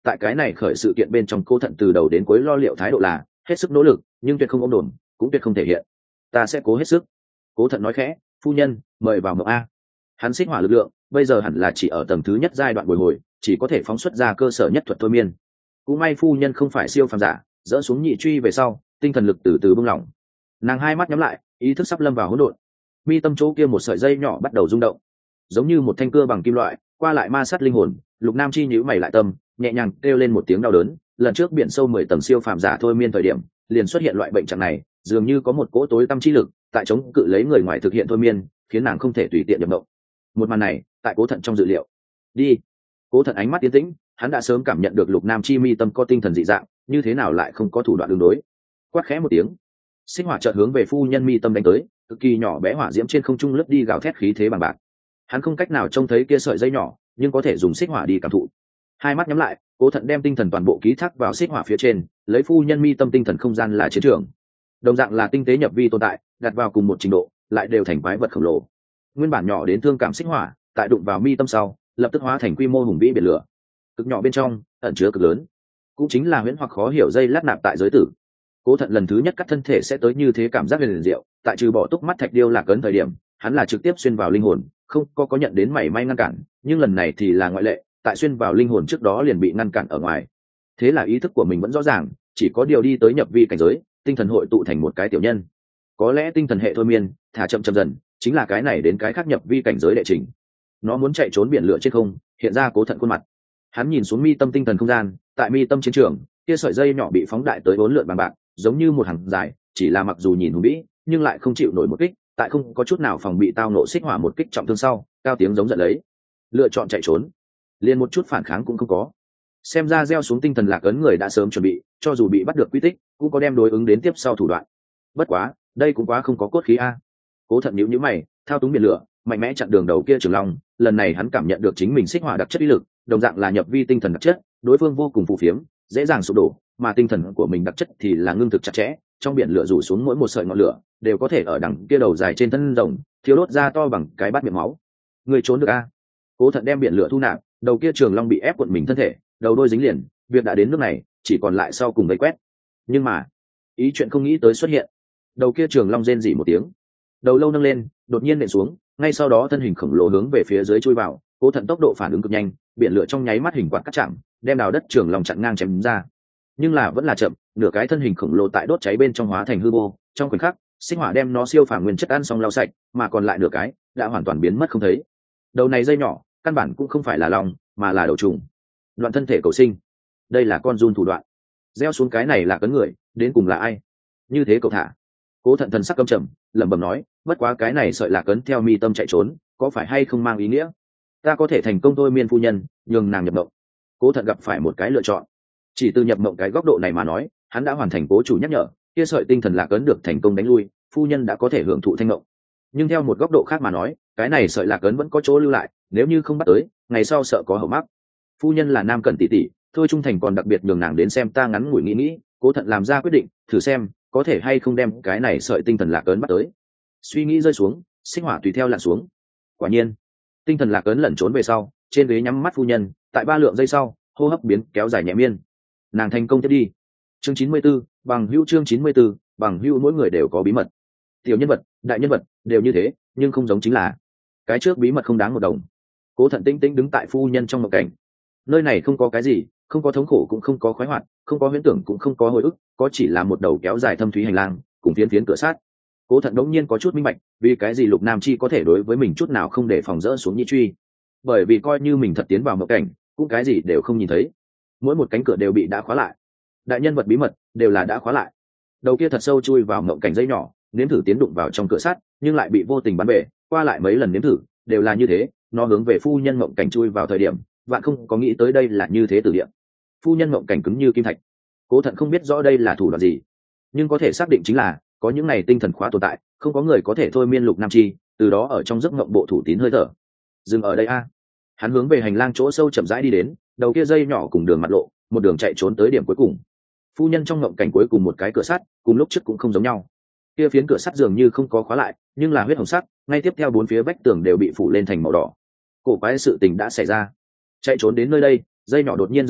tại cái này khởi sự kiện bên trong, Cố Thận từ đầu đến cuối lo liệu thái độ là hết sức nỗ lực, nhưng tuyệt không ôm đồn, cũng tuyệt không thể hiện. Ta sẽ cố hết sức. Cố Thận nói khẽ, phu nhân mời vào mộng a. Hắn xích hỏa lực lượng bây giờ hẳn là chỉ ở tầng thứ nhất giai đoạn bồi hồi, chỉ có thể phóng xuất ra cơ sở nhất thuật thôi miên. Cũng may phu nhân không phải siêu phàm giả, dỡ xuống nhị truy về sau, tinh thần lực từ từ buông lỏng. Nàng hai mắt nhắm lại, ý thức sắp lâm vào hỗn độn. Mi tâm chỗ kia một sợi dây nhỏ bắt đầu rung động, giống như một thanh cưa bằng kim loại qua lại ma sát linh hồn. Lục Nam Chi nhíu mày lại tâm, nhẹ nhàng kêu lên một tiếng đau đớn. Lần trước biển sâu 10 tầng siêu phàm giả thôi miên thời điểm, liền xuất hiện loại bệnh trạng này, dường như có một cỗ tối tâm chi lực tại chống cự lấy người ngoài thực hiện thôi miên, khiến nàng không thể tùy tiện nhập động. Một màn này tại Cố Thận trong dự liệu. Đi. Cố Thận ánh mắt tiến tĩnh, hắn đã sớm cảm nhận được Lục Nam Chi mi tâm có tinh thần dị dạng, như thế nào lại không có thủ đoạn ứng đối. Quát khẽ một tiếng, xích hỏa chợt hướng về phu nhân mi tâm đánh tới, cực kỳ nhỏ bé hỏa diễm trên không trung lướt đi, gào thét khí thế bằng bạc. Hắn không cách nào trông thấy kia sợi dây nhỏ, nhưng có thể dùng xích hỏa đi cảm thụ. Hai mắt nhắm lại, Cố Thận đem tinh thần toàn bộ ký thác vào xích hỏa phía trên, lấy phu nhân mi tâm tinh thần không gian là chiến trường, đồng dạng là tinh tế nhập vi tồn tại, đặt vào cùng một trình độ, lại đều thành quái vật khổng lồ. Nguyên bản nhỏ đến thương cảm xích hỏa, tại đụng vào mi tâm sau, lập tức hóa thành quy mô hùng vĩ biển lửa. Cực nhỏ bên trong ẩn chứa cực lớn, cũng chính là huyễn hoặc khó hiểu dây lát nạp tại giới tử. Cố Thận lần thứ nhất cắt thân thể sẽ tới như thế cảm giác liền diệu, tại trừ bỏ túc mắt thạch điêu lạc ấn thời điểm, hắn là trực tiếp xuyên vào linh hồn, không có nhận đến mảy may ngăn cản, nhưng lần này thì là ngoại lệ, tại xuyên vào linh hồn trước đó liền bị ngăn cản ở ngoài. Thế là ý thức của mình vẫn rõ ràng, chỉ có điều đi tới nhập vi cảnh giới, tinh thần hội tụ thành một cái tiểu nhân. Có lẽ tinh thần hệ thôi miên, thả chậm chậm dần, chính là cái này đến cái khác nhập vi cảnh giới đệ trình. Nó muốn chạy trốn biển lửa trên không, hiện ra Cố Thận khuôn mặt. Hắn nhìn xuống mi tâm tinh thần không gian, tại mi tâm chiến trường, kia sợi dây nhỏ bị phóng đại tới 4 lượn bằng bạc, giống như một hàng dài, chỉ là mặc dù nhìn hùng vĩ, nhưng lại không chịu nổi một kích, tại không có chút nào phòng bị tao nộ xích hỏa một kích trọng thương sau, cao tiếng giống giận lấy, lựa chọn chạy trốn, liền một chút phản kháng cũng không có. Xem ra gieo xuống tinh thần lạc ấn người đã sớm chuẩn bị, cho dù bị bắt được quy tích, cũng có đem đối ứng đến tiếp sau thủ đoạn. Bất quá, đây cũng quá không có cốt khí a. Cố Thận nhíu mày, thao túng biển lửa, mạnh mẽ chặn đường đầu kia Trường Long. Lần này hắn cảm nhận được chính mình xích hỏa đặc chất ý lực, đồng dạng là nhập vi tinh thần đặc chất, đối phương vô cùng phù phiếm, dễ dàng sụp đổ, mà tinh thần của mình đặc chất thì là ngưng thực chặt chẽ, trong biển lửa rủ xuống mỗi một sợi ngọn lửa đều có thể ở đằng kia đầu dài trên thân rồng thiếu đốt ra to bằng cái bát miệng máu. Người trốn được a? Cố Thận đem biển lửa thu nạp, đầu kia Trường Long bị ép cuộn mình thân thể, đầu đôi dính liền, việc đã đến nước này, chỉ còn lại sau cùng vây quét. Nhưng mà, ý chuyện không nghĩ tới xuất hiện. Đầu kia Trường Long rên rỉ một tiếng, đầu lâu nâng lên, đột nhiên nện xuống, ngay sau đó thân hình khổng lồ hướng về phía dưới chui vào. Cố Thận tốc độ phản ứng cực nhanh, biển lửa trong nháy mắt hình quạt cắt chạm, đem đào đất Trường Long chặn ngang chém ra. Nhưng là vẫn là chậm, nửa cái thân hình khổng lồ tại đốt cháy bên trong hóa thành hư vô, trong khoảnh khắc, sinh hỏa đem nó siêu phàm nguyên chất ăn xong lau sạch, mà còn lại nửa cái đã hoàn toàn biến mất không thấy. Đầu này dây nhỏ, căn bản cũng không phải là long, mà là đầu trùng. Đoạn thân thể cầu sinh. Đây là con giun thủ đoạn. Gieo xuống cái này là cấn người, đến cùng là ai? Như thế cậu thả. Cố Thận thần sắc căm trầm, lẩm bẩm nói, bất quá cái này sợi là cấn theo mi tâm chạy trốn, có phải hay không mang ý nghĩa ta có thể thành công thôi miên phu nhân, nhường nàng nhập mộng. Cố Thận gặp phải một cái lựa chọn. Chỉ từ nhập mộng cái góc độ này mà nói, hắn đã hoàn thành cố chủ nhắc nhở, kia sợi tinh thần lạc ấn được thành công đánh lui, phu nhân đã có thể hưởng thụ thanh mộng. Nhưng theo một góc độ khác mà nói, cái này sợi lạc ấn vẫn có chỗ lưu lại, nếu như không bắt tới, ngày sau sợ có hậu mắc. Phu nhân là nam cẩn tỷ tỷ, thôi trung thành còn đặc biệt nhường nàng đến xem ta ngắn ngủi nghĩ. Cố Thận làm ra quyết định, thử xem có thể hay không đem cái này sợi tinh thần lạc ấn bắt tới. Suy nghĩ rơi xuống, sinh hỏa tùy theo lặn xuống. Quả nhiên, tinh thần lạc ấn lẩn trốn về sau, trên ghế nhắm mắt phu nhân, tại 3 lượng giây sau, hô hấp biến kéo dài nhẹ miên. Nàng thành công tiếp đi. Chương 94, bằng hữu. Chương 94, bằng hữu. Mỗi người đều có bí mật. Tiểu nhân vật, đại nhân vật đều như thế, nhưng không giống chính là cái trước bí mật không đáng một đồng. Cố Thận tĩnh tĩnh đứng tại phu nhân trong mộng cảnh. Nơi này không có cái gì, không có thống khổ cũng không có khoái hoạt, không có huyễn tưởng cũng không có hồi ức, có chỉ là một đầu kéo dài thâm thúy hành lang, cùng phiến phiến cửa sát. Cố Thận đống nhiên có chút minh bạch, vì cái gì Lục Nam Chi có thể đối với mình chút nào không để phòng dỡ xuống nhị truy. Bởi vì coi như mình thật tiến vào mộng cảnh, cũng cái gì đều không nhìn thấy. Mỗi một cánh cửa đều bị đã khóa lại. Đại nhân vật bí mật đều là đã khóa lại. Đầu kia thật sâu chui vào mộng cảnh dây nhỏ, nếm thử tiến đụng vào trong cửa sắt, nhưng lại bị vô tình bắn bể. Qua lại mấy lần nếm thử, đều là như thế. Nó hướng về phu nhân mộng cảnh chui vào thời điểm, vạn không có nghĩ tới đây là như thế từ địa. Phu nhân mộng cảnh cứng như kim thạch. Cố Thận không biết rõ đây là thủ đoạn gì, nhưng có thể xác định chính là có những này tinh thần khóa tồn tại, không có người có thể thôi miên Lục Nam Chi, từ đó ở trong giấc mộng bộ thủ tín hơi thở. Dừng ở đây a. Hắn hướng về hành lang chỗ sâu chậm rãi đi đến, đầu kia dây nhỏ cùng đường mặt lộ, một đường chạy trốn tới điểm cuối cùng. Phu nhân trong mộng cảnh cuối cùng một cái cửa sắt, cùng lúc trước cũng không giống nhau. Kia phiến cửa sắt dường như không có khóa lại, nhưng là huyết hồng sắc, ngay tiếp theo 4 phía vách tường đều bị phủ lên thành màu đỏ. Cổ quái sự tình đã xảy ra. Chạy trốn đến nơi đây, dây nhỏ đột nhiên dừng lại,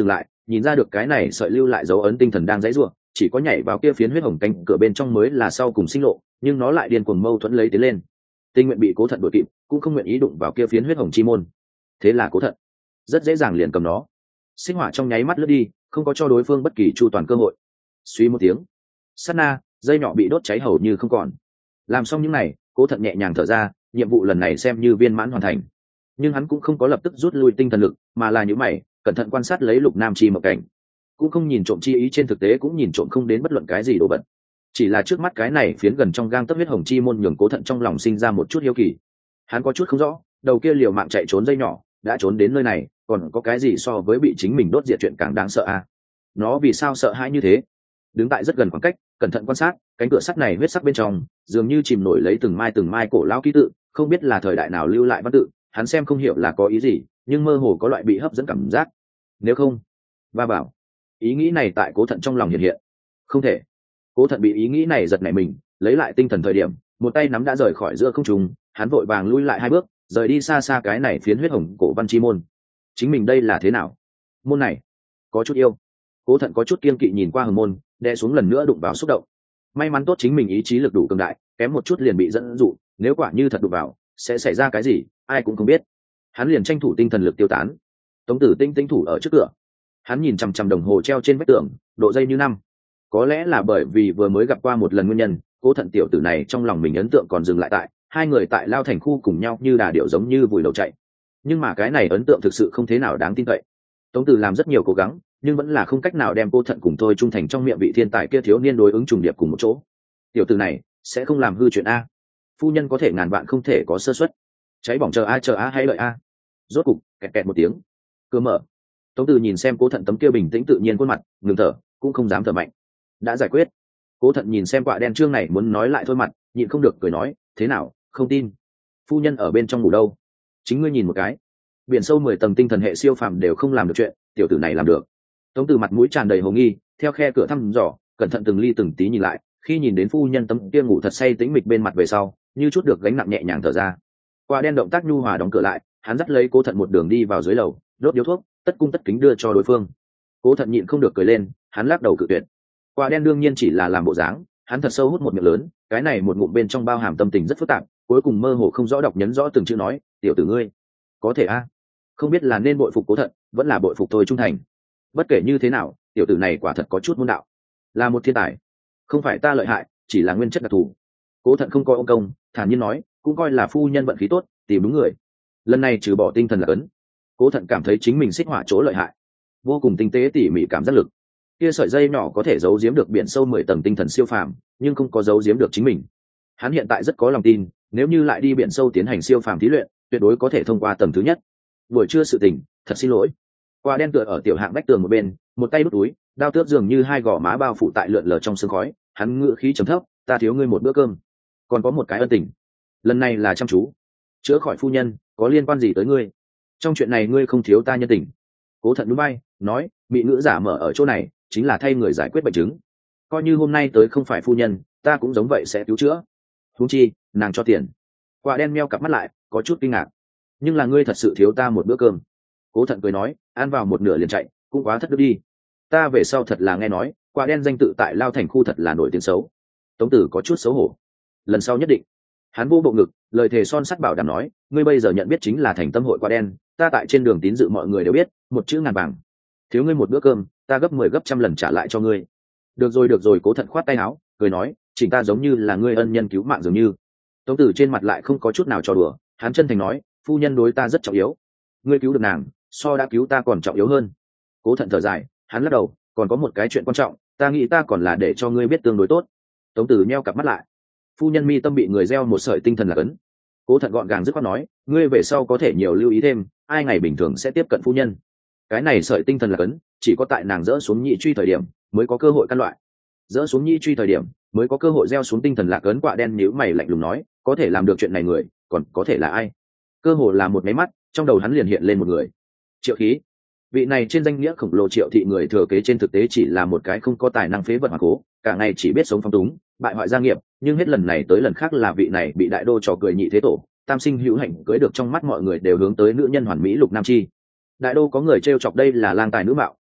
nhìn ra được cái này sợi lưu lại dấu ấn tinh thần đang dãy ruộng, chỉ có nhảy vào kia phiến huyết hồng cánh cửa bên trong mới là sau cùng sinh lộ, nhưng nó lại điên cuồng mâu thuẫn lấy tiến lên. Tinh nguyện bị Cố Thận đuổi kịp, cũng không nguyện ý đụng vào kia phiến huyết hồng chi môn. Thế là Cố Thận rất dễ dàng liền cầm nó. Sinh hỏa trong nháy mắt lướt đi, không có cho đối phương bất kỳ chu toàn cơ hội. Suy một tiếng, sát na, dây nhỏ bị đốt cháy hầu như không còn. Làm xong những này, Cố Thận nhẹ nhàng thở ra, nhiệm vụ lần này xem như viên mãn hoàn thành. Nhưng hắn cũng không có lập tức rút lui tinh thần lực, mà là những mày cẩn thận quan sát lấy Lục Nam Chi mộng cảnh, cũng không nhìn trộm chi ý, trên thực tế cũng nhìn trộm không đến bất luận cái gì đồ vật. Chỉ là trước mắt cái này phiến gần trong gang tấc huyết hồng chi môn nhường Cố Thận trong lòng sinh ra một chút hiếu kỳ. Hắn có chút không rõ, đầu kia liều mạng chạy trốn dây nhỏ đã trốn đến nơi này, còn có cái gì so với bị chính mình đốt diệt chuyện càng đáng sợ à? Nó vì sao sợ hãi như thế? Đứng tại rất gần khoảng cách, cẩn thận quan sát, cánh cửa sắt này huyết sắc bên trong dường như chìm nổi lấy từng mai cổ lão ký tự, không biết là thời đại nào lưu lại văn tự, hắn xem không hiểu là có ý gì, nhưng mơ hồ có loại bị hấp dẫn cảm giác. Nếu không, va bảo. Ý nghĩ này tại Cố Thận trong lòng hiện hiện. Không thể. Cố Thận bị ý nghĩ này giật nảy mình, lấy lại tinh thần thời điểm, một tay nắm đã rời khỏi giữa không trung, hắn vội vàng lui lại 2 bước, rời đi xa xa cái này phiến huyết hồng cổ văn chi môn. Chính mình đây là thế nào? Môn này có chút yêu. Cố Thận có chút kiên kỵ nhìn qua hồng môn, đè xuống lần nữa đụng vào xúc động. May mắn tốt chính mình ý chí lực đủ cường đại, kém một chút liền bị dẫn dụ, nếu quả như thật đụng vào, sẽ xảy ra cái gì, ai cũng không biết. Hắn liền tranh thủ tinh thần lực tiêu tán. Tống Tử Tinh tinh thủ ở trước cửa. Hắn nhìn chằm chằm đồng hồ treo trên vách tường, độ dây như năm. Có lẽ là bởi vì vừa mới gặp qua một lần nguyên nhân, Cố Thận tiểu tử này trong lòng mình ấn tượng còn dừng lại tại hai người tại Lao Thành khu cùng nhau như đà điệu giống như vùi đầu chạy. Nhưng mà cái này ấn tượng thực sự không thế nào đáng tin cậy. Tống Tử làm rất nhiều cố gắng, nhưng vẫn là không cách nào đem Cố Thận cùng tôi trung thành trong miệng vị thiên tài kia thiếu niên đối ứng trùng điệp cùng một chỗ. Tiểu tử này sẽ không làm hư chuyện a. Phu nhân có thể ngàn vạn không thể có sơ suất. Cháy bỏng chờ a hay lợi a. Rốt cục kẹt kẹt một tiếng, cửa mở. Tống Tử nhìn xem Cố Thận tấm kia bình tĩnh tự nhiên khuôn mặt, ngừng thở, cũng không dám thở mạnh. Đã giải quyết. Cố Thận nhìn xem quạ đen trương này muốn nói lại thôi mặt, nhịn không được cười nói, thế nào, không tin? Phu nhân ở bên trong ngủ đâu? Chính ngươi nhìn một cái. Biển sâu 10 tầng tinh thần hệ siêu phàm đều không làm được chuyện, tiểu tử này làm được. Tống Tử mặt mũi tràn đầy hồ nghi, theo khe cửa thăm dò, cẩn thận từng ly từng tí nhìn lại, khi nhìn đến phu nhân tấm kia ngủ thật say tĩnh mịch bên mặt về sau, như chút được gánh nặng nhẹ nhàng thở ra. Quạ đen động tác nhu hòa đóng cửa lại, hắn dắt lấy Cố Thận một đường đi vào dưới lầu, đốt điếu thuốc, tất cung tất kính đưa cho đối phương. Cố Thận nhịn không được cười lên, hắn lắc đầu cự tuyệt. Quả đen đương nhiên chỉ là làm bộ dáng, hắn thật sâu hút một miệng lớn, cái này một ngụm bên trong bao hàm tâm tình rất phức tạp, cuối cùng mơ hồ không rõ đọc nhấn rõ từng chữ nói, tiểu tử ngươi có thể a. Không biết là nên bội phục Cố Thận, vẫn là bội phục tôi trung thành. Bất kể như thế nào, tiểu tử này quả thật có chút môn đạo, là một thiên tài. Không phải ta lợi hại, chỉ là nguyên chất đặc thù. Cố Thận không coi ông công, thản nhiên nói, cũng coi là phu nhân vận khí tốt, tìm đúng người. Lần này trừ bỏ tinh thần là ấn, Cố Thận cảm thấy chính mình xích hỏa chỗ lợi hại, vô cùng tinh tế tỉ mỉ cảm giác lực. Kia sợi dây nhỏ có thể giấu giếm được biển sâu 10 tầng tinh thần siêu phàm, nhưng không có giấu giếm được chính mình. Hắn hiện tại rất có lòng tin, nếu như lại đi biển sâu tiến hành siêu phàm thí luyện, tuyệt đối có thể thông qua tầng thứ nhất. Buổi trưa sự tình, thật xin lỗi. Quả đen tựa ở tiểu hạng vách tường một bên, một tay đút túi, đao tước dường như hai gò má bao phủ tại lượn lờ trong sương khói, hắn ngựa khí trầm thấp, ta thiếu ngươi một bữa cơm, còn có một cái ân tình. Lần này là chăm chú chữa khỏi phu nhân, có liên quan gì tới ngươi? Trong chuyện này ngươi không thiếu ta nhân tình. Cố Thận núi bay, nói, mỹ ngữ giả mở ở chỗ này, chính là thay người giải quyết bệnh chứng. Coi như hôm nay tới không phải phu nhân, ta cũng giống vậy sẽ cứu chữa. Huống chi, nàng cho tiền. Quả đen meo cặp mắt lại, có chút kinh ngạc. Nhưng là ngươi thật sự thiếu ta một bữa cơm. Cố Thận cười nói, ăn vào một nửa liền chạy, cũng quá thất đức đi. Ta về sau thật là nghe nói, quả đen danh tự tại Lao Thành khu thật là nổi tiếng xấu. Tống Tử có chút xấu hổ. Lần sau nhất định. Hắn vô bộ ngực, lời thề son sắt bảo đảm nói, ngươi bây giờ nhận biết chính là thành tâm hội quả đen, ta tại trên đường tín dự mọi người đều biết, một chữ ngàn vàng. Thiếu ngươi một bữa cơm, ta gấp 10 gấp trăm lần trả lại cho ngươi. Được rồi, Cố Thận khoát tay áo, cười nói, chỉnh ta giống như là ngươi ân nhân cứu mạng dường như. Tống Tử trên mặt lại không có chút nào trò đùa, hắn chân thành nói, phu nhân đối ta rất trọng yếu, ngươi cứu được nàng, so đã cứu ta còn trọng yếu hơn. Cố Thận thở dài, hắn lắc đầu, còn có một cái chuyện quan trọng, ta nghĩ ta còn là để cho ngươi biết tương đối tốt. Tống Tử nheo cặp mắt lại, phu nhân mi tâm bị người gieo một sợi tinh thần là cấn. Cố Thận gọn gàng dứt khoát nói, ngươi về sau có thể nhiều lưu ý thêm, ai ngày bình thường sẽ tiếp cận phu nhân. Cái này sợi tinh thần là cấn, chỉ có tại nàng dỡ xuống nhị truy thời điểm mới có cơ hội căn loại, dỡ xuống nhị truy thời điểm mới có cơ hội gieo xuống tinh thần lạc ấn. Quạ đen nhíu mày lạnh lùng nói, có thể làm được chuyện này người còn có thể là ai? Cơ hội là một máy mắt, trong đầu hắn liền hiện lên một người, Triệu Khí. Vị này trên danh nghĩa khổng lồ Triệu thị người thừa kế trên thực tế chỉ là một cái không có tài năng phế vật hoàng cố, cả ngày chỉ biết sống phong túng, bại hoại gia nghiệp, nhưng hết lần này tới lần khác là vị này bị đại đô trò cười nhị thế tổ tam sinh hữu hạnh cưới được, trong mắt mọi người đều hướng tới nữ nhân hoàn mỹ Lục Nam Chi. Đại đô có người trêu chọc đây là lang tài nữ mạo,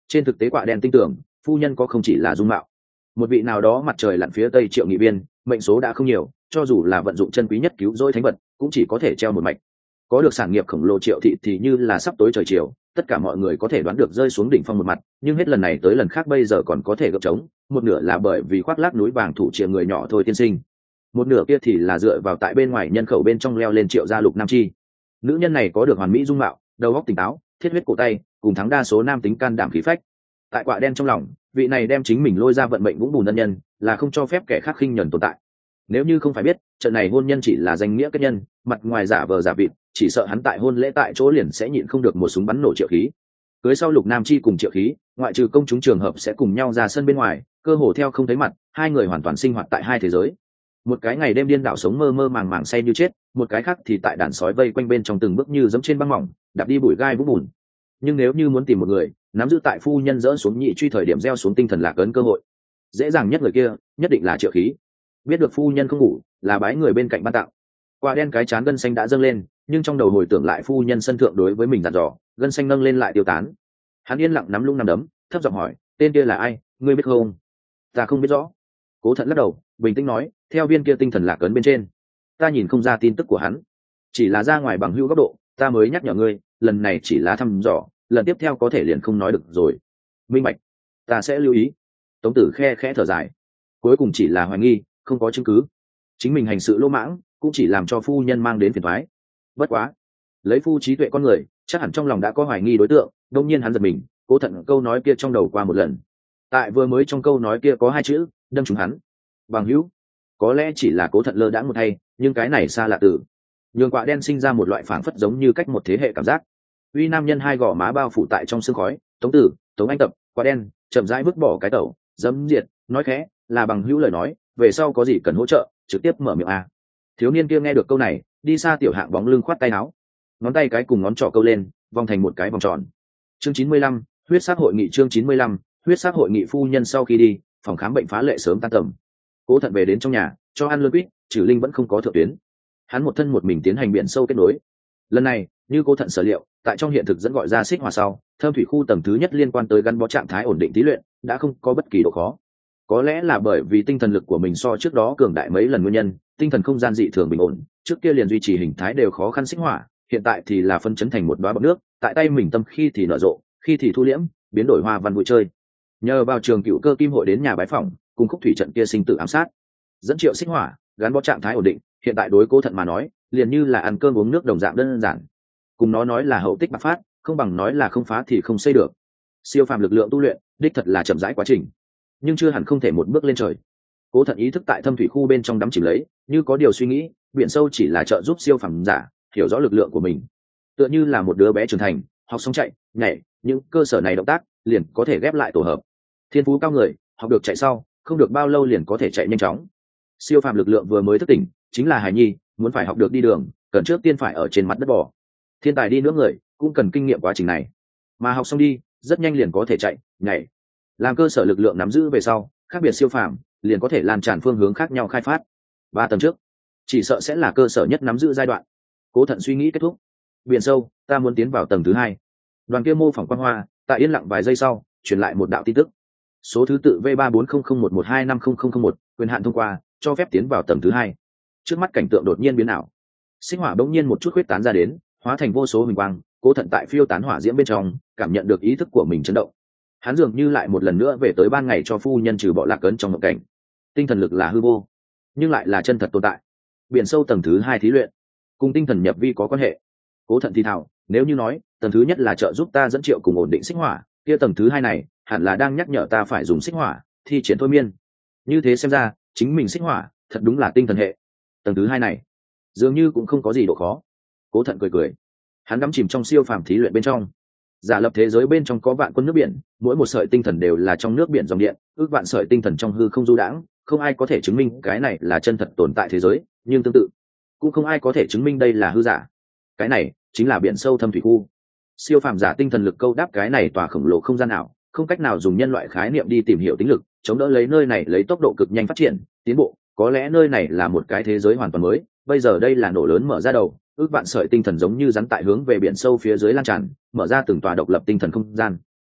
trên thực tế Quạ Đen tin tưởng phu nhân có không chỉ là dung mạo. Một vị nào đó mặt trời lặn phía tây Triệu nghị viên, mệnh số đã không nhiều, cho dù là vận dụng chân quý nhất cứu rỗi thánh vật cũng chỉ có thể treo một mạch. Có được sản nghiệp khổng lồ Triệu thị thì như là sắp tối trời chiều, tất cả mọi người có thể đoán được rơi xuống đỉnh phong một mặt, nhưng hết lần này tới lần khác bây giờ còn có thể gập trống, một nửa là bởi vì khoác lác núi vàng thủ triệu người nhỏ thôi tiên sinh, một nửa kia thì là dựa vào tại bên ngoài nhân khẩu bên trong leo lên Triệu gia Lục Nam Chi. Nữ nhân này có được hoàn mỹ dung mạo, đầu óc tỉnh táo, thiết huyết cổ tay, cùng thắng đa số nam tính can đảm khí phách. Tại Quạ Đen trong lòng, vị này đem chính mình lôi ra vận mệnh vũng bùn ân nhân, là không cho phép kẻ khác khinh nhẫn tồn tại. Nếu như không phải biết trận này hôn nhân chỉ là danh nghĩa kết nhân, mặt ngoài giả vờ giả vịt, chỉ sợ hắn tại hôn lễ tại chỗ liền sẽ nhịn không được một súng bắn nổ Triệu khí. Cưới sau Lục Nam Chi cùng Triệu khí, ngoại trừ công chúng trường hợp sẽ cùng nhau ra sân bên ngoài, cơ hồ theo không thấy mặt, hai người hoàn toàn sinh hoạt tại hai thế giới. Một cái ngày đêm điên đảo sống mơ mơ màng màng say như chết, một cái khác thì tại đàn sói vây quanh bên trong từng bước như dẫm trên băng mỏng, đạp đi bụi gai vũng bùn. Nhưng nếu như muốn tìm một người nắm giữ tại phu nhân dỡ xuống nhị truy thời điểm gieo xuống tinh thần lạc ấn cơ hội, dễ dàng nhất người kia nhất định là Triệu khí. Biết được phu nhân không ngủ, là bái người bên cạnh ban tặng. Quạ Đen cái chán gân xanh đã dâng lên, nhưng trong đầu hồi tưởng lại phu nhân sân thượng đối với mình dặn dò, gân xanh nâng lên lại tiêu tán. Hắn yên lặng nắm lung nắm đấm, thấp giọng hỏi, tên kia là ai, ngươi biết không? Ta không biết rõ. Cố Thận lắc đầu, bình tĩnh nói, theo viên kia tinh thần lạc ấn bên trên, ta nhìn không ra tin tức của hắn, chỉ là ra ngoài bằng hữu góc độ, ta mới nhắc nhở ngươi, lần này chỉ là thăm dò, lần tiếp theo có thể liền không nói được rồi. Minh bạch, ta sẽ lưu ý. Tống Tử khe khẽ thở dài, cuối cùng chỉ là hoài nghi, không có chứng cứ. Chính mình hành sự lỗ mãng, cũng chỉ làm cho phu nhân mang đến phiền toái. Bất quá, lấy phu trí tuệ con người, chắc hẳn trong lòng đã có hoài nghi đối tượng. Đông nhiên hắn giật mình, Cố Thận câu nói kia trong đầu qua một lần. Tại vừa mới trong câu nói kia có hai chữ, đâm trúng hắn. Bằng hữu. Có lẽ chỉ là Cố Thận lơ đãng một thay, nhưng cái này xa lạ từ nhường Quạ Đen sinh ra một loại phảng phất giống như cách một thế hệ cảm giác. Uy nam nhân hai gò má bao phủ tại trong sương khói, Tống Tử, Tống Anh Tập, Quạ Đen chậm rãi vứt bỏ cái tẩu, dẫm diệt, nói khẽ, là bằng hữu lời nói, về sau có gì cần hỗ trợ, trực tiếp mở miệng a. Thiếu niên kia nghe được câu này, đi xa tiểu hạng bóng lưng khoát tay áo, ngón tay cái cùng ngón trỏ câu lên, vòng thành một cái vòng tròn. Chương 95, huyết sắc hội nghị. Chương 95, huyết sắc hội nghị. Phu nhân sau khi đi, phòng khám bệnh phá lệ sớm tan tầm. Cố Thận về đến trong nhà, cho ăn lươn quýt, Trừ Linh vẫn không có thượng tuyến. Hắn một thân một mình tiến hành biển sâu kết nối. Lần này, như Cố Thận sở liệu, tại trong hiện thực dẫn gọi ra xích hỏa sau, thâm thủy khu tầng thứ nhất liên quan tới gắn bó trạng thái ổn định thí luyện, đã không có bất kỳ độ khó. Có lẽ là bởi vì tinh thần lực của mình so trước đó cường đại mấy lần nguyên nhân, tinh thần không gian dị thường bình ổn, trước kia liền duy trì hình thái đều khó khăn xích hỏa, hiện tại thì là phân chấn thành một đóa bọt nước, tại tay mình tâm khi thì nở rộ, khi thì thu liễm, biến đổi hoa văn vui chơi. Nhờ vào trường cựu cơ kim hội đến nhà bái phỏng, cùng khúc thủy trận kia sinh tử ám sát, dẫn Triệu xích hỏa gắn bó trạng thái ổn định, hiện tại đối Cố Thận mà nói, liền như là ăn cơm uống nước đồng dạng đơn giản. Cùng nó nói là hậu tích bạc phát, không bằng nói là không phá thì không xây được. Siêu phàm lực lượng tu luyện, đích thật là chậm rãi quá trình, nhưng chưa hẳn không thể một bước lên trời. Cố Thận ý thức tại thâm thủy khu bên trong đắm chìm lấy, như có điều suy nghĩ, biển sâu chỉ là trợ giúp siêu phàm giả hiểu rõ lực lượng của mình, tựa như là một đứa bé trưởng thành, học xong chạy, nhảy, những cơ sở này động tác liền có thể ghép lại tổ hợp. Thiên phú cao người, học được chạy sau, không được bao lâu liền có thể chạy nhanh chóng. Siêu phàm lực lượng vừa mới thức tỉnh, chính là hài nhi, muốn phải học được đi đường, cần trước tiên phải ở trên mặt đất bò. Thiên tài đi nữa người, cũng cần kinh nghiệm quá trình này. Mà học xong đi, rất nhanh liền có thể chạy, nhảy. Làm cơ sở lực lượng nắm giữ về sau, khác biệt siêu phàm liền có thể lan tràn phương hướng khác nhau khai phát. 3 tầng trước, chỉ sợ sẽ là cơ sở nhất nắm giữ giai đoạn. Cố Thận suy nghĩ kết thúc. Biển sâu, ta muốn tiến vào tầng thứ 2. Đoàn kia mô phỏng quang hoa, tại yên lặng vài giây sau, truyền lại một đạo tin tức. Số thứ tự V3400112500001, quyền hạn thông qua, cho phép tiến vào tầng thứ 2. Trước mắt cảnh tượng đột nhiên biến ảo. Sinh hỏa bỗng nhiên một chút huyết tán ra đến, hóa thành vô số huỳnh quang. Cố Thận tại phiêu tán hỏa diễm bên trong, cảm nhận được ý thức của mình chấn động. Hắn dường như lại một lần nữa về tới ban ngày cho phu nhân trừ bỏ lạc ấn trong mộng cảnh. Tinh thần lực là hư vô, nhưng lại là chân thật tồn tại. Biển sâu tầng thứ 2 thí luyện, cùng tinh thần nhập vi có quan hệ. Cố Thận thì thào, nếu như nói tầng thứ nhất là trợ giúp ta dẫn Triệu cùng ổn định xích hỏa, kia tầng thứ 2 này hẳn là đang nhắc nhở ta phải dùng xích hỏa thi triển thôi miên. Như thế xem ra, chính mình xích hỏa thật đúng là tinh thần hệ. Tầng thứ 2 này dường như cũng không có gì độ khó. Cố Thận cười cười, hắn đắm chìm trong siêu phàm thí luyện bên trong. Giả lập thế giới bên trong có vạn quân nước biển, mỗi một sợi tinh thần đều là trong nước biển dòng điện, ước vạn sợi tinh thần trong hư không du đãng, không ai có thể chứng minh cái này là chân thật tồn tại thế giới, nhưng tương tự cũng không ai có thể chứng minh đây là hư giả. Cái này chính là biển sâu thâm thủy khu. Siêu phàm giả tinh thần lực câu đáp cái này tòa khổng lồ không gian ảo, không cách nào dùng nhân loại khái niệm đi tìm hiểu tính lực, chống đỡ lấy nơi này lấy tốc độ cực nhanh phát triển, tiến bộ. Có lẽ nơi này là một cái thế giới hoàn toàn mới, bây giờ đây là nổ lớn mở ra đầu, ước vạn sợi tinh thần giống như rắn tại hướng về biển sâu phía dưới lan tràn, mở ra từng tòa độc lập tinh thần không gian.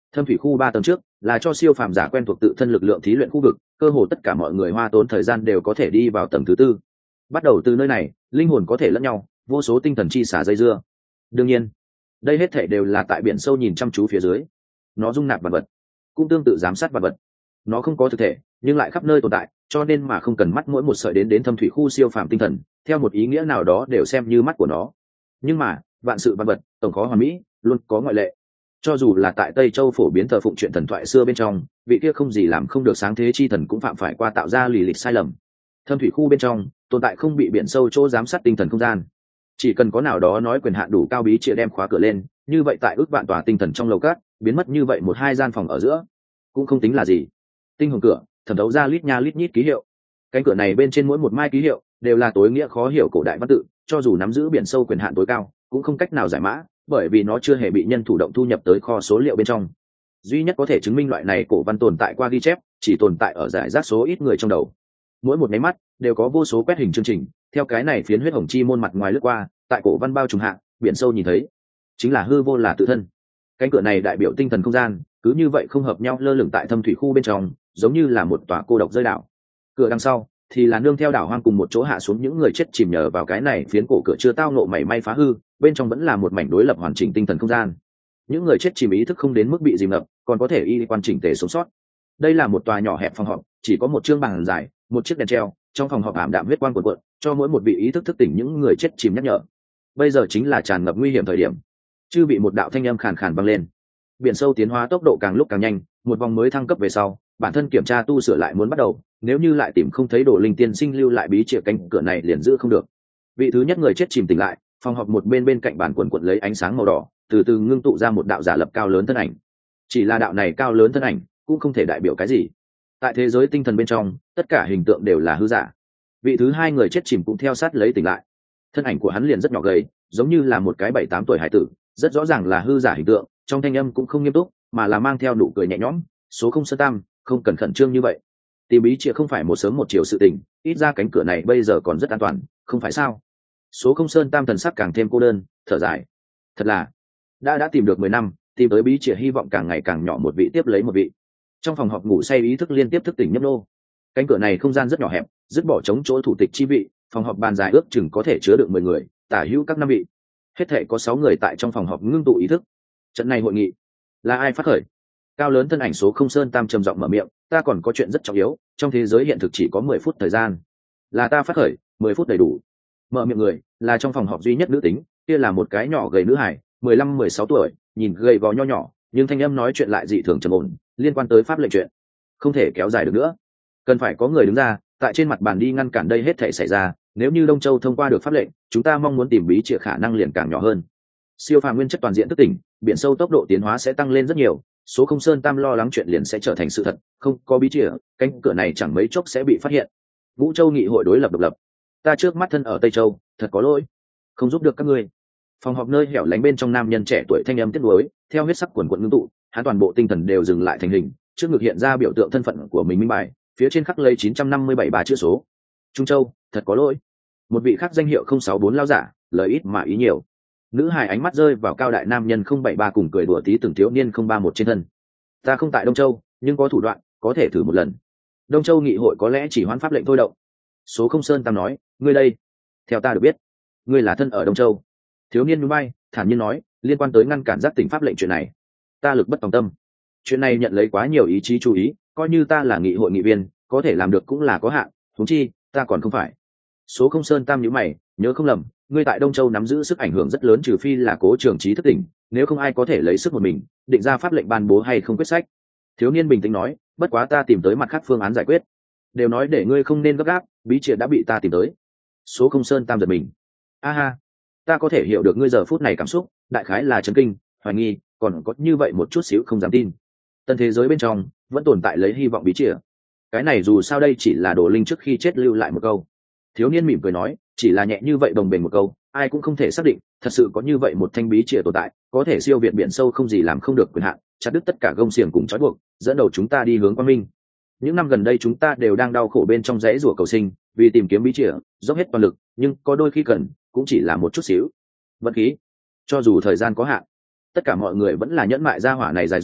Thâm thủy khu 3 tầng trước là cho siêu phàm giả quen thuộc tự thân lực lượng thí luyện khu vực, cơ hồ tất cả mọi người hoa tốn thời gian đều có thể đi vào tầng thứ tư. Bắt đầu từ nơi này, linh hồn có thể lẫn nhau, vô số tinh thần chi xả dây dưa. Đương nhiên, đây hết thể đều là tại biển sâu nhìn chăm chú phía dưới. Nó dung nạp vật vật, cũng tương tự giám sát vật vật. Nó không có thực thể, nhưng lại khắp nơi tồn tại, cho nên mà không cần mắt mỗi một sợi đến thâm thủy khu siêu phàm tinh thần, theo một ý nghĩa nào đó đều xem như mắt của nó. Nhưng mà, vạn sự văn vật, tổng khó hoàn mỹ, luôn có ngoại lệ. Cho dù là tại Tây Châu phổ biến thờ phụng chuyện thần thoại xưa bên trong, vị kia không gì làm không được sáng thế chi thần cũng phạm phải qua tạo ra lì lịch sai lầm. Thâm thủy khu bên trong tồn tại không bị biển sâu chỗ giám sát tinh thần không gian, chỉ cần có nào đó nói quyền hạn đủ cao bí chìa đem khóa cửa lên, như vậy tại ước vạn tòa tinh thần trong lầu cát biến mất như vậy một hai gian phòng ở giữa cũng không tính là gì. Tinh hồn cửa thẩm thấu ra lít nha lít nhít ký hiệu, cánh cửa này bên trên mỗi một mai ký hiệu đều là tối nghĩa khó hiểu cổ đại văn tự, cho dù nắm giữ biển sâu quyền hạn tối cao cũng không cách nào giải mã, bởi vì nó chưa hề bị nhân thủ động thu nhập tới kho số liệu bên trong. Duy nhất có thể chứng minh loại này cổ văn tồn tại qua ghi chép chỉ tồn tại ở giải rác số ít người trong đầu. Mỗi một máy mắt đều có vô số quét hình chương trình theo cái này phiến huyết hồng chi môn mặt ngoài lướt qua, tại cổ văn bao trùm hạ biển sâu nhìn thấy chính là hư vô là tự thân. Cánh cửa này đại biểu tinh thần không gian, cứ như vậy không hợp nhau lơ lửng tại thâm thủy khu bên trong, giống như là một tòa cô độc rơi đảo. Cửa đằng sau thì là nương theo đảo hoang cùng một chỗ hạ xuống những người chết chìm nhờ vào cái này phiến cổ cửa chưa tao nộ mảy may phá hư, bên trong vẫn là một mảnh đối lập hoàn chỉnh tinh thần không gian. Những người chết chìm ý thức không đến mức bị dìm ngập, còn có thể y quan chỉnh tề sống sót. Đây là một tòa nhỏ hẹp phòng họp, chỉ có một chương bàn dài, một chiếc đèn treo, trong phòng họp ảm đạm huyết quang cuộn cuộn, cho mỗi một vị ý thức thức tỉnh những người chết chìm nhắc nhở. Bây giờ chính là tràn ngập nguy hiểm thời điểm. Chư bị một đạo thanh âm khàn khàn vang lên. Biển sâu tiến hóa tốc độ càng lúc càng nhanh, một vòng mới thăng cấp về sau, bản thân kiểm tra tu sửa lại muốn bắt đầu, nếu như lại tìm không thấy đồ linh tiên sinh lưu lại bí chìa cánh cửa này liền giữ không được. Vị thứ nhất người chết chìm tỉnh lại, phòng họp một bên cạnh bàn quần quật lấy ánh sáng màu đỏ, từ từ ngưng tụ ra một đạo giả lập cao lớn thân ảnh. Chỉ là đạo này cao lớn thân ảnh cũng không thể đại biểu cái gì. Tại thế giới tinh thần bên trong, tất cả hình tượng đều là hư giả. Vị thứ hai người chết chìm cũng theo sát lấy tỉnh lại. Thân ảnh của hắn liền rất nhỏ gầy, giống như là một cái 7-8 tuổi hải tử, rất rõ ràng là hư giả hình tượng, trong thanh âm cũng không nghiêm túc, mà là mang theo nụ cười nhẹ nhõm. Số không sơ tam, không cần khẩn trương như vậy. Tìm bí chìa không phải một sớm một chiều sự tình, ít ra cánh cửa này bây giờ còn rất an toàn, không phải sao? Số không sơn tam thần sắc càng thêm cô đơn, thở dài. Thật là đã tìm được 10 năm, tìm tới bí chìa hy vọng càng ngày càng nhỏ, một vị tiếp lấy một vị. Trong phòng họp ngủ say ý thức liên tiếp thức tỉnh nhấp nô. Cánh cửa này không gian rất nhỏ hẹp, dứt bỏ chống chỗ thủ tịch chi vị, phòng họp bàn dài ước chừng có thể chứa được 10 người, tả hữu các 5 vị. Hết thể có 6 người tại trong phòng họp ngưng tụ ý thức. Trận này hội nghị là ai phát khởi? Cao lớn thân ảnh số không sơn tam trầm giọng mở miệng, ta còn có chuyện rất trọng yếu, trong thế giới hiện thực chỉ có 10 phút thời gian. Là ta phát khởi, 10 phút đầy đủ. Mở miệng người là trong phòng họp duy nhất nữ tính, kia là một cái nhỏ gầy nữ hải, 15-16 tuổi, nhìn gầy gò nho nhỏ, nhưng thanh âm nói chuyện lại dị thường trầm ổn, liên quan tới pháp lệnh chuyện. Không thể kéo dài được nữa, cần phải có người đứng ra, tại trên mặt bàn đi ngăn cản đây hết thể xảy ra. Nếu như Đông Châu thông qua được pháp lệnh, chúng ta mong muốn tìm bí chìa khả năng liền càng nhỏ hơn. Siêu phàm nguyên chất toàn diện thức tỉnh, biển sâu tốc độ tiến hóa sẽ tăng lên rất nhiều. Số không sơn tam lo lắng chuyện liền sẽ trở thành sự thật, không có bí chìa, cánh cửa này chẳng mấy chốc sẽ bị phát hiện. Vũ Châu nghị hội đối lập độc lập, ta trước mắt thân ở Tây Châu, thật có lỗi, không giúp được các ngươi. Phòng họp nơi hẻo lánh bên trong nam nhân trẻ tuổi thanh âm tiếc nuối, theo huyết sắc quần quần ngưng tụ, hắn toàn bộ tinh thần đều dừng lại thành hình, trước ngực hiện ra biểu tượng thân phận của mình minh bài, phía trên khắc lấy 957 ba chữ số. Trung Châu, thật có lỗi. Một vị khác danh hiệu 064 lao giả, lời ít mà ý nhiều. Nữ hài ánh mắt rơi vào cao đại nam nhân 073 cùng cười đùa tí từng thiếu niên 031 trên thân. Ta không tại Đông Châu, nhưng có thủ đoạn, có thể thử một lần. Đông Châu nghị hội có lẽ chỉ hoãn pháp lệnh thôi động. Số không sơn tam nói, ngươi đây, theo ta được biết, ngươi là thân ở Đông Châu. Thiếu niên núi bay thản nhiên nói, liên quan tới ngăn cản giác tỉnh pháp lệnh chuyện này, ta lực bất tòng tâm. Chuyện này nhận lấy quá nhiều ý chí chú ý, coi như ta là nghị hội nghị viên, có thể làm được cũng là có hạn, huống chi ta còn không phải. Số không sơn tam nhíu mày, nhớ không lầm, ngươi tại Đông Châu nắm giữ sức ảnh hưởng rất lớn, trừ phi là Cố Trường Trí thức tỉnh, nếu không ai có thể lấy sức một mình định ra pháp lệnh ban bố hay không quyết sách. Thiếu niên bình tĩnh nói, bất quá ta tìm tới mặt khác phương án giải quyết. Đều nói để ngươi không nên gấp gáp, bí triệt đã bị ta tìm tới. Số không sơn tam giật mình. A ha, ta có thể hiểu được ngươi giờ phút này cảm xúc, đại khái là chấn kinh, hoài nghi, còn có như vậy một chút xíu không dám tin. Tân thế giới bên trong vẫn tồn tại lấy hy vọng bí triệt. Cái này dù sao đây chỉ là Đồ Linh trước khi chết lưu lại một câu. Thiếu niên mỉm cười nói, chỉ là nhẹ như vậy đồng bền một câu, ai cũng không thể xác định thật sự có như vậy một thanh bí triệt tồn tại, có thể siêu việt biển sâu không gì làm không được quyền hạn, chặt đứt tất cả gông xiềng cùng trói buộc, dẫn đầu chúng ta đi hướng quang minh. Những năm gần đây chúng ta đều đang đau khổ bên trong rẫy rủa cầu sinh, vì tìm kiếm bí triệt dốc hết toàn lực, nhưng có đôi khi cần cũng chỉ là một chút xíu vận khí. Cho dù thời gian có hạn, tất cả mọi người vẫn là nhẫn mại ra hỏa này dài dòng,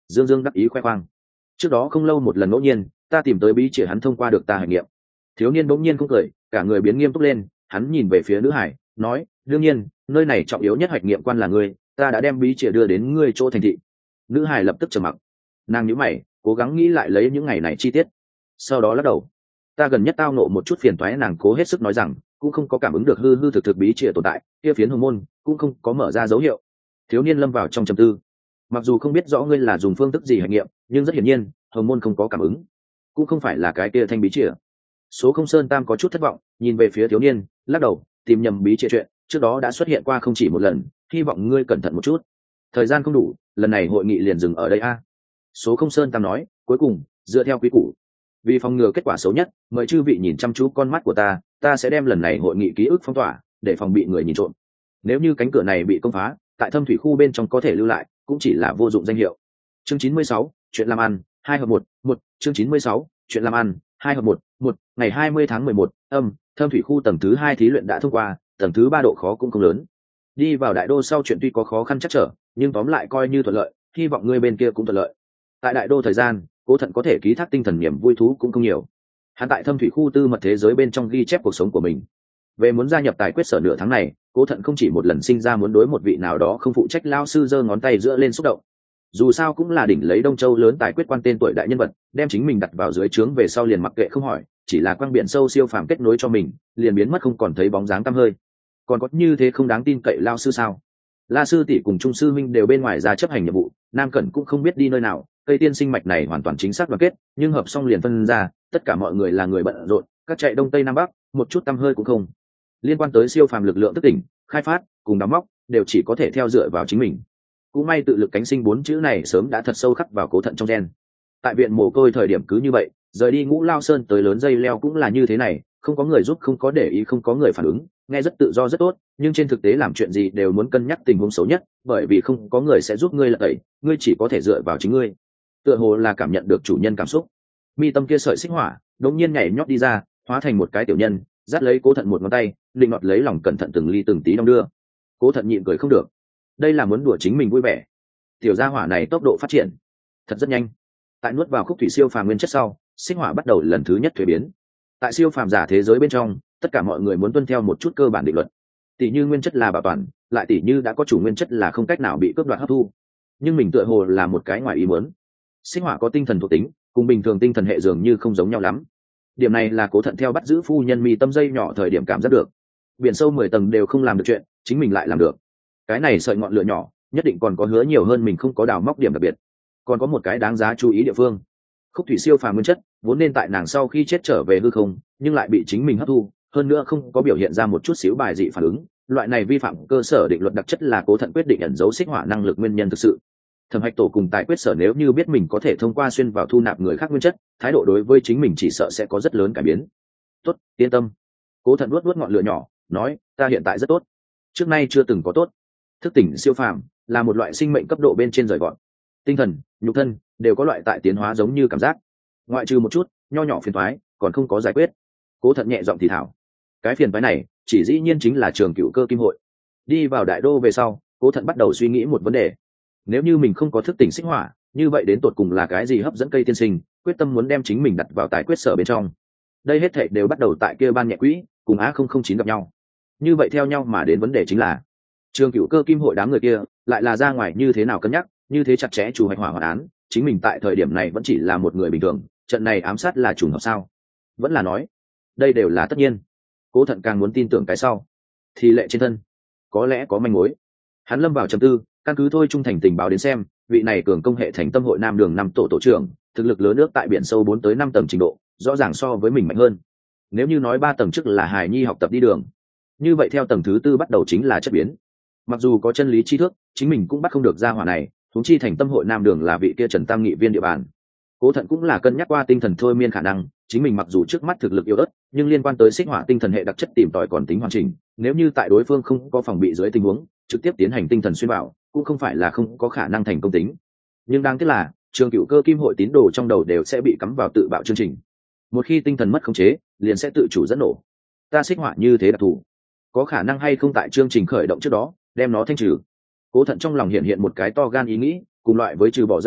dương dương đắc ý khoe khoang. Trước đó không lâu một lần ngẫu nhiên ta tìm tới bí chỉ hắn thông qua được ta hành nghiệm. Thiếu niên bỗng nhiên cũng cười, cả người biến nghiêm túc lên, hắn nhìn về phía nữ hải nói, đương nhiên nơi này trọng yếu nhất hoạch nghiệm quan là ngươi, ta đã đem bí chỉ đưa đến ngươi chỗ thành thị. Nữ hải lập tức trầm mặc, nàng nhíu mày cố gắng nghĩ lại lấy những ngày này chi tiết, sau đó lắc đầu. Ta gần nhất tao nộ một chút phiền toái, nàng cố hết sức nói rằng cũng không có cảm ứng được hư hư thực thực bí chỉ tồn tại, kia phiến hồng môn cũng không có mở ra dấu hiệu. Thiếu niên lâm vào trong trầm tư, mặc dù không biết rõ ngươi là dùng phương thức gì hành nghiệm, nhưng rất hiển nhiên hồng môn không có cảm ứng, cũng không phải là cái kia thanh bí chỉ. Số không sơn tam có chút thất vọng nhìn về phía thiếu niên, lắc đầu, tìm nhầm bí chỉ chuyện trước đó đã xuất hiện qua không chỉ một lần, hy vọng ngươi cẩn thận một chút. Thời gian không đủ, lần này hội nghị liền dừng ở đây a. Số không sơn tam nói, cuối cùng dựa theo quy củ, vì phòng ngừa kết quả xấu nhất, mời chư vị nhìn chăm chú con mắt của ta sẽ đem lần này hội nghị ký ức phong tỏa để phòng bị người nhìn trộm. Nếu như cánh cửa này bị công phá, tại thâm thủy khu bên trong có thể lưu lại cũng chỉ là vô dụng danh hiệu. Chương 96, chuyện làm ăn 2 hợp 1, chương 96, chuyện làm ăn 2 hợp 1, ngày 20 tháng 11, thâm thủy khu tầng thứ 2 thí luyện đã thông qua, tầng thứ 3 độ khó cũng không lớn. Đi vào đại đô sau chuyện tuy có khó khăn chắc trở, nhưng tóm lại coi như thuận lợi, hy vọng ngươi bên kia cũng thuận lợi. Tại đại đô thời gian, Cố Thận có thể ký thác tinh thần niềm vui thú cũng không nhiều. Hắn tại thâm thủy khu tư mật thế giới bên trong ghi chép cuộc sống của mình. Về muốn gia nhập tài quyết sở nửa tháng này, Cố Thận không chỉ một lần sinh ra muốn đối một vị nào đó không phụ trách lao sư giơ ngón tay giữa lên xúc động. Dù sao cũng là đỉnh lấy Đông Châu lớn tài quyết quan tên tuổi đại nhân vật, đem chính mình đặt vào dưới trướng về sau liền mặc kệ không hỏi, chỉ là quang biển sâu siêu phàm kết nối cho mình, liền biến mất không còn thấy bóng dáng tăm hơi. Còn có như thế không đáng tin cậy lao sư sao? La sư tỷ cùng Trung sư minh đều bên ngoài ra chấp hành nhiệm vụ, Nam Cẩn cũng không biết đi nơi nào. Cây tiên sinh mạch này hoàn toàn chính xác đoàn kết, nhưng hợp xong liền phân ra, tất cả mọi người là người bận rộn, các chạy đông tây nam bắc, một chút tăm hơi cũng không. Liên quan tới siêu phàm lực lượng thức tỉnh, khai phát cùng đóng móc, đều chỉ có thể theo dựa vào chính mình. Cũng may tự lực cánh sinh 4 chữ này sớm đã thật sâu khắc vào Cố Thận trong gen. Tại viện mồ côi thời điểm cứ như vậy, rời đi Ngũ Lao Sơn tới lớn dây leo cũng là như thế này, không có người giúp, không có để ý, không có người phản ứng, nghe rất tự do rất tốt, nhưng trên thực tế làm chuyện gì đều muốn cân nhắc tình huống xấu nhất, bởi vì không có người sẽ giúp ngươi lật tẩy, ngươi chỉ có thể dựa vào chính ngươi. Tựa hồ là cảm nhận được chủ nhân cảm xúc, mi tâm kia sợi xích hỏa đống nhiên nhảy nhót đi ra, hóa thành một cái tiểu nhân, dắt lấy Cố Thận một ngón tay, định ngọt lấy lòng cẩn thận từng ly từng tí đong đưa. Cố Thận nhịn cười không được, đây là muốn đùa chính mình vui vẻ. Tiểu gia hỏa này tốc độ phát triển thật rất nhanh. Tại nuốt vào khúc thủy siêu phàm nguyên chất sau, xích hỏa bắt đầu lần thứ nhất thuế biến. Tại siêu phàm giả thế giới bên trong, tất cả mọi người muốn tuân theo một chút cơ bản định luật, tỷ như nguyên chất là bảo toàn, lại tỷ như đã có chủ nguyên chất là không cách nào bị cướp đoạt hấp thu. Nhưng mình tựa hồ là một cái ngoài ý muốn. Xích hỏa có tinh thần thuộc tính, cùng bình thường tinh thần hệ dường như không giống nhau lắm. Điểm này là Cố Thận theo bắt giữ phu nhân mi tâm dây nhỏ thời điểm cảm giác được. Biển sâu 10 tầng đều không làm được chuyện, chính mình lại làm được. Cái này sợi ngọn lửa nhỏ, nhất định còn có hứa nhiều hơn mình không có đào móc điểm đặc biệt. Còn có một cái đáng giá chú ý địa phương. Khúc thủy siêu phàm nguyên chất vốn nên tại nàng sau khi chết trở về hư không, nhưng lại bị chính mình hấp thu, hơn nữa không có biểu hiện ra một chút xíu bài dị phản ứng. Loại này vi phạm cơ sở định luật đặc chất là Cố Thận quyết định ẩn giấu xích hỏa năng lực nguyên nhân thực sự. Thẩm hạch tổ cùng tài quyết sở nếu như biết mình có thể thông qua xuyên vào thu nạp người khác nguyên chất, thái độ đối với chính mình chỉ sợ sẽ có rất lớn cải biến. Tốt, yên tâm. Cố Thận nuốt ngọn lửa nhỏ, nói, ta hiện tại rất tốt, trước nay chưa từng có tốt. Thức tỉnh siêu phàm là một loại sinh mệnh cấp độ bên trên rời gọn, tinh thần, nhục thân đều có loại tại tiến hóa giống như cảm giác, ngoại trừ một chút nho nhỏ phiền toái còn không có giải quyết. Cố Thận nhẹ giọng thì thảo, cái phiền toái này chỉ dĩ nhiên chính là trường cựu cơ kim hội. Đi vào đại đô về sau, Cố Thận bắt đầu suy nghĩ một vấn đề. Nếu như mình không có thức tỉnh xích hỏa, như vậy đến tột cùng là cái gì hấp dẫn cây tiên sinh quyết tâm muốn đem chính mình đặt vào tài quyết sở bên trong? Đây hết thảy đều bắt đầu tại kia ban nhẹ quỹ cùng A009 gặp nhau. Như vậy theo nhau mà đến vấn đề chính là trường cựu cơ kim hội đám người kia lại là ra ngoài như thế nào cân nhắc, như thế chặt chẽ chủ hoạch hỏa hoạt án, chính mình tại thời điểm này vẫn chỉ là một người bình thường, trận này ám sát là trùng hợp sao? Vẫn là nói đây đều là tất nhiên? Cố Thận càng muốn tin tưởng cái sau, thì lệ trên thân có lẽ có manh mối. Hắn lâm vào trầm tư, căn cứ thôi trung thành tình báo đến xem, vị này cường công hệ thành tâm hội Nam Đường 5 tổ tổ trưởng, thực lực lớn nước tại biển sâu 4 tới 5 tầng trình độ, rõ ràng so với mình mạnh hơn. Nếu như nói 3 tầng trước là hài nhi học tập đi đường, như vậy theo tầng thứ 4 bắt đầu chính là chất biến. Mặc dù có chân lý tri thức, chính mình cũng bắt không được ra hỏa này, huống chi thành tâm hội Nam Đường là vị kia Trần Tam nghị viên địa bàn. Cố Thận cũng là cân nhắc qua tinh thần thôi miên khả năng, chính mình mặc dù trước mắt thực lực yếu ớt, nhưng liên quan tới xích hỏa tinh thần hệ đặc chất tìm tòi còn tính hoàn chỉnh, nếu như tại đối phương không có phòng bị dưới tình huống, trực tiếp tiến hành tinh thần xuyên bảo, cũng không phải là không có khả năng thành công tính. Nhưng đáng tiếc là trường cựu cơ kim hội tín đồ trong đầu đều sẽ bị cắm vào tự bạo chương trình, một khi tinh thần mất khống chế liền sẽ tự chủ dẫn nổ. Ta xích hỏa như thế đặc thù, có khả năng hay không tại chương trình khởi động trước đó đem nó thanh trừ? Cố Thận trong lòng hiện một cái to gan ý nghĩ, cùng loại với trừ bỏ dây nhỏ,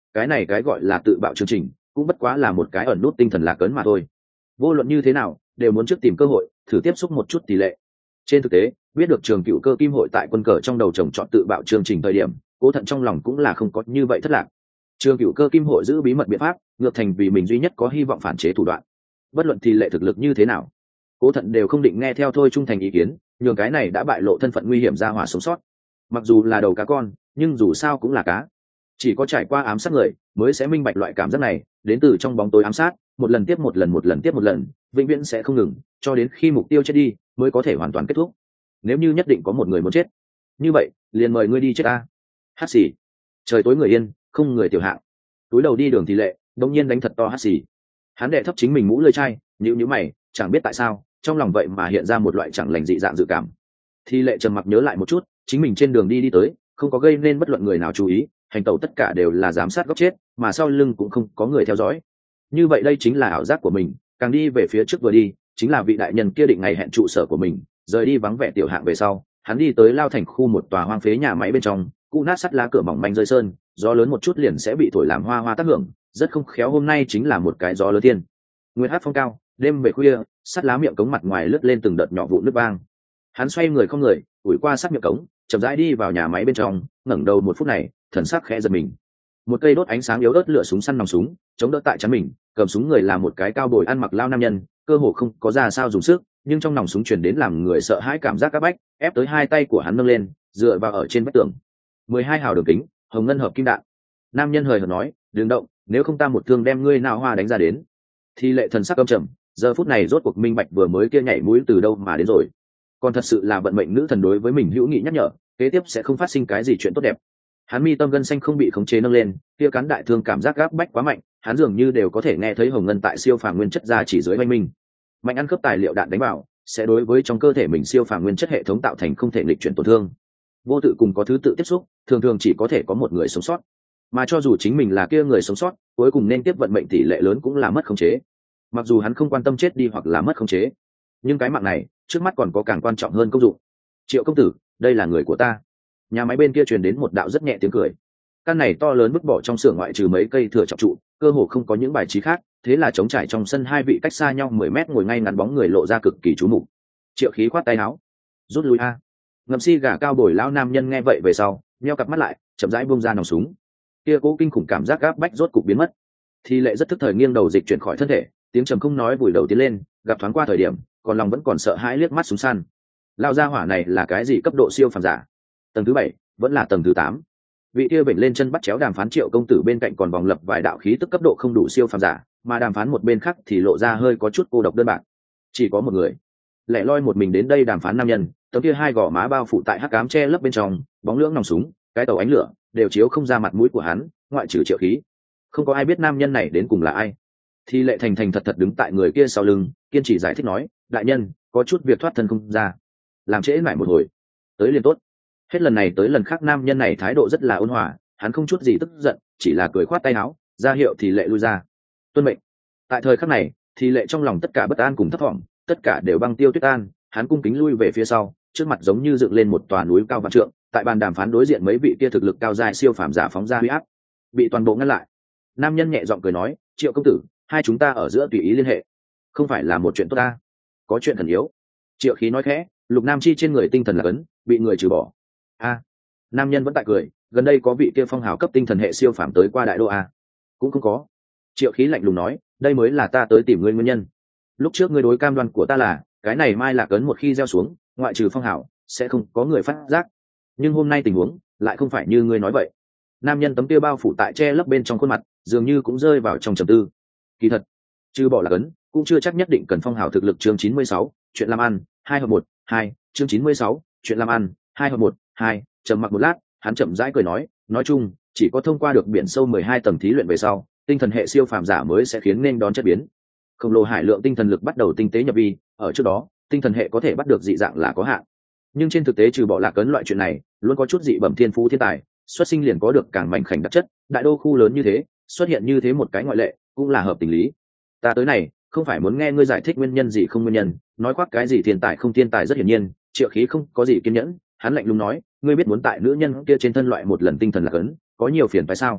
cái này cái gọi là tự bạo chương trình cũng bất quá là một cái ẩn nút tinh thần lạc ấn mà thôi. Vô luận như thế nào đều muốn trước tìm cơ hội thử tiếp xúc một chút tỷ lệ. Trên thực tế biết được Trường Cựu Cơ Kim Hội tại quân cờ trong đầu trồng chọn tự bạo chương trình thời điểm, Cố Thận trong lòng cũng là không có như vậy thất lạc. Trường Cựu Cơ Kim Hội giữ bí mật biện pháp ngược thành vì mình duy nhất có hy vọng phản chế thủ đoạn. Bất luận tỷ lệ thực lực như thế nào, Cố Thận đều không định nghe theo thôi trung thành ý kiến, nhường cái này đã bại lộ thân phận nguy hiểm ra hỏa sống sót. Mặc dù là đầu cá con nhưng dù sao cũng là cá, chỉ có trải qua ám sát người mới sẽ minh bạch loại cảm giác này, đến từ trong bóng tối ám sát, một lần tiếp một lần, một lần tiếp một lần, vĩnh viễn sẽ không ngừng, cho đến khi mục tiêu chết đi mới có thể hoàn toàn kết thúc. Nếu như nhất định có một người muốn chết, như vậy liền mời ngươi đi chết ta. Hát xì. Trời tối người yên, không người tiểu hạng. Túi đầu đi đường thì lệ đông nhiên đánh thật to hát xì. Hắn đệ thấp chính mình mũ lưỡi chai, nhíu mày, chẳng biết tại sao trong lòng vậy mà hiện ra một loại chẳng lành dị dạng dự cảm. Thì lệ trầm mặc nhớ lại một chút, chính mình trên đường đi tới không có gây nên bất luận người nào chú ý, hành tẩu tất cả đều là giám sát góc chết, mà sau lưng cũng không có người theo dõi. Như vậy đây chính là ảo giác của mình. Càng đi về phía trước vừa đi chính là vị đại nhân kia định ngày hẹn trụ sở của mình. Rời đi vắng vẻ tiểu hạng về sau, hắn đi tới Lao Thành khu một tòa hoang phế nhà máy bên trong, cũ nát sắt lá cửa mỏng manh rơi sơn, gió lớn một chút liền sẽ bị thổi làm hoa hoa tác hưởng, rất không khéo hôm nay chính là một cái gió lớn tiên. Nguyệt hát phong cao, đêm về khuya, sắt lá miệng cống mặt ngoài lướt lên từng đợt nhỏ vụ nước vang. Hắn xoay người không người, ủi qua sát miệng cống, chậm rãi đi vào nhà máy bên trong, ngẩng đầu một phút này, thần sắc khẽ giật mình. Một cây đốt ánh sáng yếu ớt lửa súng săn nòng súng chống đỡ tại chắn mình, cầm súng người là một cái cao bồi ăn mặc lao nam nhân, cơ hồ không có ra sao dùng sức, nhưng trong nòng súng truyền đến làm người sợ hãi cảm giác áp bách, ép tới hai tay của hắn nâng lên, dựa vào ở trên vách tường. 12 hào đường kính, hồng ngân hợp kim đạn. Nam nhân hời hợt nói, đừng động, nếu không ta một thương đem ngươi nào hoa đánh ra đến. Thì lệ thần sắc âm trầm, giờ phút này rốt cuộc minh bạch vừa mới kia nhảy mũi từ đâu mà đến rồi. Còn thật sự là vận mệnh nữ thần đối với mình hữu nghị nhắc nhở, kế tiếp sẽ không phát sinh cái gì chuyện tốt đẹp. Hắn mi tâm gân xanh không bị khống chế nâng lên, kia cắn đại thương cảm giác gáp bách quá mạnh, hắn dường như đều có thể nghe thấy hồng ngân tại siêu phàm nguyên chất ra chỉ dưới oanh minh. Mạnh ăn cướp tài liệu đạn đánh vào, sẽ đối với trong cơ thể mình siêu phàm nguyên chất hệ thống tạo thành không thể nghịch chuyển tổn thương. Vô tự cùng có thứ tự tiếp xúc, thường thường chỉ có thể có một người sống sót, mà cho dù chính mình là kia người sống sót, cuối cùng nên tiếp vận mệnh tỷ lệ lớn cũng là mất khống chế. Mặc dù hắn không quan tâm chết đi hoặc là mất khống chế, nhưng cái mạng này trước mắt còn có càng quan trọng hơn công dụng. Triệu công tử, đây là người của ta. Nhà máy bên kia truyền đến một đạo rất nhẹ tiếng cười. Căn này to lớn vứt bỏ trong xưởng ngoại trừ mấy cây thừa trọng trụ, cơ hồ không có những bài trí khác, thế là trống trải trong sân hai vị cách xa nhau 10 mét ngồi ngay ngắn bóng người lộ ra cực kỳ chú mục. Triệu Khí khoát tay áo, rút lui a. Ngậm si gà cao bồi lão nam nhân nghe vậy về sau, nheo cặp mắt lại, chậm rãi buông ra nòng súng. Kia cố kinh khủng cảm giác gáp bách rốt cục biến mất. Thì lệ rất thức thời nghiêng đầu dịch chuyển khỏi thân thể, tiếng trầm không nói vùi đầu tiến lên, gặp thoáng qua thời điểm, còn lòng vẫn còn sợ hãi liếc mắt súng săn. Lao ra hỏa này là cái gì cấp độ siêu phàm giả? Tầng thứ 7, vẫn là tầng thứ 8. Vị kia bệnh lên chân bắt chéo đàm phán Triệu công tử bên cạnh còn vòng lập vài đạo khí tức cấp độ không đủ siêu phàm giả, mà đàm phán một bên khác thì lộ ra hơi có chút cô độc đơn bạc. Chỉ có một người, lẻ loi một mình đến đây đàm phán nam nhân, tấm kia hai gò má bao phủ tại hắc ám che lấp bên trong, bóng lưỡng nòng súng, cái tàu ánh lửa đều chiếu không ra mặt mũi của hắn, ngoại trừ Triệu Khí, không có ai biết nam nhân này đến cùng là ai. Thì lệ thành thành thật thật đứng tại người kia sau lưng, kiên trì giải thích nói, đại nhân, có chút việc thoát thân không ra, làm trễ mãi một hồi, tới liền tốt. Hết lần này tới lần khác nam nhân này thái độ rất là ôn hòa, hắn không chút gì tức giận, chỉ là cười khoát tay áo, ra hiệu thì lệ lui ra. Tuân mệnh. Tại thời khắc này, thì lệ trong lòng tất cả bất an cùng thất vọng, tất cả đều băng tiêu tuyết tan, hắn cung kính lui về phía sau, trước mặt giống như dựng lên một tòa núi cao vạn trượng, tại bàn đàm phán đối diện mấy vị kia thực lực cao dài siêu phàm giả phóng ra huy áp, bị toàn bộ ngăn lại. Nam nhân nhẹ giọng cười nói, Triệu công tử, hai chúng ta ở giữa tùy ý liên hệ, không phải là một chuyện tốt ta, có chuyện thần yếu. Triệu Khí nói khẽ, Lục Nam Chi trên người tinh thần là cấn, bị người trừ bỏ. A. Nam nhân vẫn tại cười, gần đây có vị kia phong hào cấp tinh thần hệ siêu phàm tới qua đại đô a? Cũng không có. Triệu Khí lạnh lùng nói, đây mới là ta tới tìm ngươi nguyên nhân. Lúc trước ngươi đối cam đoan của ta là, cái này mai lạc ấn một khi gieo xuống, ngoại trừ phong hào sẽ không có người phát giác, nhưng hôm nay tình huống lại không phải như ngươi nói vậy. Nam nhân tấm kia bao phủ tại che lấp bên trong khuôn mặt, dường như cũng rơi vào trong trầm tư. Kỳ thật, trừ bỏ lạc ấn, cũng chưa chắc nhất định cần phong hào thực lực. Chương 96, chuyện làm ăn 2 hợp 1, 2. Chương 96, chuyện làm ăn 2 hợp 1, 2. Trầm mặc một lát, hắn chậm rãi cười nói chung, chỉ có thông qua được biển sâu 12 tầng thí luyện về sau, tinh thần hệ siêu phàm giả mới sẽ khiến nên đón chất biến. Khổng lồ hải lượng tinh thần lực bắt đầu tinh tế nhập vi, ở trước đó, tinh thần hệ có thể bắt được dị dạng là có hạn. Nhưng trên thực tế trừ bỏ lạc ấn loại chuyện này, luôn có chút dị bẩm thiên phú thiên tài, xuất sinh liền có được càng mảnh khảnh đặc chất, đại đô khu lớn như thế, xuất hiện như thế một cái ngoại lệ, cũng là hợp tình lý. Ta tới này, không phải muốn nghe ngươi giải thích nguyên nhân gì không nguyên nhân, nói khoác cái gì thiên tài không thiên tài rất hiển nhiên, Triệu Khí không có gì kiên nhẫn, hắn lạnh lùng nói, ngươi biết muốn tại nữ nhân kia trên thân loại một lần tinh thần lạc ấn, có nhiều phiền phải sao?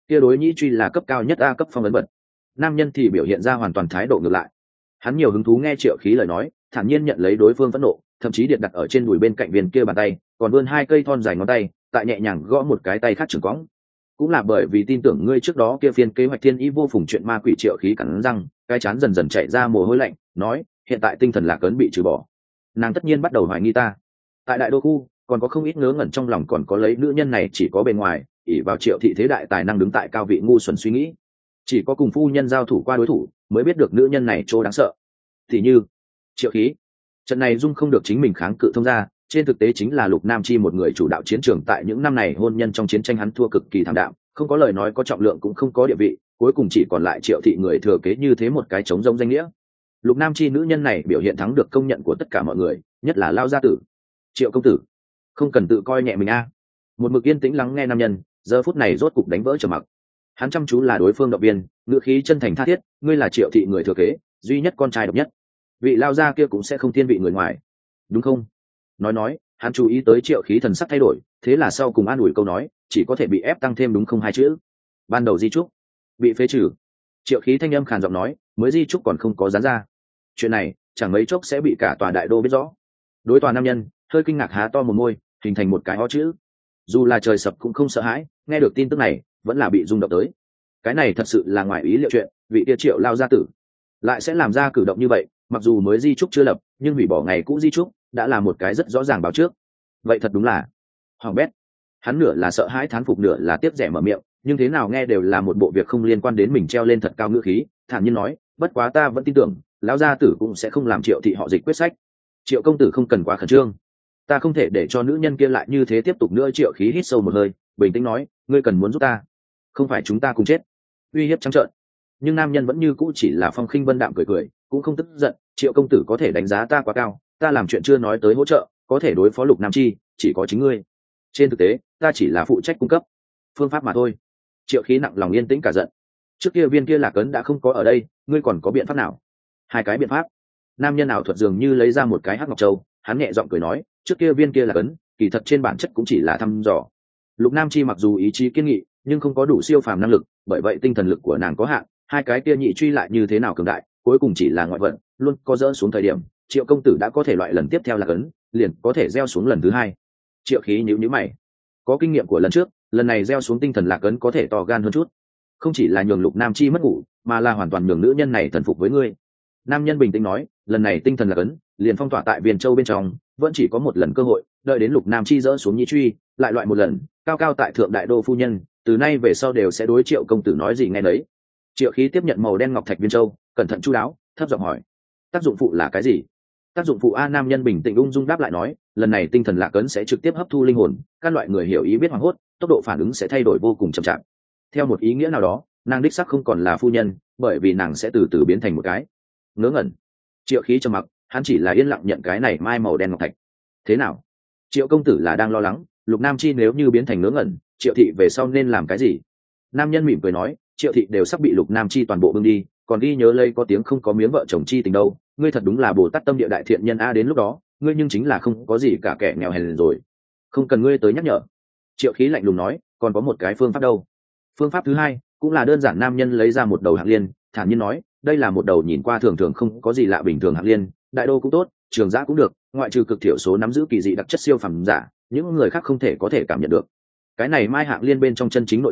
kia đối nhĩ truy là cấp cao nhất A cấp phong ấn vật. Nam nhân thì biểu hiện ra hoàn toàn thái độ ngược lại. Hắn nhiều hứng thú nghe Triệu Khí lời nói, thản nhiên nhận lấy đối phương phẫn nộ, thậm chí điện đặt ở trên đùi bên cạnh viên kia bàn tay, còn vươn hai cây thon dài ngón tay, tại nhẹ nhàng gõ một cái tay khác trưởng cõng. Cũng là bởi vì tin tưởng ngươi trước đó kia phiên kế hoạch thiên ý vô phùng chuyện ma quỷ. Triệu Khí cắn răng, cái chán dần dần chạy ra mồ hôi lạnh, nói, hiện tại tinh thần lạc ấn bị trừ bỏ, nàng tất nhiên bắt đầu hoài nghi ta. Tại đại đô khu còn có không ít ngớ ngẩn trong lòng, còn có lấy nữ nhân này chỉ có bề ngoài ỷ vào Triệu thị thế đại tài năng đứng tại cao vị ngu xuẩn suy nghĩ, chỉ có cùng phu nhân giao thủ qua đối thủ mới biết được nữ nhân này chỗ đáng sợ. Thì như Triệu Khí, trận này dung không được chính mình kháng cự thông ra, trên thực tế chính là Lục Nam Chi một người chủ đạo chiến trường. Tại những năm này hôn nhân trong chiến tranh hắn thua cực kỳ thảm đạm, không có lời nói, có trọng lượng, cũng không có địa vị, cuối cùng chỉ còn lại Triệu thị người thừa kế như thế một cái trống rỗng danh nghĩa. Lục Nam Chi nữ nhân này biểu hiện thắng được công nhận của tất cả mọi người, nhất là Lao gia tử. Triệu công tử, không cần tự coi nhẹ mình a. Một mực yên tĩnh lắng nghe nam nhân, giờ phút này rốt cục đánh vỡ trầm mặc. Hắn chăm chú là đối phương động viên, ngữ khí chân thành tha thiết, ngươi là Triệu thị người thừa kế, duy nhất con trai độc nhất, vị Lao gia kia cũng sẽ không thiên vị người ngoài, đúng không? Nói, hắn chú ý tới Triệu Khí thần sắc thay đổi, thế là sau cùng an ủi câu nói, chỉ có thể bị ép tăng thêm đúng không hai chữ. Ban đầu di trúc bị phế trừ. Triệu Khí thanh âm khàn giọng nói, mới di trúc còn không có dán ra, chuyện này chẳng mấy chốc sẽ bị cả tòa đại đô biết rõ. Đối tòa nam nhân hơi kinh ngạc há to một môi, hình thành một cái ho chữ. Dù là trời sập cũng không sợ hãi, nghe được tin tức này vẫn là bị rung động tới. Cái này thật sự là ngoài ý liệu chuyện, vị kia Triệu lao gia tử lại sẽ làm ra cử động như vậy. Mặc dù mới di trúc chưa lập, nhưng hủy bỏ ngày cũ di trúc đã là một cái rất rõ ràng báo trước. Vậy thật đúng là hoàng bét. Hắn nửa là sợ hãi thán phục, nửa là tiếc rẻ mở miệng, nhưng thế nào nghe đều là một bộ việc không liên quan đến mình, treo lên thật cao ngữ khí, thản nhiên nói, bất quá ta vẫn tin tưởng lão gia tử cũng sẽ không làm Triệu thị họ Dịch quyết sách. Triệu công tử không cần quá khẩn trương, ta không thể để cho nữ nhân kia lại như thế tiếp tục nữa. Triệu Khí hít sâu một hơi, bình tĩnh nói, ngươi cần muốn giúp ta, không phải chúng ta cùng chết. Uy hiếp trắng trợn, nhưng nam nhân vẫn như cũ chỉ là phong khinh vân đạm cười cười, cũng không tức giận. Triệu công tử có thể đánh giá ta quá cao, ta làm chuyện chưa nói tới hỗ trợ, có thể đối phó Lục Nam Chi chỉ có chính ngươi. Trên thực tế ta chỉ là phụ trách cung cấp phương pháp mà thôi. Triệu Khí nặng lòng yên tĩnh cả giận, trước kia viên kia Lạc Ấn đã không có ở đây, ngươi còn có biện pháp nào? Hai cái biện pháp. Nam nhân ảo thuật dường như lấy ra một cái hắc ngọc châu, hắn nhẹ giọng cười nói, trước kia viên kia Lạc Ấn kỳ thật trên bản chất cũng chỉ là thăm dò. Lục Nam Chi mặc dù ý chí kiên nghị, nhưng không có đủ siêu phàm năng lực, bởi vậy tinh thần lực của nàng có hạn. Hai cái kia nhị truy lại như thế nào cường đại, cuối cùng chỉ là ngoại vận, luôn có dỡ xuống thời điểm. Triệu công tử đã có thể loại lần tiếp theo Lạc Ấn, liền có thể gieo xuống lần thứ hai. Triệu Khí nhíu nhíu mày, có kinh nghiệm của lần trước, lần này gieo xuống tinh thần Lạc Ấn có thể to gan hơn chút, không chỉ là nhường Lục Nam Chi mất ngủ, mà là hoàn toàn nhường nữ nhân này thần phục với ngươi. Nam nhân bình tĩnh nói, lần này tinh thần Lạc Ấn liền phong tỏa tại Viên Châu bên trong, vẫn chỉ có một lần cơ hội, đợi đến Lục Nam Chi dỡ xuống nhị truy, lại loại một lần, cao cao tại thượng đại đô phu nhân, từ nay về sau đều sẽ đối Triệu công tử nói gì nghe nấy. Triệu Khí tiếp nhận màu đen ngọc thạch Viên Châu, cẩn thận chu đáo, thấp giọng hỏi, tác dụng phụ là cái gì? Tác dụng phụ a. Nam nhân bình tĩnh ung dung đáp lại nói, lần này tinh thần Lạc Ấn sẽ trực tiếp hấp thu linh hồn, các loại người hiểu ý biết hoảng hốt, tốc độ phản ứng sẽ thay đổi vô cùng chậm chạp. Theo một ý nghĩa nào đó, nàng đích sắc không còn là phu nhân, bởi vì nàng sẽ từ từ biến thành một cái ngớ ngẩn. Triệu Khí trầm mặc, hắn chỉ là yên lặng nhận cái này mai màu đen ngọc thạch. Thế nào? Triệu công tử là đang lo lắng Lục Nam Chi nếu như biến thành ngớ ngẩn, Triệu thị về sau nên làm cái gì? Nam nhân mỉm cười nói, Triệu thị đều sắp bị Lục Nam Chi toàn bộ bưng đi, còn ghi nhớ lây có tiếng không có miếng vợ chồng chi tình đâu. Ngươi thật đúng là Bồ Tát tâm địa đại thiện nhân a, đến lúc đó ngươi nhưng chính là không có gì cả, kẻ nghèo hèn rồi. Không cần ngươi tới nhắc nhở. Triệu Khí lạnh lùng nói, còn có một cái phương pháp đâu. Phương pháp thứ hai cũng là đơn giản. Nam nhân lấy ra một đầu hạng liên, thản nhiên nói, đây là một đầu nhìn qua thường thường không có gì lạ bình thường hạng liên, đại đô cũng tốt, trường giã cũng được, ngoại trừ cực thiểu số nắm giữ kỳ dị đặc chất siêu phẩm giả, những người khác không thể có thể cảm nhận được. Cái này mai hạng liên bên trong chân chính nội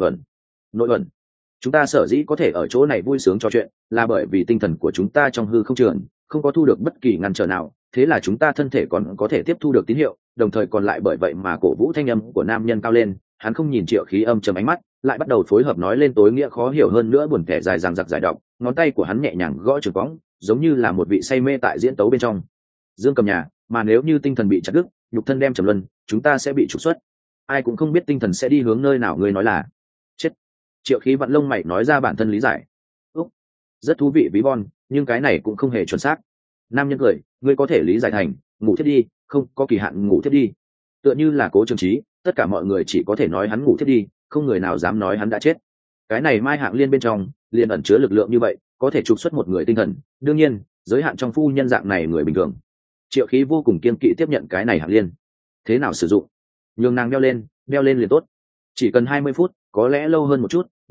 ẩn. Chúng ta sở dĩ có thể ở chỗ này vui sướng trò chuyện, là bởi vì tinh thần của chúng ta trong hư không trường không có thu được bất kỳ ngăn trở nào, thế là chúng ta thân thể còn có thể tiếp thu được tín hiệu, đồng thời còn lại bởi vậy mà cổ vũ thanh âm của nam nhân cao lên. Hắn không nhìn Triệu Khí âm trầm ánh mắt, lại bắt đầu phối hợp nói lên tối nghĩa khó hiểu hơn nữa buồn tẻ dài dằng dặc giải đọc. Ngón tay của hắn nhẹ nhàng gõ trường cõng, giống như là một vị say mê tại diễn tấu bên trong dương cầm nhà, mà nếu như tinh thần bị chặt đứt, nhục thân đem trầm luân, chúng ta sẽ bị trục xuất. Ai cũng không biết tinh thần sẽ đi hướng nơi nào, ngươi nói là chết. Triệu Khí vặn lông mày nói ra bản thân lý giải. Úc, rất thú vị ví von, nhưng cái này cũng không hề chuẩn xác. Nam nhân cười, ngươi có thể lý giải thành ngủ thiết đi, không có kỳ hạn ngủ thiết đi. Tựa như là Cố Trường Trí, tất cả mọi người chỉ có thể nói hắn ngủ thiết đi, không người nào dám nói hắn đã chết. Cái này mai hạng liên bên trong liền ẩn chứa lực lượng như vậy, có thể trục xuất một người tinh thần, đương nhiên giới hạn trong phu nhân dạng này người bình thường. Triệu Khí vô cùng kiên kỵ tiếp nhận cái này hạng liên. Thế nào sử dụng? Nhường nàng đeo lên liền tốt, chỉ cần 20 phút, có lẽ lâu hơn một chút,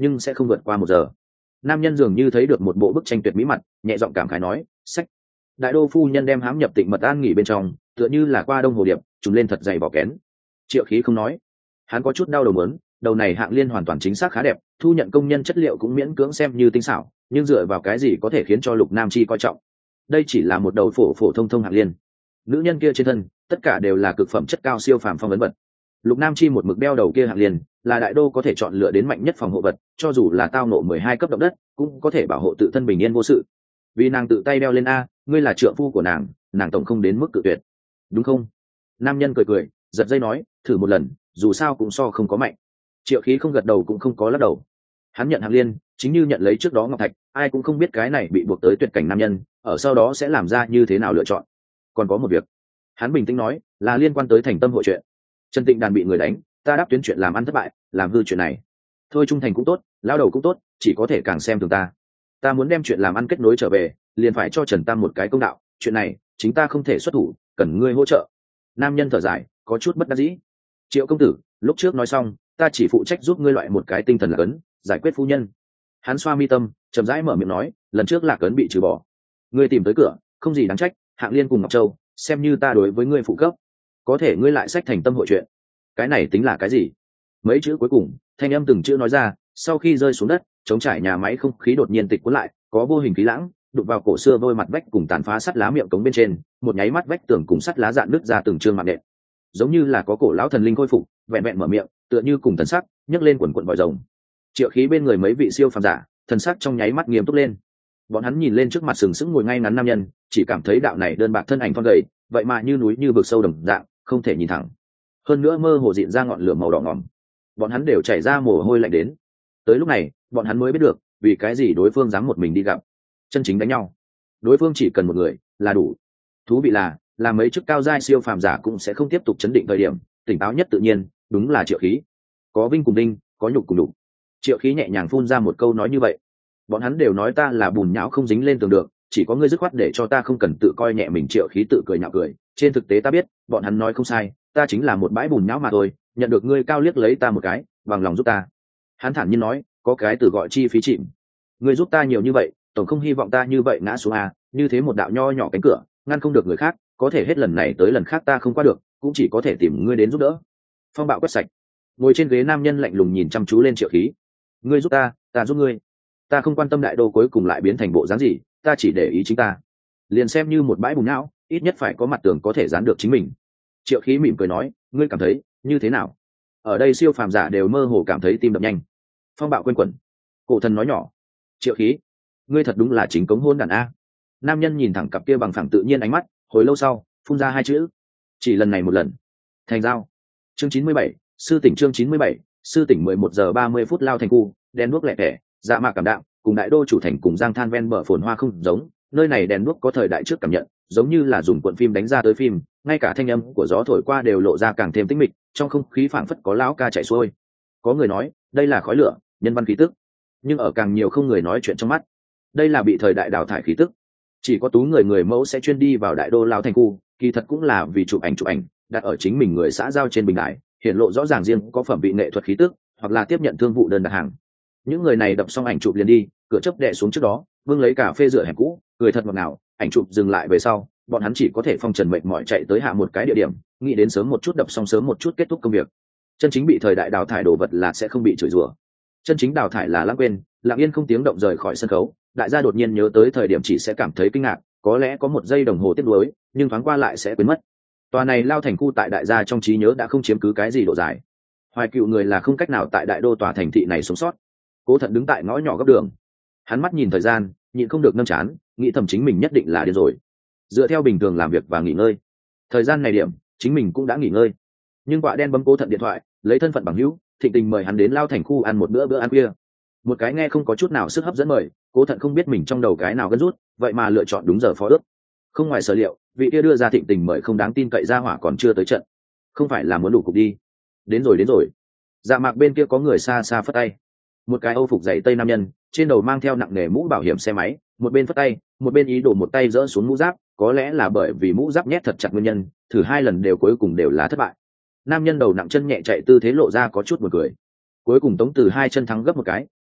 nhưng sẽ không vượt qua 1 giờ. Nam nhân dường như thấy được một bộ bức tranh tuyệt mỹ mặt, nhẹ giọng cảm khái nói, sách. Đại đô phu nhân đem hãm nhập Tịnh Mật an nghỉ bên trong, tựa như là qua đông hồ điệp, trùng lên thật dày vỏ kén. Triệu Khí không nói, hắn có chút đau đầu mớn, đầu này hạng liên hoàn toàn chính xác khá đẹp, thu nhận công nhân chất liệu cũng miễn cưỡng xem như tinh xảo, nhưng dựa vào cái gì có thể khiến cho Lục Nam Chi coi trọng? Đây chỉ là một đầu phổ phổ thông thông hạng liên. Nữ nhân kia trên thân, tất cả đều là cực phẩm chất cao siêu phàm phong ấn vật. Lục Nam Chi một mực đeo đầu kia hạng liên, là đại đô có thể chọn lựa đến mạnh nhất phòng hộ vật, cho dù là tao nộ 12 cấp động đất, cũng có thể bảo hộ tự thân bình yên vô sự. Vì nàng tự tay đeo lên a, ngươi là trượng phu của nàng tổng không đến mức cự tuyệt, đúng không? Nam nhân cười cười, giật dây nói, thử một lần, dù sao cũng so không có mạnh. Triệu Khí không gật đầu cũng không có lắc đầu. Hắn nhận hạng liên, chính như nhận lấy trước đó ngọc thạch, ai cũng không biết cái này bị buộc tới tuyệt cảnh nam nhân, ở sau đó sẽ làm ra như thế nào lựa chọn. Còn có một việc, hắn bình tĩnh nói, là liên quan tới thành tâm hội chuyện. Trần Tịnh Đàn bị người đánh, ta đáp tuyến chuyện làm ăn thất bại, làm hư chuyện này. Thôi trung thành cũng tốt, lao đầu cũng tốt, chỉ có thể càng xem thường ta. Ta muốn đem chuyện làm ăn kết nối trở về, liền phải cho Trần Tam một cái công đạo, chuyện này chính ta không thể xuất thủ, cần ngươi hỗ trợ. Nam nhân thở dài, có chút bất đắc dĩ. Triệu công tử, lúc trước nói xong, ta chỉ phụ trách giúp ngươi loại một cái tinh thần lạc ấn, giải quyết phu nhân. Hắn xoa mi tâm, chậm rãi mở miệng nói, lần trước lạc ấn bị trừ bỏ, ngươi tìm tới cửa, không gì đáng trách. Hạng Liên cùng Ngọc Châu, xem như ta đối với ngươi phụ cấp, có thể ngươi lại sách thành tâm hội chuyện, cái này tính là cái gì? Mấy chữ cuối cùng, thanh âm từng chữ nói ra, sau khi rơi xuống đất, chống trải nhà máy không khí đột nhiên tịch cuốn lại, có vô hình khí lãng đụng vào cổ xưa vôi mặt vách cùng tàn phá sắt lá miệng cống bên trên, một nháy mắt vách tường cùng sắt lá dạn nứt ra từng trương mạng nện, giống như là có cổ lão thần linh khôi phục, vẹn vẹn mở miệng, tựa như cùng thần sắc nhấc lên quần quần vòi rồng. Triệu Khí bên người mấy vị siêu phàm giả, thần sắc trong nháy mắt nghiêm túc lên. Bọn hắn nhìn lên trước mặt sừng sững ngồi ngay ngắn nam nhân, chỉ cảm thấy đạo này đơn bạc thân ảnh thon gầy, vậy mà như núi như vực sâu đồng dạng, không thể nhìn thẳng. Hơn nữa mơ hồ diện ra ngọn lửa màu đỏ ngòm. Bọn hắn đều chảy ra mồ hôi lạnh đến. Tới lúc này, bọn hắn mới biết được, vì cái gì đối phương dám một mình đi gặp. Chân chính đánh nhau, đối phương chỉ cần một người là đủ. Thú vị là mấy chức cao giai siêu phàm giả cũng sẽ không tiếp tục chấn định thời điểm, tỉnh táo nhất tự nhiên, đúng là Triệu Khí. Có vinh cùng đinh, có nhục cùng đục. Triệu Khí nhẹ nhàng phun ra một câu nói như vậy. Bọn hắn đều nói ta là bùn nhão không dính lên tường được, chỉ có ngươi dứt khoát để cho ta không cần tự coi nhẹ mình. Triệu Khí tự cười nhạo cười, trên thực tế ta biết, bọn hắn nói không sai, ta chính là một bãi bùn nhão mà thôi, nhận được ngươi cao liếc lấy ta một cái, bằng lòng giúp ta. Hắn thản nhiên nói, có cái từ gọi chi phí chịm. Ngươi giúp ta nhiều như vậy, tổng không hy vọng ta như vậy ngã xuống à, như thế một đạo nho nhỏ cánh cửa, ngăn không được người khác, có thể hết lần này tới lần khác ta không qua được, cũng chỉ có thể tìm ngươi đến giúp đỡ. Phong bạo quét sạch. Ngồi trên ghế nam nhân lạnh lùng nhìn chăm chú lên Triệu Khí. Ngươi giúp ta, ta giúp ngươi. Ta không quan tâm đại đô cuối cùng lại biến thành bộ dáng gì, ta chỉ để ý chính ta. Liền xem như một bãi bùn não, ít nhất phải có mặt tường có thể dán được chính mình. Triệu Khí mỉm cười nói, ngươi cảm thấy như thế nào? Ở đây siêu phàm giả đều mơ hồ cảm thấy tim đập nhanh. Phong bạo quanh quẩn. Cổ thần nói nhỏ, Triệu Khí, ngươi thật đúng là chính cống hôn đàn a. Nam nhân nhìn thẳng cặp kia bằng phẳng tự nhiên ánh mắt, hồi lâu sau phun ra hai chữ, chỉ lần này một lần. Thành giao. Chương 97, sư tỉnh. Chương 97, sư tỉnh. 11:30 lao thành khu, đèn đuốc lẻ tẻ, dạ mạc cảm đạm, cùng đại đô chủ thành cùng giang than ven bờ phồn hoa không giống. Nơi này đèn đuốc có thời đại trước cảm nhận, giống như là dùng cuộn phim đánh ra tới phim, ngay cả thanh âm của gió thổi qua đều lộ ra càng thêm tĩnh mịch, trong không khí phảng phất có lão ca chạy xuôi. Có người nói đây là khói lửa, nhân văn khí tức, nhưng ở càng nhiều không người nói chuyện trong mắt, đây là bị thời đại đào thải khí tức. Chỉ có tú người mẫu sẽ chuyên đi vào đại đô lao thành khu, kỳ thật cũng là vì chụp ảnh đặt ở chính mình người xã giao trên bình đại, hiện lộ rõ ràng riêng có phẩm vị nghệ thuật khí tức, hoặc là tiếp nhận thương vụ đơn đặt hàng. Những người này đập xong ảnh chụp liền đi, cửa chớp đè xuống trước đó, vương lấy cà phê rửa hẻm cũ, cười thật ngọt ngào. Ảnh chụp dừng lại về sau, bọn hắn chỉ có thể phong trần mệt mỏi chạy tới hạ một cái địa điểm, nghĩ đến sớm một chút đập xong sớm một chút kết thúc công việc. Chân chính bị thời đại đào thải đồ vật là sẽ không bị chửi rủa, chân chính đào thải là lãng quên, lặng yên không tiếng động rời khỏi sân khấu. Đại gia đột nhiên nhớ tới thời điểm chỉ sẽ cảm thấy kinh ngạc, có lẽ có một giây đồng hồ tiếc nuối, nhưng thoáng qua lại sẽ quên mất. Tòa này lao thành khu tại đại gia trong trí nhớ đã không chiếm cứ cái gì độ dài. Hoài cựu người là không cách nào tại đại đô tòa thành thị này sống sót. Cố Thận đứng tại ngõ nhỏ góc đường, hắn mắt nhìn thời gian, nhịn không được nâng chán, nghĩ thầm chính mình nhất định là điên rồi. Dựa theo bình thường làm việc và nghỉ ngơi, thời gian này điểm chính mình cũng đã nghỉ ngơi, nhưng quạ đen bấm Cố Thận điện thoại, lấy thân phận bằng hữu thịnh tình mời hắn đến lao thành khu ăn một bữa ăn khuya. Một cái nghe không có chút nào sức hấp dẫn mời, Cố Thận không biết mình trong đầu cái nào gân rút, vậy mà lựa chọn đúng giờ phó ước. Không ngoài sở liệu, vị kia đưa ra thịnh tình mời không đáng tin cậy ra hỏa còn chưa tới trận, không phải là muốn đủ cục đi. Đến rồi. Dạ mạc bên kia có người xa xa phất tay, một cái âu phục dày tây nam nhân, trên đầu mang theo nặng nề mũ bảo hiểm xe máy, một bên phất tay, một bên ý đồ một tay dỡ xuống mũ giáp. Có lẽ là bởi vì mũ giáp nhét thật chặt nguyên nhân, thử 2 lần đều cuối cùng đều là thất bại. Nam nhân đầu nặng chân nhẹ chạy tư thế lộ ra có chút buồn cười. Cuối cùng Tống Từ 2 chân thắng gấp một cái,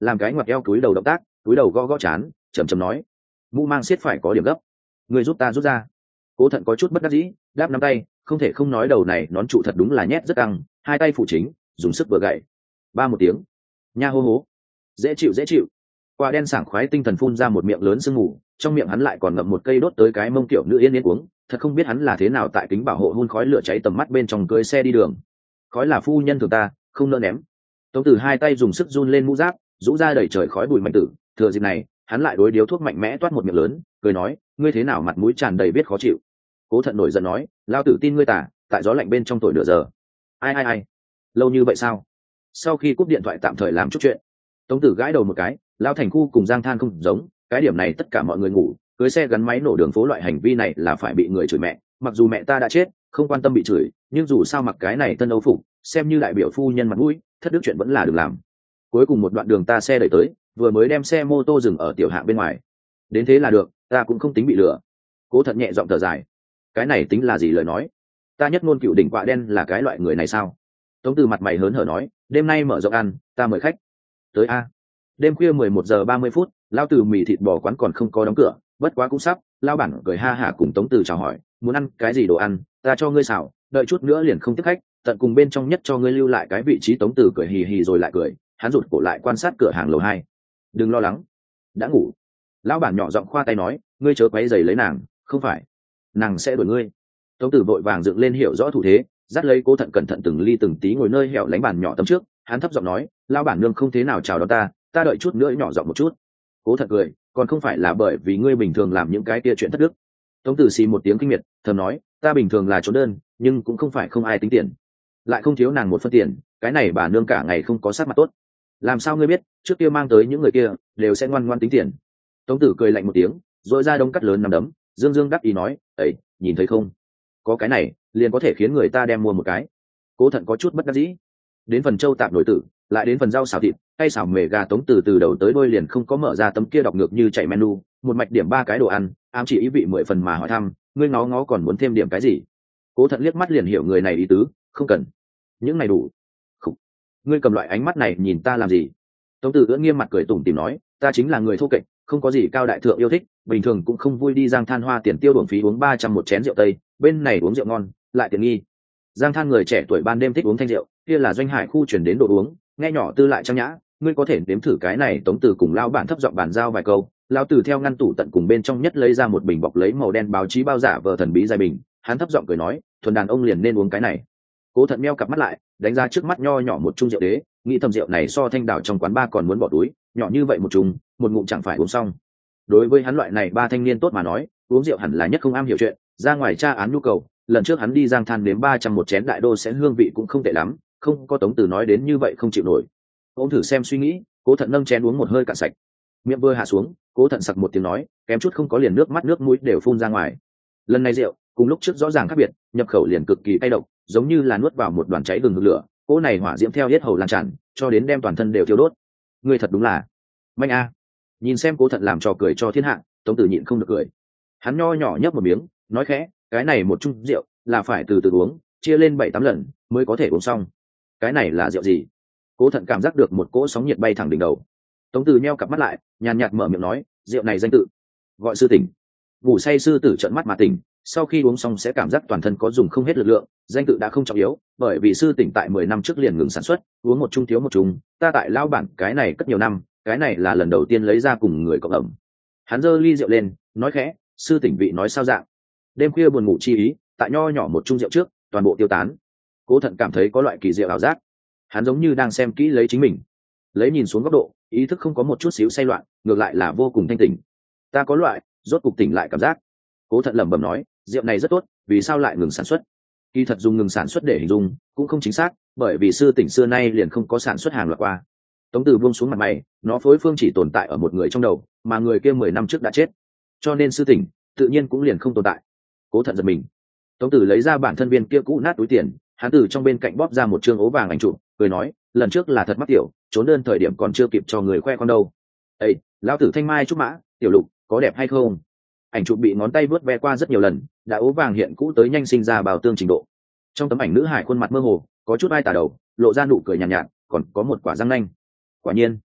làm cái ngoặt eo túi đầu động tác, túi đầu gõ gõ chán, chầm chầm nói: mũ mang siết phải có điểm gấp, người giúp ta rút ra. Cố Thận có chút bất đắc dĩ, đáp nắm tay, không thể không nói đầu này nón trụ thật đúng là nhét rất căng, hai tay phụ chính, dùng sức vừa gậy. Ba một tiếng, nha hô hố, dễ chịu dễ chịu. Quả đen sảng khoái tinh thần phun ra một miệng lớn sương mù, trong miệng hắn lại còn ngậm một cây đốt tới cái mông kiểu nữ yên yên uống, thật không biết hắn là thế nào tại kính bảo hộ hun khói lửa cháy tầm mắt bên trong cưới xe đi đường. Khói là phu nhân thường ta, không nỡ ném. Tống Tử hai tay dùng sức run lên mũ giáp, rũ ra đẩy trời khói bụi mạnh tử, thừa dịp này, hắn lại đối điếu thuốc mạnh mẽ toát một miệng lớn, cười nói: ngươi thế nào mặt mũi tràn đầy biết khó chịu. Cố Thận nổi giận nói: lao tử tin ngươi tả, tại gió lạnh bên trong tuổi nửa giờ. Ai, lâu như vậy sao? Sau khi cúp điện thoại tạm thời làm chút chuyện. Tống Tử gãi đầu một cái, lao thành khu cùng Giang Than không giống, cái điểm này tất cả mọi người ngủ, cưới xe gắn máy nổ đường phố loại hành vi này là phải bị người chửi mẹ. Mặc dù mẹ ta đã chết, không quan tâm bị chửi, nhưng dù sao mặc cái này tân âu phục, xem như đại biểu phu nhân mặt mũi, thất đức chuyện vẫn là được làm. Cuối cùng một đoạn đường ta xe đẩy tới, vừa mới đem xe mô tô dừng ở tiểu hạng bên ngoài. Đến thế là được, ta cũng không tính bị lừa. Cố Thận nhẹ giọng thở dài. Cái này tính là gì lời nói? Ta nhất ngôn cựu đỉnh quạ đen là cái loại người này sao? Tống Từ mặt mày hớn hở nói: đêm nay mở rộng ăn, ta mời khách. Tới a. Đêm khuya 11:30, lao từ mì thịt bò quán còn không có đóng cửa, bất quá cũng sắp. Lao bản cười ha hả cùng Tống Từ chào hỏi: muốn ăn cái gì đồ ăn, ta cho ngươi xào, đợi chút nữa liền không tiếp khách, tận cùng bên trong nhất cho ngươi lưu lại cái vị trí. Tống Từ cười hì hì rồi lại cười, hắn rụt cổ lại quan sát cửa hàng lầu 2. Đừng lo lắng, đã ngủ. Lão bản nhỏ giọng khoa tay nói: ngươi chớ quấy giày lấy nàng, không phải nàng sẽ đuổi ngươi. Tống Tử vội vàng dựng lên hiểu rõ thủ thế, dắt lấy Cố Thận cẩn thận từng ly từng tí ngồi nơi hẻo lánh bàn nhỏ tấm trước, hắn thấp giọng nói: lão bản nương không thế nào chào đón ta, ta đợi chút nữa nhỏ giọng một chút. Cố Thận cười: còn không phải là bởi vì ngươi bình thường làm những cái kia chuyện thất đức. Tống Tử xì một tiếng kinh miệt, thầm nói: ta bình thường là trốn đơn, nhưng cũng không phải không ai tính tiền, lại không thiếu nàng một phân tiền, cái này bà nương cả ngày không có sát mặt tốt. Làm sao ngươi biết, trước kia mang tới những người kia đều sẽ ngoan ngoan tính tiền. Tống Tử cười lạnh một tiếng, rồi ra đông cắt lớn nằm đấm, dương dương đắc ý nói: ấy, nhìn thấy không, có cái này liền có thể khiến người ta đem mua một cái. Cố Thận có chút bất đắc dĩ. Đến phần châu tạp nổi tử, lại đến phần rau xào thịt hay xào mề gà, Tống Tử từ đầu tới đôi liền không có mở ra tấm kia đọc ngược như chạy menu, một mạch điểm 3 cái đồ ăn, ám chỉ ý vị 10 phần mà hỏi thăm: ngươi ngó ngó còn muốn thêm điểm cái gì? Cố Thận liếc mắt liền hiểu người này ý tứ, không cần, những này đủ. Khủ. Ngươi cầm loại ánh mắt này nhìn ta làm gì? Tống Tử ưỡn nghiêm mặt cười tủm tỉm nói: ta chính là người thô kệch, không có gì cao đại thượng yêu thích, bình thường cũng không vui đi Giang Than hoa tiền tiêu uổng phí uống 300 một chén rượu tây, bên này uống rượu ngon lại tiện nghi. Giang Than người trẻ tuổi ban đêm thích uống thanh rượu, kia là Doanh Hải khu chuyển đến đồ uống, nghe nhỏ tư lại trang nhã, ngươi có thể nếm thử cái này. Tống Tử cùng lão bản thấp giọng bàn giao vài câu, lão Tử theo ngăn tủ tận cùng bên trong nhất lấy ra một bình bọc lấy màu đen báo chí bao giả vờ thần bí dài bình, hắn thấp giọng cười nói: thuần đàn ông liền nên uống cái này. Cố Thận meo cặp mắt lại, đánh ra trước mắt nho nhỏ một chung rượu đế, nghĩ thầm rượu này so thanh đảo trong quán ba còn muốn bỏ túi, nhỏ như vậy một chung, một ngụm chẳng phải uống xong. Đối với hắn loại này ba thanh niên tốt mà nói, uống rượu hẳn là nhất không am hiểu chuyện, ra ngoài tra án nhu cầu. Lần trước hắn đi Giang Than nếm 300 một chén đại đô sẽ hương vị cũng không tệ lắm, không có Tống Tử nói đến như vậy không chịu nổi. Ôm thử xem suy nghĩ, Cố Thận nâng chén uống một hơi cạn sạch. Miệng vừa hạ xuống, Cố Thận sặc một tiếng nói, kém chút không có liền nước mắt nước mũi đều phun ra ngoài. Lần này rượu cùng lúc trước rõ ràng khác biệt, nhập khẩu liền cực kỳ cay độc, giống như là nuốt vào một đoàn cháy gừng lửa, cỗ này hỏa diễm theo hết hầu lan tràn, cho đến đem toàn thân đều thiêu đốt. Ngươi thật đúng là manh a. Nhìn xem Cố Thận làm trò cười cho thiên hạ, Tống Tử nhịn không được cười. Hắn nho nhỏ nhấp một miếng, nói khẽ, cái này một chung rượu là phải từ từ uống, chia lên 7-8 lần mới có thể uống xong. Cái này là rượu gì? Cố Thận cảm giác được một cỗ sóng nhiệt bay thẳng đỉnh đầu. Tống Tử nheo cặp mắt lại, nhàn nhạt mở miệng nói, rượu này danh tự gọi sư tỉnh. Ngủ say sư tử trợn mắt mà tỉnh, sau khi uống xong sẽ cảm giác toàn thân có dùng không hết lực lượng. Danh tự đã không trọng yếu, bởi vì sư tỉnh tại 10 năm trước liền ngừng sản xuất, uống một chung thiếu một chung. Ta tại lao bản cái này cất nhiều năm, cái này là lần đầu tiên lấy ra cùng người cộng ẩm. Hắn giơ ly rượu lên, nói khẽ, sư tỉnh vị nói sao dạng. Đêm khuya buồn ngủ chi ý, tại nho nhỏ một chung rượu trước, toàn bộ tiêu tán. Cố Thận cảm thấy có loại kỳ diệu ảo giác. Hắn giống như đang xem kỹ lấy chính mình, lấy nhìn xuống góc độ, ý thức không có một chút xíu say loạn, ngược lại là vô cùng thanh tỉnh. Ta có loại rốt cục tỉnh lại cảm giác. Cố Thận lẩm bẩm nói, rượu này rất tốt, vì sao lại ngừng sản xuất? Kỳ thật dùng ngừng sản xuất để hình dung cũng không chính xác, bởi vì sư tỉnh xưa nay liền không có sản xuất hàng loạt qua. Tống Tử buông xuống mặt mày, nó phối phương chỉ tồn tại ở một người trong đầu, mà người kia 10 năm trước đã chết, cho nên sư tỉnh tự nhiên cũng liền không tồn tại. Cố Thận giật mình. Tống Tử lấy ra bản thân viên kia cũ nát túi tiền, hắn từ trong bên cạnh bóp ra một trương ố vàng ảnh chụp, cười nói, lần trước là thật mắc tiểu, trốn đơn thời điểm còn chưa kịp cho người khoe con đâu. Ê, lão tử thanh mai trúc mã, tiểu lục, có đẹp hay không? Ảnh chụp bị ngón tay vớt ve qua rất nhiều lần, đã ố vàng hiện cũ tới nhanh sinh ra bào tương trình độ. Trong tấm ảnh nữ hải khuôn mặt mơ hồ, có chút ai tà đầu, lộ ra nụ cười nhàn nhạt, còn có một quả răng nanh. Quả nhiên,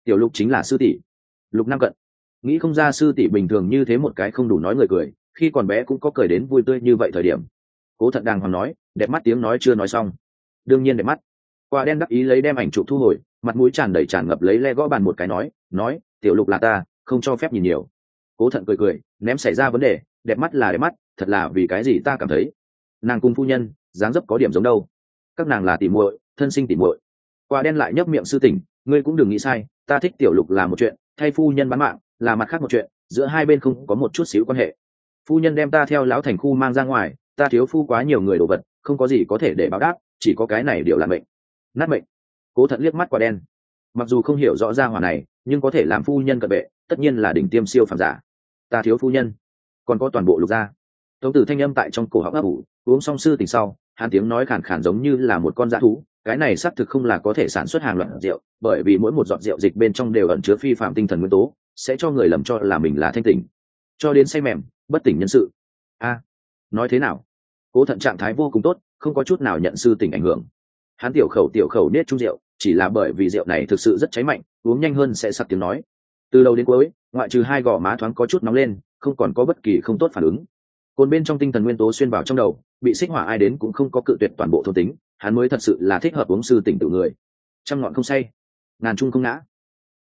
tiểu lục chính là sư tỷ. Lục Nam Cận. Nghĩ không ra sư tỷ bình thường như thế một cái không đủ nói người cười, khi còn bé cũng có cười đến vui tươi như vậy thời điểm. Cố Thận đàng hoàng nói, đẹp mắt tiếng nói chưa nói xong. Đương nhiên đẹp mắt. Quả đen đắc ý lấy đem ảnh chụp thu hồi, mặt mũi tràn đầy tràn ngập lấy le gõ bàn một cái nói tiểu lục là ta, không cho phép nhìn nhiều. Cố Thận cười ném xảy ra vấn đề, đẹp mắt là đẹp mắt, thật là vì cái gì ta cảm thấy nàng cùng phu nhân dáng dấp có điểm giống đâu. Các nàng là tỉ muội, thân sinh tỉ muội. Quả đen lại nhấp miệng sư tỉnh, ngươi cũng đừng nghĩ sai, ta thích tiểu lục là một chuyện, thay phu nhân bán mạng là mặt khác một chuyện, giữa hai bên không có một chút xíu quan hệ. Phu nhân đem ta theo lão thành khu mang ra ngoài, ta thiếu phu quá nhiều người đồ vật, không có gì có thể để báo đáp, chỉ có cái này điều là mệnh. Nát mệnh. Cố Thận liếc mắt Quả đen, mặc dù không hiểu rõ ra hỏa này, nhưng có thể làm phu nhân cận vệ, tất nhiên là đỉnh tiêm siêu phàm giả. Ta thiếu phu nhân, còn có toàn bộ Lục gia. Tống Tử thanh âm tại trong cổ họng ấp ủ, uống xong sư tỉnh sau, hắn tiếng nói khàn khàn giống như là một con dã thú, cái này xác thực không là có thể sản xuất hàng loạt rượu, bởi vì mỗi một giọt rượu dịch bên trong đều ẩn chứa phi phạm tinh thần nguyên tố, sẽ cho người lầm cho là mình là thanh tỉnh, cho đến say mềm, bất tỉnh nhân sự. Nói thế nào? Cố Thận trạng thái vô cùng tốt, không có chút nào nhận sư tỉnh ảnh hưởng. Hắn tiểu khẩu nết chung rượu, chỉ là bởi vì rượu này thực sự rất cháy mạnh, uống nhanh hơn sẽ sặc tiếng nói. Từ đầu đến cuối, ngoại trừ hai gò má thoáng có chút nóng lên, không còn có bất kỳ không tốt phản ứng. Cồn bên trong tinh thần nguyên tố xuyên vào trong đầu, bị xích hỏa ai đến cũng không có cự tuyệt toàn bộ thôn tính, hắn mới thật sự là thích hợp uống sư tỉnh tự người. Trăm ngọn không say, ngàn chung không ngã.